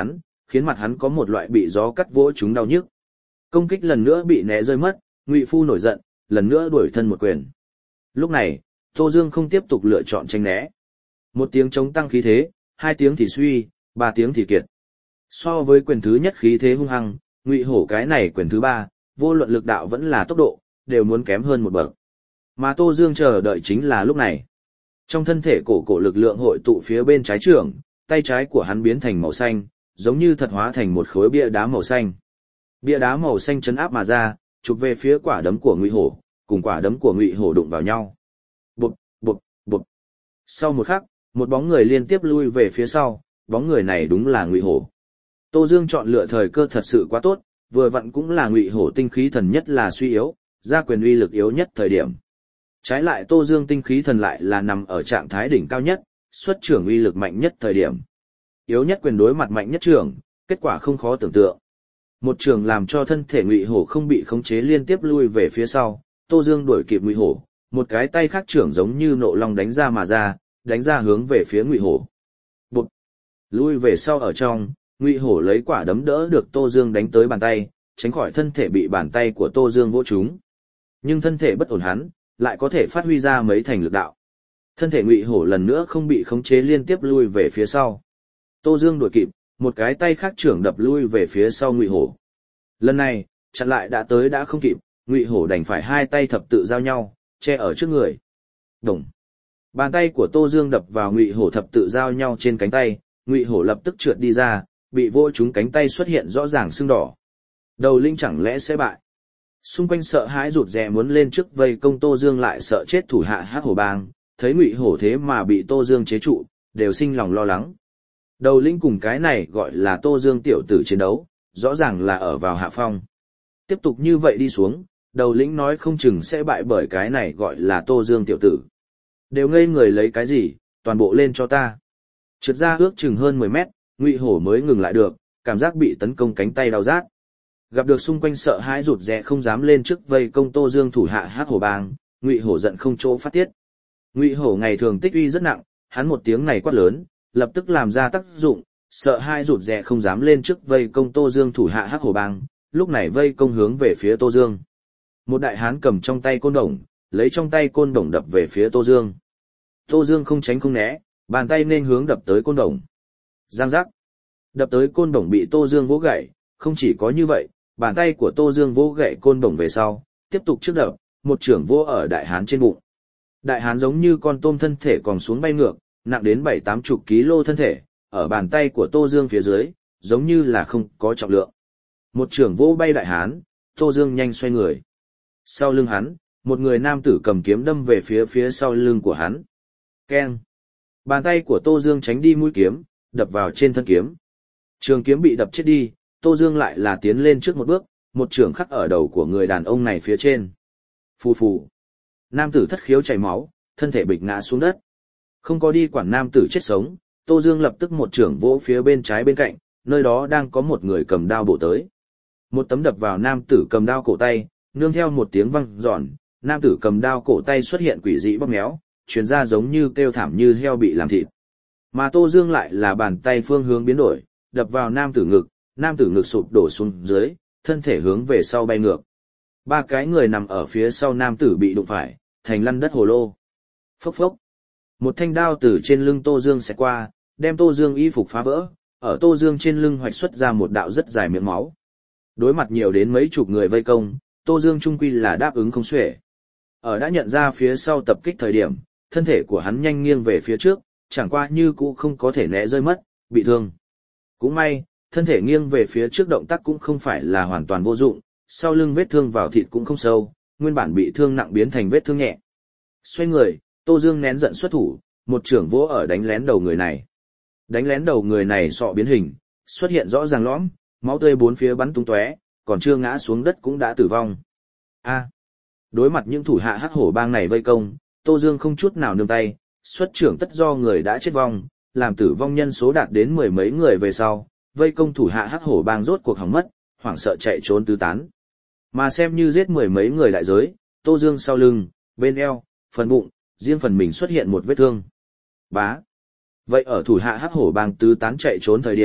khiến mặt hắn có một loại bị gió cắt vỗ chúng đau nhức. Công kích lần nữa bị né rơi mất, Ngụy Phu nổi giận, lần nữa đuổi thân một quyền. Lúc này, Tô Dương không tiếp tục lựa chọn tránh né. Một tiếng chống tăng khí thế, hai tiếng thì suy, ba tiếng thì kiệt. So với quyền thứ nhất khí thế hung hăng, Ngụy Hổ cái này quyền thứ ba, vô luận lực đạo vẫn là tốc độ, đều muốn kém hơn một bậc. Mà Tô Dương chờ đợi chính là lúc này. Trong thân thể cổ cổ lực lượng hội tụ phía bên trái trưởng, tay trái của hắn biến thành màu xanh, giống như thật hóa thành một khối bia đá màu xanh. Bia đá màu xanh chấn áp mà ra, chụp về phía quả đấm của Ngụy Hổ, cùng quả đấm của Ngụy Hổ đụng vào nhau. Bụp, bụp, bụp. Sau một khắc, một bóng người liên tiếp lui về phía sau, bóng người này đúng là Ngụy Hổ. Tô Dương chọn lựa thời cơ thật sự quá tốt, vừa vặn cũng là Ngụy Hổ tinh khí thần nhất là suy yếu, ra quyền uy lực yếu nhất thời điểm. Trái lại Tô Dương tinh khí thần lại là nằm ở trạng thái đỉnh cao nhất, xuất trưởng uy lực mạnh nhất thời điểm. Yếu nhất quyền đối mặt mạnh nhất trưởng, kết quả không khó tưởng tượng. Một trường làm cho thân thể Ngụy Hổ không bị khống chế liên tiếp lui về phía sau, Tô Dương đuổi kịp Ngụy Hổ, một cái tay khác trưởng giống như nộ long đánh ra mà ra, đánh ra hướng về phía Ngụy Hổ. Bụp! Lui về sau ở trong, Ngụy Hổ lấy quả đấm đỡ được Tô Dương đánh tới bàn tay, tránh khỏi thân thể bị bàn tay của Tô Dương vỗ trúng. Nhưng thân thể bất ổn hắn, lại có thể phát huy ra mấy thành lực đạo. Thân thể Ngụy Hổ lần nữa không bị khống chế liên tiếp lui về phía sau. Tô Dương đuổi kịp, một cái tay khác trưởng đập lui về phía sau Ngụy Hổ. Lần này, chặn lại đã tới đã không kịp, Ngụy Hổ đành phải hai tay thập tự giao nhau, che ở trước người. Đồng. Bàn tay của Tô Dương đập vào Ngụy Hổ thập tự giao nhau trên cánh tay, Ngụy Hổ lập tức trượt đi ra, bị vỗ trúng cánh tay xuất hiện rõ ràng sưng đỏ. Đầu linh chẳng lẽ sẽ bại? Xung quanh sợ hãi rụt rè muốn lên trước vây công Tô Dương lại sợ chết thủ hạ Hắc Hổ Bang, thấy Ngụy Hổ thế mà bị Tô Dương chế trụ, đều sinh lòng lo lắng. Đầu linh cùng cái này gọi là Tô Dương tiểu tử chiến đấu, rõ ràng là ở vào hạ phong. Tiếp tục như vậy đi xuống, đầu lĩnh nói không chừng sẽ bại bởi cái này gọi là Tô Dương tiểu tử. Đều ngây người lấy cái gì, toàn bộ lên cho ta. Trượt ra ước chừng hơn mười mét, Ngụy Hổ mới ngừng lại được, cảm giác bị tấn công cánh tay đau rát. Gặp được xung quanh sợ hãi rụt rè không dám lên trước vây công Tô Dương thủ hạ Hắc Hổ Bang, Ngụy Hổ giận không chỗ phát tiết. Ngụy Hổ ngày thường tích uy rất nặng, hắn một tiếng này quát lớn, lập tức làm ra tác dụng, sợ hãi rụt rè không dám lên trước vây công Tô Dương thủ hạ Hắc Hổ Bang, lúc này vây công hướng về phía Tô Dương. Một đại hán cầm trong tay côn đồng, lấy trong tay côn đồng đập về phía Tô Dương. Tô Dương không tránh không né, bàn tay nên hướng đập tới côn đồng. Giang giác. Đập tới côn đồng bị Tô Dương vỗ gãy, không chỉ có như vậy, bàn tay của Tô Dương vỗ gãy côn đồng về sau, tiếp tục trước đập, một trưởng vỗ ở đại hán trên bụng. Đại hán giống như con tôm thân thể còn xuống bay ngược, nặng đến bảy tám chục ký lô thân thể, ở bàn tay của Tô Dương phía dưới, giống như là không có trọng lượng. Một trưởng vỗ bay đại hán, Tô Dương nhanh xoay người. Sau lưng hắn, một người nam tử cầm kiếm đâm về phía phía sau lưng của hắn. Keng. Bàn tay của Tô Dương tránh đi mũi kiếm, đập vào trên thân kiếm. Trường kiếm bị đập chết đi, Tô Dương lại là tiến lên trước một bước, một trường khắc ở đầu của người đàn ông này phía trên. Phù phù. Nam tử thất khiếu chảy máu, thân thể bịch ngã xuống đất. Không có đi quản nam tử chết sống, Tô Dương lập tức một trưởng vỗ phía bên trái bên cạnh, nơi đó đang có một người cầm đao bổ tới. Một tấm đập vào nam tử cầm đao cổ tay, nương theo một tiếng vang giòn, nam tử cầm đao cổ tay xuất hiện quỷ dị bóp méo, truyền ra giống như kêu thảm như heo bị làm thịt. Mà Tô Dương lại là bàn tay phương hướng biến đổi, đập vào nam tử ngực, nam tử ngực sụp đổ xuống dưới, thân thể hướng về sau bay ngược. Ba cái người nằm ở phía sau nam tử bị đụng phải, thành lăn đất hồ lô. Phốc phốc. Một thanh đao từ trên lưng Tô Dương xẹt qua, đem Tô Dương y phục phá vỡ, ở Tô Dương trên lưng hoạch xuất ra một đạo rất dài miệng máu. Đối mặt nhiều đến mấy chục người vây công, Tô Dương trung quy là đáp ứng không xuể. Ở đã nhận ra phía sau tập kích thời điểm, thân thể của hắn nhanh nghiêng về phía trước, chẳng qua như cũ không có thể né rơi mất, bị thương. Cũng may, thân thể nghiêng về phía trước động tác cũng không phải là hoàn toàn vô dụng, sau lưng vết thương vào thịt cũng không sâu, nguyên bản bị thương nặng biến thành vết thương nhẹ. Xoay người, Tô Dương nén giận xuất thủ, một trưởng vỗ ở đánh lén đầu người này. Đánh lén đầu người này sọ biến hình, xuất hiện rõ ràng lõm, máu tươi bốn phía bắn tung tóe, còn chưa ngã xuống đất cũng đã tử vong. A. Đối mặt những thủ hạ Hắc Hổ Bang này vây công, Tô Dương không chút nào nương tay, xuất trưởng tất do người đã chết vong, làm tử vong nhân số đạt đến mười mấy người về sau, vây công thủ hạ Hắc Hổ Bang rốt cuộc hỏng mất, hoảng sợ chạy trốn tứ tán. Mà xem như giết mười mấy người đại giới, Tô Dương sau lưng, bên eo, phần bụng, riêng phần mình xuất hiện một vết thương. Bá. Vậy ở thủ hạ Hắc Hổ Bang tứ tán chạy trốn thời điểm,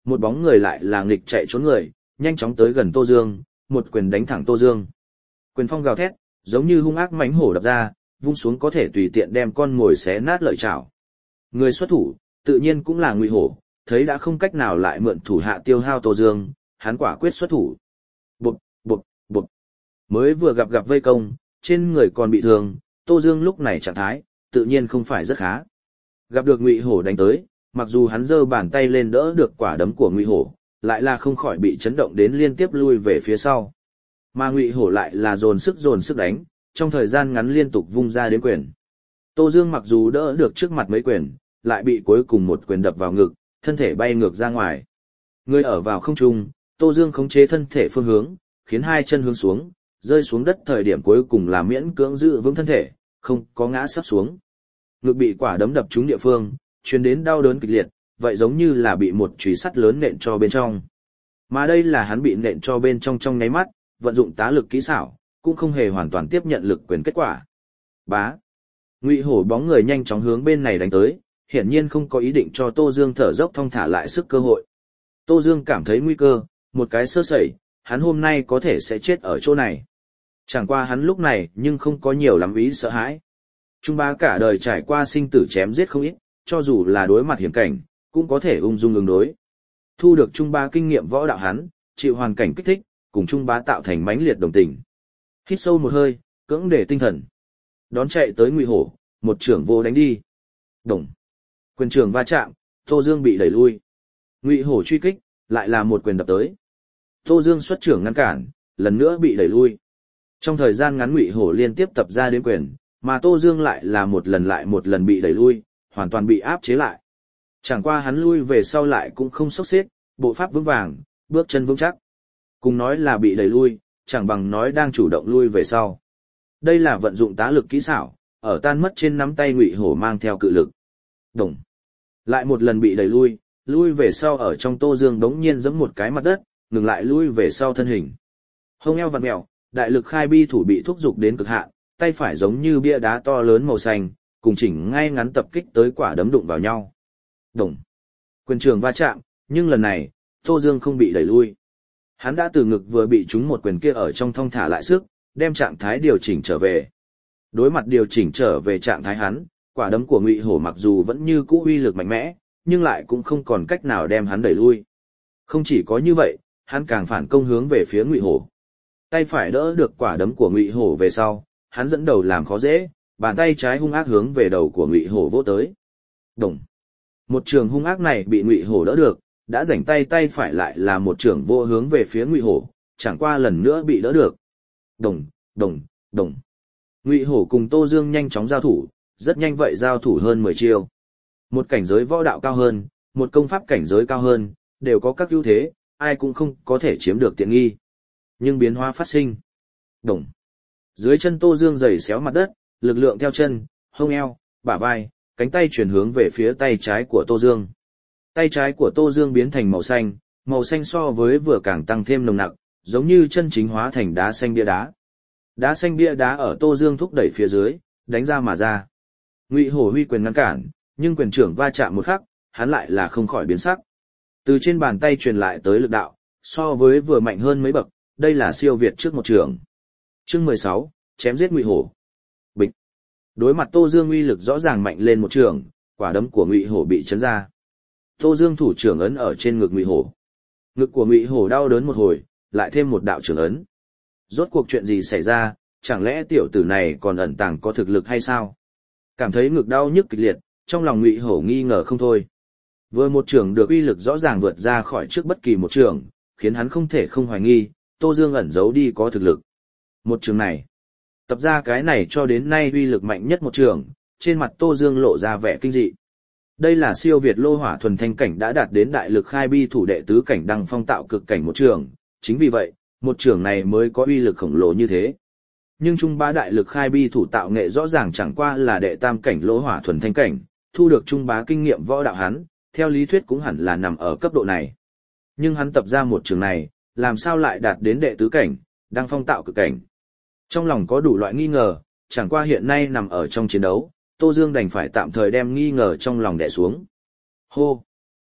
một bóng người lại là nghịch chạy trốn người, nhanh chóng tới gần Tô Dương, một quyền đánh thẳng Tô Dương. Quyền phong gào thét, giống như hung ác mãnh hổ đập ra, vung xuống có thể tùy tiện đem con mồi xé nát lợi chảo. Người xuất thủ, tự nhiên cũng là Ngụy Hổ, thấy đã không cách nào lại mượn thủ hạ tiêu hao Tô Dương, hắn quả quyết xuất thủ. Bụp, bụp, bụp. Mới vừa gặp gặp vây công, trên người còn bị thương, Tô Dương lúc này trạng thái, tự nhiên không phải rất khá. Gặp được Ngụy Hổ đánh tới, mặc dù hắn giơ bàn tay lên đỡ được quả đấm của Ngụy Hổ, lại là không khỏi bị chấn động đến liên tiếp lui về phía sau. Mà Ngụy Hổ lại là dồn sức dồn sức đánh, trong thời gian ngắn liên tục vung ra đến quyền. Tô Dương mặc dù đỡ được trước mặt mấy quyền, lại bị cuối cùng một quyền đập vào ngực, thân thể bay ngược ra ngoài. Người ở vào không trung, Tô Dương khống chế thân thể phương hướng, khiến hai chân hướng xuống, rơi xuống đất thời điểm cuối cùng là miễn cưỡng giữ vững thân thể, không có ngã sắp xuống. Ngực bị quả đấm đập trúng địa phương, truyền đến đau đớn kịch liệt, vậy giống như là bị một chùy sắt lớn nện cho bên trong. Mà đây là hắn bị nện cho bên trong trong nháy mắt, vận dụng tá lực kỹ xảo, cũng không hề hoàn toàn tiếp nhận lực quyền kết quả. Bá. Ngụy Hổ bóng người nhanh chóng hướng bên này đánh tới, hiển nhiên không có ý định cho Tô Dương thở dốc thong thả lại sức cơ hội. Tô Dương cảm thấy nguy cơ, một cái sơ sẩy, hắn hôm nay có thể sẽ chết ở chỗ này. Chẳng qua hắn lúc này nhưng không có nhiều lắm ý sợ hãi. Trung bá cả đời trải qua sinh tử chém giết không ít, cho dù là đối mặt hiểm cảnh, cũng có thể ung dung ứng đối. Thu được Trung bá kinh nghiệm võ đạo hắn, chịu hoàn cảnh kích thích, cùng Trung bá tạo thành mãnh liệt đồng tình. Hít sâu một hơi, cưỡng để tinh thần. Đón chạy tới Ngụy Hổ, một trưởng vô đánh đi. Đồng. Quyền trường va chạm, Tô Dương bị đẩy lui. Ngụy Hổ truy kích, lại là một quyền đập tới. Tô Dương xuất trưởng ngăn cản, lần nữa bị đẩy lui. Trong thời gian ngắn Ngụy Hổ liên tiếp tập ra đến quyền, mà Tô Dương lại là một lần lại một lần bị đẩy lui, hoàn toàn bị áp chế lại. Chẳng qua hắn lui về sau lại cũng không sốc xếp, bộ pháp vững vàng, bước chân vững chắc. Cùng nói là bị đẩy lui, chẳng bằng nói đang chủ động lui về sau. Đây là vận dụng tá lực kỹ xảo, ở tan mất trên nắm tay Ngụy Hổ mang theo cự lực. Đồng. Lại một lần bị đẩy lui, lui về sau ở trong Tô Dương đống nhiên giẫm một cái mặt đất, ngừng lại lui về sau thân hình. Hông eo vặn mèo, đại lực khai bi thủ bị thúc giục đến cực hạn, tay phải giống như bia đá to lớn màu xanh, cùng chỉnh ngay ngắn tập kích tới quả đấm đụng vào nhau. Đồng. Quyền trường va chạm, nhưng lần này, Tô Dương không bị đẩy lui. Hắn đã từ ngực vừa bị trúng một quyền kia ở trong thong thả lại sức, đem trạng thái điều chỉnh trở về. Đối mặt điều chỉnh trở về trạng thái hắn, quả đấm của Ngụy Hổ mặc dù vẫn như cũ uy lực mạnh mẽ, nhưng lại cũng không còn cách nào đem hắn đẩy lui. Không chỉ có như vậy, hắn càng phản công hướng về phía Ngụy Hổ. Tay phải đỡ được quả đấm của Ngụy Hổ về sau, hắn dẫn đầu làm khó dễ, bàn tay trái hung ác hướng về đầu của Ngụy Hổ vỗ tới. Đồng. Một trường hung ác này bị Ngụy Hổ đỡ được, đã rảnh tay tay phải lại là một trường vô hướng về phía Ngụy Hổ, chẳng qua lần nữa bị đỡ được. Đồng, đồng, đồng. Ngụy Hổ cùng Tô Dương nhanh chóng giao thủ, rất nhanh vậy giao thủ hơn mười chiêu. Một cảnh giới võ đạo cao hơn, một công pháp cảnh giới cao hơn, đều có các ưu thế, ai cũng không có thể chiếm được tiện nghi. Nhưng biến hóa phát sinh. Đồng. Dưới chân Tô Dương giày xéo mặt đất, lực lượng theo chân, hông eo, bả vai, cánh tay chuyển hướng về phía tay trái của Tô Dương. Tay trái của Tô Dương biến thành màu xanh, màu xanh so với vừa càng tăng thêm nồng nặc, giống như chân chính hóa thành đá xanh bia đá. Đá xanh bia đá ở Tô Dương thúc đẩy phía dưới, đánh ra mà ra. Ngụy Hổ huy quyền ngăn cản, nhưng quyền trưởng va chạm một khắc, hắn lại là không khỏi biến sắc. Từ trên bàn tay truyền lại tới lực đạo, so với vừa mạnh hơn mấy bậc, đây là siêu việt trước một trường. Chương mười sáu, chém giết Ngụy Hổ. Bịch. Đối mặt Tô Dương uy lực rõ ràng mạnh lên một trường, quả đấm của Ngụy Hổ bị chấn ra. Tô Dương thủ trưởng ấn ở trên ngực Ngụy Hổ. Ngực của Ngụy Hổ đau đớn một hồi, lại thêm một đạo trưởng ấn. Rốt cuộc chuyện gì xảy ra, chẳng lẽ tiểu tử này còn ẩn tàng có thực lực hay sao? Cảm thấy ngực đau nhức kịch liệt, trong lòng Ngụy Hổ nghi ngờ không thôi. Vừa một trường được uy lực rõ ràng vượt ra khỏi trước bất kỳ một trường, khiến hắn không thể không hoài nghi, Tô Dương ẩn giấu đi có thực lực. Một trường này, tập ra cái này cho đến nay uy lực mạnh nhất một trường, trên mặt Tô Dương lộ ra vẻ kinh dị. Đây là siêu việt lô hỏa thuần thanh cảnh đã đạt đến đại lực khai bi thủ đệ tứ cảnh đăng phong tạo cực cảnh một trường, chính vì vậy, một trường này mới có uy lực khổng lồ như thế. Nhưng trung bá đại lực khai bi thủ tạo nghệ rõ ràng chẳng qua là đệ tam cảnh lô hỏa thuần thanh cảnh, thu được trung bá kinh nghiệm võ đạo hắn, theo lý thuyết cũng hẳn là nằm ở cấp độ này. Nhưng hắn tập ra một trường này, làm sao lại đạt đến đệ tứ cảnh, đăng phong tạo cực cảnh. Trong lòng có đủ loại nghi ngờ, chẳng qua hiện nay nằm ở trong chiến đấu, Tô Dương đành phải tạm thời đem nghi ngờ trong lòng đè xuống. Hô!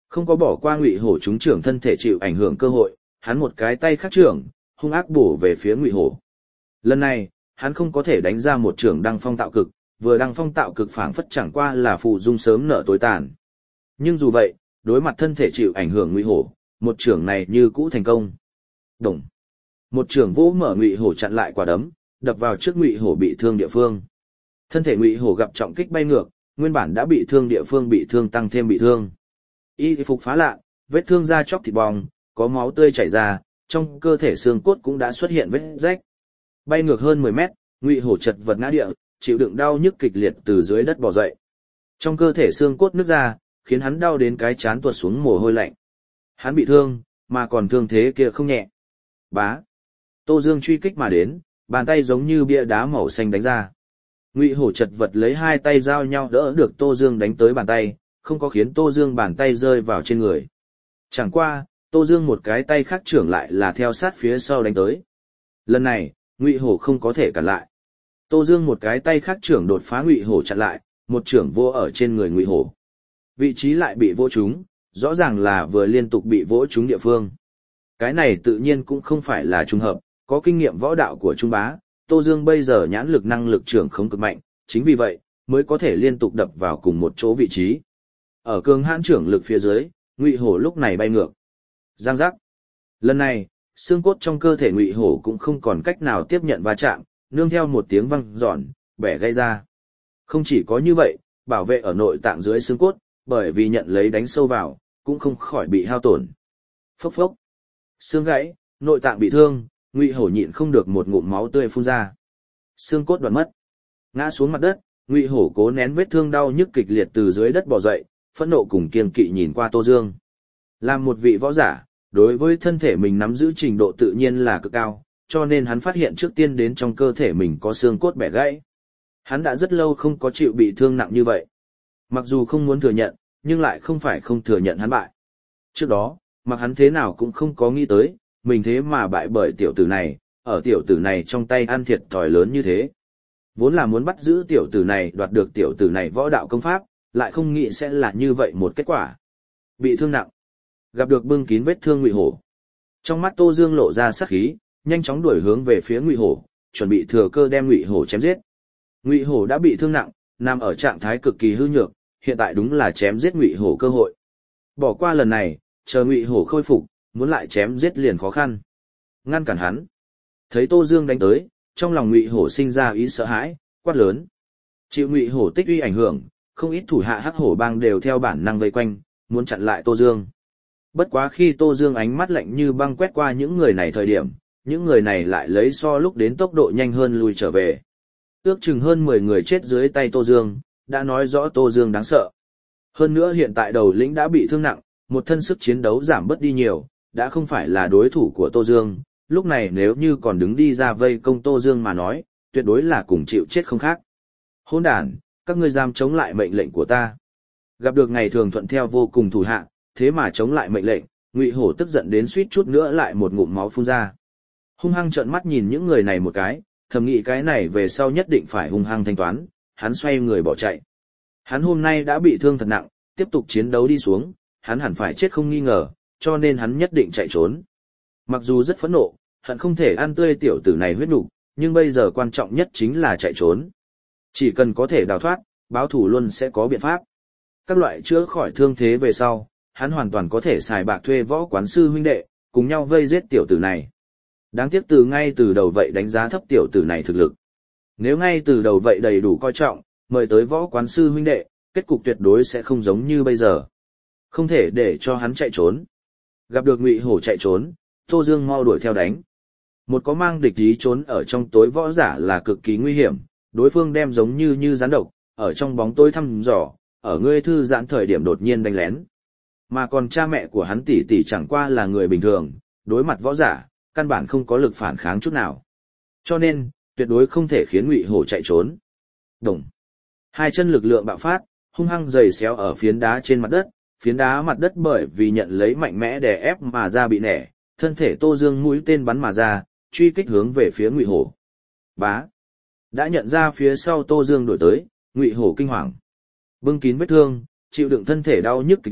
Không có bỏ qua Ngụy Hổ trúng trưởng thân thể chịu ảnh hưởng cơ hội, hắn một cái tay khác trưởng, hung ác bổ về phía Ngụy Hổ. Lần này, hắn không có thể đánh ra một trưởng đăng phong tạo cực, vừa đăng phong tạo cực phảng phất chẳng qua là phù dung sớm nợ tối tàn. Nhưng dù vậy, đối mặt thân thể chịu ảnh hưởng Ngụy Hổ, một trưởng này như cũ thành công. Đồng. Một trưởng vỗ mở Ngụy Hổ chặn lại quả đấm, đập vào trước Ngụy Hổ bị thương địa phương. Thân thể Ngụy Hổ gặp trọng kích bay ngược, nguyên bản đã bị thương địa phương bị thương tăng thêm bị thương. Y phục phá lạ, vết thương da chóc thịt bong, có máu tươi chảy ra, trong cơ thể xương cốt cũng đã xuất hiện vết rách. Bay ngược hơn mười mét, Ngụy Hổ chật vật ngã địa, chịu đựng đau nhức kịch liệt từ dưới đất bò dậy. Trong cơ thể xương cốt nứt ra, khiến hắn đau đến cái chán tuột xuống mồ hôi lạnh. Hắn bị thương, mà còn thương thế kia không nhẹ. Bá. Tô Dương truy kích mà đến, bàn tay giống như bia đá màu xanh đánh ra. Ngụy Hổ chật vật lấy hai tay giao nhau đỡ được Tô Dương đánh tới bàn tay, không có khiến Tô Dương bàn tay rơi vào trên người. Chẳng qua, Tô Dương một cái tay khác trưởng lại là theo sát phía sau đánh tới. Lần này, Ngụy Hổ không có thể cản lại. Tô Dương một cái tay khác trưởng đột phá Ngụy Hổ chặn lại, một trưởng vô ở trên người Ngụy Hổ. Vị trí lại bị vỗ trúng, rõ ràng là vừa liên tục bị vỗ trúng địa phương. Cái này tự nhiên cũng không phải là trùng hợp, có kinh nghiệm võ đạo của Trung Bá, Tô Dương bây giờ nhãn lực năng lực trưởng không cực mạnh, chính vì vậy, mới có thể liên tục đập vào cùng một chỗ vị trí. Ở cường hãn trưởng lực phía dưới, Ngụy Hổ lúc này bay ngược. Giang giác. Lần này, xương cốt trong cơ thể Ngụy Hổ cũng không còn cách nào tiếp nhận va chạm, nương theo một tiếng vang giòn, bẻ gãy ra. Không chỉ có như vậy, bảo vệ ở nội tạng dưới xương cốt, bởi vì nhận lấy đánh sâu vào, cũng không khỏi bị hao tổn. Phốc phốc. Xương gãy, nội tạng bị thương, Ngụy Hổ nhịn không được một ngụm máu tươi phun ra. Xương cốt đoạn mất. Ngã xuống mặt đất, Ngụy Hổ cố nén vết thương đau nhức kịch liệt từ dưới đất bò dậy, phẫn nộ cùng kiên kỵ nhìn qua Tô Dương. Làm một vị võ giả, đối với thân thể mình nắm giữ trình độ tự nhiên là cực cao, cho nên hắn phát hiện trước tiên đến trong cơ thể mình có xương cốt bẻ gãy. Hắn đã rất lâu không có chịu bị thương nặng như vậy. Mặc dù không muốn thừa nhận, nhưng lại không phải không thừa nhận hắn bại. Trước đó, mặc hắn thế nào cũng không có nghĩ tới, mình thế mà bại bởi tiểu tử này, ở tiểu tử này trong tay ăn thiệt thòi lớn như thế. Vốn là muốn bắt giữ tiểu tử này đoạt được tiểu tử này võ đạo công pháp, lại không nghĩ sẽ là như vậy một kết quả. Bị thương nặng, gặp được bưng kín vết thương Ngụy Hổ. Trong mắt Tô Dương lộ ra sát khí, nhanh chóng đuổi hướng về phía Ngụy Hổ, chuẩn bị thừa cơ đem Ngụy Hổ chém giết. Ngụy Hổ đã bị thương nặng, nằm ở trạng thái cực kỳ hư nhược, hiện tại đúng là chém giết Ngụy Hổ cơ hội. Bỏ qua lần này, chờ Ngụy Hổ khôi phục, muốn lại chém giết liền khó khăn. Ngăn cản hắn. Thấy Tô Dương đánh tới, trong lòng Ngụy Hổ sinh ra ý sợ hãi, quát lớn. Chịu Ngụy Hổ tích uy ảnh hưởng, không ít thủ hạ Hắc Hổ bang đều theo bản năng vây quanh, muốn chặn lại Tô Dương. Bất quá khi Tô Dương ánh mắt lạnh như băng quét qua những người này thời điểm, những người này lại lấy so lúc đến tốc độ nhanh hơn lùi trở về. Ước chừng hơn mười người chết dưới tay Tô Dương, đã nói rõ Tô Dương đáng sợ. Hơn nữa hiện tại đầu lĩnh đã bị thương nặng, một thân sức chiến đấu giảm bớt đi nhiều, đã không phải là đối thủ của Tô Dương, lúc này nếu như còn đứng đi ra vây công Tô Dương mà nói, tuyệt đối là cùng chịu chết không khác. Hỗn đản, các ngươi dám chống lại mệnh lệnh của ta. Gặp được ngày thường thuận theo vô cùng thủ hạ, thế mà chống lại mệnh lệnh, Ngụy Hổ tức giận đến suýt chút nữa lại một ngụm máu phun ra. Hung hăng trợn mắt nhìn những người này một cái, thầm nghĩ cái này về sau nhất định phải hung hăng thanh toán, hắn xoay người bỏ chạy. Hắn hôm nay đã bị thương thật nặng, tiếp tục chiến đấu đi xuống, hắn hẳn phải chết không nghi ngờ, cho nên hắn nhất định chạy trốn. Mặc dù rất phẫn nộ, hận không thể ăn tươi tiểu tử này huyết nục, nhưng bây giờ quan trọng nhất chính là chạy trốn. Chỉ cần có thể đào thoát, báo thủ luôn sẽ có biện pháp. Các loại chữa khỏi thương thế về sau, hắn hoàn toàn có thể xài bạc thuê võ quán sư huynh đệ, cùng nhau vây giết tiểu tử này. Đáng tiếc từ ngay từ đầu vậy đánh giá thấp tiểu tử này thực lực. Nếu ngay từ đầu vậy đầy đủ coi trọng, mời tới võ quán sư huynh đệ, kết cục tuyệt đối sẽ không giống như bây giờ. Không thể để cho hắn chạy trốn. Gặp được Ngụy Hổ chạy trốn, Tô Dương mau đuổi theo đánh. Một có mang địch ý trốn ở trong tối võ giả là cực kỳ nguy hiểm, đối phương đem giống như như rắn độc, ở trong bóng tối thăm dò, ở ngươi thư giãn thời điểm đột nhiên đánh lén. Mà còn cha mẹ của hắn tỷ tỷ chẳng qua là người bình thường, đối mặt võ giả, căn bản không có lực phản kháng chút nào. Cho nên, tuyệt đối không thể khiến Ngụy Hổ chạy trốn. Đồng. Hai chân lực lượng bạo phát, hung hăng giày xéo ở phiến đá trên mặt đất, phiến đá mặt đất bởi vì nhận lấy mạnh mẽ đè ép mà ra bị nẻ, thân thể Tô Dương mũi tên bắn mà ra, truy kích hướng về phía Ngụy Hổ. Bá. Đã nhận ra phía sau Tô Dương đổi tới, Ngụy Hổ kinh hoàng. Bưng kín vết thương, chịu đựng thân thể đau nhức kịch liệt,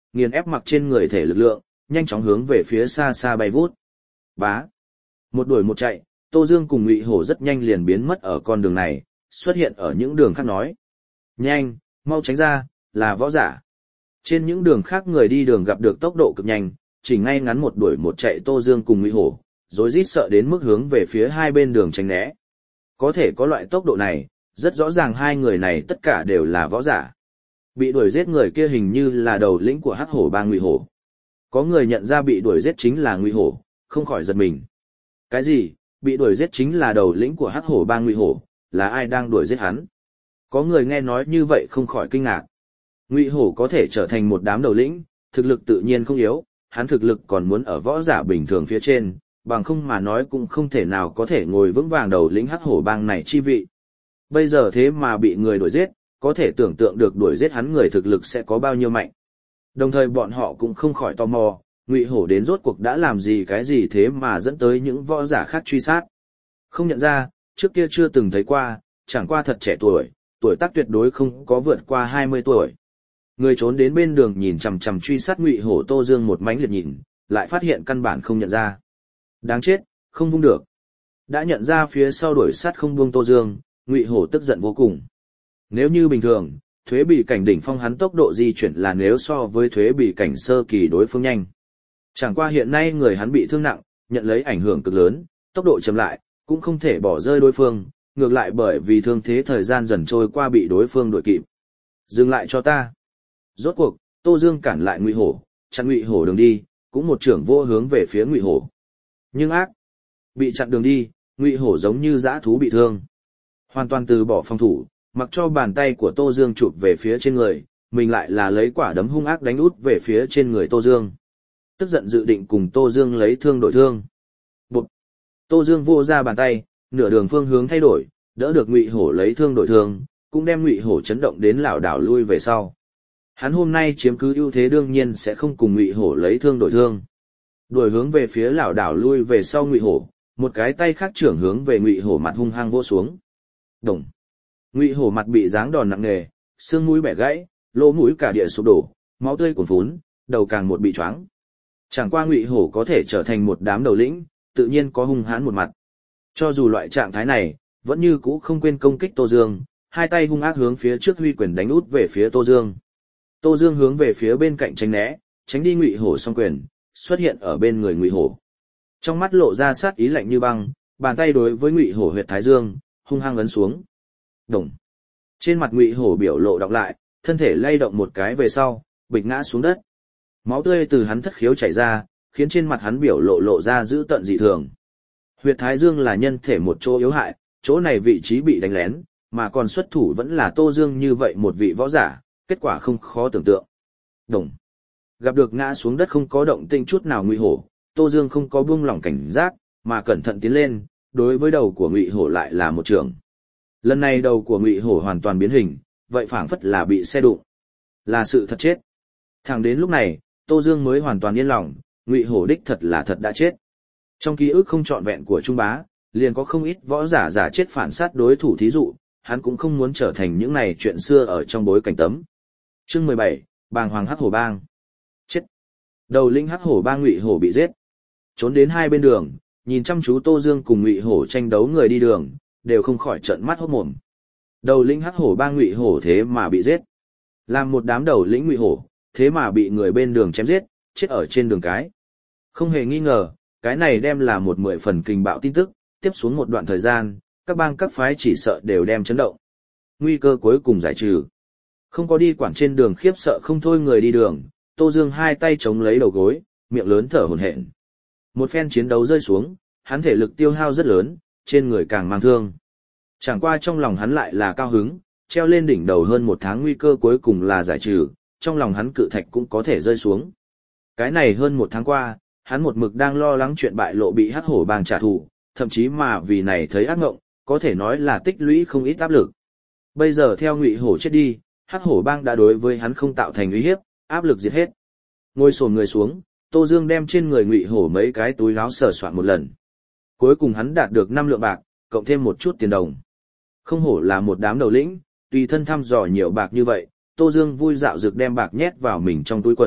nghiền ép mặc trên người thể lực lượng, nhanh chóng hướng về phía xa xa bay vút. Bá. Một đuổi một chạy, Tô Dương cùng Ngụy Hổ rất nhanh liền biến mất ở con đường này, xuất hiện ở những đường khác nói. Nhanh, mau tránh ra, là võ giả. Trên những đường khác người đi đường gặp được tốc độ cực nhanh, chỉ ngay ngắn một đuổi một chạy Tô Dương cùng Ngụy Hổ, rối rít sợ đến mức hướng về phía hai bên đường tránh né. Có thể có loại tốc độ này, rất rõ ràng hai người này tất cả đều là võ giả. Bị đuổi giết người kia hình như là đầu lĩnh của Hắc Hổ Bang Ngụy Hổ. Có người nhận ra bị đuổi giết chính là Ngụy Hổ, không khỏi giật mình. Cái gì? Bị đuổi giết chính là đầu lĩnh của Hắc Hổ Bang Ngụy Hổ, là ai đang đuổi giết hắn? Có người nghe nói như vậy không khỏi kinh ngạc. Ngụy Hổ có thể trở thành một đám đầu lĩnh, thực lực tự nhiên không yếu, hắn thực lực còn muốn ở võ giả bình thường phía trên, bằng không mà nói cũng không thể nào có thể ngồi vững vàng đầu lĩnh Hắc Hổ Bang này chi vị. Bây giờ thế mà bị người đuổi giết, có thể tưởng tượng được đuổi giết hắn người thực lực sẽ có bao nhiêu mạnh. Đồng thời bọn họ cũng không khỏi tò mò, Ngụy Hổ đến rốt cuộc đã làm gì cái gì thế mà dẫn tới những võ giả khác truy sát. Không nhận ra, trước kia chưa từng thấy qua, chẳng qua thật trẻ tuổi, tuổi tác tuyệt đối không có vượt qua hai mươi tuổi. Người trốn đến bên đường nhìn chằm chằm truy sát Ngụy Hổ Tô Dương một mánh liệt nhìn, lại phát hiện căn bản không nhận ra. Đáng chết, không vung được. Đã nhận ra phía sau đuổi sát không buông Tô Dương, Ngụy Hổ tức giận vô cùng. Nếu như bình thường, thuế bị cảnh đỉnh phong hắn tốc độ di chuyển là nếu so với thuế bị cảnh sơ kỳ đối phương nhanh. Chẳng qua hiện nay người hắn bị thương nặng, nhận lấy ảnh hưởng cực lớn, tốc độ chậm lại, cũng không thể bỏ rơi đối phương, ngược lại bởi vì thương thế thời gian dần trôi qua bị đối phương đuổi kịp. Dừng lại cho ta. Rốt cuộc, Tô Dương cản lại Ngụy Hổ, chặn Ngụy Hổ đường đi, cũng một trưởng vô hướng về phía Ngụy Hổ. Nhưng ác, bị chặn đường đi, Ngụy Hổ giống như dã thú bị thương. Hoàn toàn từ bỏ phòng thủ, mặc cho bàn tay của Tô Dương chụp về phía trên người, mình lại là lấy quả đấm hung ác đánh út về phía trên người Tô Dương. Tức giận dự định cùng Tô Dương lấy thương đổi thương. Bụt! Tô Dương vô ra bàn tay, nửa đường phương hướng thay đổi, đỡ được Ngụy Hổ lấy thương đổi thương, cũng đem Ngụy Hổ chấn động đến lảo đảo lui về sau. Hắn hôm nay chiếm cứ ưu thế đương nhiên sẽ không cùng Ngụy Hổ lấy thương đổi thương. Đuổi hướng về phía lảo đảo lui về sau Ngụy Hổ, một cái tay khác trưởng hướng về Ngụy Hổ mặt hung hăng vỗ xuống. Đồng. Ngụy Hổ mặt bị giáng đòn nặng nề, xương mũi bẻ gãy, lỗ mũi cả địa sụp đổ, máu tươi cuồn phún, đầu càng một bị choáng. Chẳng qua Ngụy Hổ có thể trở thành một đám đầu lĩnh, tự nhiên có hung hãn một mặt. Cho dù loại trạng thái này, vẫn như cũ không quên công kích Tô Dương, hai tay hung ác hướng phía trước huy quyền đánh út về phía Tô Dương. Tô Dương hướng về phía bên cạnh tránh né, tránh đi Ngụy Hổ song quyền, xuất hiện ở bên người Ngụy Hổ. Trong mắt lộ ra sát ý lạnh như băng, bàn tay đối với Ngụy Hổ huyệt thái dương, hung hăng ấn xuống. Đồng. Trên mặt Ngụy Hổ biểu lộ đọc lại, thân thể lay động một cái về sau, bịch ngã xuống đất. Máu tươi từ hắn thất khiếu chảy ra, khiến trên mặt hắn biểu lộ lộ ra dữ tợn dị thường. Huyệt thái dương là nhân thể một chỗ yếu hại, chỗ này vị trí bị đánh lén, mà còn xuất thủ vẫn là Tô Dương như vậy một vị võ giả, kết quả không khó tưởng tượng. Đồng. Gặp được ngã xuống đất không có động tĩnh chút nào Ngụy Hổ, Tô Dương không có buông lỏng cảnh giác, mà cẩn thận tiến lên, đối với đầu của Ngụy Hổ lại là một trường. Lần này đầu của Ngụy Hổ hoàn toàn biến hình, vậy phảng phất là bị xe đụng. Là sự thật chết. Thẳng đến lúc này, Tô Dương mới hoàn toàn yên lòng, Ngụy Hổ đích thật là thật đã chết. Trong ký ức không trọn vẹn của Trung Bá, liền có không ít võ giả giả chết phản sát đối thủ thí dụ, hắn cũng không muốn trở thành những này chuyện xưa ở trong bối cảnh tấm. Chương mười bảy, Bàng Hoàng Hắc Hổ Bang. Chết. Đầu lĩnh Hắc Hổ Bang Ngụy Hổ bị giết. Trốn đến hai bên đường, nhìn chăm chú Tô Dương cùng Ngụy Hổ tranh đấu người đi đường, đều không khỏi trợn mắt hốt mồm. Đầu lĩnh Hắc Hổ Bang Ngụy Hổ thế mà bị giết. Làm một đám đầu lĩnh Ngụy Hổ, thế mà bị người bên đường chém giết, chết ở trên đường cái. Không hề nghi ngờ, cái này đem là một mười phần kinh bạo tin tức, tiếp xuống một đoạn thời gian, các bang các phái chỉ sợ đều đem chấn động. Nguy cơ cuối cùng giải trừ. Không có đi quản trên đường khiếp sợ không thôi người đi đường, Tô Dương hai tay chống lấy đầu gối, miệng lớn thở hổn hển. Một phen chiến đấu rơi xuống, hắn thể lực tiêu hao rất lớn, trên người càng mang thương. Chẳng qua trong lòng hắn lại là cao hứng, treo lên đỉnh đầu hơn một tháng nguy cơ cuối cùng là giải trừ, trong lòng hắn cự thạch cũng có thể rơi xuống. Cái này hơn một tháng qua, hắn một mực đang lo lắng chuyện bại lộ bị Hắc Hổ Bang trả thù, thậm chí mà vì này thấy ác ngộng, có thể nói là tích lũy không ít áp lực. Bây giờ theo Ngụy Hổ chết đi, Hắc Hổ Bang đã đối với hắn không tạo thành uy hiếp, áp lực diệt hết. Ngồi xổm người xuống, Tô Dương đem trên người Ngụy Hổ mấy cái túi áo sờ soạn một lần. Cuối cùng hắn đạt được năm lượng bạc, cộng thêm một chút tiền đồng. Không hổ là một đám đầu lĩnh, tùy thân thăm dò nhiều bạc như vậy, Tô Dương vui dạo dược đem bạc nhét vào mình trong túi quần,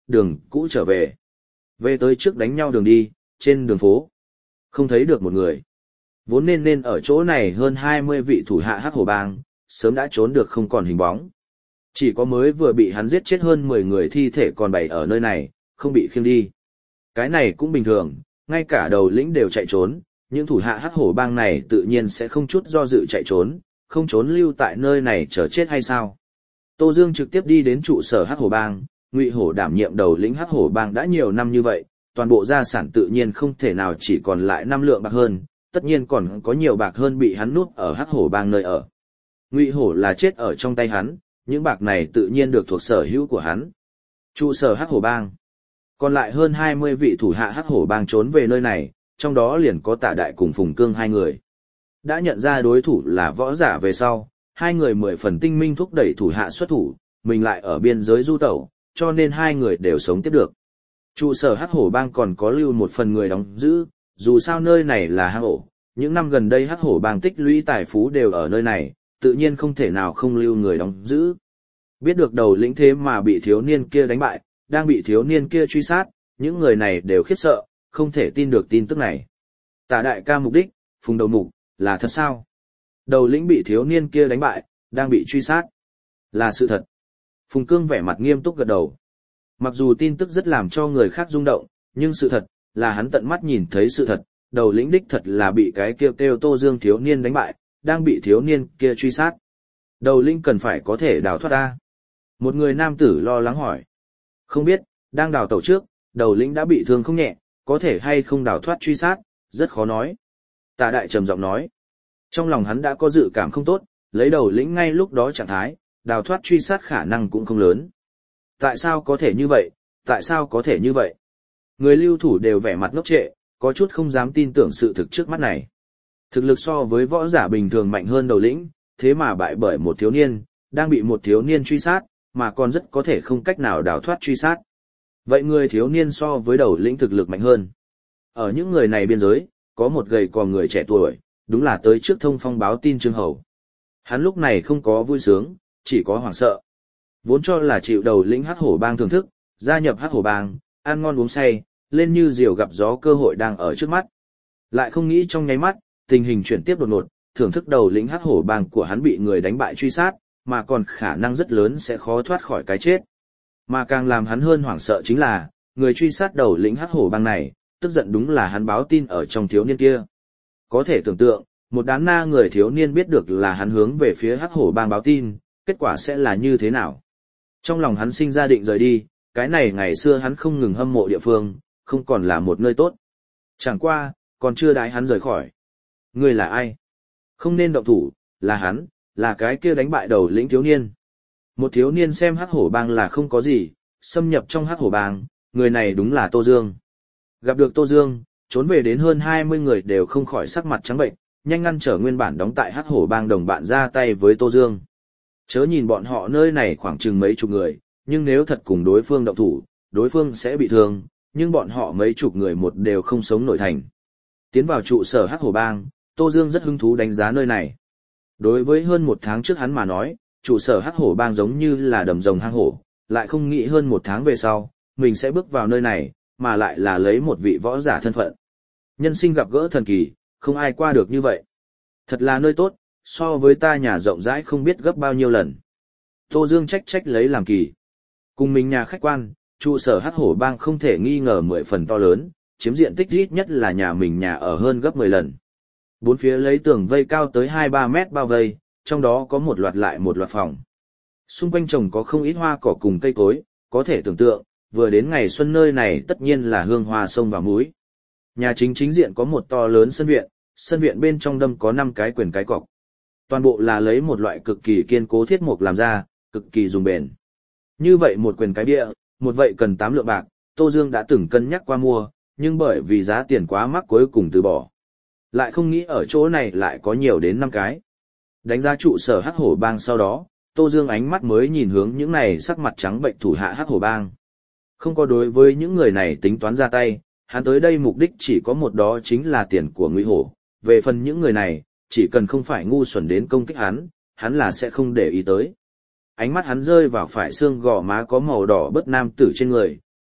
đường cũ trở về. Về tới trước đánh nhau đường đi, trên đường phố. Không thấy được một người. Vốn nên nên ở chỗ này hơn hai mươi vị thủ hạ hắc hổ bang, sớm đã trốn được không còn hình bóng. Chỉ có mới vừa bị hắn giết chết hơn mười người thi thể còn bày ở nơi này, không bị khiêng đi. Cái này cũng bình thường, ngay cả đầu lĩnh đều chạy trốn, những thủ hạ hắc hổ bang này tự nhiên sẽ không chút do dự chạy trốn, không trốn lưu tại nơi này chờ chết hay sao. Tô Dương trực tiếp đi đến trụ sở hắc hổ bang, Ngụy Hổ đảm nhiệm đầu lĩnh hắc hổ bang đã nhiều năm như vậy, toàn bộ gia sản tự nhiên không thể nào chỉ còn lại năm lượng bạc hơn, tất nhiên còn có nhiều bạc hơn bị hắn nuốt ở hắc hổ bang nơi ở. Ngụy Hổ là chết ở trong tay hắn, những bạc này tự nhiên được thuộc sở hữu của hắn. Trụ sở hắc hổ bang. Còn lại hơn hai mươi vị thủ hạ hắc hổ bang trốn về nơi này, trong đó liền có Tả Đại cùng Phùng Cương hai người. Đã nhận ra đối thủ là võ giả về sau, hai người mười phần tinh minh thúc đẩy thủ hạ xuất thủ, mình lại ở biên giới du tẩu, cho nên hai người đều sống tiếp được. Trụ sở hắc hổ bang còn có lưu một phần người đóng giữ, dù sao nơi này là hang ổ, những năm gần đây hắc hổ bang tích lũy tài phú đều ở nơi này, tự nhiên không thể nào không lưu người đóng giữ. Biết được đầu lĩnh thế mà bị thiếu niên kia đánh bại, đang bị thiếu niên kia truy sát, những người này đều khiếp sợ, không thể tin được tin tức này. Tả Đại ca mục đích, Phùng đầu mục, là thật sao? Đầu lĩnh bị thiếu niên kia đánh bại, đang bị truy sát. Là sự thật. Phùng Cương vẻ mặt nghiêm túc gật đầu. Mặc dù tin tức rất làm cho người khác rung động, nhưng sự thật, là hắn tận mắt nhìn thấy sự thật, đầu lĩnh đích thật là bị cái kêu kêu Tô Dương thiếu niên đánh bại, đang bị thiếu niên kia truy sát. Đầu lĩnh cần phải có thể đào thoát ra. Một người nam tử lo lắng hỏi. Không biết, đang đào tẩu trước, đầu lĩnh đã bị thương không nhẹ, có thể hay không đào thoát truy sát, rất khó nói. Tả Đại trầm giọng nói. Trong lòng hắn đã có dự cảm không tốt, lấy đầu lĩnh ngay lúc đó trạng thái, đào thoát truy sát khả năng cũng không lớn. Tại sao có thể như vậy, tại sao có thể như vậy? Người lưu thủ đều vẻ mặt ngốc trệ, có chút không dám tin tưởng sự thực trước mắt này. Thực lực so với võ giả bình thường mạnh hơn đầu lĩnh, thế mà bại bởi một thiếu niên, đang bị một thiếu niên truy sát, mà còn rất có thể không cách nào đào thoát truy sát. Vậy người thiếu niên so với đầu lĩnh thực lực mạnh hơn. Ở những người này biên giới, có một gầy còm người trẻ tuổi, đúng là tới trước thông phong báo tin Trương Hầu. Hắn lúc này không có vui sướng, chỉ có hoảng sợ. Vốn cho là chịu đầu lĩnh hắc hổ bang thưởng thức, gia nhập hắc hổ bang, ăn ngon uống say, lên như diều gặp gió cơ hội đang ở trước mắt. Lại không nghĩ trong nháy mắt, tình hình chuyển tiếp đột ngột, thưởng thức đầu lĩnh hắc hổ bang của hắn bị người đánh bại truy sát, mà còn khả năng rất lớn sẽ khó thoát khỏi cái chết. Mà càng làm hắn hơn hoảng sợ chính là, người truy sát đầu lĩnh hắc hổ bang này, tức giận đúng là hắn báo tin ở trong thiếu niên kia. Có thể tưởng tượng, một đám na người thiếu niên biết được là hắn hướng về phía hắc hổ bang báo tin, kết quả sẽ là như thế nào. Trong lòng hắn sinh ra định rời đi, cái này ngày xưa hắn không ngừng hâm mộ địa phương, không còn là một nơi tốt. Chẳng qua, còn chưa đái hắn rời khỏi. Người là ai? Không nên động thủ, là hắn, là cái kia đánh bại đầu lĩnh thiếu niên. Một thiếu niên xem hắc hổ bang là không có gì, xâm nhập trong hắc hổ bang, người này đúng là Tô Dương. Gặp được Tô Dương, trốn về đến hơn hai mươi người đều không khỏi sắc mặt trắng bệnh, nhanh ngăn trở nguyên bản đóng tại hắc hổ bang đồng bạn ra tay với Tô Dương. Chớ nhìn bọn họ nơi này khoảng chừng mấy chục người, nhưng nếu thật cùng đối phương động thủ, đối phương sẽ bị thương, nhưng bọn họ mấy chục người một đều không sống nổi thành. Tiến vào trụ sở hắc hổ bang, Tô Dương rất hứng thú đánh giá nơi này. Đối với hơn một tháng trước hắn mà nói, trụ sở hắc hổ bang giống như là đầm rồng hang hổ, lại không nghĩ hơn một tháng về sau, mình sẽ bước vào nơi này, mà lại là lấy một vị võ giả thân phận. Nhân sinh gặp gỡ thần kỳ, không ai qua được như vậy. Thật là nơi tốt, so với ta nhà rộng rãi không biết gấp bao nhiêu lần. Tô Dương trách trách lấy làm kỳ. Cùng mình nhà khách quan, trụ sở hắc hổ bang không thể nghi ngờ mười phần to lớn, chiếm diện tích ít nhất là nhà mình nhà ở hơn gấp mười lần. Bốn phía lấy tường vây cao tới hai ba mét bao vây, trong đó có một loạt lại một loạt phòng. Xung quanh trồng có không ít hoa cỏ cùng cây cối, có thể tưởng tượng, vừa đến ngày xuân nơi này tất nhiên là hương hoa sông và múi. Nhà chính chính diện có một to lớn sân viện, sân viện bên trong đâm có năm cái quyền cái cọc. Toàn bộ là lấy một loại cực kỳ kiên cố thiết mục làm ra, cực kỳ dùng bền. Như vậy một quyền cái bia, một vậy cần tám lượng bạc, Tô Dương đã từng cân nhắc qua mua, nhưng bởi vì giá tiền quá mắc cuối cùng từ bỏ. Lại không nghĩ ở chỗ này lại có nhiều đến năm cái. Đánh giá trụ sở hắc hổ bang sau đó, Tô Dương ánh mắt mới nhìn hướng những này sắc mặt trắng bệnh thủ hạ hắc hổ bang. Không có đối với những người này tính toán ra tay, hắn tới đây mục đích chỉ có một, đó chính là tiền của Ngụy Hổ. Về phần những người này, chỉ cần không phải ngu xuẩn đến công kích hắn, hắn là sẽ không để ý tới. Ánh mắt hắn rơi vào phải xương gò má có màu đỏ bớt nam tử trên người,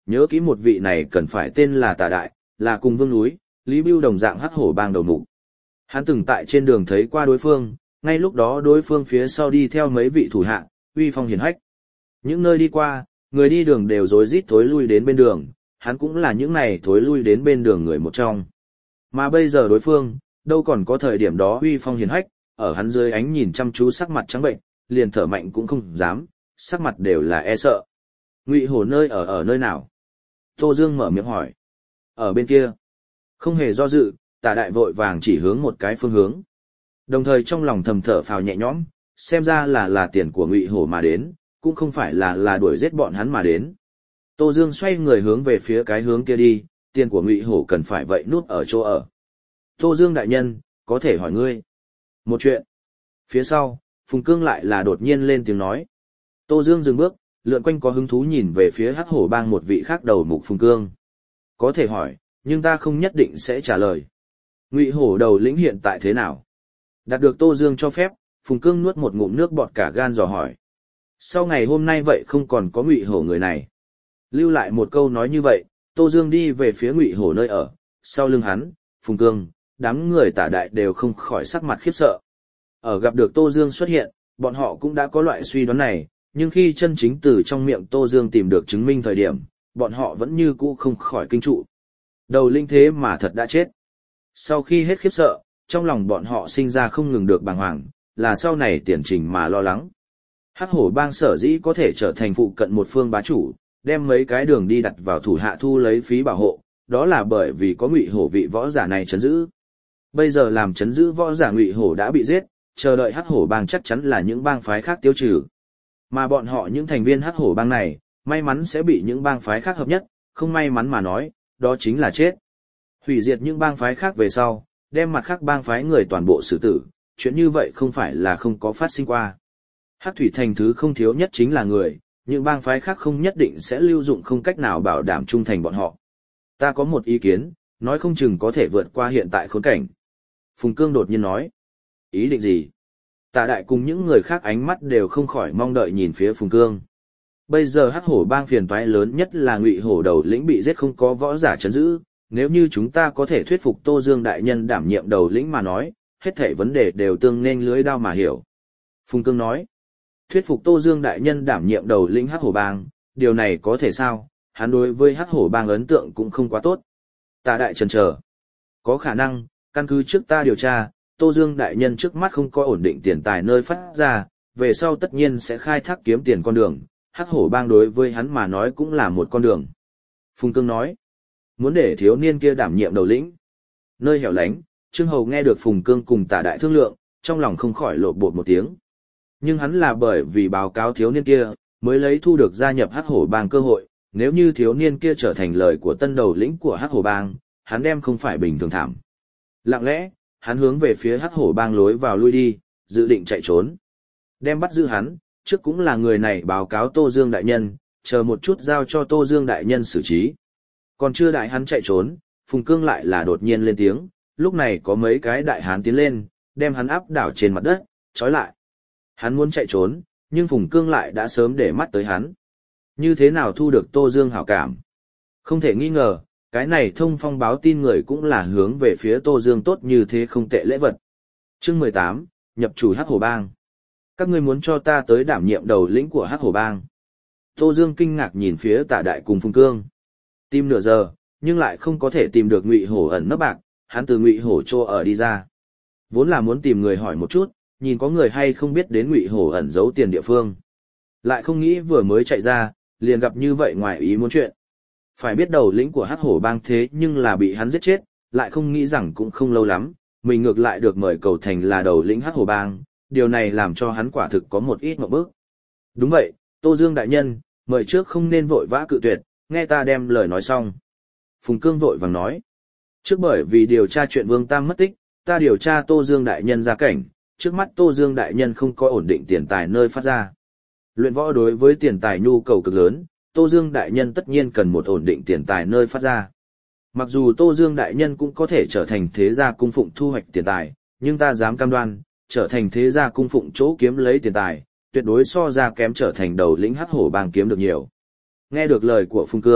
nhớ kỹ một vị này cần phải tên là Tả Đại, là cùng Vương Núi, Lý Bưu đồng dạng hắc hổ bang đầu mục. Hắn từng tại trên đường thấy qua đối phương, ngay lúc đó đối phương phía sau đi theo mấy vị thủ hạ, uy phong hiển hách. Những nơi đi qua, người đi đường đều rối rít thối lui đến bên đường, hắn cũng là những này thối lui đến bên đường người một trong. Mà bây giờ đối phương, đâu còn có thời điểm đó uy phong hiển hách, ở hắn dưới ánh nhìn chăm chú sắc mặt trắng bệnh, liền thở mạnh cũng không dám, sắc mặt đều là e sợ. Ngụy Hổ nơi ở ở nơi nào? Tô Dương mở miệng hỏi. Ở bên kia. Không hề do dự, Tả Đại vội vàng chỉ hướng một cái phương hướng. Đồng thời trong lòng thầm thở phào nhẹ nhõm, xem ra là là tiền của Ngụy Hổ mà đến, cũng không phải là là đuổi giết bọn hắn mà đến. Tô Dương xoay người hướng về phía cái hướng kia đi, tiền của Ngụy Hổ cần phải vậy nút ở chỗ ở. Tô Dương đại nhân, có thể hỏi ngươi một chuyện. Phía sau, Phùng Cương lại là đột nhiên lên tiếng nói. Tô Dương dừng bước, lượn quanh có hứng thú nhìn về phía Hắc Hổ bang một vị khác đầu mục Phùng Cương. Có thể hỏi, nhưng ta không nhất định sẽ trả lời. Ngụy Hổ đầu lĩnh hiện tại thế nào? Đạt được Tô Dương cho phép, Phùng Cương nuốt một ngụm nước bọt cả gan dò hỏi. Sau ngày hôm nay vậy không còn có Ngụy Hổ người này. Lưu lại một câu nói như vậy, Tô Dương đi về phía Ngụy Hổ nơi ở, sau lưng hắn, Phùng Cương, đám người Tả Đại đều không khỏi sắc mặt khiếp sợ. Ở gặp được Tô Dương xuất hiện, bọn họ cũng đã có loại suy đoán này, nhưng khi chân chính từ trong miệng Tô Dương tìm được chứng minh thời điểm, bọn họ vẫn như cũ không khỏi kinh trụ. Đầu linh thế mà thật đã chết. Sau khi hết khiếp sợ, trong lòng bọn họ sinh ra không ngừng được bàng hoàng, là sau này tiền trình mà lo lắng. Hắc Hổ bang sở dĩ có thể trở thành phụ cận một phương bá chủ, đem mấy cái đường đi đặt vào thủ hạ thu lấy phí bảo hộ, đó là bởi vì có Ngụy Hổ vị võ giả này trấn giữ. Bây giờ làm trấn giữ võ giả Ngụy Hổ đã bị giết, chờ đợi Hắc Hổ bang chắc chắn là những bang phái khác tiêu trừ. Mà bọn họ những thành viên Hắc Hổ bang này, may mắn sẽ bị những bang phái khác hợp nhất, không may mắn mà nói, đó chính là chết. Hủy diệt những bang phái khác về sau, đem mặt khác bang phái người toàn bộ xử tử, chuyện như vậy không phải là không có phát sinh qua. Hắc Thủy Thành thứ không thiếu nhất chính là người, những bang phái khác không nhất định sẽ lưu dụng không cách nào bảo đảm trung thành bọn họ. Ta có một ý kiến, nói không chừng có thể vượt qua hiện tại khốn cảnh. Phùng Cương đột nhiên nói. Ý định gì? Tả Đại cùng những người khác ánh mắt đều không khỏi mong đợi nhìn phía Phùng Cương. Bây giờ Hắc Hổ bang phiền toái lớn nhất là Ngụy Hổ đầu lĩnh bị giết không có võ giả trấn giữ, nếu như chúng ta có thể thuyết phục Tô Dương đại nhân đảm nhiệm đầu lĩnh mà nói, hết thảy vấn đề đều tương nên lưới đao mà hiểu. Phùng Cương nói. Thuyết phục Tô Dương đại nhân đảm nhiệm đầu lĩnh Hắc Hổ bang, điều này có thể sao? Hắn đối với Hắc Hổ bang ấn tượng cũng không quá tốt. Tả Đại chần chờ. Có khả năng, căn cứ trước ta điều tra, Tô Dương đại nhân trước mắt không có ổn định tiền tài nơi phát ra, về sau tất nhiên sẽ khai thác kiếm tiền con đường, Hắc Hổ bang đối với hắn mà nói cũng là một con đường. Phùng Cương nói, muốn để thiếu niên kia đảm nhiệm đầu lĩnh. Nơi hẻo lánh, Trương Hầu nghe được Phùng Cương cùng Tả Đại thương lượng, trong lòng không khỏi lộn bột một tiếng. Nhưng hắn là bởi vì báo cáo thiếu niên kia, mới lấy thu được gia nhập Hắc Hổ bang cơ hội, nếu như thiếu niên kia trở thành lời của tân đầu lĩnh của Hắc Hổ bang, hắn đem không phải bình thường thảm. Lặng lẽ, hắn hướng về phía Hắc Hổ bang lối vào lui đi, dự định chạy trốn. Đem bắt giữ hắn, trước cũng là người này báo cáo Tô Dương đại nhân, chờ một chút giao cho Tô Dương đại nhân xử trí. Còn chưa đại hắn chạy trốn, Phùng Cương lại là đột nhiên lên tiếng, lúc này có mấy cái đại hán tiến lên, đem hắn áp đảo trên mặt đất, trói lại. Hắn muốn chạy trốn, nhưng Phùng Cương lại đã sớm để mắt tới hắn. Như thế nào thu được Tô Dương hảo cảm? Không thể nghi ngờ, cái này thông phong báo tin người cũng là hướng về phía Tô Dương tốt như thế không tệ lễ vật. Chương mười tám, nhập chủ Hắc Hổ bang. Các ngươi muốn cho ta tới đảm nhiệm đầu lĩnh của Hắc Hổ bang. Tô Dương kinh ngạc nhìn phía Tả Đại cùng Phùng Cương. Tìm nửa giờ, nhưng lại không có thể tìm được Ngụy Hổ ẩn nấp bạc, hắn từ Ngụy Hổ chỗ ở đi ra. Vốn là muốn tìm người hỏi một chút, nhìn có người hay không biết đến Ngụy Hổ ẩn giấu tiền địa phương. Lại không nghĩ vừa mới chạy ra, liền gặp như vậy ngoài ý muốn chuyện. Phải biết đầu lĩnh của Hắc Hổ bang thế nhưng là bị hắn giết chết, lại không nghĩ rằng cũng không lâu lắm, mình ngược lại được mời cầu thành là đầu lĩnh Hắc Hổ bang, điều này làm cho hắn quả thực có một ít ngộp bức. Đúng vậy, Tô Dương đại nhân, mời trước không nên vội vã cự tuyệt, nghe ta đem lời nói xong. Phùng Cương vội vàng nói. Trước bởi vì điều tra chuyện Vương Tam mất tích, ta điều tra Tô Dương đại nhân ra cảnh, trước mắt Tô Dương đại nhân không có ổn định tiền tài nơi phát ra. Luyện võ đối với tiền tài nhu cầu cực lớn, Tô Dương đại nhân tất nhiên cần một ổn định tiền tài nơi phát ra. Mặc dù Tô Dương đại nhân cũng có thể trở thành thế gia cung phụng thu hoạch tiền tài, nhưng ta dám cam đoan, trở thành thế gia cung phụng chỗ kiếm lấy tiền tài, tuyệt đối so ra kém trở thành đầu lĩnh Hắc Hổ bang kiếm được nhiều. Nghe được lời của Phùng Cương,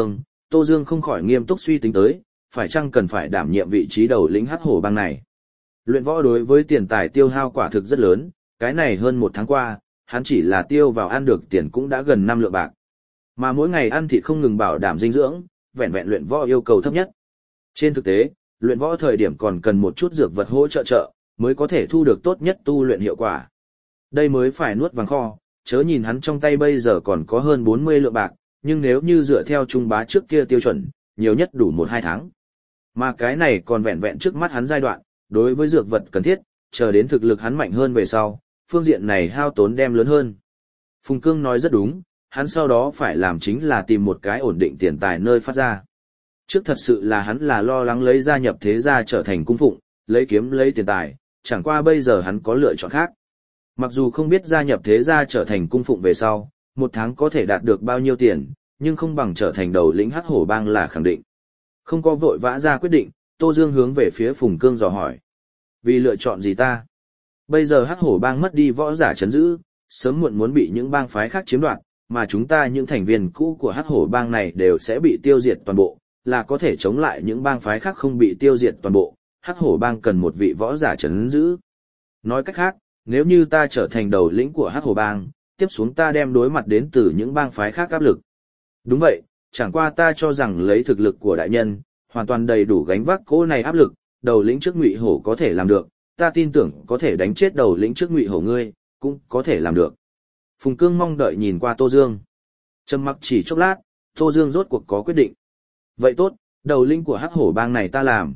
Tô Dương không khỏi nghiêm túc suy tính tới, phải chăng cần phải đảm nhiệm vị trí đầu lĩnh hắc hổ bang này. Luyện võ đối với tiền tài tiêu hao quả thực rất lớn, cái này hơn một tháng qua, hắn chỉ là tiêu vào ăn được tiền cũng đã gần năm lượng bạc. Mà mỗi ngày ăn thịt không ngừng bảo đảm dinh dưỡng, vẹn vẹn luyện võ yêu cầu thấp nhất. Trên thực tế, luyện võ thời điểm còn cần một chút dược vật hỗ trợ trợ, mới có thể thu được tốt nhất tu luyện hiệu quả. Đây mới phải nuốt vàng kho, chớ nhìn hắn trong tay bây giờ còn có hơn bốn mươi lượng bạc, nhưng nếu như dựa theo trung bá trước kia tiêu chuẩn, nhiều nhất đủ một hai tháng. Mà cái này còn vẹn vẹn trước mắt hắn giai đoạn, đối với dược vật cần thiết, chờ đến thực lực hắn mạnh hơn về sau, phương diện này hao tốn đem lớn hơn. Phùng Cương nói rất đúng, hắn sau đó phải làm chính là tìm một cái ổn định tiền tài nơi phát ra. Trước thật sự là hắn là lo lắng lấy gia nhập thế gia trở thành cung phụng, lấy kiếm lấy tiền tài, chẳng qua bây giờ hắn có lựa chọn khác. Mặc dù không biết gia nhập thế gia trở thành cung phụng về sau, một tháng có thể đạt được bao nhiêu tiền, nhưng không bằng trở thành đầu lĩnh hắc hổ bang là khẳng định. Không có vội vã ra quyết định, Tô Dương hướng về phía Phùng Cương dò hỏi. Vì lựa chọn gì ta? Bây giờ hắc hổ bang mất đi võ giả chấn giữ, sớm muộn muốn bị những bang phái khác chiếm đoạt, mà chúng ta những thành viên cũ của hắc hổ bang này đều sẽ bị tiêu diệt toàn bộ, là có thể chống lại những bang phái khác không bị tiêu diệt toàn bộ, hắc hổ bang cần một vị võ giả chấn giữ. Nói cách khác, nếu như ta trở thành đầu lĩnh của hắc hổ bang, tiếp xuống ta đem đối mặt đến từ những bang phái khác áp lực. Đúng vậy, chẳng qua ta cho rằng lấy thực lực của đại nhân, hoàn toàn đầy đủ gánh vác cỗ này áp lực, đầu lĩnh trước Ngụy Hổ có thể làm được, ta tin tưởng có thể đánh chết đầu lĩnh trước Ngụy Hổ ngươi, cũng có thể làm được. Phùng Cương mong đợi nhìn qua Tô Dương. Trầm mặc chỉ chốc lát, Tô Dương rốt cuộc có quyết định. Vậy tốt, đầu lĩnh của hắc hổ bang này ta làm.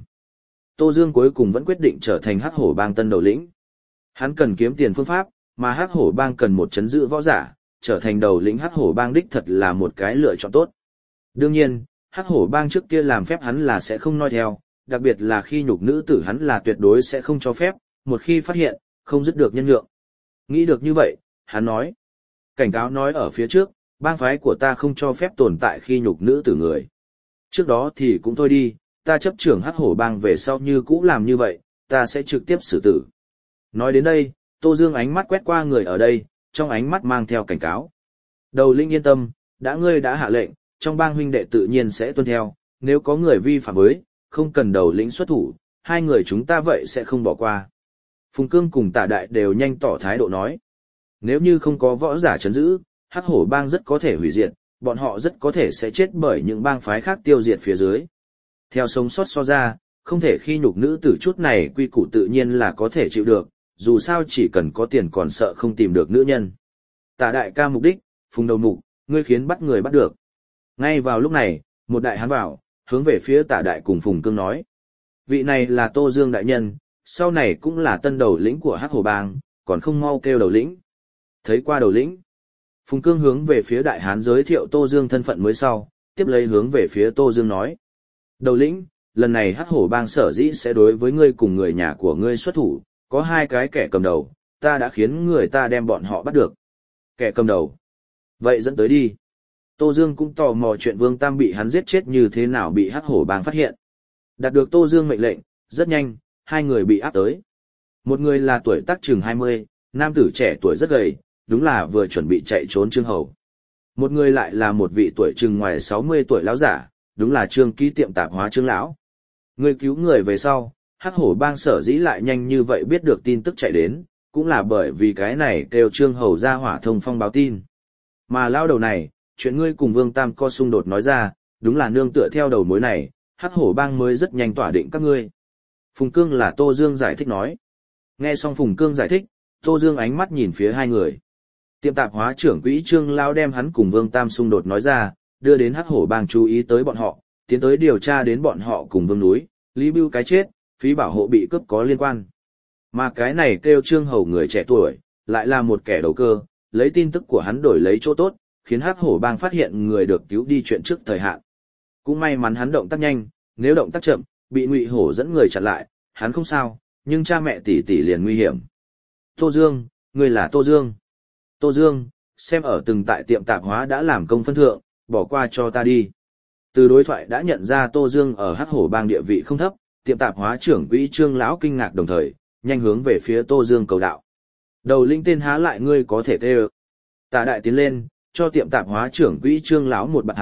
Tô Dương cuối cùng vẫn quyết định trở thành hắc hổ bang tân đầu lĩnh. Hắn cần kiếm tiền phương pháp, mà hắc hổ bang cần một chấn giữ võ giả, trở thành đầu lĩnh hắc hổ bang đích thật là một cái lựa chọn tốt. Đương nhiên, hắc hổ bang trước kia làm phép hắn là sẽ không noi theo, đặc biệt là khi nhục nữ tử hắn là tuyệt đối sẽ không cho phép, một khi phát hiện, không dứt được nhân nhượng. Nghĩ được như vậy, hắn nói. Cảnh cáo nói ở phía trước, bang phái của ta không cho phép tồn tại khi nhục nữ tử người. Trước đó thì cũng thôi đi, ta chấp trưởng hắc hổ bang về sau như cũ làm như vậy, ta sẽ trực tiếp xử tử. Nói đến đây, Tô Dương ánh mắt quét qua người ở đây, trong ánh mắt mang theo cảnh cáo. Đầu lĩnh yên tâm, đã ngươi đã hạ lệnh, trong bang huynh đệ tự nhiên sẽ tuân theo, nếu có người vi phạm với, không cần đầu lĩnh xuất thủ, hai người chúng ta vậy sẽ không bỏ qua. Phùng Cương cùng Tả Đại đều nhanh tỏ thái độ nói. Nếu như không có võ giả chấn giữ, hắc hổ bang rất có thể hủy diệt, bọn họ rất có thể sẽ chết bởi những bang phái khác tiêu diệt phía dưới. Theo sống sót so ra, không thể khi nhục nữ tử chút này quy củ tự nhiên là có thể chịu được, dù sao chỉ cần có tiền còn sợ không tìm được nữ nhân. Tả Đại ca mục đích, Phùng đầu mục, ngươi khiến bắt người bắt được. Ngay vào lúc này, một đại hán vào, hướng về phía Tả Đại cùng Phùng Cương nói. Vị này là Tô Dương đại nhân, sau này cũng là tân đầu lĩnh của hắc hổ bang, còn không mau kêu đầu lĩnh. Thấy qua đầu lĩnh, Phùng Cương hướng về phía đại hán giới thiệu Tô Dương thân phận mới sau, tiếp lấy hướng về phía Tô Dương nói. Đầu lĩnh, lần này hắc hổ bang sở dĩ sẽ đối với ngươi cùng người nhà của ngươi xuất thủ, có hai cái kẻ cầm đầu, ta đã khiến người ta đem bọn họ bắt được. Kẻ cầm đầu. Vậy dẫn tới đi. Tô Dương cũng tò mò chuyện Vương Tam bị hắn giết chết như thế nào bị hắc hổ bang phát hiện. Đạt được Tô Dương mệnh lệnh, rất nhanh, hai người bị áp tới. Một người là tuổi tác chừng hai mươi, nam tử trẻ tuổi rất gầy, đúng là vừa chuẩn bị chạy trốn Trương Hầu. Một người lại là một vị tuổi chừng ngoài sáu mươi tuổi lão giả, đúng là Trương Ký tiệm tạp hóa Trương lão. Người cứu người về sau, hắc hổ bang sở dĩ lại nhanh như vậy biết được tin tức chạy đến, cũng là bởi vì cái này kêu Trương Hầu ra hỏa thông phong báo tin. Mà lao đầu này, chuyện ngươi cùng Vương Tam có xung đột nói ra, đúng là nương tựa theo đầu mối này, hắc hổ bang mới rất nhanh tỏa định các ngươi. Phùng Cương là Tô Dương giải thích nói. Nghe xong Phùng Cương giải thích, Tô Dương ánh mắt nhìn phía hai người. Tiệm tạp hóa trưởng quỹ Trương lao đem hắn cùng Vương Tam xung đột nói ra, đưa đến hắc hổ bang chú ý tới bọn họ, tiến tới điều tra đến bọn họ cùng Vương núi, Lý Bưu cái chết, phí bảo hộ bị cướp có liên quan. Mà cái này kêu Trương Hầu người trẻ tuổi, lại là một kẻ đầu cơ, lấy tin tức của hắn đổi lấy chỗ tốt, khiến hắc hổ bang phát hiện người được cứu đi chuyện trước thời hạn. Cũng may mắn hắn động tác nhanh, nếu động tác chậm, bị Ngụy Hổ dẫn người chặn lại, hắn không sao, nhưng cha mẹ tỷ tỷ liền nguy hiểm. Tô Dương, người là Tô Dương. Tô Dương, xem ở từng tại tiệm tạp hóa đã làm công phân thượng, bỏ qua cho ta đi. Từ đối thoại đã nhận ra Tô Dương ở hắc hổ bang địa vị không thấp, tiệm tạp hóa trưởng quỹ Trương lão kinh ngạc đồng thời, nhanh hướng về phía Tô Dương cầu đạo. Đầu linh tên há lại ngươi có thể tê ơ. Tả Đại tiến lên, cho tiệm tạp hóa trưởng quỹ Trương lão một bạt hai,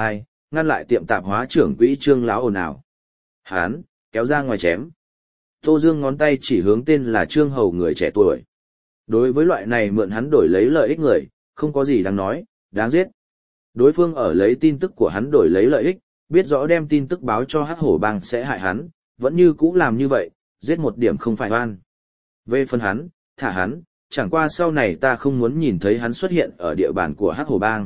ngăn lại tiệm tạp hóa trưởng quỹ Trương lão ồn ào. Hán, kéo ra ngoài chém. Tô Dương ngón tay chỉ hướng tên là Trương Hầu người trẻ tuổi. Đối với loại này mượn hắn đổi lấy lợi ích người, không có gì đáng nói, đáng giết. Đối phương ở lấy tin tức của hắn đổi lấy lợi ích, biết rõ đem tin tức báo cho Hắc Hổ Bang sẽ hại hắn, vẫn như cũ làm như vậy, giết một điểm không phải oan. Về phần hắn, thả hắn, chẳng qua sau này ta không muốn nhìn thấy hắn xuất hiện ở địa bàn của Hắc Hổ Bang.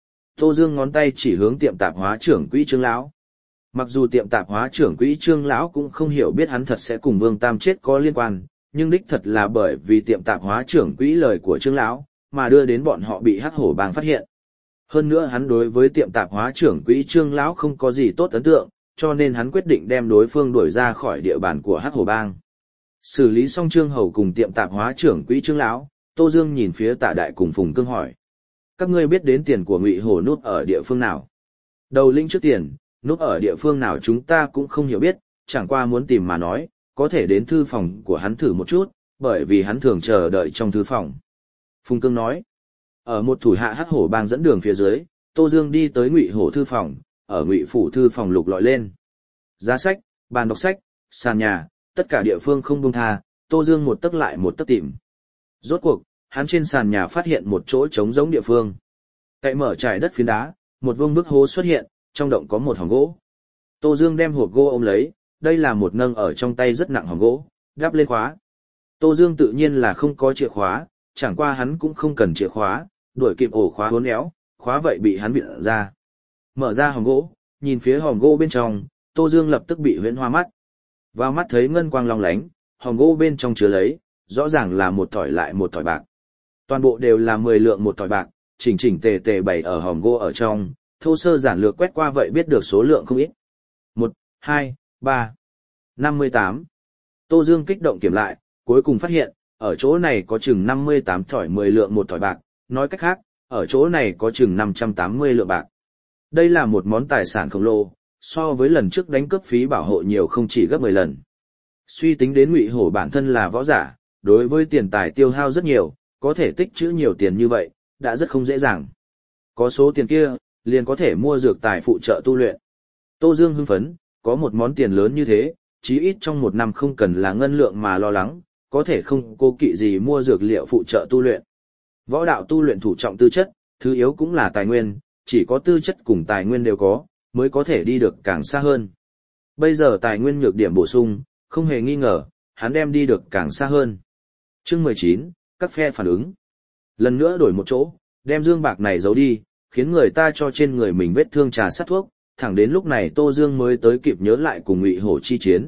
Tô Dương ngón tay chỉ hướng tiệm tạp hóa trưởng quỹ Trương lão. Mặc dù tiệm tạp hóa trưởng quỹ Trương lão cũng không hiểu biết hắn thật sẽ cùng Vương Tam chết có liên quan, nhưng đích thật là bởi vì tiệm tạp hóa trưởng quỹ lời của Trương lão mà đưa đến bọn họ bị Hắc Hổ Bang phát hiện. Hơn nữa hắn đối với tiệm tạp hóa trưởng quỹ Trương lão không có gì tốt ấn tượng, cho nên hắn quyết định đem đối phương đuổi ra khỏi địa bàn của Hắc Hổ Bang. Xử lý xong Trương Hầu cùng tiệm tạp hóa trưởng quỹ Trương lão, Tô Dương nhìn phía Tạ Đại cùng Phùng Cương hỏi: các ngươi biết đến tiền của Ngụy Hổ núp ở địa phương nào? Đầu lĩnh trước tiền, núp ở địa phương nào chúng ta cũng không hiểu biết, chẳng qua muốn tìm mà nói, có thể đến thư phòng của hắn thử một chút, bởi vì hắn thường chờ đợi trong thư phòng. Phùng Cương nói. Ở một thủ hạ Hắc Hổ Bang dẫn đường phía dưới, Tô Dương đi tới Ngụy Hổ thư phòng, ở Ngụy phủ thư phòng lục lọi lên. Giá sách, bàn đọc sách, sàn nhà, tất cả địa phương không buông tha, Tô Dương một tấc lại một tấc tìm. Rốt cuộc, hắn trên sàn nhà phát hiện một chỗ trống rỗng địa phương. Cậy mở trải đất phiến đá, một vương bức hố xuất hiện, trong động có một hòm gỗ. Tô Dương đem hộp gỗ ôm lấy, đây là một nâng ở trong tay rất nặng hòm gỗ, đắp lên khóa. Tô Dương tự nhiên là không có chìa khóa, chẳng qua hắn cũng không cần chìa khóa, đuổi kịp ổ khóa uốn éo, khóa vậy bị hắn vịn ra. Mở ra hòm gỗ, nhìn phía hòm gỗ bên trong, Tô Dương lập tức bị huyễn hoa mắt. Vào mắt thấy ngân quang long lánh, hòm gỗ bên trong chứa lấy, rõ ràng là một thỏi lại một thỏi bạc. Toàn bộ đều là mười lượng một thỏi bạc, chỉnh chỉnh tề tề bày ở hòm gỗ ở trong, thô sơ giản lược quét qua vậy biết được số lượng không ít. Một, hai, ba, năm mươi tám. Tô Dương kích động kiểm lại, cuối cùng phát hiện, ở chỗ này có chừng năm mươi tám thỏi mười lượng một thỏi bạc, nói cách khác, ở chỗ này có chừng năm trăm tám mươi lượng bạc. Đây là một món tài sản khổng lồ, so với lần trước đánh cướp phí bảo hộ nhiều không chỉ gấp mười lần. Suy tính đến Ngụy Hổ bản thân là võ giả, đối với tiền tài tiêu hao rất nhiều, có thể tích trữ nhiều tiền như vậy, đã rất không dễ dàng. Có số tiền kia, liền có thể mua dược tài phụ trợ tu luyện. Tô Dương hưng phấn, có một món tiền lớn như thế, chí ít trong một năm không cần là ngân lượng mà lo lắng, có thể không cố kỵ gì mua dược liệu phụ trợ tu luyện. Võ đạo tu luyện thủ trọng tư chất, thứ yếu cũng là tài nguyên, chỉ có tư chất cùng tài nguyên đều có, mới có thể đi được càng xa hơn. Bây giờ tài nguyên nhược điểm bổ sung, không hề nghi ngờ, hắn đem đi được càng xa hơn. Chương mười chín, các phe phản ứng. Lần nữa đổi một chỗ, đem dương bạc này giấu đi, khiến người ta cho trên người mình vết thương trà sát thuốc, thẳng đến lúc này Tô Dương mới tới kịp nhớ lại cùng Ngụy Hổ chi chiến.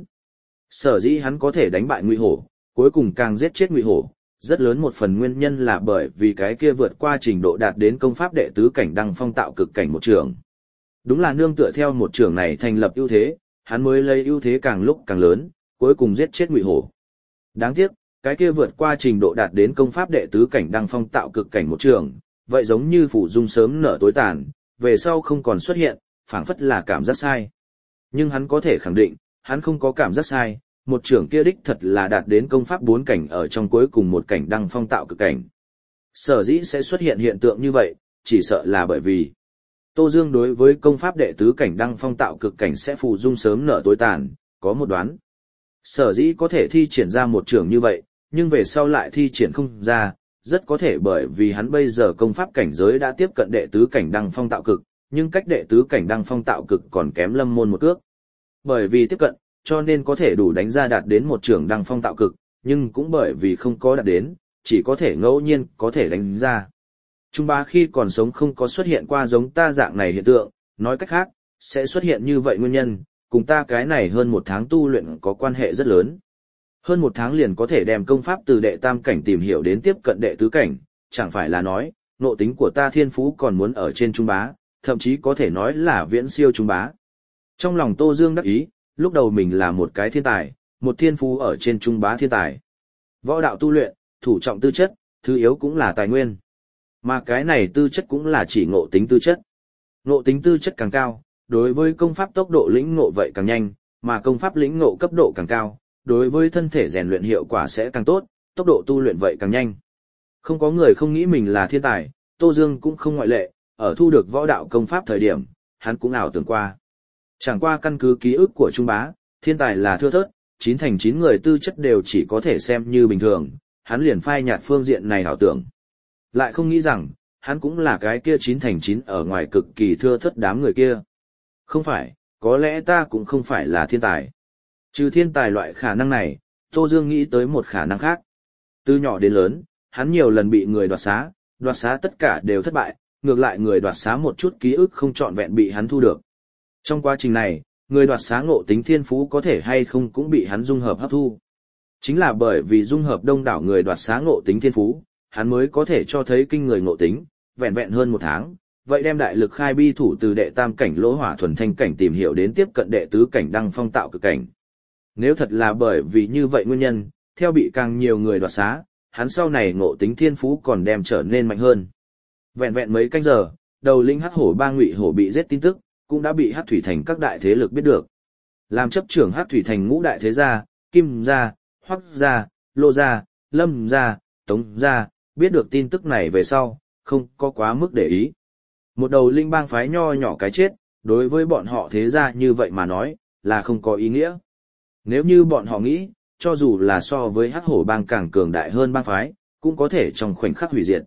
Sở dĩ hắn có thể đánh bại Ngụy Hổ, cuối cùng càng giết chết Ngụy Hổ, rất lớn một phần nguyên nhân là bởi vì cái kia vượt qua trình độ đạt đến công pháp đệ tứ cảnh đăng phong tạo cực cảnh một trường. Đúng là nương tựa theo một trường này thành lập ưu thế, hắn mới lấy ưu thế càng lúc càng lớn, cuối cùng giết chết Ngụy Hổ. Đáng tiếc, cái kia vượt qua trình độ đạt đến công pháp đệ tứ cảnh đăng phong tạo cực cảnh một trường, vậy giống như phủ dung sớm nở tối tàn, về sau không còn xuất hiện, phảng phất là cảm giác sai. Nhưng hắn có thể khẳng định, hắn không có cảm giác sai, một trưởng kia đích thật là đạt đến công pháp bốn cảnh ở trong cuối cùng một cảnh đăng phong tạo cực cảnh. Sở dĩ sẽ xuất hiện hiện tượng như vậy, chỉ sợ là bởi vì Tô Dương đối với công pháp đệ tứ cảnh đăng phong tạo cực cảnh sẽ phù dung sớm nở tối tàn, có một đoán. Sở dĩ có thể thi triển ra một trưởng như vậy, nhưng về sau lại thi triển không ra, rất có thể bởi vì hắn bây giờ công pháp cảnh giới đã tiếp cận đệ tứ cảnh đăng phong tạo cực, nhưng cách đệ tứ cảnh đăng phong tạo cực còn kém lâm môn một cước. Bởi vì tiếp cận, cho nên có thể đủ đánh ra đạt đến một trưởng đăng phong tạo cực, nhưng cũng bởi vì không có đạt đến, chỉ có thể ngẫu nhiên có thể đánh ra. Trung Bá khi còn sống không có xuất hiện qua giống ta dạng này hiện tượng, nói cách khác, sẽ xuất hiện như vậy nguyên nhân, cùng ta cái này hơn một tháng tu luyện có quan hệ rất lớn. Hơn một tháng liền có thể đem công pháp từ đệ tam cảnh tìm hiểu đến tiếp cận đệ tứ cảnh, chẳng phải là nói, ngộ tính của ta thiên phú còn muốn ở trên Trung Bá, thậm chí có thể nói là viễn siêu Trung Bá. Trong lòng Tô Dương đắc ý, lúc đầu mình là một cái thiên tài, một thiên phú ở trên Trung Bá thiên tài. Võ đạo tu luyện, thủ trọng tư chất, thứ yếu cũng là tài nguyên. Mà cái này tư chất cũng là chỉ ngộ tính tư chất. Ngộ tính tư chất càng cao, đối với công pháp tốc độ lĩnh ngộ vậy càng nhanh, mà công pháp lĩnh ngộ cấp độ càng cao, đối với thân thể rèn luyện hiệu quả sẽ càng tốt, tốc độ tu luyện vậy càng nhanh. Không có người không nghĩ mình là thiên tài, Tô Dương cũng không ngoại lệ, ở thu được võ đạo công pháp thời điểm, hắn cũng ảo tưởng qua. Chẳng qua căn cứ ký ức của Trung Bá, thiên tài là thưa thớt, chín thành chín người tư chất đều chỉ có thể xem như bình thường, hắn liền phai nhạt phương diện này ảo tưởng. Lại không nghĩ rằng, hắn cũng là cái kia chín thành chín ở ngoài cực kỳ thưa thớt đám người kia. Không phải, có lẽ ta cũng không phải là thiên tài. Trừ thiên tài loại khả năng này, Tô Dương nghĩ tới một khả năng khác. Từ nhỏ đến lớn, hắn nhiều lần bị người đoạt xá, đoạt xá tất cả đều thất bại, ngược lại người đoạt xá một chút ký ức không trọn vẹn bị hắn thu được. Trong quá trình này, người đoạt xá ngộ tính thiên phú có thể hay không cũng bị hắn dung hợp hấp thu. Chính là bởi vì dung hợp đông đảo người đoạt xá ngộ tính thiên phú, hắn mới có thể cho thấy kinh người ngộ tính, vẹn vẹn hơn một tháng, vậy đem đại lực khai bi thủ từ đệ tam cảnh lỗ hỏa thuần thanh cảnh tìm hiểu đến tiếp cận đệ tứ cảnh đăng phong tạo cực cảnh. Nếu thật là bởi vì như vậy nguyên nhân, theo bị càng nhiều người đoạt xá, hắn sau này ngộ tính thiên phú còn đem trở nên mạnh hơn. Vẹn vẹn mấy canh giờ, đầu linh hắc hổ ba Ngụy Hổ bị giết tin tức, cũng đã bị hắc thủy thành các đại thế lực biết được. Làm chấp trưởng hắc thủy thành ngũ đại thế gia, Kim gia, Hoắc gia, Lô gia, Lâm gia, Tống gia, biết được tin tức này về sau, không có quá mức để ý. Một đầu linh bang phái nho nhỏ cái chết, đối với bọn họ thế gia như vậy mà nói, là không có ý nghĩa. Nếu như bọn họ nghĩ, cho dù là so với hắc hổ bang càng cường đại hơn bang phái, cũng có thể trong khoảnh khắc hủy diệt.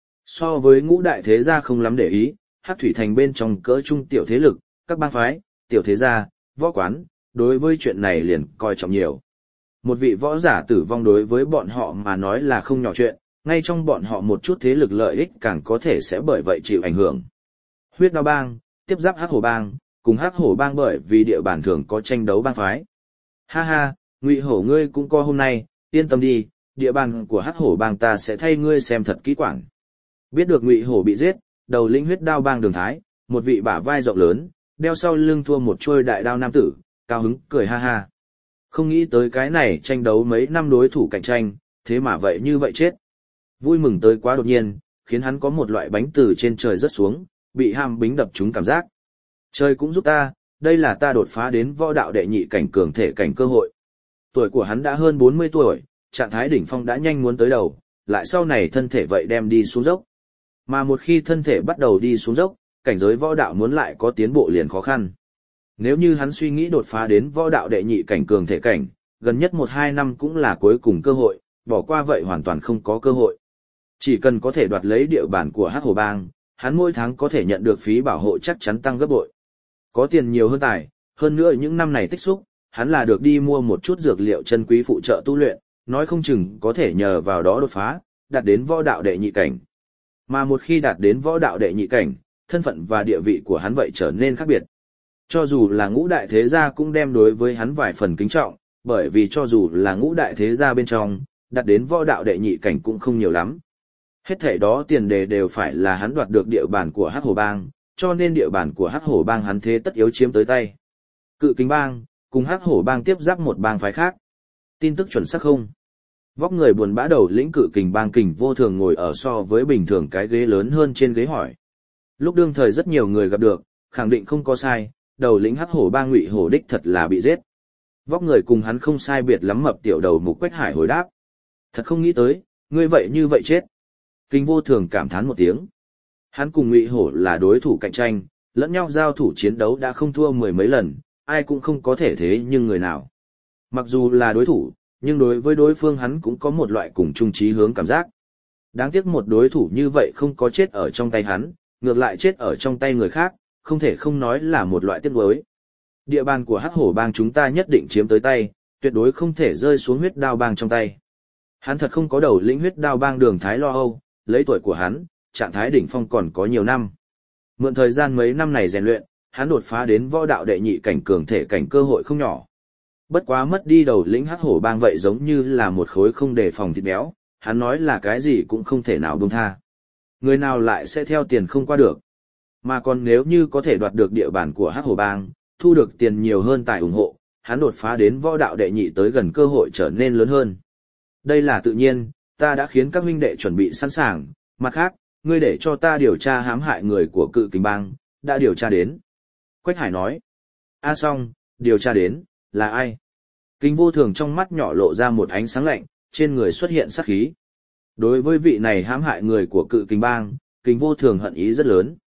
So với ngũ đại thế gia không lắm để ý, hắc thủy thành bên trong cỡ trung tiểu thế lực, các bang phái, tiểu thế gia, võ quán, đối với chuyện này liền coi trọng nhiều. Một vị võ giả tử vong đối với bọn họ mà nói là không nhỏ chuyện, ngay trong bọn họ một chút thế lực lợi ích càng có thể sẽ bởi vậy chịu ảnh hưởng. Huyết Đao bang, tiếp giáp hắc hổ bang, cùng hắc hổ bang bởi vì địa bàn thường có tranh đấu bang phái. Ha ha, Ngụy Hổ ngươi cũng có hôm nay, yên tâm đi, địa bàn của hắc hổ bang ta sẽ thay ngươi xem thật kỹ quản. Biết được Ngụy Hổ bị giết, đầu lĩnh Huyết Đao bang Đường Thái, một vị bả vai rộng lớn, đeo sau lưng thua một trôi đại đao nam tử, cao hứng cười ha ha. Không nghĩ tới cái này tranh đấu mấy năm đối thủ cạnh tranh, thế mà vậy như vậy chết. Vui mừng tới quá đột nhiên, khiến hắn có một loại bánh từ trên trời rớt xuống, bị ham bính đập trúng cảm giác. Trời cũng giúp ta, đây là ta đột phá đến võ đạo đệ nhị cảnh cường thể cảnh cơ hội. Tuổi của hắn đã hơn bốn mươi tuổi, trạng thái đỉnh phong đã nhanh muốn tới đầu, lại sau này thân thể vậy đem đi xuống dốc. Mà một khi thân thể bắt đầu đi xuống dốc, cảnh giới võ đạo muốn lại có tiến bộ liền khó khăn. Nếu như hắn suy nghĩ đột phá đến võ đạo đệ nhị cảnh cường thể cảnh, gần nhất một hai năm cũng là cuối cùng cơ hội, bỏ qua vậy hoàn toàn không có cơ hội. Chỉ cần có thể đoạt lấy địa bàn của Hắc Hổ Bang, hắn mỗi tháng có thể nhận được phí bảo hộ chắc chắn tăng gấp bội. Có tiền nhiều hơn tài, hơn nữa những năm này tích xúc, hắn là được đi mua một chút dược liệu chân quý phụ trợ tu luyện, nói không chừng có thể nhờ vào đó đột phá, đạt đến võ đạo đệ nhị cảnh. Mà một khi đạt đến võ đạo đệ nhị cảnh, thân phận và địa vị của hắn vậy trở nên khác biệt. Cho dù là ngũ đại thế gia cũng đem đối với hắn vài phần kính trọng, bởi vì cho dù là ngũ đại thế gia bên trong, đạt đến võ đạo đệ nhị cảnh cũng không nhiều lắm. Hết thảy đó tiền đề đều phải là hắn đoạt được địa bàn của Hắc Hổ Bang, cho nên địa bàn của Hắc Hổ Bang hắn thế tất yếu chiếm tới tay. Cự Kính Bang, cùng Hắc Hổ Bang tiếp giáp một bang phái khác. Tin tức chuẩn xác không? Vóc người buồn bã đầu lĩnh Cự Kình Bang Kình Vô Thường ngồi ở so với bình thường cái ghế lớn hơn trên ghế hỏi. Lúc đương thời rất nhiều người gặp được, khẳng định không có sai, đầu lĩnh Hắc Hổ Bang Ngụy Hổ đích thật là bị giết. Vóc người cùng hắn không sai biệt lắm mập tiểu đầu Mục Quách Hải hồi đáp. Thật không nghĩ tới, ngươi vậy như vậy chết. Kình Vô Thường cảm thán một tiếng. Hắn cùng Ngụy Hổ là đối thủ cạnh tranh, lẫn nhau giao thủ chiến đấu đã không thua mười mấy lần, ai cũng không có thể thế nhưng người nào. Mặc dù là đối thủ, nhưng đối với đối phương hắn cũng có một loại cùng chung chí hướng cảm giác. Đáng tiếc một đối thủ như vậy không có chết ở trong tay hắn, ngược lại chết ở trong tay người khác, không thể không nói là một loại tiếc nuối. Địa bàn của Hắc Hổ Bang chúng ta nhất định chiếm tới tay, tuyệt đối không thể rơi xuống Huyết Đao Bang trong tay. Hắn thật không có đầu lĩnh Huyết Đao Bang Đường Thái lo âu, lấy tuổi của hắn, trạng thái đỉnh phong còn có nhiều năm. Mượn thời gian mấy năm này rèn luyện, hắn đột phá đến võ đạo đệ nhị cảnh cường thể cảnh cơ hội không nhỏ. Bất quá mất đi đầu lĩnh Hắc Hổ Bang vậy giống như là một khối không đề phòng thịt béo, hắn nói là cái gì cũng không thể nào buông tha. Người nào lại sẽ theo tiền không qua được. Mà còn nếu như có thể đoạt được địa bàn của Hắc Hổ Bang, thu được tiền nhiều hơn tài ủng hộ, hắn đột phá đến võ đạo đệ nhị tới gần cơ hội trở nên lớn hơn. Đây là tự nhiên, ta đã khiến các huynh đệ chuẩn bị sẵn sàng, mặt khác, ngươi để cho ta điều tra hãm hại người của Cự Kình Bang, đã điều tra đến. Quách Hải nói, a xong, điều tra đến, là ai? Kình Vô Thường trong mắt nhỏ lộ ra một ánh sáng lạnh, trên người xuất hiện sát khí. Đối với vị này hãm hại người của Cự Kình Bang, Kình Vô Thường hận ý rất lớn.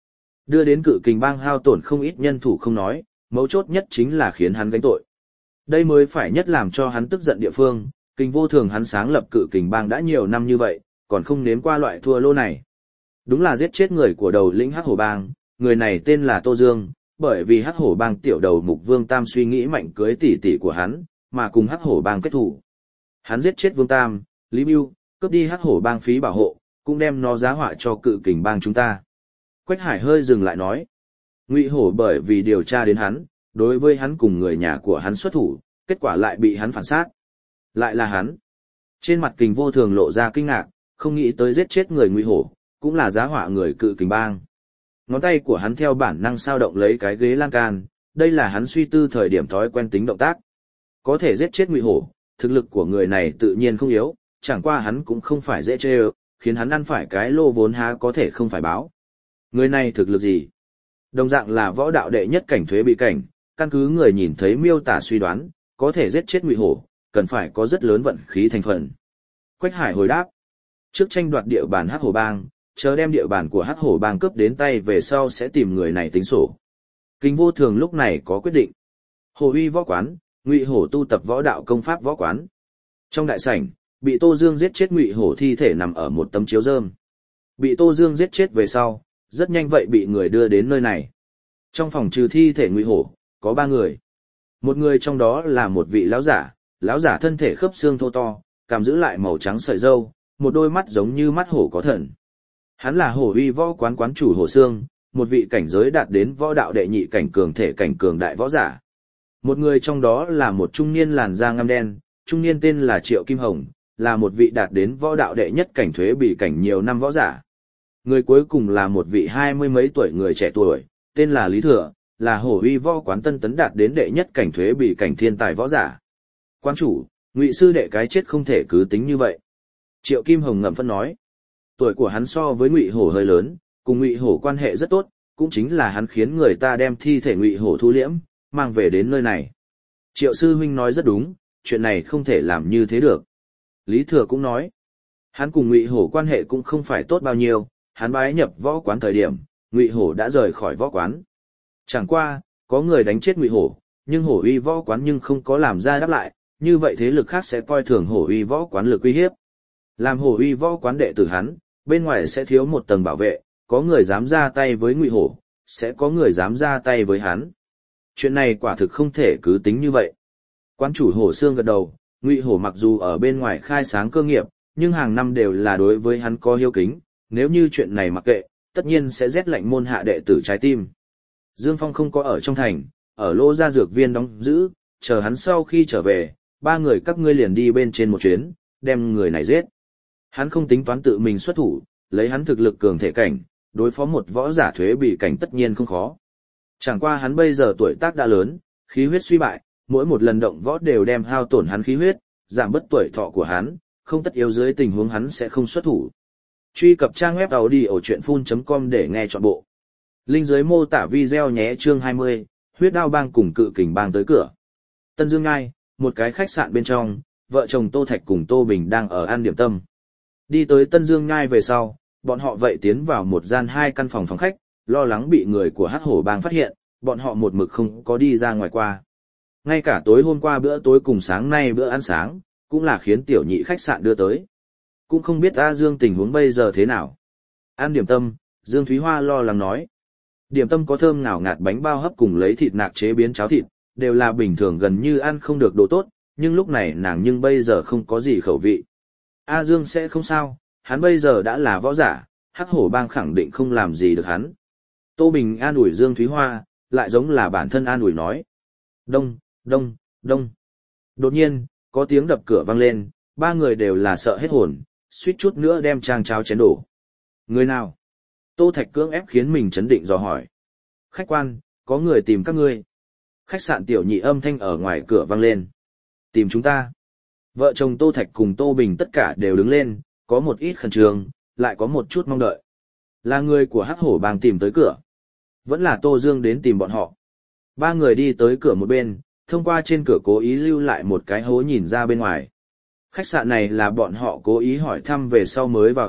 Đưa đến cự kình bang hao tổn không ít nhân thủ không nói, mấu chốt nhất chính là khiến hắn gánh tội. Đây mới phải nhất làm cho hắn tức giận địa phương, kình vô thường hắn sáng lập cự kình bang đã nhiều năm như vậy, còn không nếm qua loại thua lô này. Đúng là giết chết người của đầu lĩnh Hắc Hổ bang, người này tên là Tô Dương, bởi vì Hắc Hổ bang tiểu đầu mục Vương Tam suy nghĩ mạnh cưới tỷ tỷ của hắn, mà cùng Hắc Hổ bang kết thủ. Hắn giết chết Vương Tam, Lý Bưu, cướp đi Hắc Hổ bang phí bảo hộ, cũng đem nó giá họa cho cự kình bang chúng ta. Quách Hải hơi dừng lại nói, Ngụy Hổ bởi vì điều tra đến hắn, đối với hắn cùng người nhà của hắn xuất thủ, kết quả lại bị hắn phản sát. Lại là hắn. Trên mặt kình vô thường lộ ra kinh ngạc, không nghĩ tới giết chết người Ngụy Hổ, cũng là giá họa người cự kình bang. Ngón tay của hắn theo bản năng sao động lấy cái ghế lan can, đây là hắn suy tư thời điểm thói quen tính động tác. Có thể giết chết Ngụy Hổ, thực lực của người này tự nhiên không yếu, chẳng qua hắn cũng không phải dễ chê ơ, khiến hắn ăn phải cái lô vốn há có thể không phải báo. Người này thực lực gì? Đồng dạng là võ đạo đệ nhất cảnh thuế bị cảnh, căn cứ người nhìn thấy miêu tả suy đoán, có thể giết chết Ngụy Hổ, cần phải có rất lớn vận khí thành phần. Quách Hải hồi đáp, trước tranh đoạt địa bàn Hắc Hổ bang, chờ đem địa bàn của Hắc Hổ bang cướp đến tay về sau sẽ tìm người này tính sổ. Kình vô thường lúc này có quyết định. Hổ uy võ quán, Ngụy Hổ tu tập võ đạo công pháp võ quán. Trong đại sảnh, bị Tô Dương giết chết Ngụy Hổ thi thể nằm ở một tấm chiếu rơm. Bị Tô Dương giết chết về sau, rất nhanh vậy bị người đưa đến nơi này. Trong phòng trừ thi thể Ngụy Hổ, có ba người. Một người trong đó là một vị lão giả, lão giả thân thể khớp xương thô to, cằm giữ lại màu trắng sợi râu, một đôi mắt giống như mắt hổ có thần. Hắn là Hổ uy võ quán quán chủ Hổ Xương, một vị cảnh giới đạt đến võ đạo đệ nhị cảnh cường thể cảnh cường đại võ giả. Một người trong đó là một trung niên làn da ngăm đen, trung niên tên là Triệu Kim Hồng, là một vị đạt đến võ đạo đệ nhất cảnh thuế bị cảnh nhiều năm võ giả. Người cuối cùng là một vị hai mươi mấy tuổi người trẻ tuổi, tên là Lý Thừa, là Hổ uy võ quán tân tấn đạt đến đệ nhất cảnh thuế bị cảnh thiên tài võ giả. Quán chủ, Ngụy sư đệ cái chết không thể cứ tính như vậy. Triệu Kim Hồng ngậm phân nói, tuổi của hắn so với Ngụy Hổ hơi lớn, cùng Ngụy Hổ quan hệ rất tốt, cũng chính là hắn khiến người ta đem thi thể Ngụy Hổ thu liễm, mang về đến nơi này. Triệu sư huynh nói rất đúng, chuyện này không thể làm như thế được. Lý Thừa cũng nói, hắn cùng Ngụy Hổ quan hệ cũng không phải tốt bao nhiêu, hắn bái nhập võ quán thời điểm, Ngụy Hổ đã rời khỏi võ quán. Chẳng qua, có người đánh chết Ngụy Hổ, nhưng Hổ uy võ quán nhưng không có làm ra đáp lại, như vậy thế lực khác sẽ coi thường Hổ uy võ quán lực uy hiếp. Làm Hổ uy võ quán đệ tử hắn, bên ngoài sẽ thiếu một tầng bảo vệ, có người dám ra tay với Ngụy Hổ, sẽ có người dám ra tay với hắn. Chuyện này quả thực không thể cứ tính như vậy. Quán chủ Hổ Xương gật đầu, Ngụy Hổ mặc dù ở bên ngoài khai sáng cơ nghiệp, nhưng hàng năm đều là đối với hắn có hiếu kính, nếu như chuyện này mặc kệ, tất nhiên sẽ rét lạnh môn hạ đệ tử trái tim. Dương Phong không có ở trong thành, ở Lô Gia dược viên đóng giữ, chờ hắn sau khi trở về, ba người các ngươi liền đi bên trên một chuyến, đem người này giết. Hắn không tính toán tự mình xuất thủ, lấy hắn thực lực cường thể cảnh, đối phó một võ giả thuế bị cảnh tất nhiên không khó. Chẳng qua hắn bây giờ tuổi tác đã lớn, khí huyết suy bại, mỗi một lần động võ đều đem hao tổn hắn khí huyết, giảm bớt tuổi thọ của hắn, không tất yếu dưới tình huống hắn sẽ không xuất thủ. Truy cập trang web audiochuyenphun chấm com để nghe trọn bộ. Link dưới mô tả video nhé. Chương hai mươi, huyết đao bang cùng cự kình bang tới cửa. Tân Dương Ngai, một cái khách sạn bên trong, vợ chồng Tô Thạch cùng Tô Bình đang ở ăn điểm tâm. Đi tới Tân Dương Ngai về sau, bọn họ vậy tiến vào một gian hai căn phòng phòng khách, lo lắng bị người của Hắc Hổ bang phát hiện, bọn họ một mực không có đi ra ngoài qua. Ngay cả tối hôm qua bữa tối cùng sáng nay bữa ăn sáng, cũng là khiến tiểu nhị khách sạn đưa tới. Cũng không biết A Dương tình huống bây giờ thế nào. Ăn điểm tâm, Dương Thúy Hoa lo lắng nói. Điểm tâm có thơm ngào ngạt bánh bao hấp cùng lấy thịt nạc chế biến cháo thịt, đều là bình thường gần như ăn không được đồ tốt, nhưng lúc này nàng nhưng bây giờ không có gì khẩu vị. A Dương sẽ không sao, hắn bây giờ đã là võ giả, Hắc Hổ bang khẳng định không làm gì được hắn. Tô Bình an ủi Dương Thúy Hoa, lại giống là bản thân an ủi nói. Đông, đông, đông. Đột nhiên, có tiếng đập cửa vang lên, ba người đều là sợ hết hồn, suýt chút nữa đem trang cháo chén đổ. Người nào? Tô Thạch cưỡng ép khiến mình chấn định dò hỏi. Khách quan, có người tìm các ngươi. Khách sạn tiểu nhị âm thanh ở ngoài cửa vang lên. Tìm chúng ta. Vợ chồng Tô Thạch cùng Tô Bình tất cả đều đứng lên, có một ít khẩn trương, lại có một chút mong đợi. Là người của Hắc Hổ bang tìm tới cửa. Vẫn là Tô Dương đến tìm bọn họ. Ba người đi tới cửa một bên, thông qua trên cửa cố ý lưu lại một cái hố nhìn ra bên ngoài. Khách sạn này là bọn họ cố ý hỏi thăm về sau mới vào ở,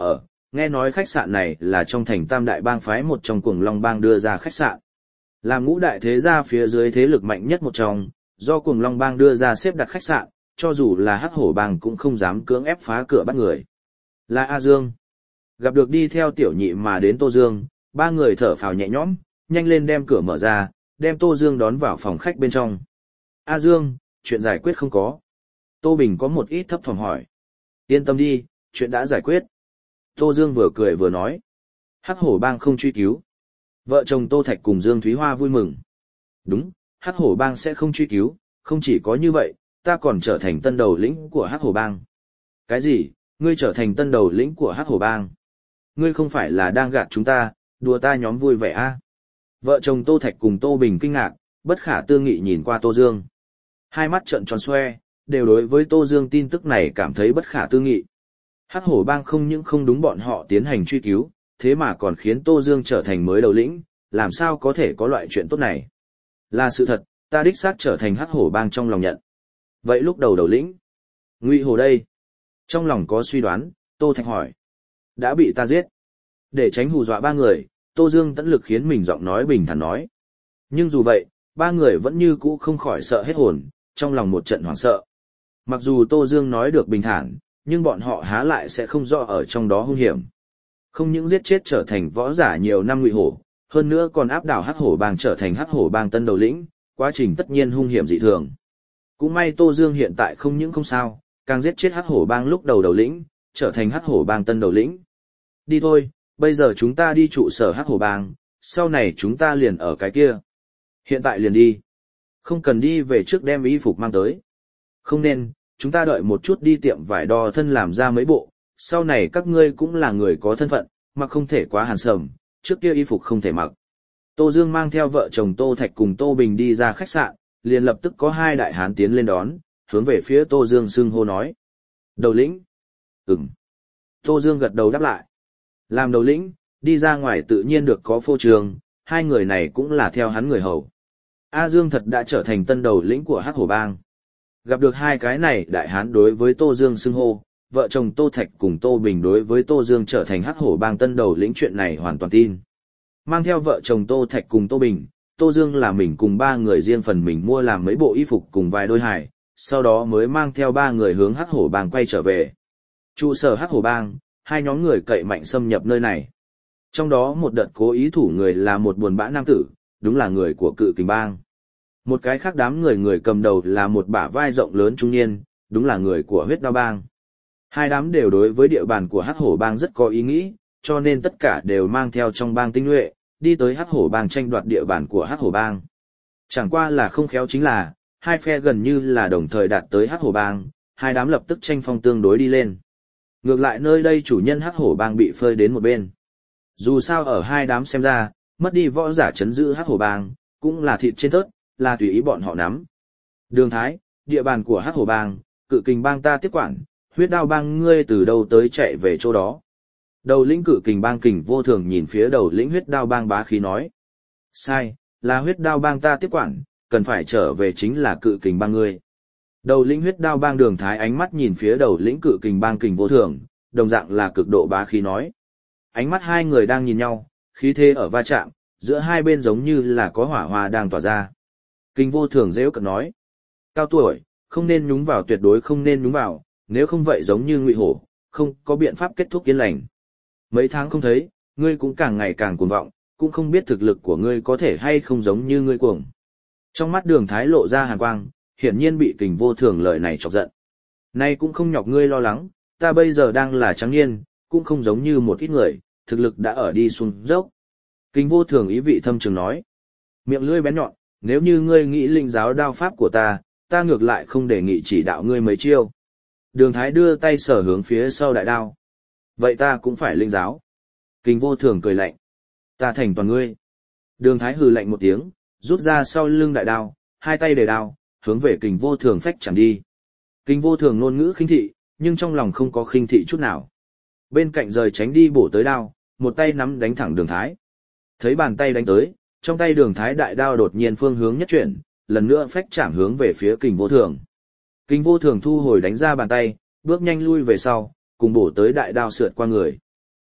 nghe nói khách sạn này là trong thành tam đại bang phái một trong Cuồng Long bang đưa ra khách sạn. Làm ngũ đại thế gia phía dưới thế lực mạnh nhất một trong, do Cuồng Long bang đưa ra xếp đặt khách sạn, cho dù là Hắc Hổ bang cũng không dám cưỡng ép phá cửa bắt người. Là A Dương. Gặp được đi theo tiểu nhị mà đến Tô Dương, ba người thở phào nhẹ nhõm, nhanh lên đem cửa mở ra, đem Tô Dương đón vào phòng khách bên trong. A Dương, chuyện giải quyết không có. Tô Bình có một ít thấp thỏm hỏi. Yên tâm đi, chuyện đã giải quyết. Tô Dương vừa cười vừa nói. Hắc Hổ bang không truy cứu. Vợ chồng Tô Thạch cùng Dương Thúy Hoa vui mừng. Đúng, Hắc Hổ bang sẽ không truy cứu, không chỉ có như vậy, ta còn trở thành tân đầu lĩnh của Hắc Hổ bang. Cái gì, ngươi trở thành tân đầu lĩnh của Hắc Hổ bang? Ngươi không phải là đang gạt chúng ta, đùa ta nhóm vui vẻ à? Vợ chồng Tô Thạch cùng Tô Bình kinh ngạc, bất khả tư nghị nhìn qua Tô Dương. Hai mắt trợn tròn xoe, đều đối với Tô Dương tin tức này cảm thấy bất khả tư nghị. Hắc Hổ bang không những không đúng bọn họ tiến hành truy cứu, thế mà còn khiến Tô Dương trở thành mới đầu lĩnh, làm sao có thể có loại chuyện tốt này? Là sự thật, ta đích xác trở thành Hắc Hổ bang trong lòng nhận. Vậy lúc đầu đầu lĩnh, Ngụy Hổ đây? Trong lòng có suy đoán, Tô Thạch hỏi. Đã bị ta giết. Để tránh hù dọa ba người, Tô Dương tận lực khiến mình giọng nói bình thản nói. Nhưng dù vậy, ba người vẫn như cũ không khỏi sợ hết hồn, trong lòng một trận hoảng sợ. Mặc dù Tô Dương nói được bình thản, nhưng bọn họ há lại sẽ không rõ ở trong đó hung hiểm. Không những giết chết trở thành võ giả nhiều năm Ngụy Hổ, hơn nữa còn áp đảo Hắc Hổ bang trở thành Hắc Hổ bang tân đầu lĩnh, quá trình tất nhiên hung hiểm dị thường. Cũng may Tô Dương hiện tại không những không sao, càng giết chết Hắc Hổ bang lúc đầu đầu lĩnh, trở thành Hắc Hổ bang tân đầu lĩnh. Đi thôi, bây giờ chúng ta đi trụ sở Hắc Hổ bang, sau này chúng ta liền ở cái kia. Hiện tại liền đi. Không cần đi về trước đem y phục mang tới. Không nên, chúng ta đợi một chút đi tiệm vải đo thân làm ra mấy bộ, sau này các ngươi cũng là người có thân phận, mà không thể quá hàn sầm, trước kia y phục không thể mặc. Tô Dương mang theo vợ chồng Tô Thạch cùng Tô Bình đi ra khách sạn, liền lập tức có hai đại hán tiến lên đón, hướng về phía Tô Dương xưng hô nói. Đầu lĩnh. Ừm. Tô Dương gật đầu đáp lại. Làm đầu lĩnh, đi ra ngoài tự nhiên được có phô trường, hai người này cũng là theo hắn người hầu. A Dương thật đã trở thành tân đầu lĩnh của Hắc Hổ bang. Gặp được hai cái này đại hán đối với Tô Dương xưng hô, vợ chồng Tô Thạch cùng Tô Bình đối với Tô Dương trở thành Hắc Hổ bang tân đầu lĩnh chuyện này hoàn toàn tin. Mang theo vợ chồng Tô Thạch cùng Tô Bình, Tô Dương là mình cùng ba người riêng phần mình mua làm mấy bộ y phục cùng vài đôi hài, sau đó mới mang theo ba người hướng Hắc Hổ bang quay trở về. Trụ sở Hắc Hổ bang, hai nhóm người cậy mạnh xâm nhập nơi này. Trong đó một đợt cố ý thủ người là một buồn bã nam tử, đúng là người của Cự Kình bang. Một cái khác đám người người cầm đầu là một bả vai rộng lớn trung niên, đúng là người của Huyết Đao bang. Hai đám đều đối với địa bàn của Hắc Hổ bang rất có ý nghĩ, cho nên tất cả đều mang theo trong bang tinh nhuệ, đi tới Hắc Hổ bang tranh đoạt địa bàn của Hắc Hổ bang. Chẳng qua là không khéo chính là, hai phe gần như là đồng thời đạt tới Hắc Hổ bang, hai đám lập tức tranh phong tương đối đi lên. Ngược lại nơi đây chủ nhân Hắc Hổ bang bị phơi đến một bên. Dù sao ở hai đám xem ra, mất đi võ giả chấn giữ Hắc Hổ bang, cũng là thịt trên tớt, là tùy ý bọn họ nắm. Đường Thái, địa bàn của Hắc Hổ bang, Cự Kình bang ta tiếp quản, Huyết Đao bang ngươi từ đâu tới chạy về chỗ đó. Đầu lĩnh Cự Kình bang Kình Vô Thường nhìn phía đầu lĩnh Huyết Đao bang bá khí nói. Sai, là Huyết Đao bang ta tiếp quản, cần phải trở về chính là Cự Kình bang ngươi. Đầu lĩnh Huyết Đao bang Đường Thái ánh mắt nhìn phía đầu lĩnh Cự Kình bang Kình Vô Thường, đồng dạng là cực độ bá khí nói. Ánh mắt hai người đang nhìn nhau, khí thế ở va chạm, giữa hai bên giống như là có hỏa hoa đang tỏa ra. Kình Vô Thường giễu cợt nói. Cao tuổi, không nên nhúng vào, tuyệt đối không nên nhúng vào, nếu không vậy giống như Ngụy Hổ, không có biện pháp kết thúc yên lành. Mấy tháng không thấy, ngươi cũng càng ngày càng cuồng vọng, cũng không biết thực lực của ngươi có thể hay không giống như ngươi cuồng. Trong mắt Đường Thái lộ ra hàn quang, hiển nhiên bị Kình Vô Thường lời này chọc giận. Nay cũng không nhọc ngươi lo lắng, ta bây giờ đang là trắng niên, cũng không giống như một ít người, thực lực đã ở đi xuống dốc. Kình Vô Thường ý vị thâm trường nói. Miệng lưỡi bén nhọn, nếu như ngươi nghĩ linh giáo đao pháp của ta, ta ngược lại không đề nghị chỉ đạo ngươi mấy chiêu. Đường Thái đưa tay sở hướng phía sau đại đao. Vậy ta cũng phải linh giáo. Kình Vô Thường cười lạnh. Ta thành toàn ngươi. Đường Thái hừ lạnh một tiếng, rút ra sau lưng đại đao, hai tay đề đao, hướng về Kình Vô Thường phách chẳng đi. Kình Vô Thường ngôn ngữ khinh thị, nhưng trong lòng không có khinh thị chút nào. Bên cạnh rời tránh đi bổ tới đao, một tay nắm đánh thẳng Đường Thái. Thấy bàn tay đánh tới, trong tay Đường Thái đại đao đột nhiên phương hướng nhất chuyển, lần nữa phách chạm hướng về phía Kình Vô Thường. Kình Vô Thường thu hồi đánh ra bàn tay, bước nhanh lui về sau, cùng bổ tới đại đao sượt qua người.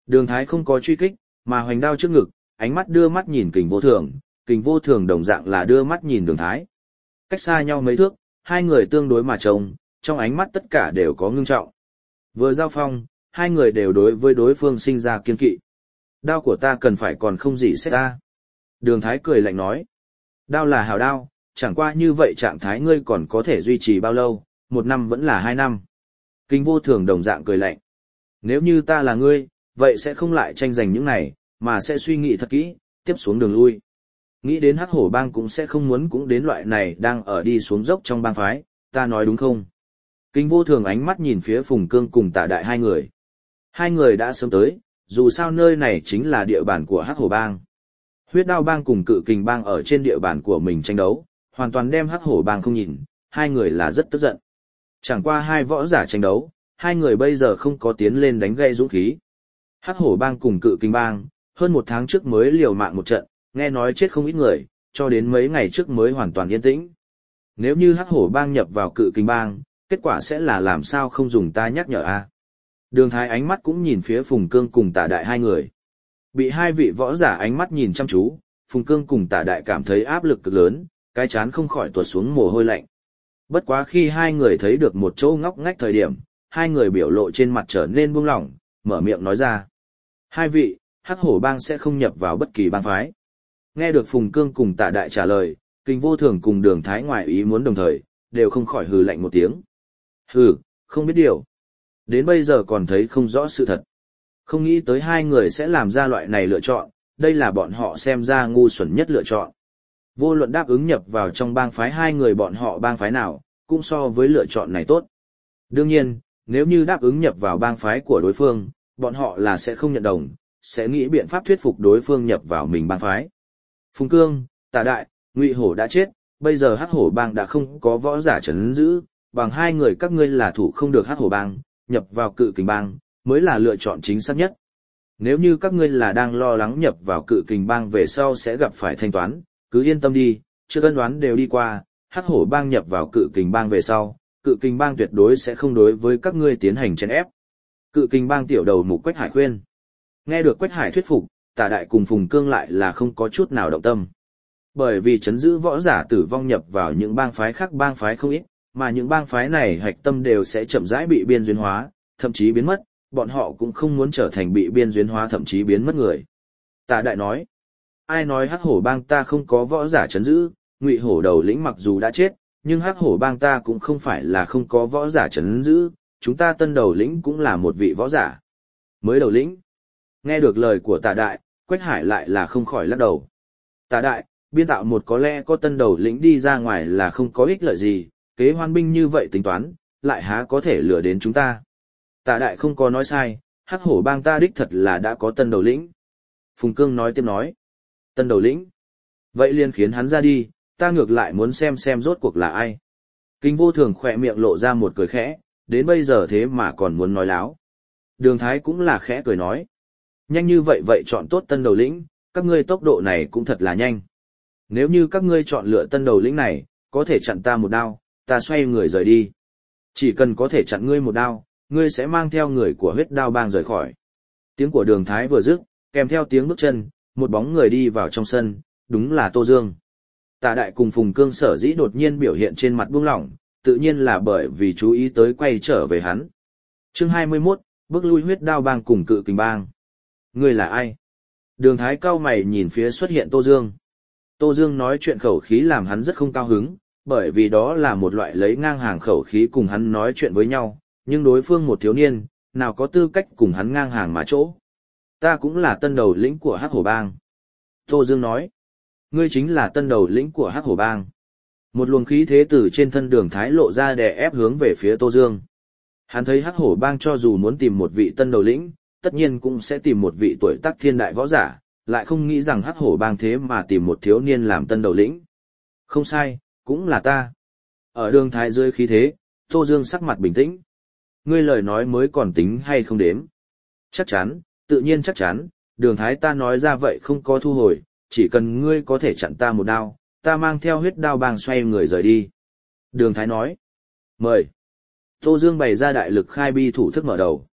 Đường Thái không có truy kích, mà hoành đao trước ngực, ánh mắt đưa mắt nhìn Kình Vô Thường, Kình Vô Thường đồng dạng là đưa mắt nhìn Đường Thái. Cách xa nhau mấy thước, hai người tương đối mà trông, trong ánh mắt tất cả đều có ngưng trọng. Vừa giao phong, hai người đều đối với đối phương sinh ra kiên kỵ. Đao của ta cần phải còn không gì xét ta. Đường Thái cười lạnh nói. Đao là hào đao, chẳng qua như vậy trạng thái ngươi còn có thể duy trì bao lâu, một năm vẫn là hai năm. Kình Vô Thường đồng dạng cười lạnh. Nếu như ta là ngươi, vậy sẽ không lại tranh giành những này, mà sẽ suy nghĩ thật kỹ, tiếp xuống đường lui. Nghĩ đến Hắc Hổ bang cũng sẽ không muốn cũng đến loại này đang ở đi xuống dốc trong bang phái, ta nói đúng không? Kình Vô Thường ánh mắt nhìn phía Phùng Cương cùng Tạ Đại hai người. Hai người đã sớm tới, dù sao nơi này chính là địa bàn của Hắc Hổ bang. Huyết Đao bang cùng Cự Kình bang ở trên địa bàn của mình tranh đấu, hoàn toàn đem Hắc Hổ bang không nhìn, hai người là rất tức giận. Chẳng qua hai võ giả tranh đấu, hai người bây giờ không có tiến lên đánh gây dũng khí. Hắc Hổ bang cùng Cự Kình bang, hơn một tháng trước mới liều mạng một trận, nghe nói chết không ít người, cho đến mấy ngày trước mới hoàn toàn yên tĩnh. Nếu như Hắc Hổ bang nhập vào Cự Kình bang, kết quả sẽ là làm sao không dùng ta nhắc nhở a? Đường Thái ánh mắt cũng nhìn phía Phùng Cương cùng Tạ Đại hai người. Bị hai vị võ giả ánh mắt nhìn chăm chú, Phùng Cương cùng Tạ Đại cảm thấy áp lực cực lớn, cái chán không khỏi tuột xuống mồ hôi lạnh. Bất quá khi hai người thấy được một chỗ ngóc ngách thời điểm, hai người biểu lộ trên mặt trở nên buông lỏng, mở miệng nói ra. Hai vị, Hắc Hổ bang sẽ không nhập vào bất kỳ bang phái. Nghe được Phùng Cương cùng Tạ Đại trả lời, Kình Vô Thường cùng Đường Thái ngoài ý muốn đồng thời, đều không khỏi hừ lạnh một tiếng. Hừ, không biết điều. Đến bây giờ còn thấy không rõ sự thật. Không nghĩ tới hai người sẽ làm ra loại này lựa chọn, đây là bọn họ xem ra ngu xuẩn nhất lựa chọn. Vô luận đáp ứng nhập vào trong bang phái hai người bọn họ bang phái nào, cũng so với lựa chọn này tốt. Đương nhiên, nếu như đáp ứng nhập vào bang phái của đối phương, bọn họ là sẽ không nhận đồng, sẽ nghĩ biện pháp thuyết phục đối phương nhập vào mình bang phái. Phùng Cương, Tạ Đại, Ngụy Hổ đã chết, bây giờ Hắc Hổ bang đã không có võ giả trấn giữ, bằng hai người các ngươi là thủ không được Hắc Hổ bang, nhập vào Cự Kình bang, mới là lựa chọn chính xác nhất. Nếu như các ngươi là đang lo lắng nhập vào Cự Kình bang về sau sẽ gặp phải thanh toán, cứ yên tâm đi, chưa cân đoán đều đi qua, Hắc Hổ bang nhập vào Cự Kình bang về sau, Cự Kình bang tuyệt đối sẽ không đối với các ngươi tiến hành chèn ép. Cự Kình bang tiểu đầu mục Quách Hải khuyên. Nghe được Quách Hải thuyết phục, Tạ Đại cùng Phùng Cương lại là không có chút nào động tâm. Bởi vì chấn giữ võ giả tử vong nhập vào những bang phái khác bang phái không ít, mà những bang phái này hạch tâm đều sẽ chậm rãi bị biên duyên hóa, thậm chí biến mất, bọn họ cũng không muốn trở thành bị biên duyên hóa thậm chí biến mất người. Tạ Đại nói, ai nói Hắc Hổ bang ta không có võ giả chấn giữ, Ngụy Hổ đầu lĩnh mặc dù đã chết, nhưng Hắc Hổ bang ta cũng không phải là không có võ giả chấn giữ, chúng ta tân đầu lĩnh cũng là một vị võ giả. Mới đầu lĩnh. Nghe được lời của Tạ Đại, Quách Hải lại là không khỏi lắc đầu. Tạ Đại, biên tạo một có lẽ có tân đầu lĩnh đi ra ngoài là không có ích lợi gì, kế hoan binh như vậy tính toán, lại há có thể lừa đến chúng ta. Tạ Đại không có nói sai, Hắc Hổ bang ta đích thật là đã có tân đầu lĩnh. Phùng Cương nói tiếp nói. Tân đầu lĩnh. Vậy liền khiến hắn ra đi, ta ngược lại muốn xem xem rốt cuộc là ai. Kình Vô Thường khỏe miệng lộ ra một cười khẽ, đến bây giờ thế mà còn muốn nói láo. Đường Thái cũng là khẽ cười nói. Nhanh như vậy vậy chọn tốt tân đầu lĩnh, các ngươi tốc độ này cũng thật là nhanh. Nếu như các ngươi chọn lựa tân đầu lĩnh này, có thể chặn ta một đao, ta xoay người rời đi. Chỉ cần có thể chặn ngươi một đao, ngươi sẽ mang theo người của Huyết Đao bang rời khỏi. Tiếng của Đường Thái vừa dứt, kèm theo tiếng bước chân, một bóng người đi vào trong sân, đúng là Tô Dương. Tạ Đại cùng Phùng Cương sở dĩ đột nhiên biểu hiện trên mặt buông lỏng, tự nhiên là bởi vì chú ý tới quay trở về hắn. Chương hai mươi mốt, bước lui Huyết Đao bang cùng Cự Kình bang. Ngươi là ai? Đường Thái cau mày nhìn phía xuất hiện Tô Dương. Tô Dương nói chuyện khẩu khí làm hắn rất không cao hứng, bởi vì đó là một loại lấy ngang hàng khẩu khí cùng hắn nói chuyện với nhau, nhưng đối phương một thiếu niên, nào có tư cách cùng hắn ngang hàng mà chỗ. Ta cũng là tân đầu lĩnh của Hắc Hổ bang. Tô Dương nói, ngươi chính là tân đầu lĩnh của Hắc Hổ bang. Một luồng khí thế từ trên thân Đường Thái lộ ra đè ép hướng về phía Tô Dương. Hắn thấy Hắc Hổ bang cho dù muốn tìm một vị tân đầu lĩnh, tất nhiên cũng sẽ tìm một vị tuổi tác thiên đại võ giả, lại không nghĩ rằng Hắc Hổ bang thế mà tìm một thiếu niên làm tân đầu lĩnh. Không sai, cũng là ta. Ở Đường Thái dưới khí thế, Tô Dương sắc mặt bình tĩnh. Ngươi lời nói mới còn tính hay không đếm? Chắc chắn, tự nhiên chắc chắn, Đường Thái ta nói ra vậy không có thu hồi, chỉ cần ngươi có thể chặn ta một đao, ta mang theo Huyết Đao bang xoay người rời đi. Đường Thái nói. Mời. Tô Dương bày ra đại lực khai bi thủ thức mở đầu.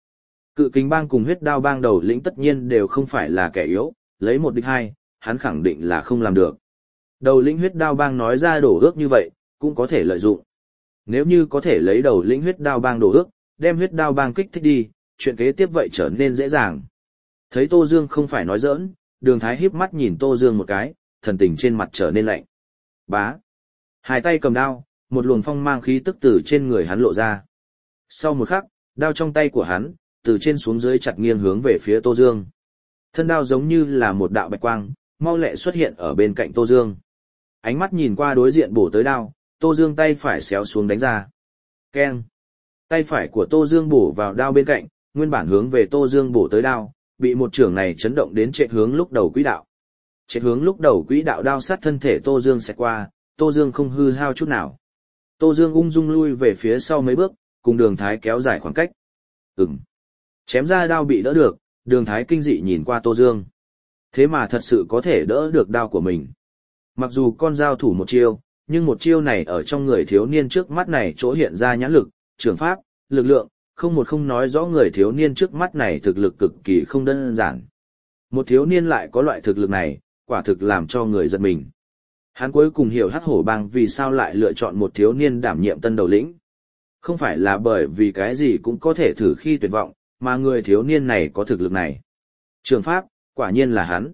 Cự kình bang cùng huyết đao bang đầu lĩnh tất nhiên đều không phải là kẻ yếu, lấy một địch hai, hắn khẳng định là không làm được. Đầu lĩnh huyết đao bang nói ra đổ ước như vậy, cũng có thể lợi dụng. Nếu như có thể lấy đầu lĩnh huyết đao bang đổ ước, đem huyết đao bang kích thích đi, chuyện kế tiếp vậy trở nên dễ dàng. Thấy Tô Dương không phải nói giỡn, Đường Thái híp mắt nhìn Tô Dương một cái, thần tình trên mặt trở nên lạnh. Bá. Hai tay cầm đao, một luồng phong mang khí tức từ trên người hắn lộ ra. Sau một khắc, đao trong tay của hắn, từ trên xuống dưới chặt nghiêng hướng về phía Tô Dương. Thân đao giống như là một đạo bạch quang, mau lẹ xuất hiện ở bên cạnh Tô Dương. Ánh mắt nhìn qua đối diện bổ tới đao, Tô Dương tay phải xéo xuống đánh ra. Keng. Tay phải của Tô Dương bổ vào đao bên cạnh, nguyên bản hướng về Tô Dương bổ tới đao, bị một chưởng này chấn động đến trệ hướng lúc đầu quỹ đạo. Trệ hướng lúc đầu quỹ đạo đao sát thân thể Tô Dương sẽ qua, Tô Dương không hư hao chút nào. Tô Dương ung dung lui về phía sau mấy bước, cùng Đường Thái kéo dài khoảng cách. Ừm. Chém ra đao bị đỡ được, Đường Thái kinh dị nhìn qua Tô Dương. Thế mà thật sự có thể đỡ được đao của mình. Mặc dù con giao thủ một chiêu, nhưng một chiêu này ở trong người thiếu niên trước mắt này chỗ hiện ra nhãn lực, trường pháp, lực lượng, không một không nói rõ người thiếu niên trước mắt này thực lực cực kỳ không đơn giản. Một thiếu niên lại có loại thực lực này, quả thực làm cho người giật mình. Hắn cuối cùng hiểu Hắc Hổ Bang vì sao lại lựa chọn một thiếu niên đảm nhiệm tân đầu lĩnh. Không phải là bởi vì cái gì cũng có thể thử khi tuyệt vọng, mà người thiếu niên này có thực lực này. Trường pháp, quả nhiên là hắn.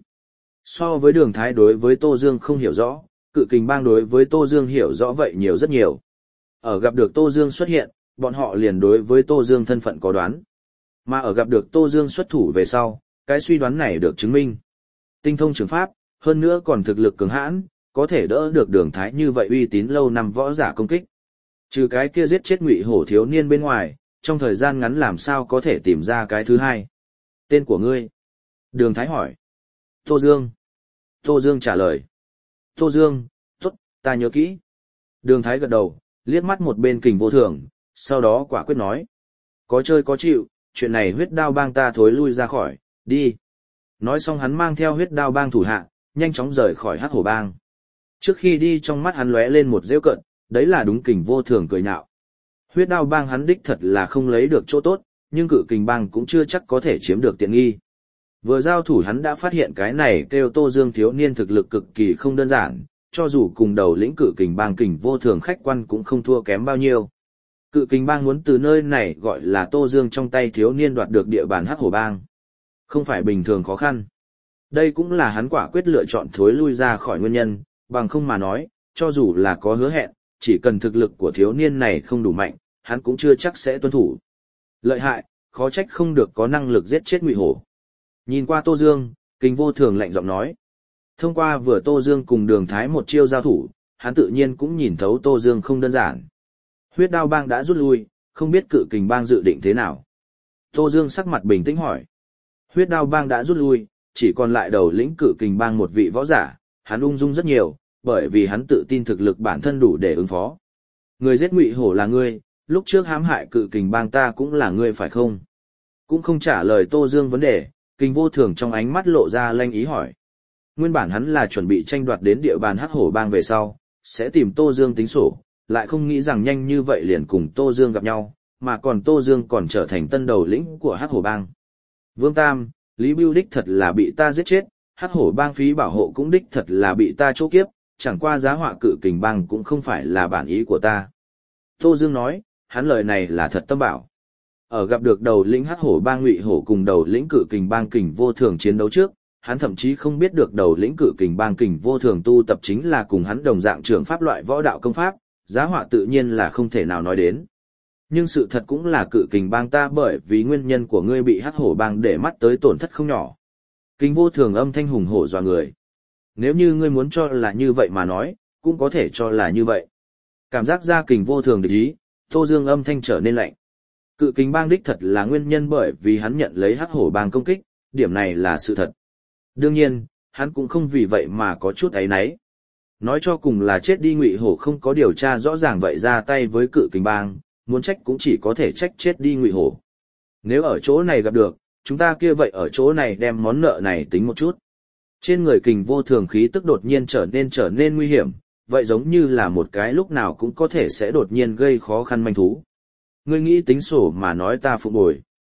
So với Đường Thái đối với Tô Dương không hiểu rõ, Cự Kình Bang đối với Tô Dương hiểu rõ vậy nhiều rất nhiều. Ở gặp được Tô Dương xuất hiện, bọn họ liền đối với Tô Dương thân phận có đoán. Mà ở gặp được Tô Dương xuất thủ về sau, cái suy đoán này được chứng minh. Tinh thông trường pháp, hơn nữa còn thực lực cường hãn, có thể đỡ được Đường Thái như vậy uy tín lâu năm võ giả công kích. Trừ cái kia giết chết Ngụy Hổ thiếu niên bên ngoài, trong thời gian ngắn làm sao có thể tìm ra cái thứ hai. Tên của ngươi? Đường Thái hỏi. Tô Dương. Tô Dương trả lời. Tô Dương, tốt, ta nhớ kỹ. Đường Thái gật đầu, liếc mắt một bên Kình Vô Thường, sau đó quả quyết nói. Có chơi có chịu, chuyện này huyết đao bang ta thối lui ra khỏi, đi. Nói xong hắn mang theo huyết đao bang thủ hạ, nhanh chóng rời khỏi Hắc Hổ Bang. Trước khi đi trong mắt hắn lóe lên một giễu cợt, đấy là đúng Kình Vô Thường cười nhạo. Huyết đao bang hắn đích thật là không lấy được chỗ tốt, nhưng Cự Kình Bang cũng chưa chắc có thể chiếm được tiện nghi. Vừa giao thủ hắn đã phát hiện cái này kêu Tô Dương thiếu niên thực lực cực kỳ không đơn giản, cho dù cùng đầu lĩnh Cự Kình Bang Kình Vô Thường khách quan cũng không thua kém bao nhiêu. Cự Kình Bang muốn từ nơi này gọi là Tô Dương trong tay thiếu niên đoạt được địa bàn Hắc Hổ Bang. Không phải bình thường khó khăn. Đây cũng là hắn quả quyết lựa chọn thối lui ra khỏi nguyên nhân, bằng không mà nói, cho dù là có hứa hẹn, chỉ cần thực lực của thiếu niên này không đủ mạnh, hắn cũng chưa chắc sẽ tuân thủ. Lợi hại, khó trách không được có năng lực giết chết Ngụy Hổ. Nhìn qua Tô Dương, Kình Vô Thường lạnh giọng nói. Thông qua vừa Tô Dương cùng Đường Thái một chiêu giao thủ, hắn tự nhiên cũng nhìn thấu Tô Dương không đơn giản. Huyết đao bang đã rút lui, không biết Cự Kình Bang dự định thế nào. Tô Dương sắc mặt bình tĩnh hỏi. Huyết đao bang đã rút lui, chỉ còn lại đầu lĩnh Cự Kình Bang một vị võ giả, hắn ung dung rất nhiều, bởi vì hắn tự tin thực lực bản thân đủ để ứng phó. Người giết Ngụy Hổ là ngươi, lúc trước hãm hại Cự Kình Bang ta cũng là ngươi phải không? Cũng không trả lời Tô Dương vấn đề, Kình Vô Thường trong ánh mắt lộ ra lanh ý hỏi. Nguyên bản hắn là chuẩn bị tranh đoạt đến địa bàn Hắc Hổ Bang về sau, sẽ tìm Tô Dương tính sổ, lại không nghĩ rằng nhanh như vậy liền cùng Tô Dương gặp nhau, mà còn Tô Dương còn trở thành tân đầu lĩnh của Hắc Hổ Bang. Vương Tam, Lý Bưu đích thật là bị ta giết chết, Hắc Hổ Bang phí bảo hộ cũng đích thật là bị ta chỗ kiếp, chẳng qua giá họa Cự Kình Bang cũng không phải là bản ý của ta. Tô Dương nói, hắn lời này là thật tâm bảo. Ở gặp được đầu lĩnh Hắc Hổ Bang Ngụy Hổ cùng đầu lĩnh Cự Kình Bang Kình Vô Thường chiến đấu trước, hắn thậm chí không biết được đầu lĩnh Cự Kình Bang Kình Vô Thường tu tập chính là cùng hắn đồng dạng trưởng pháp loại võ đạo công pháp, giá họa tự nhiên là không thể nào nói đến. Nhưng sự thật cũng là Cự Kình Bang ta bởi vì nguyên nhân của ngươi bị Hắc Hổ Bang để mắt tới tổn thất không nhỏ. Kình Vô Thường âm thanh hùng hổ dọa người. Nếu như ngươi muốn cho là như vậy mà nói, cũng có thể cho là như vậy. Cảm giác ra Kình Vô Thường địch ý, Tô Dương âm thanh trở nên lạnh. Cự Kình Bang đích thật là nguyên nhân bởi vì hắn nhận lấy Hắc Hổ Bang công kích, điểm này là sự thật. Đương nhiên, hắn cũng không vì vậy mà có chút áy náy. Nói cho cùng là chết đi Ngụy Hổ không có điều tra rõ ràng vậy ra tay với Cự Kình Bang, muốn trách cũng chỉ có thể trách chết đi Ngụy Hổ. Nếu ở chỗ này gặp được, chúng ta kia vậy ở chỗ này đem món nợ này tính một chút. Trên người Kình Vô Thường khí tức đột nhiên trở nên trở nên nguy hiểm, vậy giống như là một cái lúc nào cũng có thể sẽ đột nhiên gây khó khăn manh thú. Ngươi nghĩ tính sổ mà nói ta phụ bồi.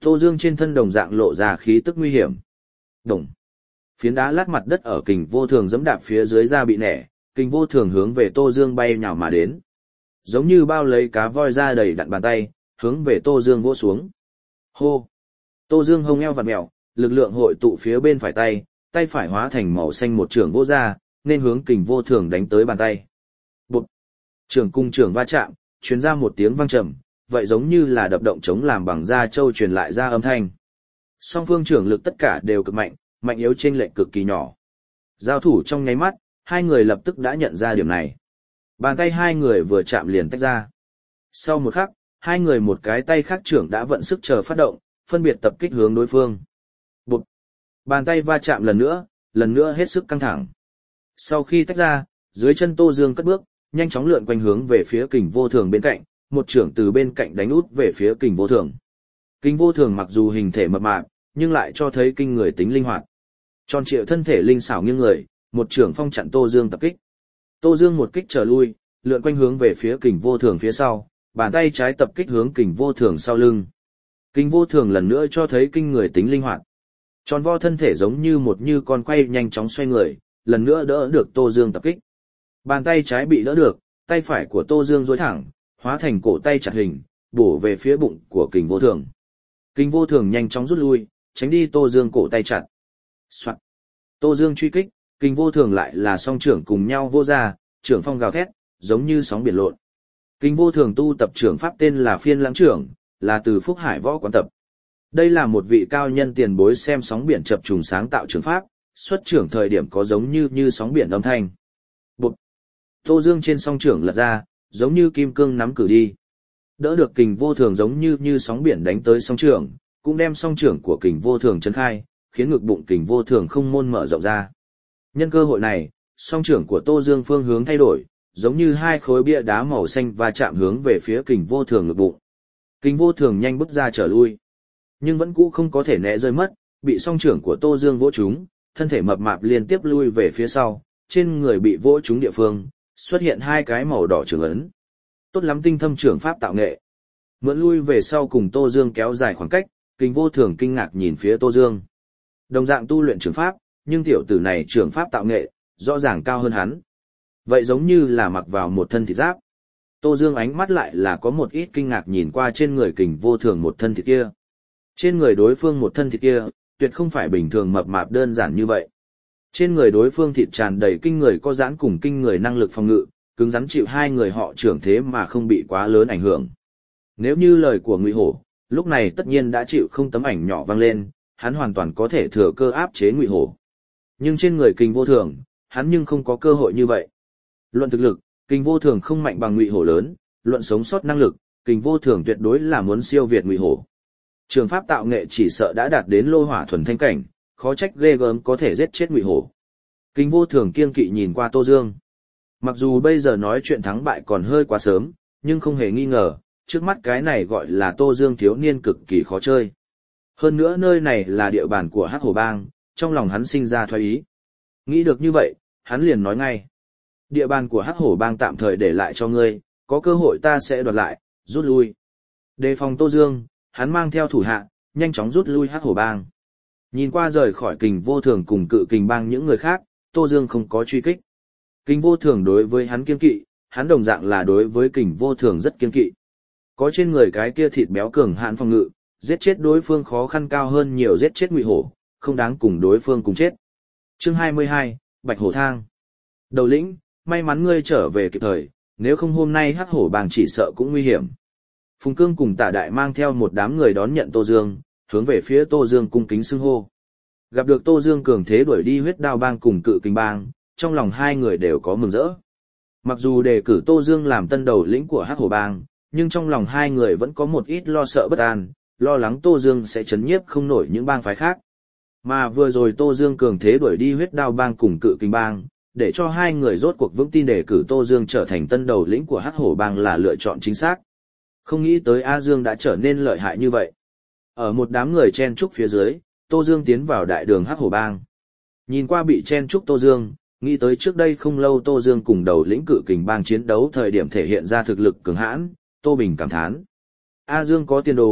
Tô Dương trên thân đồng dạng lộ ra khí tức nguy hiểm. Đồng. Phiến đá lát mặt đất ở Kình Vô Thường giẫm đạp phía dưới ra bị nẻ, Kình Vô Thường hướng về Tô Dương bay nhào mà đến. Giống như bao lấy cá voi ra đầy đặn bàn tay, hướng về Tô Dương vỗ xuống. Hô. Tô Dương hông eo vặn mèo, lực lượng hội tụ phía bên phải tay, tay phải hóa thành màu xanh một trường vô ra, nên hướng Kình Vô Thường đánh tới bàn tay. Bụt. Trường cung trường va chạm, truyền ra một tiếng vang trầm, vậy giống như là đập động chống làm bằng da trâu truyền lại ra âm thanh. Song phương trưởng lực tất cả đều cực mạnh, mạnh yếu chênh lệch cực kỳ nhỏ. Giao thủ trong nháy mắt, hai người lập tức đã nhận ra điểm này. Bàn tay hai người vừa chạm liền tách ra. Sau một khắc, hai người một cái tay khác trưởng đã vận sức chờ phát động, phân biệt tập kích hướng đối phương. Bụt. Bàn tay va chạm lần nữa, lần nữa hết sức căng thẳng. Sau khi tách ra, dưới chân Tô Dương cất bước, nhanh chóng lượn quanh hướng về phía Kình Vô Thường bên cạnh, một trưởng từ bên cạnh đánh út về phía Kình Vô Thường. Kình Vô Thường mặc dù hình thể mập mạp, nhưng lại cho thấy kinh người tính linh hoạt. Tròn trịa thân thể linh xảo nghiêng người, một trưởng phong chặn Tô Dương tập kích. Tô Dương một kích trở lui, lượn quanh hướng về phía Kình Vô Thường phía sau, bàn tay trái tập kích hướng Kình Vô Thường sau lưng. Kình Vô Thường lần nữa cho thấy kinh người tính linh hoạt. Tròn vo thân thể giống như một như con quay nhanh chóng xoay người, lần nữa đỡ được Tô Dương tập kích. Bàn tay trái bị đỡ được, tay phải của Tô Dương duỗi thẳng, hóa thành cổ tay chặt hình, bổ về phía bụng của Kình Vô Thường. Kình Vô Thường nhanh chóng rút lui, tránh đi Tô Dương cổ tay chặt. Soạn. Tô Dương truy kích, Kình Vô Thường lại là song trưởng cùng nhau vô ra, trưởng phong gào thét, giống như sóng biển lộn. Kình Vô Thường tu tập trưởng pháp tên là Phiên Lãng trưởng, là từ Phúc Hải Võ quán tập. Đây là một vị cao nhân tiền bối xem sóng biển chập trùng sáng tạo trưởng pháp, xuất trưởng thời điểm có giống như như sóng biển âm thanh. Bụt. Tô Dương trên song trưởng lật ra, giống như kim cương nắm cử đi. Đỡ được Kình Vô Thường giống như như sóng biển đánh tới song trưởng, cũng đem song trưởng của Kình Vô Thường chấn khai, khiến ngực bụng Kình Vô Thường không môn mở rộng ra. Nhân cơ hội này, song trưởng của Tô Dương phương hướng thay đổi, giống như hai khối bia đá màu xanh va chạm hướng về phía Kình Vô Thường ngực bụng. Kình Vô Thường nhanh bước ra trở lui, nhưng vẫn cũ không có thể né rơi mất, bị song trưởng của Tô Dương vỗ trúng, thân thể mập mạp liên tiếp lui về phía sau, trên người bị vỗ trúng địa phương xuất hiện hai cái màu đỏ trưởng ấn. Tốt lắm tinh thâm trưởng pháp tạo nghệ. Mượn lui về sau cùng Tô Dương kéo dài khoảng cách, Kình Vô Thường kinh ngạc nhìn phía Tô Dương. Đồng dạng tu luyện trưởng pháp, nhưng tiểu tử này trưởng pháp tạo nghệ, rõ ràng cao hơn hắn. Vậy giống như là mặc vào một thân thịt giáp. Tô Dương ánh mắt lại là có một ít kinh ngạc nhìn qua trên người Kình Vô Thường một thân thịt kia. Trên người đối phương một thân thịt kia, tuyệt không phải bình thường mập mạp đơn giản như vậy. Trên người đối phương thịt tràn đầy kinh người có giãn cùng kinh người năng lực phòng ngự, cứng rắn chịu hai người họ trưởng thế mà không bị quá lớn ảnh hưởng. Nếu như lời của Ngụy Hổ, lúc này tất nhiên đã chịu không tấm ảnh nhỏ vang lên, hắn hoàn toàn có thể thừa cơ áp chế Ngụy Hổ. Nhưng trên người Kình Vô Thường, hắn nhưng không có cơ hội như vậy. Luận thực lực, Kình Vô Thường không mạnh bằng Ngụy Hổ lớn, luận sống sót năng lực, Kình Vô Thường tuyệt đối là muốn siêu việt Ngụy Hổ. Trường pháp tạo nghệ chỉ sợ đã đạt đến lô hỏa thuần thanh cảnh, khó trách ghê gớm có thể giết chết Ngụy Hổ. Kình Vô Thường kiêng kỵ nhìn qua Tô Dương. Mặc dù bây giờ nói chuyện thắng bại còn hơi quá sớm, nhưng không hề nghi ngờ, trước mắt cái này gọi là Tô Dương thiếu niên cực kỳ khó chơi. Hơn nữa nơi này là địa bàn của Hắc Hổ Bang, trong lòng hắn sinh ra thoái ý. Nghĩ được như vậy, hắn liền nói ngay. Địa bàn của Hắc Hổ Bang tạm thời để lại cho ngươi, có cơ hội ta sẽ đoạt lại, rút lui. Đề phòng Tô Dương, hắn mang theo thủ hạ, nhanh chóng rút lui Hắc Hổ Bang. Nhìn qua rời khỏi Kình Vô Thường cùng Cự Kình Bang những người khác, Tô Dương không có truy kích. Kình Vô Thường đối với hắn kiêng kỵ, hắn đồng dạng là đối với Kình Vô Thường rất kiêng kỵ. Có trên người cái kia thịt béo cường hãn phòng ngự, giết chết đối phương khó khăn cao hơn nhiều giết chết Ngụy Hổ, không đáng cùng đối phương cùng chết. Chương hai mươi hai, Bạch Hổ Thang. Đầu lĩnh, may mắn ngươi trở về kịp thời, nếu không hôm nay Hắc Hổ Bang chỉ sợ cũng nguy hiểm. Phùng Cương cùng Tả Đại mang theo một đám người đón nhận Tô Dương, hướng về phía Tô Dương cung kính xưng hô. Gặp được Tô Dương cường thế đuổi đi Huyết Đao Bang cùng Cự Kình Bang, trong lòng hai người đều có mừng rỡ. Mặc dù đề cử Tô Dương làm tân đầu lĩnh của Hắc Hổ Bang, nhưng trong lòng hai người vẫn có một ít lo sợ bất an, lo lắng Tô Dương sẽ chấn nhiếp không nổi những bang phái khác. Mà vừa rồi Tô Dương cường thế đuổi đi Huyết Đao Bang cùng Cự Kình Bang, để cho hai người rốt cuộc vững tin đề cử Tô Dương trở thành tân đầu lĩnh của Hắc Hổ Bang là lựa chọn chính xác. Không nghĩ tới A Dương đã trở nên lợi hại như vậy. Ở một đám người chen trúc phía dưới, Tô Dương tiến vào đại đường Hắc Hổ Bang. Nhìn qua bị chen trúc Tô Dương, nghĩ tới trước đây không lâu Tô Dương cùng đầu lĩnh Cự Kình Bang chiến đấu thời điểm thể hiện ra thực lực cường hãn, Tô Bình cảm thán. A Dương có tiền đồ,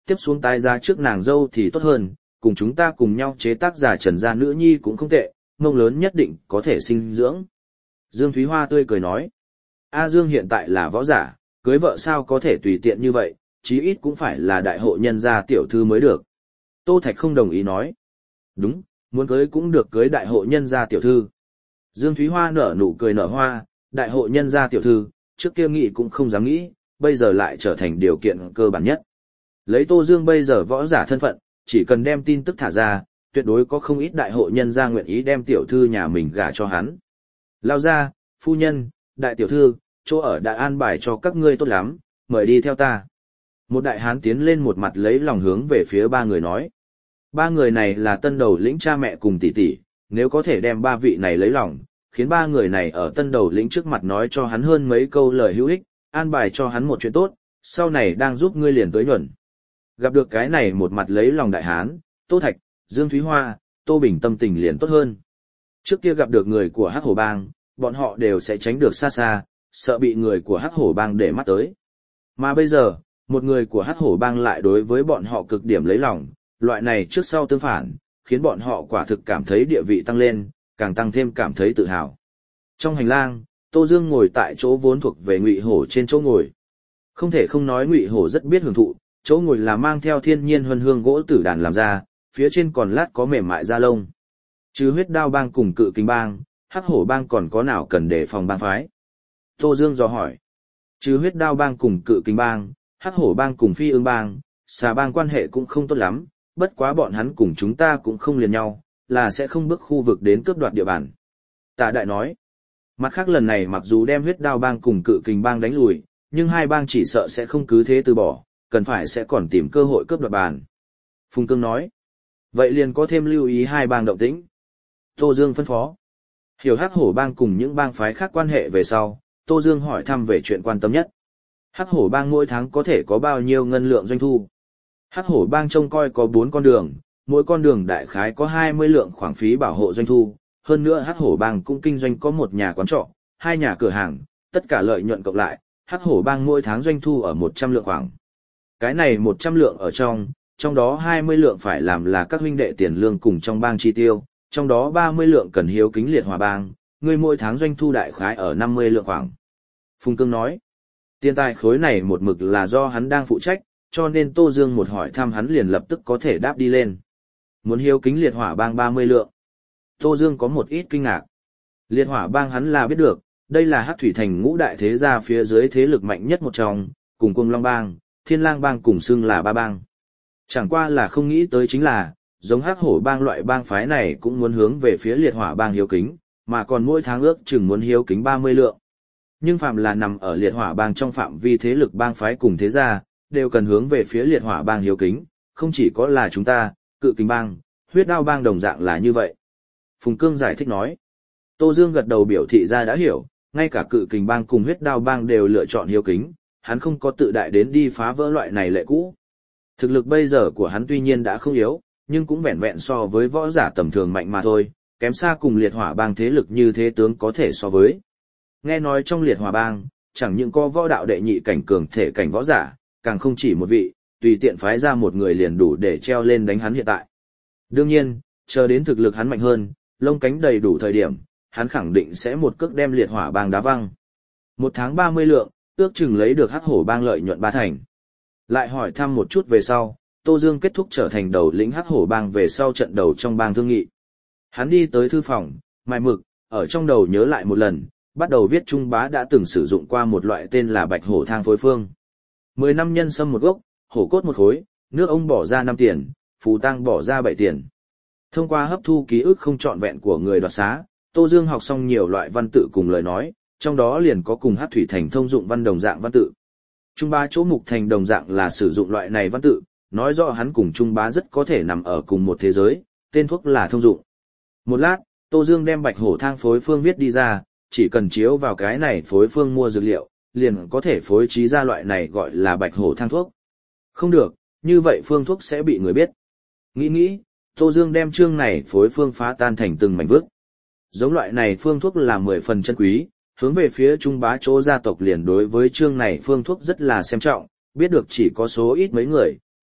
tiếp xuống tái giá trước nàng dâu thì tốt hơn, cùng chúng ta cùng nhau chế tác giả Trần gia nữ nhi cũng không tệ, mông lớn nhất định có thể sinh dưỡng. Dương Thúy Hoa tươi cười nói, A Dương hiện tại là võ giả, cưới vợ sao có thể tùy tiện như vậy, chí ít cũng phải là đại hộ nhân gia tiểu thư mới được. Tô Thạch không đồng ý nói, đúng, muốn cưới cũng được cưới đại hộ nhân gia tiểu thư. Dương Thúy Hoa nở nụ cười nở hoa, đại hộ nhân gia tiểu thư, trước kia nghĩ cũng không dám nghĩ, bây giờ lại trở thành điều kiện cơ bản nhất. Lấy Tô Dương bây giờ võ giả thân phận, chỉ cần đem tin tức thả ra, tuyệt đối có không ít đại hộ nhân gia nguyện ý đem tiểu thư nhà mình gả cho hắn. Lao ra, phu nhân, đại tiểu thư, chỗ ở đã an bài cho các ngươi tốt lắm, mời đi theo ta. Một đại hán tiến lên một mặt lấy lòng hướng về phía ba người nói. Ba người này là tân đầu lĩnh cha mẹ cùng tỷ tỷ, nếu có thể đem ba vị này lấy lòng, khiến ba người này ở tân đầu lĩnh trước mặt nói cho hắn hơn mấy câu lời hữu ích, an bài cho hắn một chuyện tốt, sau này đang giúp ngươi liền tới nhuận. Gặp được cái này một mặt lấy lòng đại hán, Tô Thạch, Dương Thúy Hoa, Tô Bình tâm tình liền tốt hơn. Trước kia gặp được người của Hắc Hổ Bang, bọn họ đều sẽ tránh được xa xa, sợ bị người của Hắc Hổ Bang để mắt tới. Mà bây giờ, một người của Hắc Hổ Bang lại đối với bọn họ cực điểm lấy lòng, loại này trước sau tương phản, khiến bọn họ quả thực cảm thấy địa vị tăng lên, càng tăng thêm cảm thấy tự hào. Trong hành lang, Tô Dương ngồi tại chỗ vốn thuộc về Ngụy Hổ trên chỗ ngồi. Không thể không nói Ngụy Hổ rất biết hưởng thụ, chỗ ngồi là mang theo thiên nhiên huân hương gỗ tử đàn làm ra, phía trên còn lát có mềm mại da lông. Trừ Huyết Đao Bang cùng Cự Kình Bang, Hắc Hổ Bang còn có nào cần đề phòng bang phái? Tô Dương dò hỏi. Trừ Huyết Đao Bang cùng Cự Kình Bang, Hắc Hổ Bang cùng Phi Ưng Bang, Xà Bang quan hệ cũng không tốt lắm, bất quá bọn hắn cùng chúng ta cũng không liền nhau, là sẽ không bước khu vực đến cướp đoạt địa bàn. Tạ Đại nói. Mặt khác lần này mặc dù đem Huyết Đao Bang cùng Cự Kình Bang đánh lùi, nhưng hai bang chỉ sợ sẽ không cứ thế từ bỏ, cần phải sẽ còn tìm cơ hội cướp đoạt bàn. Phùng Cương nói. Vậy liền có thêm lưu ý hai bang động tĩnh. Tô Dương phân phó. Hiểu Hắc Hổ Bang cùng những bang phái khác quan hệ về sau, Tô Dương hỏi thăm về chuyện quan tâm nhất. Hắc Hổ Bang mỗi tháng có thể có bao nhiêu ngân lượng doanh thu? Hắc Hổ Bang trông coi có bốn con đường, mỗi con đường đại khái có hai mươi lượng khoản phí bảo hộ doanh thu, hơn nữa Hắc Hổ Bang cũng kinh doanh có một nhà quán trọ, hai nhà cửa hàng, tất cả lợi nhuận cộng lại, Hắc Hổ Bang mỗi tháng doanh thu ở một trăm lượng khoảng. Cái này một trăm lượng ở trong, trong đó hai mươi lượng phải làm là các huynh đệ tiền lương cùng trong bang chi tiêu, trong đó ba mươi lượng cần hiếu kính liệt hòa bang, người mỗi tháng doanh thu đại khái ở năm mươi lượng khoảng. Phùng Cương nói, tiền tài khối này một mực là do hắn đang phụ trách, cho nên Tô Dương một hỏi thăm hắn liền lập tức có thể đáp đi lên. Muốn hiếu kính liệt hỏa bang ba mươi lượng. Tô Dương có một ít kinh ngạc. Liệt hỏa bang hắn là biết được, đây là Hắc Thủy Thành ngũ đại thế gia phía dưới thế lực mạnh nhất một trong, cùng Cuồng Long Bang, Thiên Lang Bang cùng xưng là ba bang. Chẳng qua là không nghĩ tới chính là, giống Hắc Hổ Bang loại bang phái này cũng muốn hướng về phía liệt hỏa bang hiếu kính, mà còn mỗi tháng ước chừng muốn hiếu kính ba mươi lượng. Nhưng phạm là nằm ở liệt hỏa bang trong phạm vi thế lực bang phái cùng thế gia, đều cần hướng về phía liệt hỏa bang hiếu kính, không chỉ có là chúng ta, Cự Kình Bang, Huyết Đao Bang đồng dạng là như vậy. Phùng Cương giải thích nói. Tô Dương gật đầu biểu thị ra đã hiểu, ngay cả Cự Kình Bang cùng Huyết Đao Bang đều lựa chọn hiếu kính, hắn không có tự đại đến đi phá vỡ loại này lệ cũ. Thực lực bây giờ của hắn tuy nhiên đã không yếu, nhưng cũng vẹn vẹn so với võ giả tầm thường mạnh mà thôi, kém xa cùng liệt hỏa bang thế lực như thế tướng có thể so với. Nghe nói trong liệt hỏa bang, chẳng những có võ đạo đệ nhị cảnh cường thể cảnh võ giả, càng không chỉ một vị, tùy tiện phái ra một người liền đủ để treo lên đánh hắn hiện tại. Đương nhiên, chờ đến thực lực hắn mạnh hơn, lông cánh đầy đủ thời điểm, hắn khẳng định sẽ một cước đem liệt hỏa bang đá văng. Một tháng ba mươi lượng, ước chừng lấy được Hắc Hổ Bang lợi nhuận ba thành. Lại hỏi thăm một chút về sau, Tô Dương kết thúc trở thành đầu lĩnh Hắc Hổ Bang về sau trận đầu trong bang thương nghị. Hắn đi tới thư phòng, mài mực, ở trong đầu nhớ lại một lần, bắt đầu viết Trung Bá đã từng sử dụng qua một loại tên là Bạch Hổ Thang phối phương. Mười năm nhân sâm một gốc, hổ cốt một khối, nước ông bỏ ra năm tiền, phù tang bỏ ra bảy tiền. Thông qua hấp thu ký ức không trọn vẹn của người đoạt xá, Tô Dương học xong nhiều loại văn tự cùng lời nói, trong đó liền có cùng Hắc Thủy Thành thông dụng văn đồng dạng văn tự. Trung Bá chỗ Mục Thành đồng dạng là sử dụng loại này văn tự, nói rõ hắn cùng Trung Bá rất có thể nằm ở cùng một thế giới, tên thuốc là thông dụng. Một lát, Tô Dương đem Bạch Hổ Thang phối phương viết đi ra, chỉ cần chiếu vào cái này phối phương mua dược liệu, liền có thể phối trí ra loại này gọi là Bạch Hổ Thang thuốc. Không được, như vậy phương thuốc sẽ bị người biết. Nghĩ nghĩ, Tô Dương đem chương này phối phương phá tan thành từng mảnh vước. Giống loại này phương thuốc là mười phần chân quý, hướng về phía Trung Bá chỗ gia tộc liền đối với chương này phương thuốc rất là xem trọng, biết được chỉ có số ít mấy người,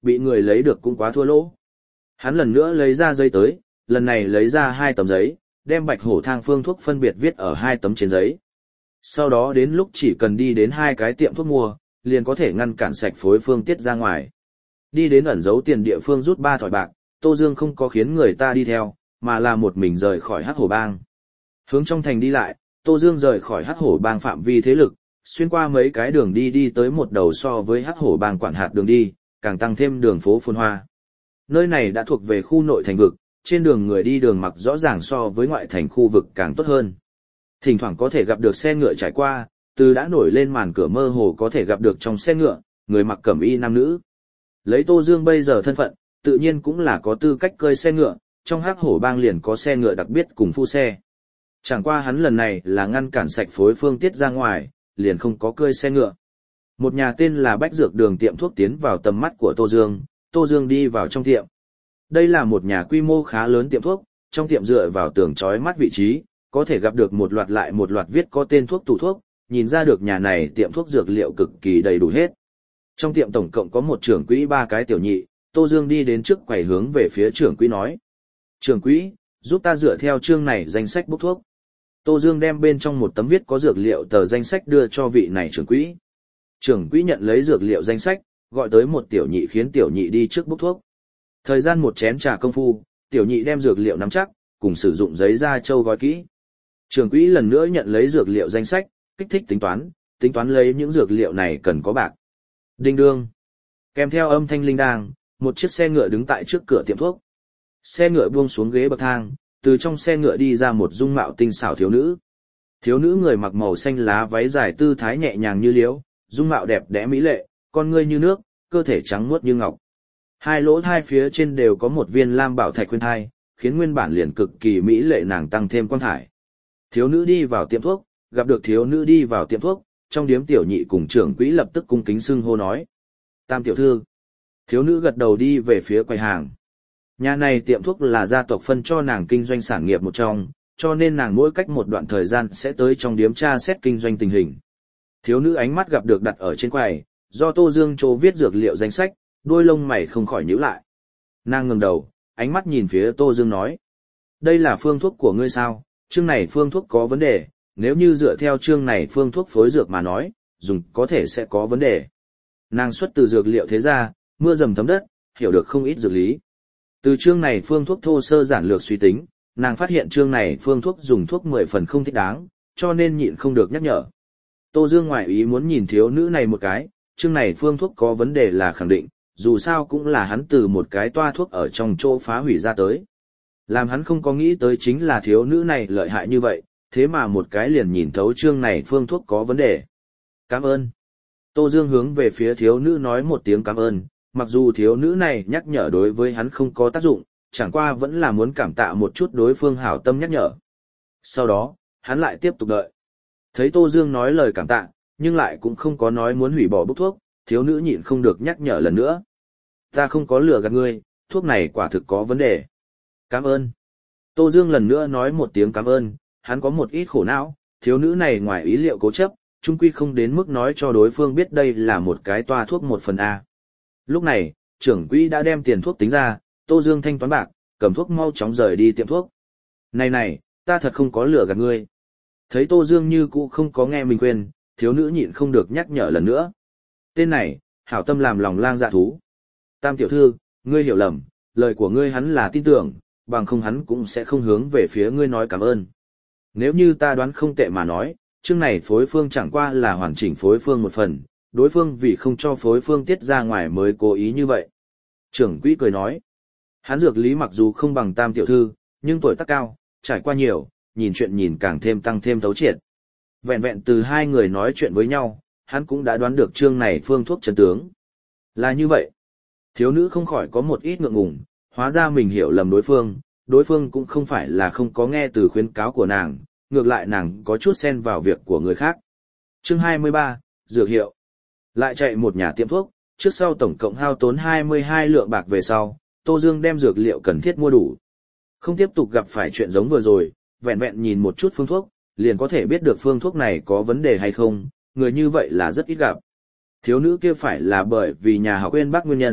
bị người lấy được cũng quá thua lỗ. Hắn lần nữa lấy ra giấy tới, lần này lấy ra hai tấm giấy, đem bạch hổ thang phương thuốc phân biệt viết ở hai tấm trên giấy. Sau đó đến lúc chỉ cần đi đến hai cái tiệm thuốc mua, liền có thể ngăn cản sạch phối phương tiết ra ngoài. Đi đến ẩn giấu tiền địa phương rút ba thỏi bạc, Tô Dương không có khiến người ta đi theo, mà là một mình rời khỏi Hắc Hổ Bang. Hướng trong thành đi lại, Tô Dương rời khỏi Hắc Hổ Bang phạm vi thế lực, xuyên qua mấy cái đường đi đi tới một đầu so với Hắc Hổ Bang quản hạt đường đi, càng tăng thêm đường phố phồn hoa. Nơi này đã thuộc về khu nội thành vực, trên đường người đi đường mặc rõ ràng so với ngoại thành khu vực càng tốt hơn. Thỉnh thoảng có thể gặp được xe ngựa trải qua, từ đã nổi lên màn cửa mơ hồ có thể gặp được trong xe ngựa, người mặc cẩm y nam nữ. Lấy Tô Dương bây giờ thân phận, tự nhiên cũng là có tư cách cơi xe ngựa, trong Hắc Hổ Bang liền có xe ngựa đặc biệt cùng phu xe. Chẳng qua hắn lần này là ngăn cản sạch phối phương tiết ra ngoài, liền không có cơi xe ngựa. Một nhà tên là Bách Dược Đường tiệm thuốc tiến vào tầm mắt của Tô Dương, Tô Dương đi vào trong tiệm. Đây là một nhà quy mô khá lớn tiệm thuốc, trong tiệm dựa vào tường chói mắt vị trí, có thể gặp được một loạt lại một loạt viết có tên thuốc tủ thuốc, nhìn ra được nhà này tiệm thuốc dược liệu cực kỳ đầy đủ hết. Trong tiệm tổng cộng có một trưởng quỹ ba cái tiểu nhị, Tô Dương đi đến trước quầy hướng về phía trưởng quỹ nói. Trưởng quỹ, giúp ta dựa theo chương này danh sách bốc thuốc. Tô Dương đem bên trong một tấm viết có dược liệu tờ danh sách đưa cho vị này trưởng quỹ. Trưởng quỹ nhận lấy dược liệu danh sách, gọi tới một tiểu nhị khiến tiểu nhị đi trước bốc thuốc. Thời gian một chén trà công phu, tiểu nhị đem dược liệu nắm chắc, cùng sử dụng giấy da trâu gói kỹ. Trưởng quỹ lần nữa nhận lấy dược liệu danh sách, kích thích tính toán, tính toán lấy những dược liệu này cần có bạc. Đinh đương. Kèm theo âm thanh linh đang, một chiếc xe ngựa đứng tại trước cửa tiệm thuốc. Xe ngựa buông xuống ghế bậc thang, từ trong xe ngựa đi ra một dung mạo tinh xảo thiếu nữ. Thiếu nữ người mặc màu xanh lá váy dài tư thái nhẹ nhàng như liễu, dung mạo đẹp đẽ mỹ lệ, con ngươi như nước, cơ thể trắng muốt như ngọc. Hai lỗ thai phía trên đều có một viên lam bảo thạch khuyên thai, khiến nguyên bản liền cực kỳ mỹ lệ nàng tăng thêm quang thải. Thiếu nữ đi vào tiệm thuốc, gặp được thiếu nữ đi vào tiệm thuốc, trong điếm tiểu nhị cùng trưởng quỹ lập tức cung kính xưng hô nói. Tam tiểu thư. Thiếu nữ gật đầu đi về phía quầy hàng. Nhà này tiệm thuốc là gia tộc phân cho nàng kinh doanh sản nghiệp một trong, cho nên nàng mỗi cách một đoạn thời gian sẽ tới trong điếm tra xét kinh doanh tình hình. Thiếu nữ ánh mắt gặp được đặt ở trên quầy, do Tô Dương chỗ viết dược liệu danh sách, đôi lông mày không khỏi nhíu lại. Nàng ngẩng đầu, ánh mắt nhìn phía Tô Dương nói. Đây là phương thuốc của ngươi sao, chương này phương thuốc có vấn đề, nếu như dựa theo chương này phương thuốc phối dược mà nói, dùng có thể sẽ có vấn đề. Nàng xuất từ dược liệu thế gia, mưa dầm thấm đất, hiểu được không ít dược lý. Từ chương này phương thuốc thô sơ giản lược suy tính, nàng phát hiện chương này phương thuốc dùng thuốc mười phần không thích đáng, cho nên nhịn không được nhắc nhở. Tô Dương ngoại ý muốn nhìn thiếu nữ này một cái, chương này phương thuốc có vấn đề là khẳng định, dù sao cũng là hắn từ một cái toa thuốc ở trong chỗ phá hủy ra tới. Làm hắn không có nghĩ tới chính là thiếu nữ này lợi hại như vậy, thế mà một cái liền nhìn thấu chương này phương thuốc có vấn đề. Cảm ơn. Tô Dương hướng về phía thiếu nữ nói một tiếng cảm ơn, mặc dù thiếu nữ này nhắc nhở đối với hắn không có tác dụng, chẳng qua vẫn là muốn cảm tạ một chút đối phương hảo tâm nhắc nhở. Sau đó, hắn lại tiếp tục đợi. Thấy Tô Dương nói lời cảm tạ, nhưng lại cũng không có nói muốn hủy bỏ bốc thuốc, thiếu nữ nhịn không được nhắc nhở lần nữa. Ta không có lừa gạt ngươi, thuốc này quả thực có vấn đề. Cảm ơn. Tô Dương lần nữa nói một tiếng cảm ơn, hắn có một ít khổ não, thiếu nữ này ngoài ý liệu cố chấp, chung quy không đến mức nói cho đối phương biết đây là một cái toa thuốc một phần A. Lúc này, trưởng quỹ đã đem tiền thuốc tính ra, Tô Dương thanh toán bạc, cầm thuốc mau chóng rời đi tiệm thuốc. Này này, ta thật không có lừa gạt ngươi. Thấy Tô Dương như cũ không có nghe mình quên, thiếu nữ nhịn không được nhắc nhở lần nữa. Tên này, hảo tâm làm lòng lang dạ thú. Tam tiểu thư, ngươi hiểu lầm, lời của ngươi hắn là tin tưởng, bằng không hắn cũng sẽ không hướng về phía ngươi nói cảm ơn. Nếu như ta đoán không tệ mà nói, chương này phối phương chẳng qua là hoàn chỉnh phối phương một phần, đối phương vì không cho phối phương tiết ra ngoài mới cố ý như vậy. Trưởng quỹ cười nói, hắn dược lý mặc dù không bằng Tam tiểu thư, nhưng tuổi tác cao, trải qua nhiều, nhìn chuyện nhìn càng thêm tăng thêm thấu triệt. Vẹn vẹn từ hai người nói chuyện với nhau, hắn cũng đã đoán được chương này phương thuốc chân tướng. Là như vậy. Thiếu nữ không khỏi có một ít ngượng ngùng, hóa ra mình hiểu lầm đối phương, đối phương cũng không phải là không có nghe từ khuyến cáo của nàng, ngược lại nàng có chút xen vào việc của người khác. Chương hai mươi ba, dược hiệu. Lại chạy một nhà tiệm thuốc, trước sau tổng cộng hao tốn hai mươi hai lượng bạc về sau, Tô Dương đem dược liệu cần thiết mua đủ. Không tiếp tục gặp phải chuyện giống vừa rồi, vẹn vẹn nhìn một chút phương thuốc, liền có thể biết được phương thuốc này có vấn đề hay không, người như vậy là rất ít gặp. Thiếu nữ kia phải là bởi vì nhà học quên bác nguyên nhân,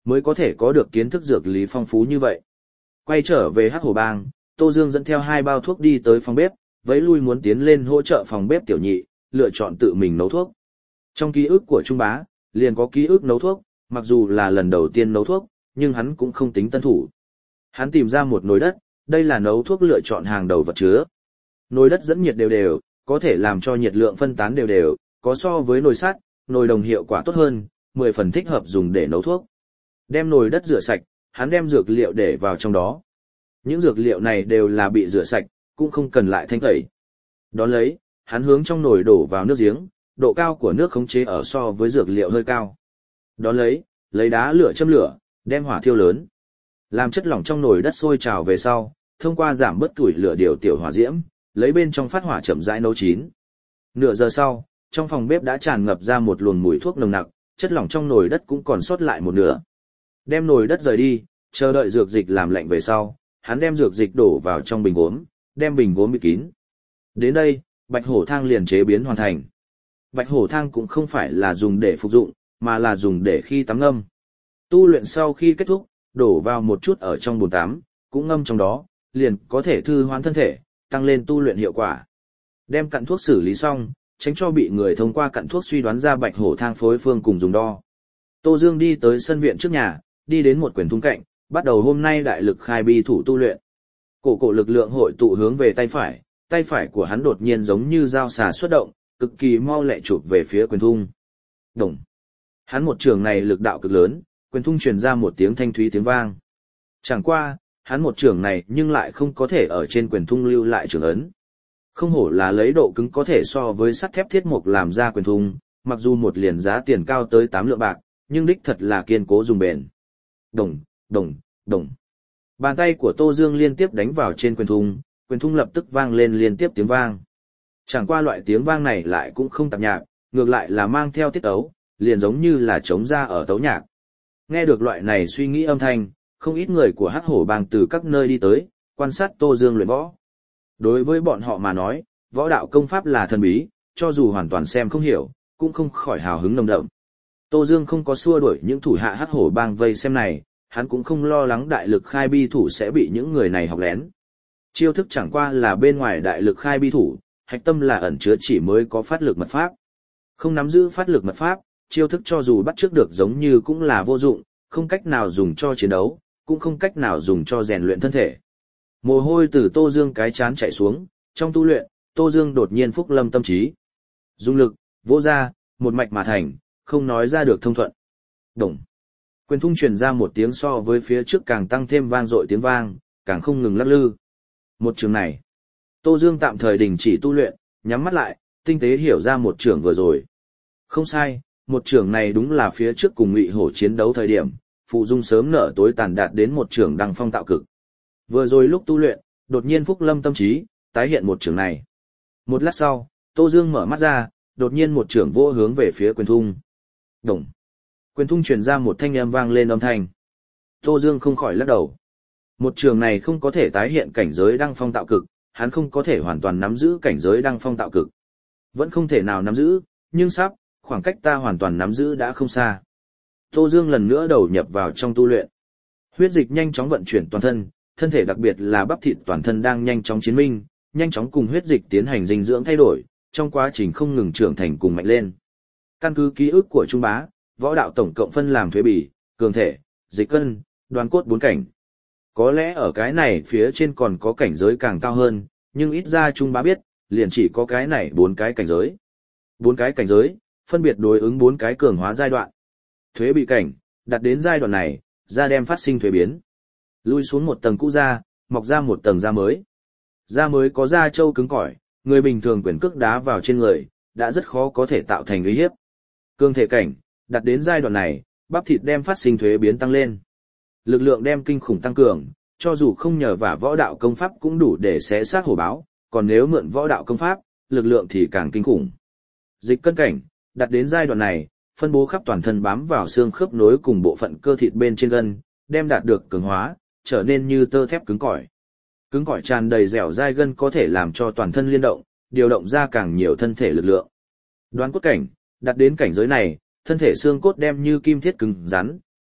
mới có thể có được kiến thức dược lý phong phú như vậy. Quay trở về Hắc Hổ Bang, Tô Dương dẫn theo hai bao thuốc đi tới phòng bếp, vẫy lui muốn tiến lên hỗ trợ phòng bếp tiểu nhị, lựa chọn tự mình nấu thuốc. Trong ký ức của Trung Bá, liền có ký ức nấu thuốc, mặc dù là lần đầu tiên nấu thuốc, nhưng hắn cũng không tính tân thủ. Hắn tìm ra một nồi đất, đây là nấu thuốc lựa chọn hàng đầu vật chứa. Nồi đất dẫn nhiệt đều đều, có thể làm cho nhiệt lượng phân tán đều đều, có so với nồi sắt, nồi đồng hiệu quả tốt hơn, mười phần thích hợp dùng để nấu thuốc. Đem nồi đất rửa sạch, hắn đem dược liệu để vào trong đó. Những dược liệu này đều là bị rửa sạch, cũng không cần lại thanh tẩy. Đón lấy, hắn hướng trong nồi đổ vào nước giếng, độ cao của nước khống chế ở so với dược liệu hơi cao. Đón lấy, lấy đá lửa châm lửa, đem hỏa thiêu lớn. Làm chất lỏng trong nồi đất sôi trào về sau, thông qua giảm bớt tuổi lửa điều tiểu hỏa diễm, lấy bên trong phát hỏa chậm rãi nấu chín. Nửa giờ sau, trong phòng bếp đã tràn ngập ra một luồng mùi thuốc nồng nặc, chất lỏng trong nồi đất cũng còn sót lại một nửa. Đem nồi đất rời đi, chờ đợi dược dịch làm lạnh về sau, hắn đem dược dịch đổ vào trong bình gốm, đem bình gốm bịt kín. Đến đây, bạch hổ thang liền chế biến hoàn thành. Bạch hổ thang cũng không phải là dùng để phục dụng, mà là dùng để khi tắm ngâm. Tu luyện sau khi kết thúc, đổ vào một chút ở trong bồn tắm, cũng ngâm trong đó, liền có thể thư hoán thân thể, tăng lên tu luyện hiệu quả. Đem cặn thuốc xử lý xong, tránh cho bị người thông qua cặn thuốc suy đoán ra bạch hổ thang phối phương cùng dùng đo. Tô Dương đi tới sân viện trước nhà, đi đến một quyển thung cạnh, bắt đầu hôm nay đại lực khai bi thủ tu luyện. Cổ cổ lực lượng hội tụ hướng về tay phải, tay phải của hắn đột nhiên giống như dao xà xuất động, cực kỳ mau lẹ chụp về phía quyền thung. Đồng. Hắn một trường này lực đạo cực lớn, quyền thung truyền ra một tiếng thanh thúy tiếng vang. Chẳng qua, hắn một trường này nhưng lại không có thể ở trên quyền thung lưu lại trường ấn. Không hổ là lấy độ cứng có thể so với sắt thép thiết mục làm ra quyền thung, mặc dù một liền giá tiền cao tới tám lượng bạc, nhưng đích thật là kiên cố dùng bền. Đồng, đồng, đồng. Bàn tay của Tô Dương liên tiếp đánh vào trên quyền thung, quyền thung lập tức vang lên liên tiếp tiếng vang. Chẳng qua loại tiếng vang này lại cũng không tạp nhạc, ngược lại là mang theo tiết ấu, liền giống như là trống ra ở tấu nhạc. Nghe được loại này suy nghĩ âm thanh, không ít người của Hắc Hổ Bang từ các nơi đi tới, quan sát Tô Dương luyện võ. Đối với bọn họ mà nói, võ đạo công pháp là thần bí, cho dù hoàn toàn xem không hiểu, cũng không khỏi hào hứng nồng đậm. Tô Dương không có xua đuổi những thủ hạ Hắc Hổ Bang vây xem này, hắn cũng không lo lắng đại lực khai bi thủ sẽ bị những người này học lén. Chiêu thức chẳng qua là bên ngoài đại lực khai bi thủ, hạch tâm là ẩn chứa chỉ mới có phát lực mật pháp. Không nắm giữ phát lực mật pháp, chiêu thức cho dù bắt trước được giống như cũng là vô dụng, không cách nào dùng cho chiến đấu, cũng không cách nào dùng cho rèn luyện thân thể. Mồ hôi từ Tô Dương cái chán chạy xuống, trong tu luyện, Tô Dương đột nhiên phúc lâm tâm trí. Dung lực, vỗ ra, một mạch mà thành, không nói ra được thông thuận. Đồng. Quyền thung truyền ra một tiếng so với phía trước càng tăng thêm vang dội tiếng vang, càng không ngừng lắc lư. Một trường này, Tô Dương tạm thời đình chỉ tu luyện, nhắm mắt lại, tinh tế hiểu ra một trường vừa rồi. Không sai, một trường này đúng là phía trước cùng Ngụy Hổ chiến đấu thời điểm, phụ dung sớm nở tối tàn đạt đến một trường đăng phong tạo cực. Vừa rồi lúc tu luyện, đột nhiên phúc lâm tâm trí, tái hiện một trường này. Một lát sau, Tô Dương mở mắt ra, đột nhiên một trường vô hướng về phía quyền thung. Đồng. Quyền thung truyền ra một thanh âm vang lên âm thanh. Tô Dương không khỏi lắc đầu. Một trường này không có thể tái hiện cảnh giới đăng phong tạo cực, hắn không có thể hoàn toàn nắm giữ cảnh giới đăng phong tạo cực. Vẫn không thể nào nắm giữ, nhưng sắp, khoảng cách ta hoàn toàn nắm giữ đã không xa. Tô Dương lần nữa đầu nhập vào trong tu luyện. Huyết dịch nhanh chóng vận chuyển toàn thân, thân thể đặc biệt là bắp thịt toàn thân đang nhanh chóng chiến minh, nhanh chóng cùng huyết dịch tiến hành dinh dưỡng thay đổi, trong quá trình không ngừng trưởng thành cùng mạnh lên. Căn cứ ký ức của Trung Bá, võ đạo tổng cộng phân làm thuế bì, cường thể, dịch cân, đoán cốt bốn cảnh. Có lẽ ở cái này phía trên còn có cảnh giới càng cao hơn, nhưng ít ra Trung Bá biết, liền chỉ có cái này bốn cái cảnh giới. Bốn cái cảnh giới, phân biệt đối ứng bốn cái cường hóa giai đoạn. Thuế bị cảnh, đặt đến giai đoạn này, da đem phát sinh thuế biến. Lui xuống một tầng cũ da, mọc ra một tầng da mới. Da mới có da trâu cứng cỏi, người bình thường quyền cước đá vào trên người, đã rất khó có thể tạo thành uy hiếp. Cường thể cảnh, đặt đến giai đoạn này, bắp thịt đem phát sinh thuế biến tăng lên. Lực lượng đem kinh khủng tăng cường, cho dù không nhờ vào võ đạo công pháp cũng đủ để xé xác hổ báo, còn nếu mượn võ đạo công pháp, lực lượng thì càng kinh khủng. Dịch cân cảnh, đặt đến giai đoạn này, phân bố khắp toàn thân bám vào xương khớp nối cùng bộ phận cơ thịt bên trên gân, đem đạt được cường hóa, trở nên như tơ thép cứng cỏi. Cứng cỏi tràn đầy dẻo dai gân có thể làm cho toàn thân liên động, điều động ra càng nhiều thân thể lực lượng. Đoán cốt cảnh, đặt đến cảnh giới này, thân thể xương cốt đem như kim thiết cứng rắn,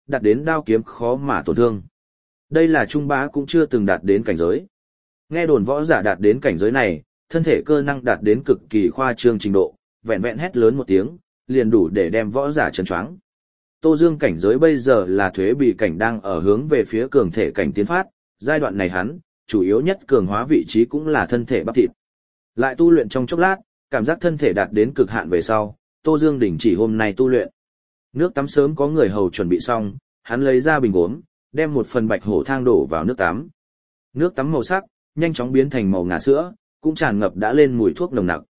đạt đến đao kiếm khó mà tổn thương. Đây là Trung Bá cũng chưa từng đạt đến cảnh giới. Nghe đồn võ giả đạt đến cảnh giới này, thân thể cơ năng đạt đến cực kỳ khoa trương trình độ, vẹn vẹn hét lớn một tiếng, liền đủ để đem võ giả chấn choáng. Tô Dương cảnh giới bây giờ là thuế bị cảnh đang ở hướng về phía cường thể cảnh tiến phát, giai đoạn này hắn, chủ yếu nhất cường hóa vị trí cũng là thân thể bắp thịt. Lại tu luyện trong chốc lát, cảm giác thân thể đạt đến cực hạn về sau, Tô Dương đình chỉ hôm nay tu luyện. Nước tắm sớm có người hầu chuẩn bị xong, hắn lấy ra bình uống, đem một phần bạch hổ thang đổ vào nước tắm. Nước tắm màu sắc, nhanh chóng biến thành màu ngà sữa, cũng tràn ngập đã lên mùi thuốc nồng nặc.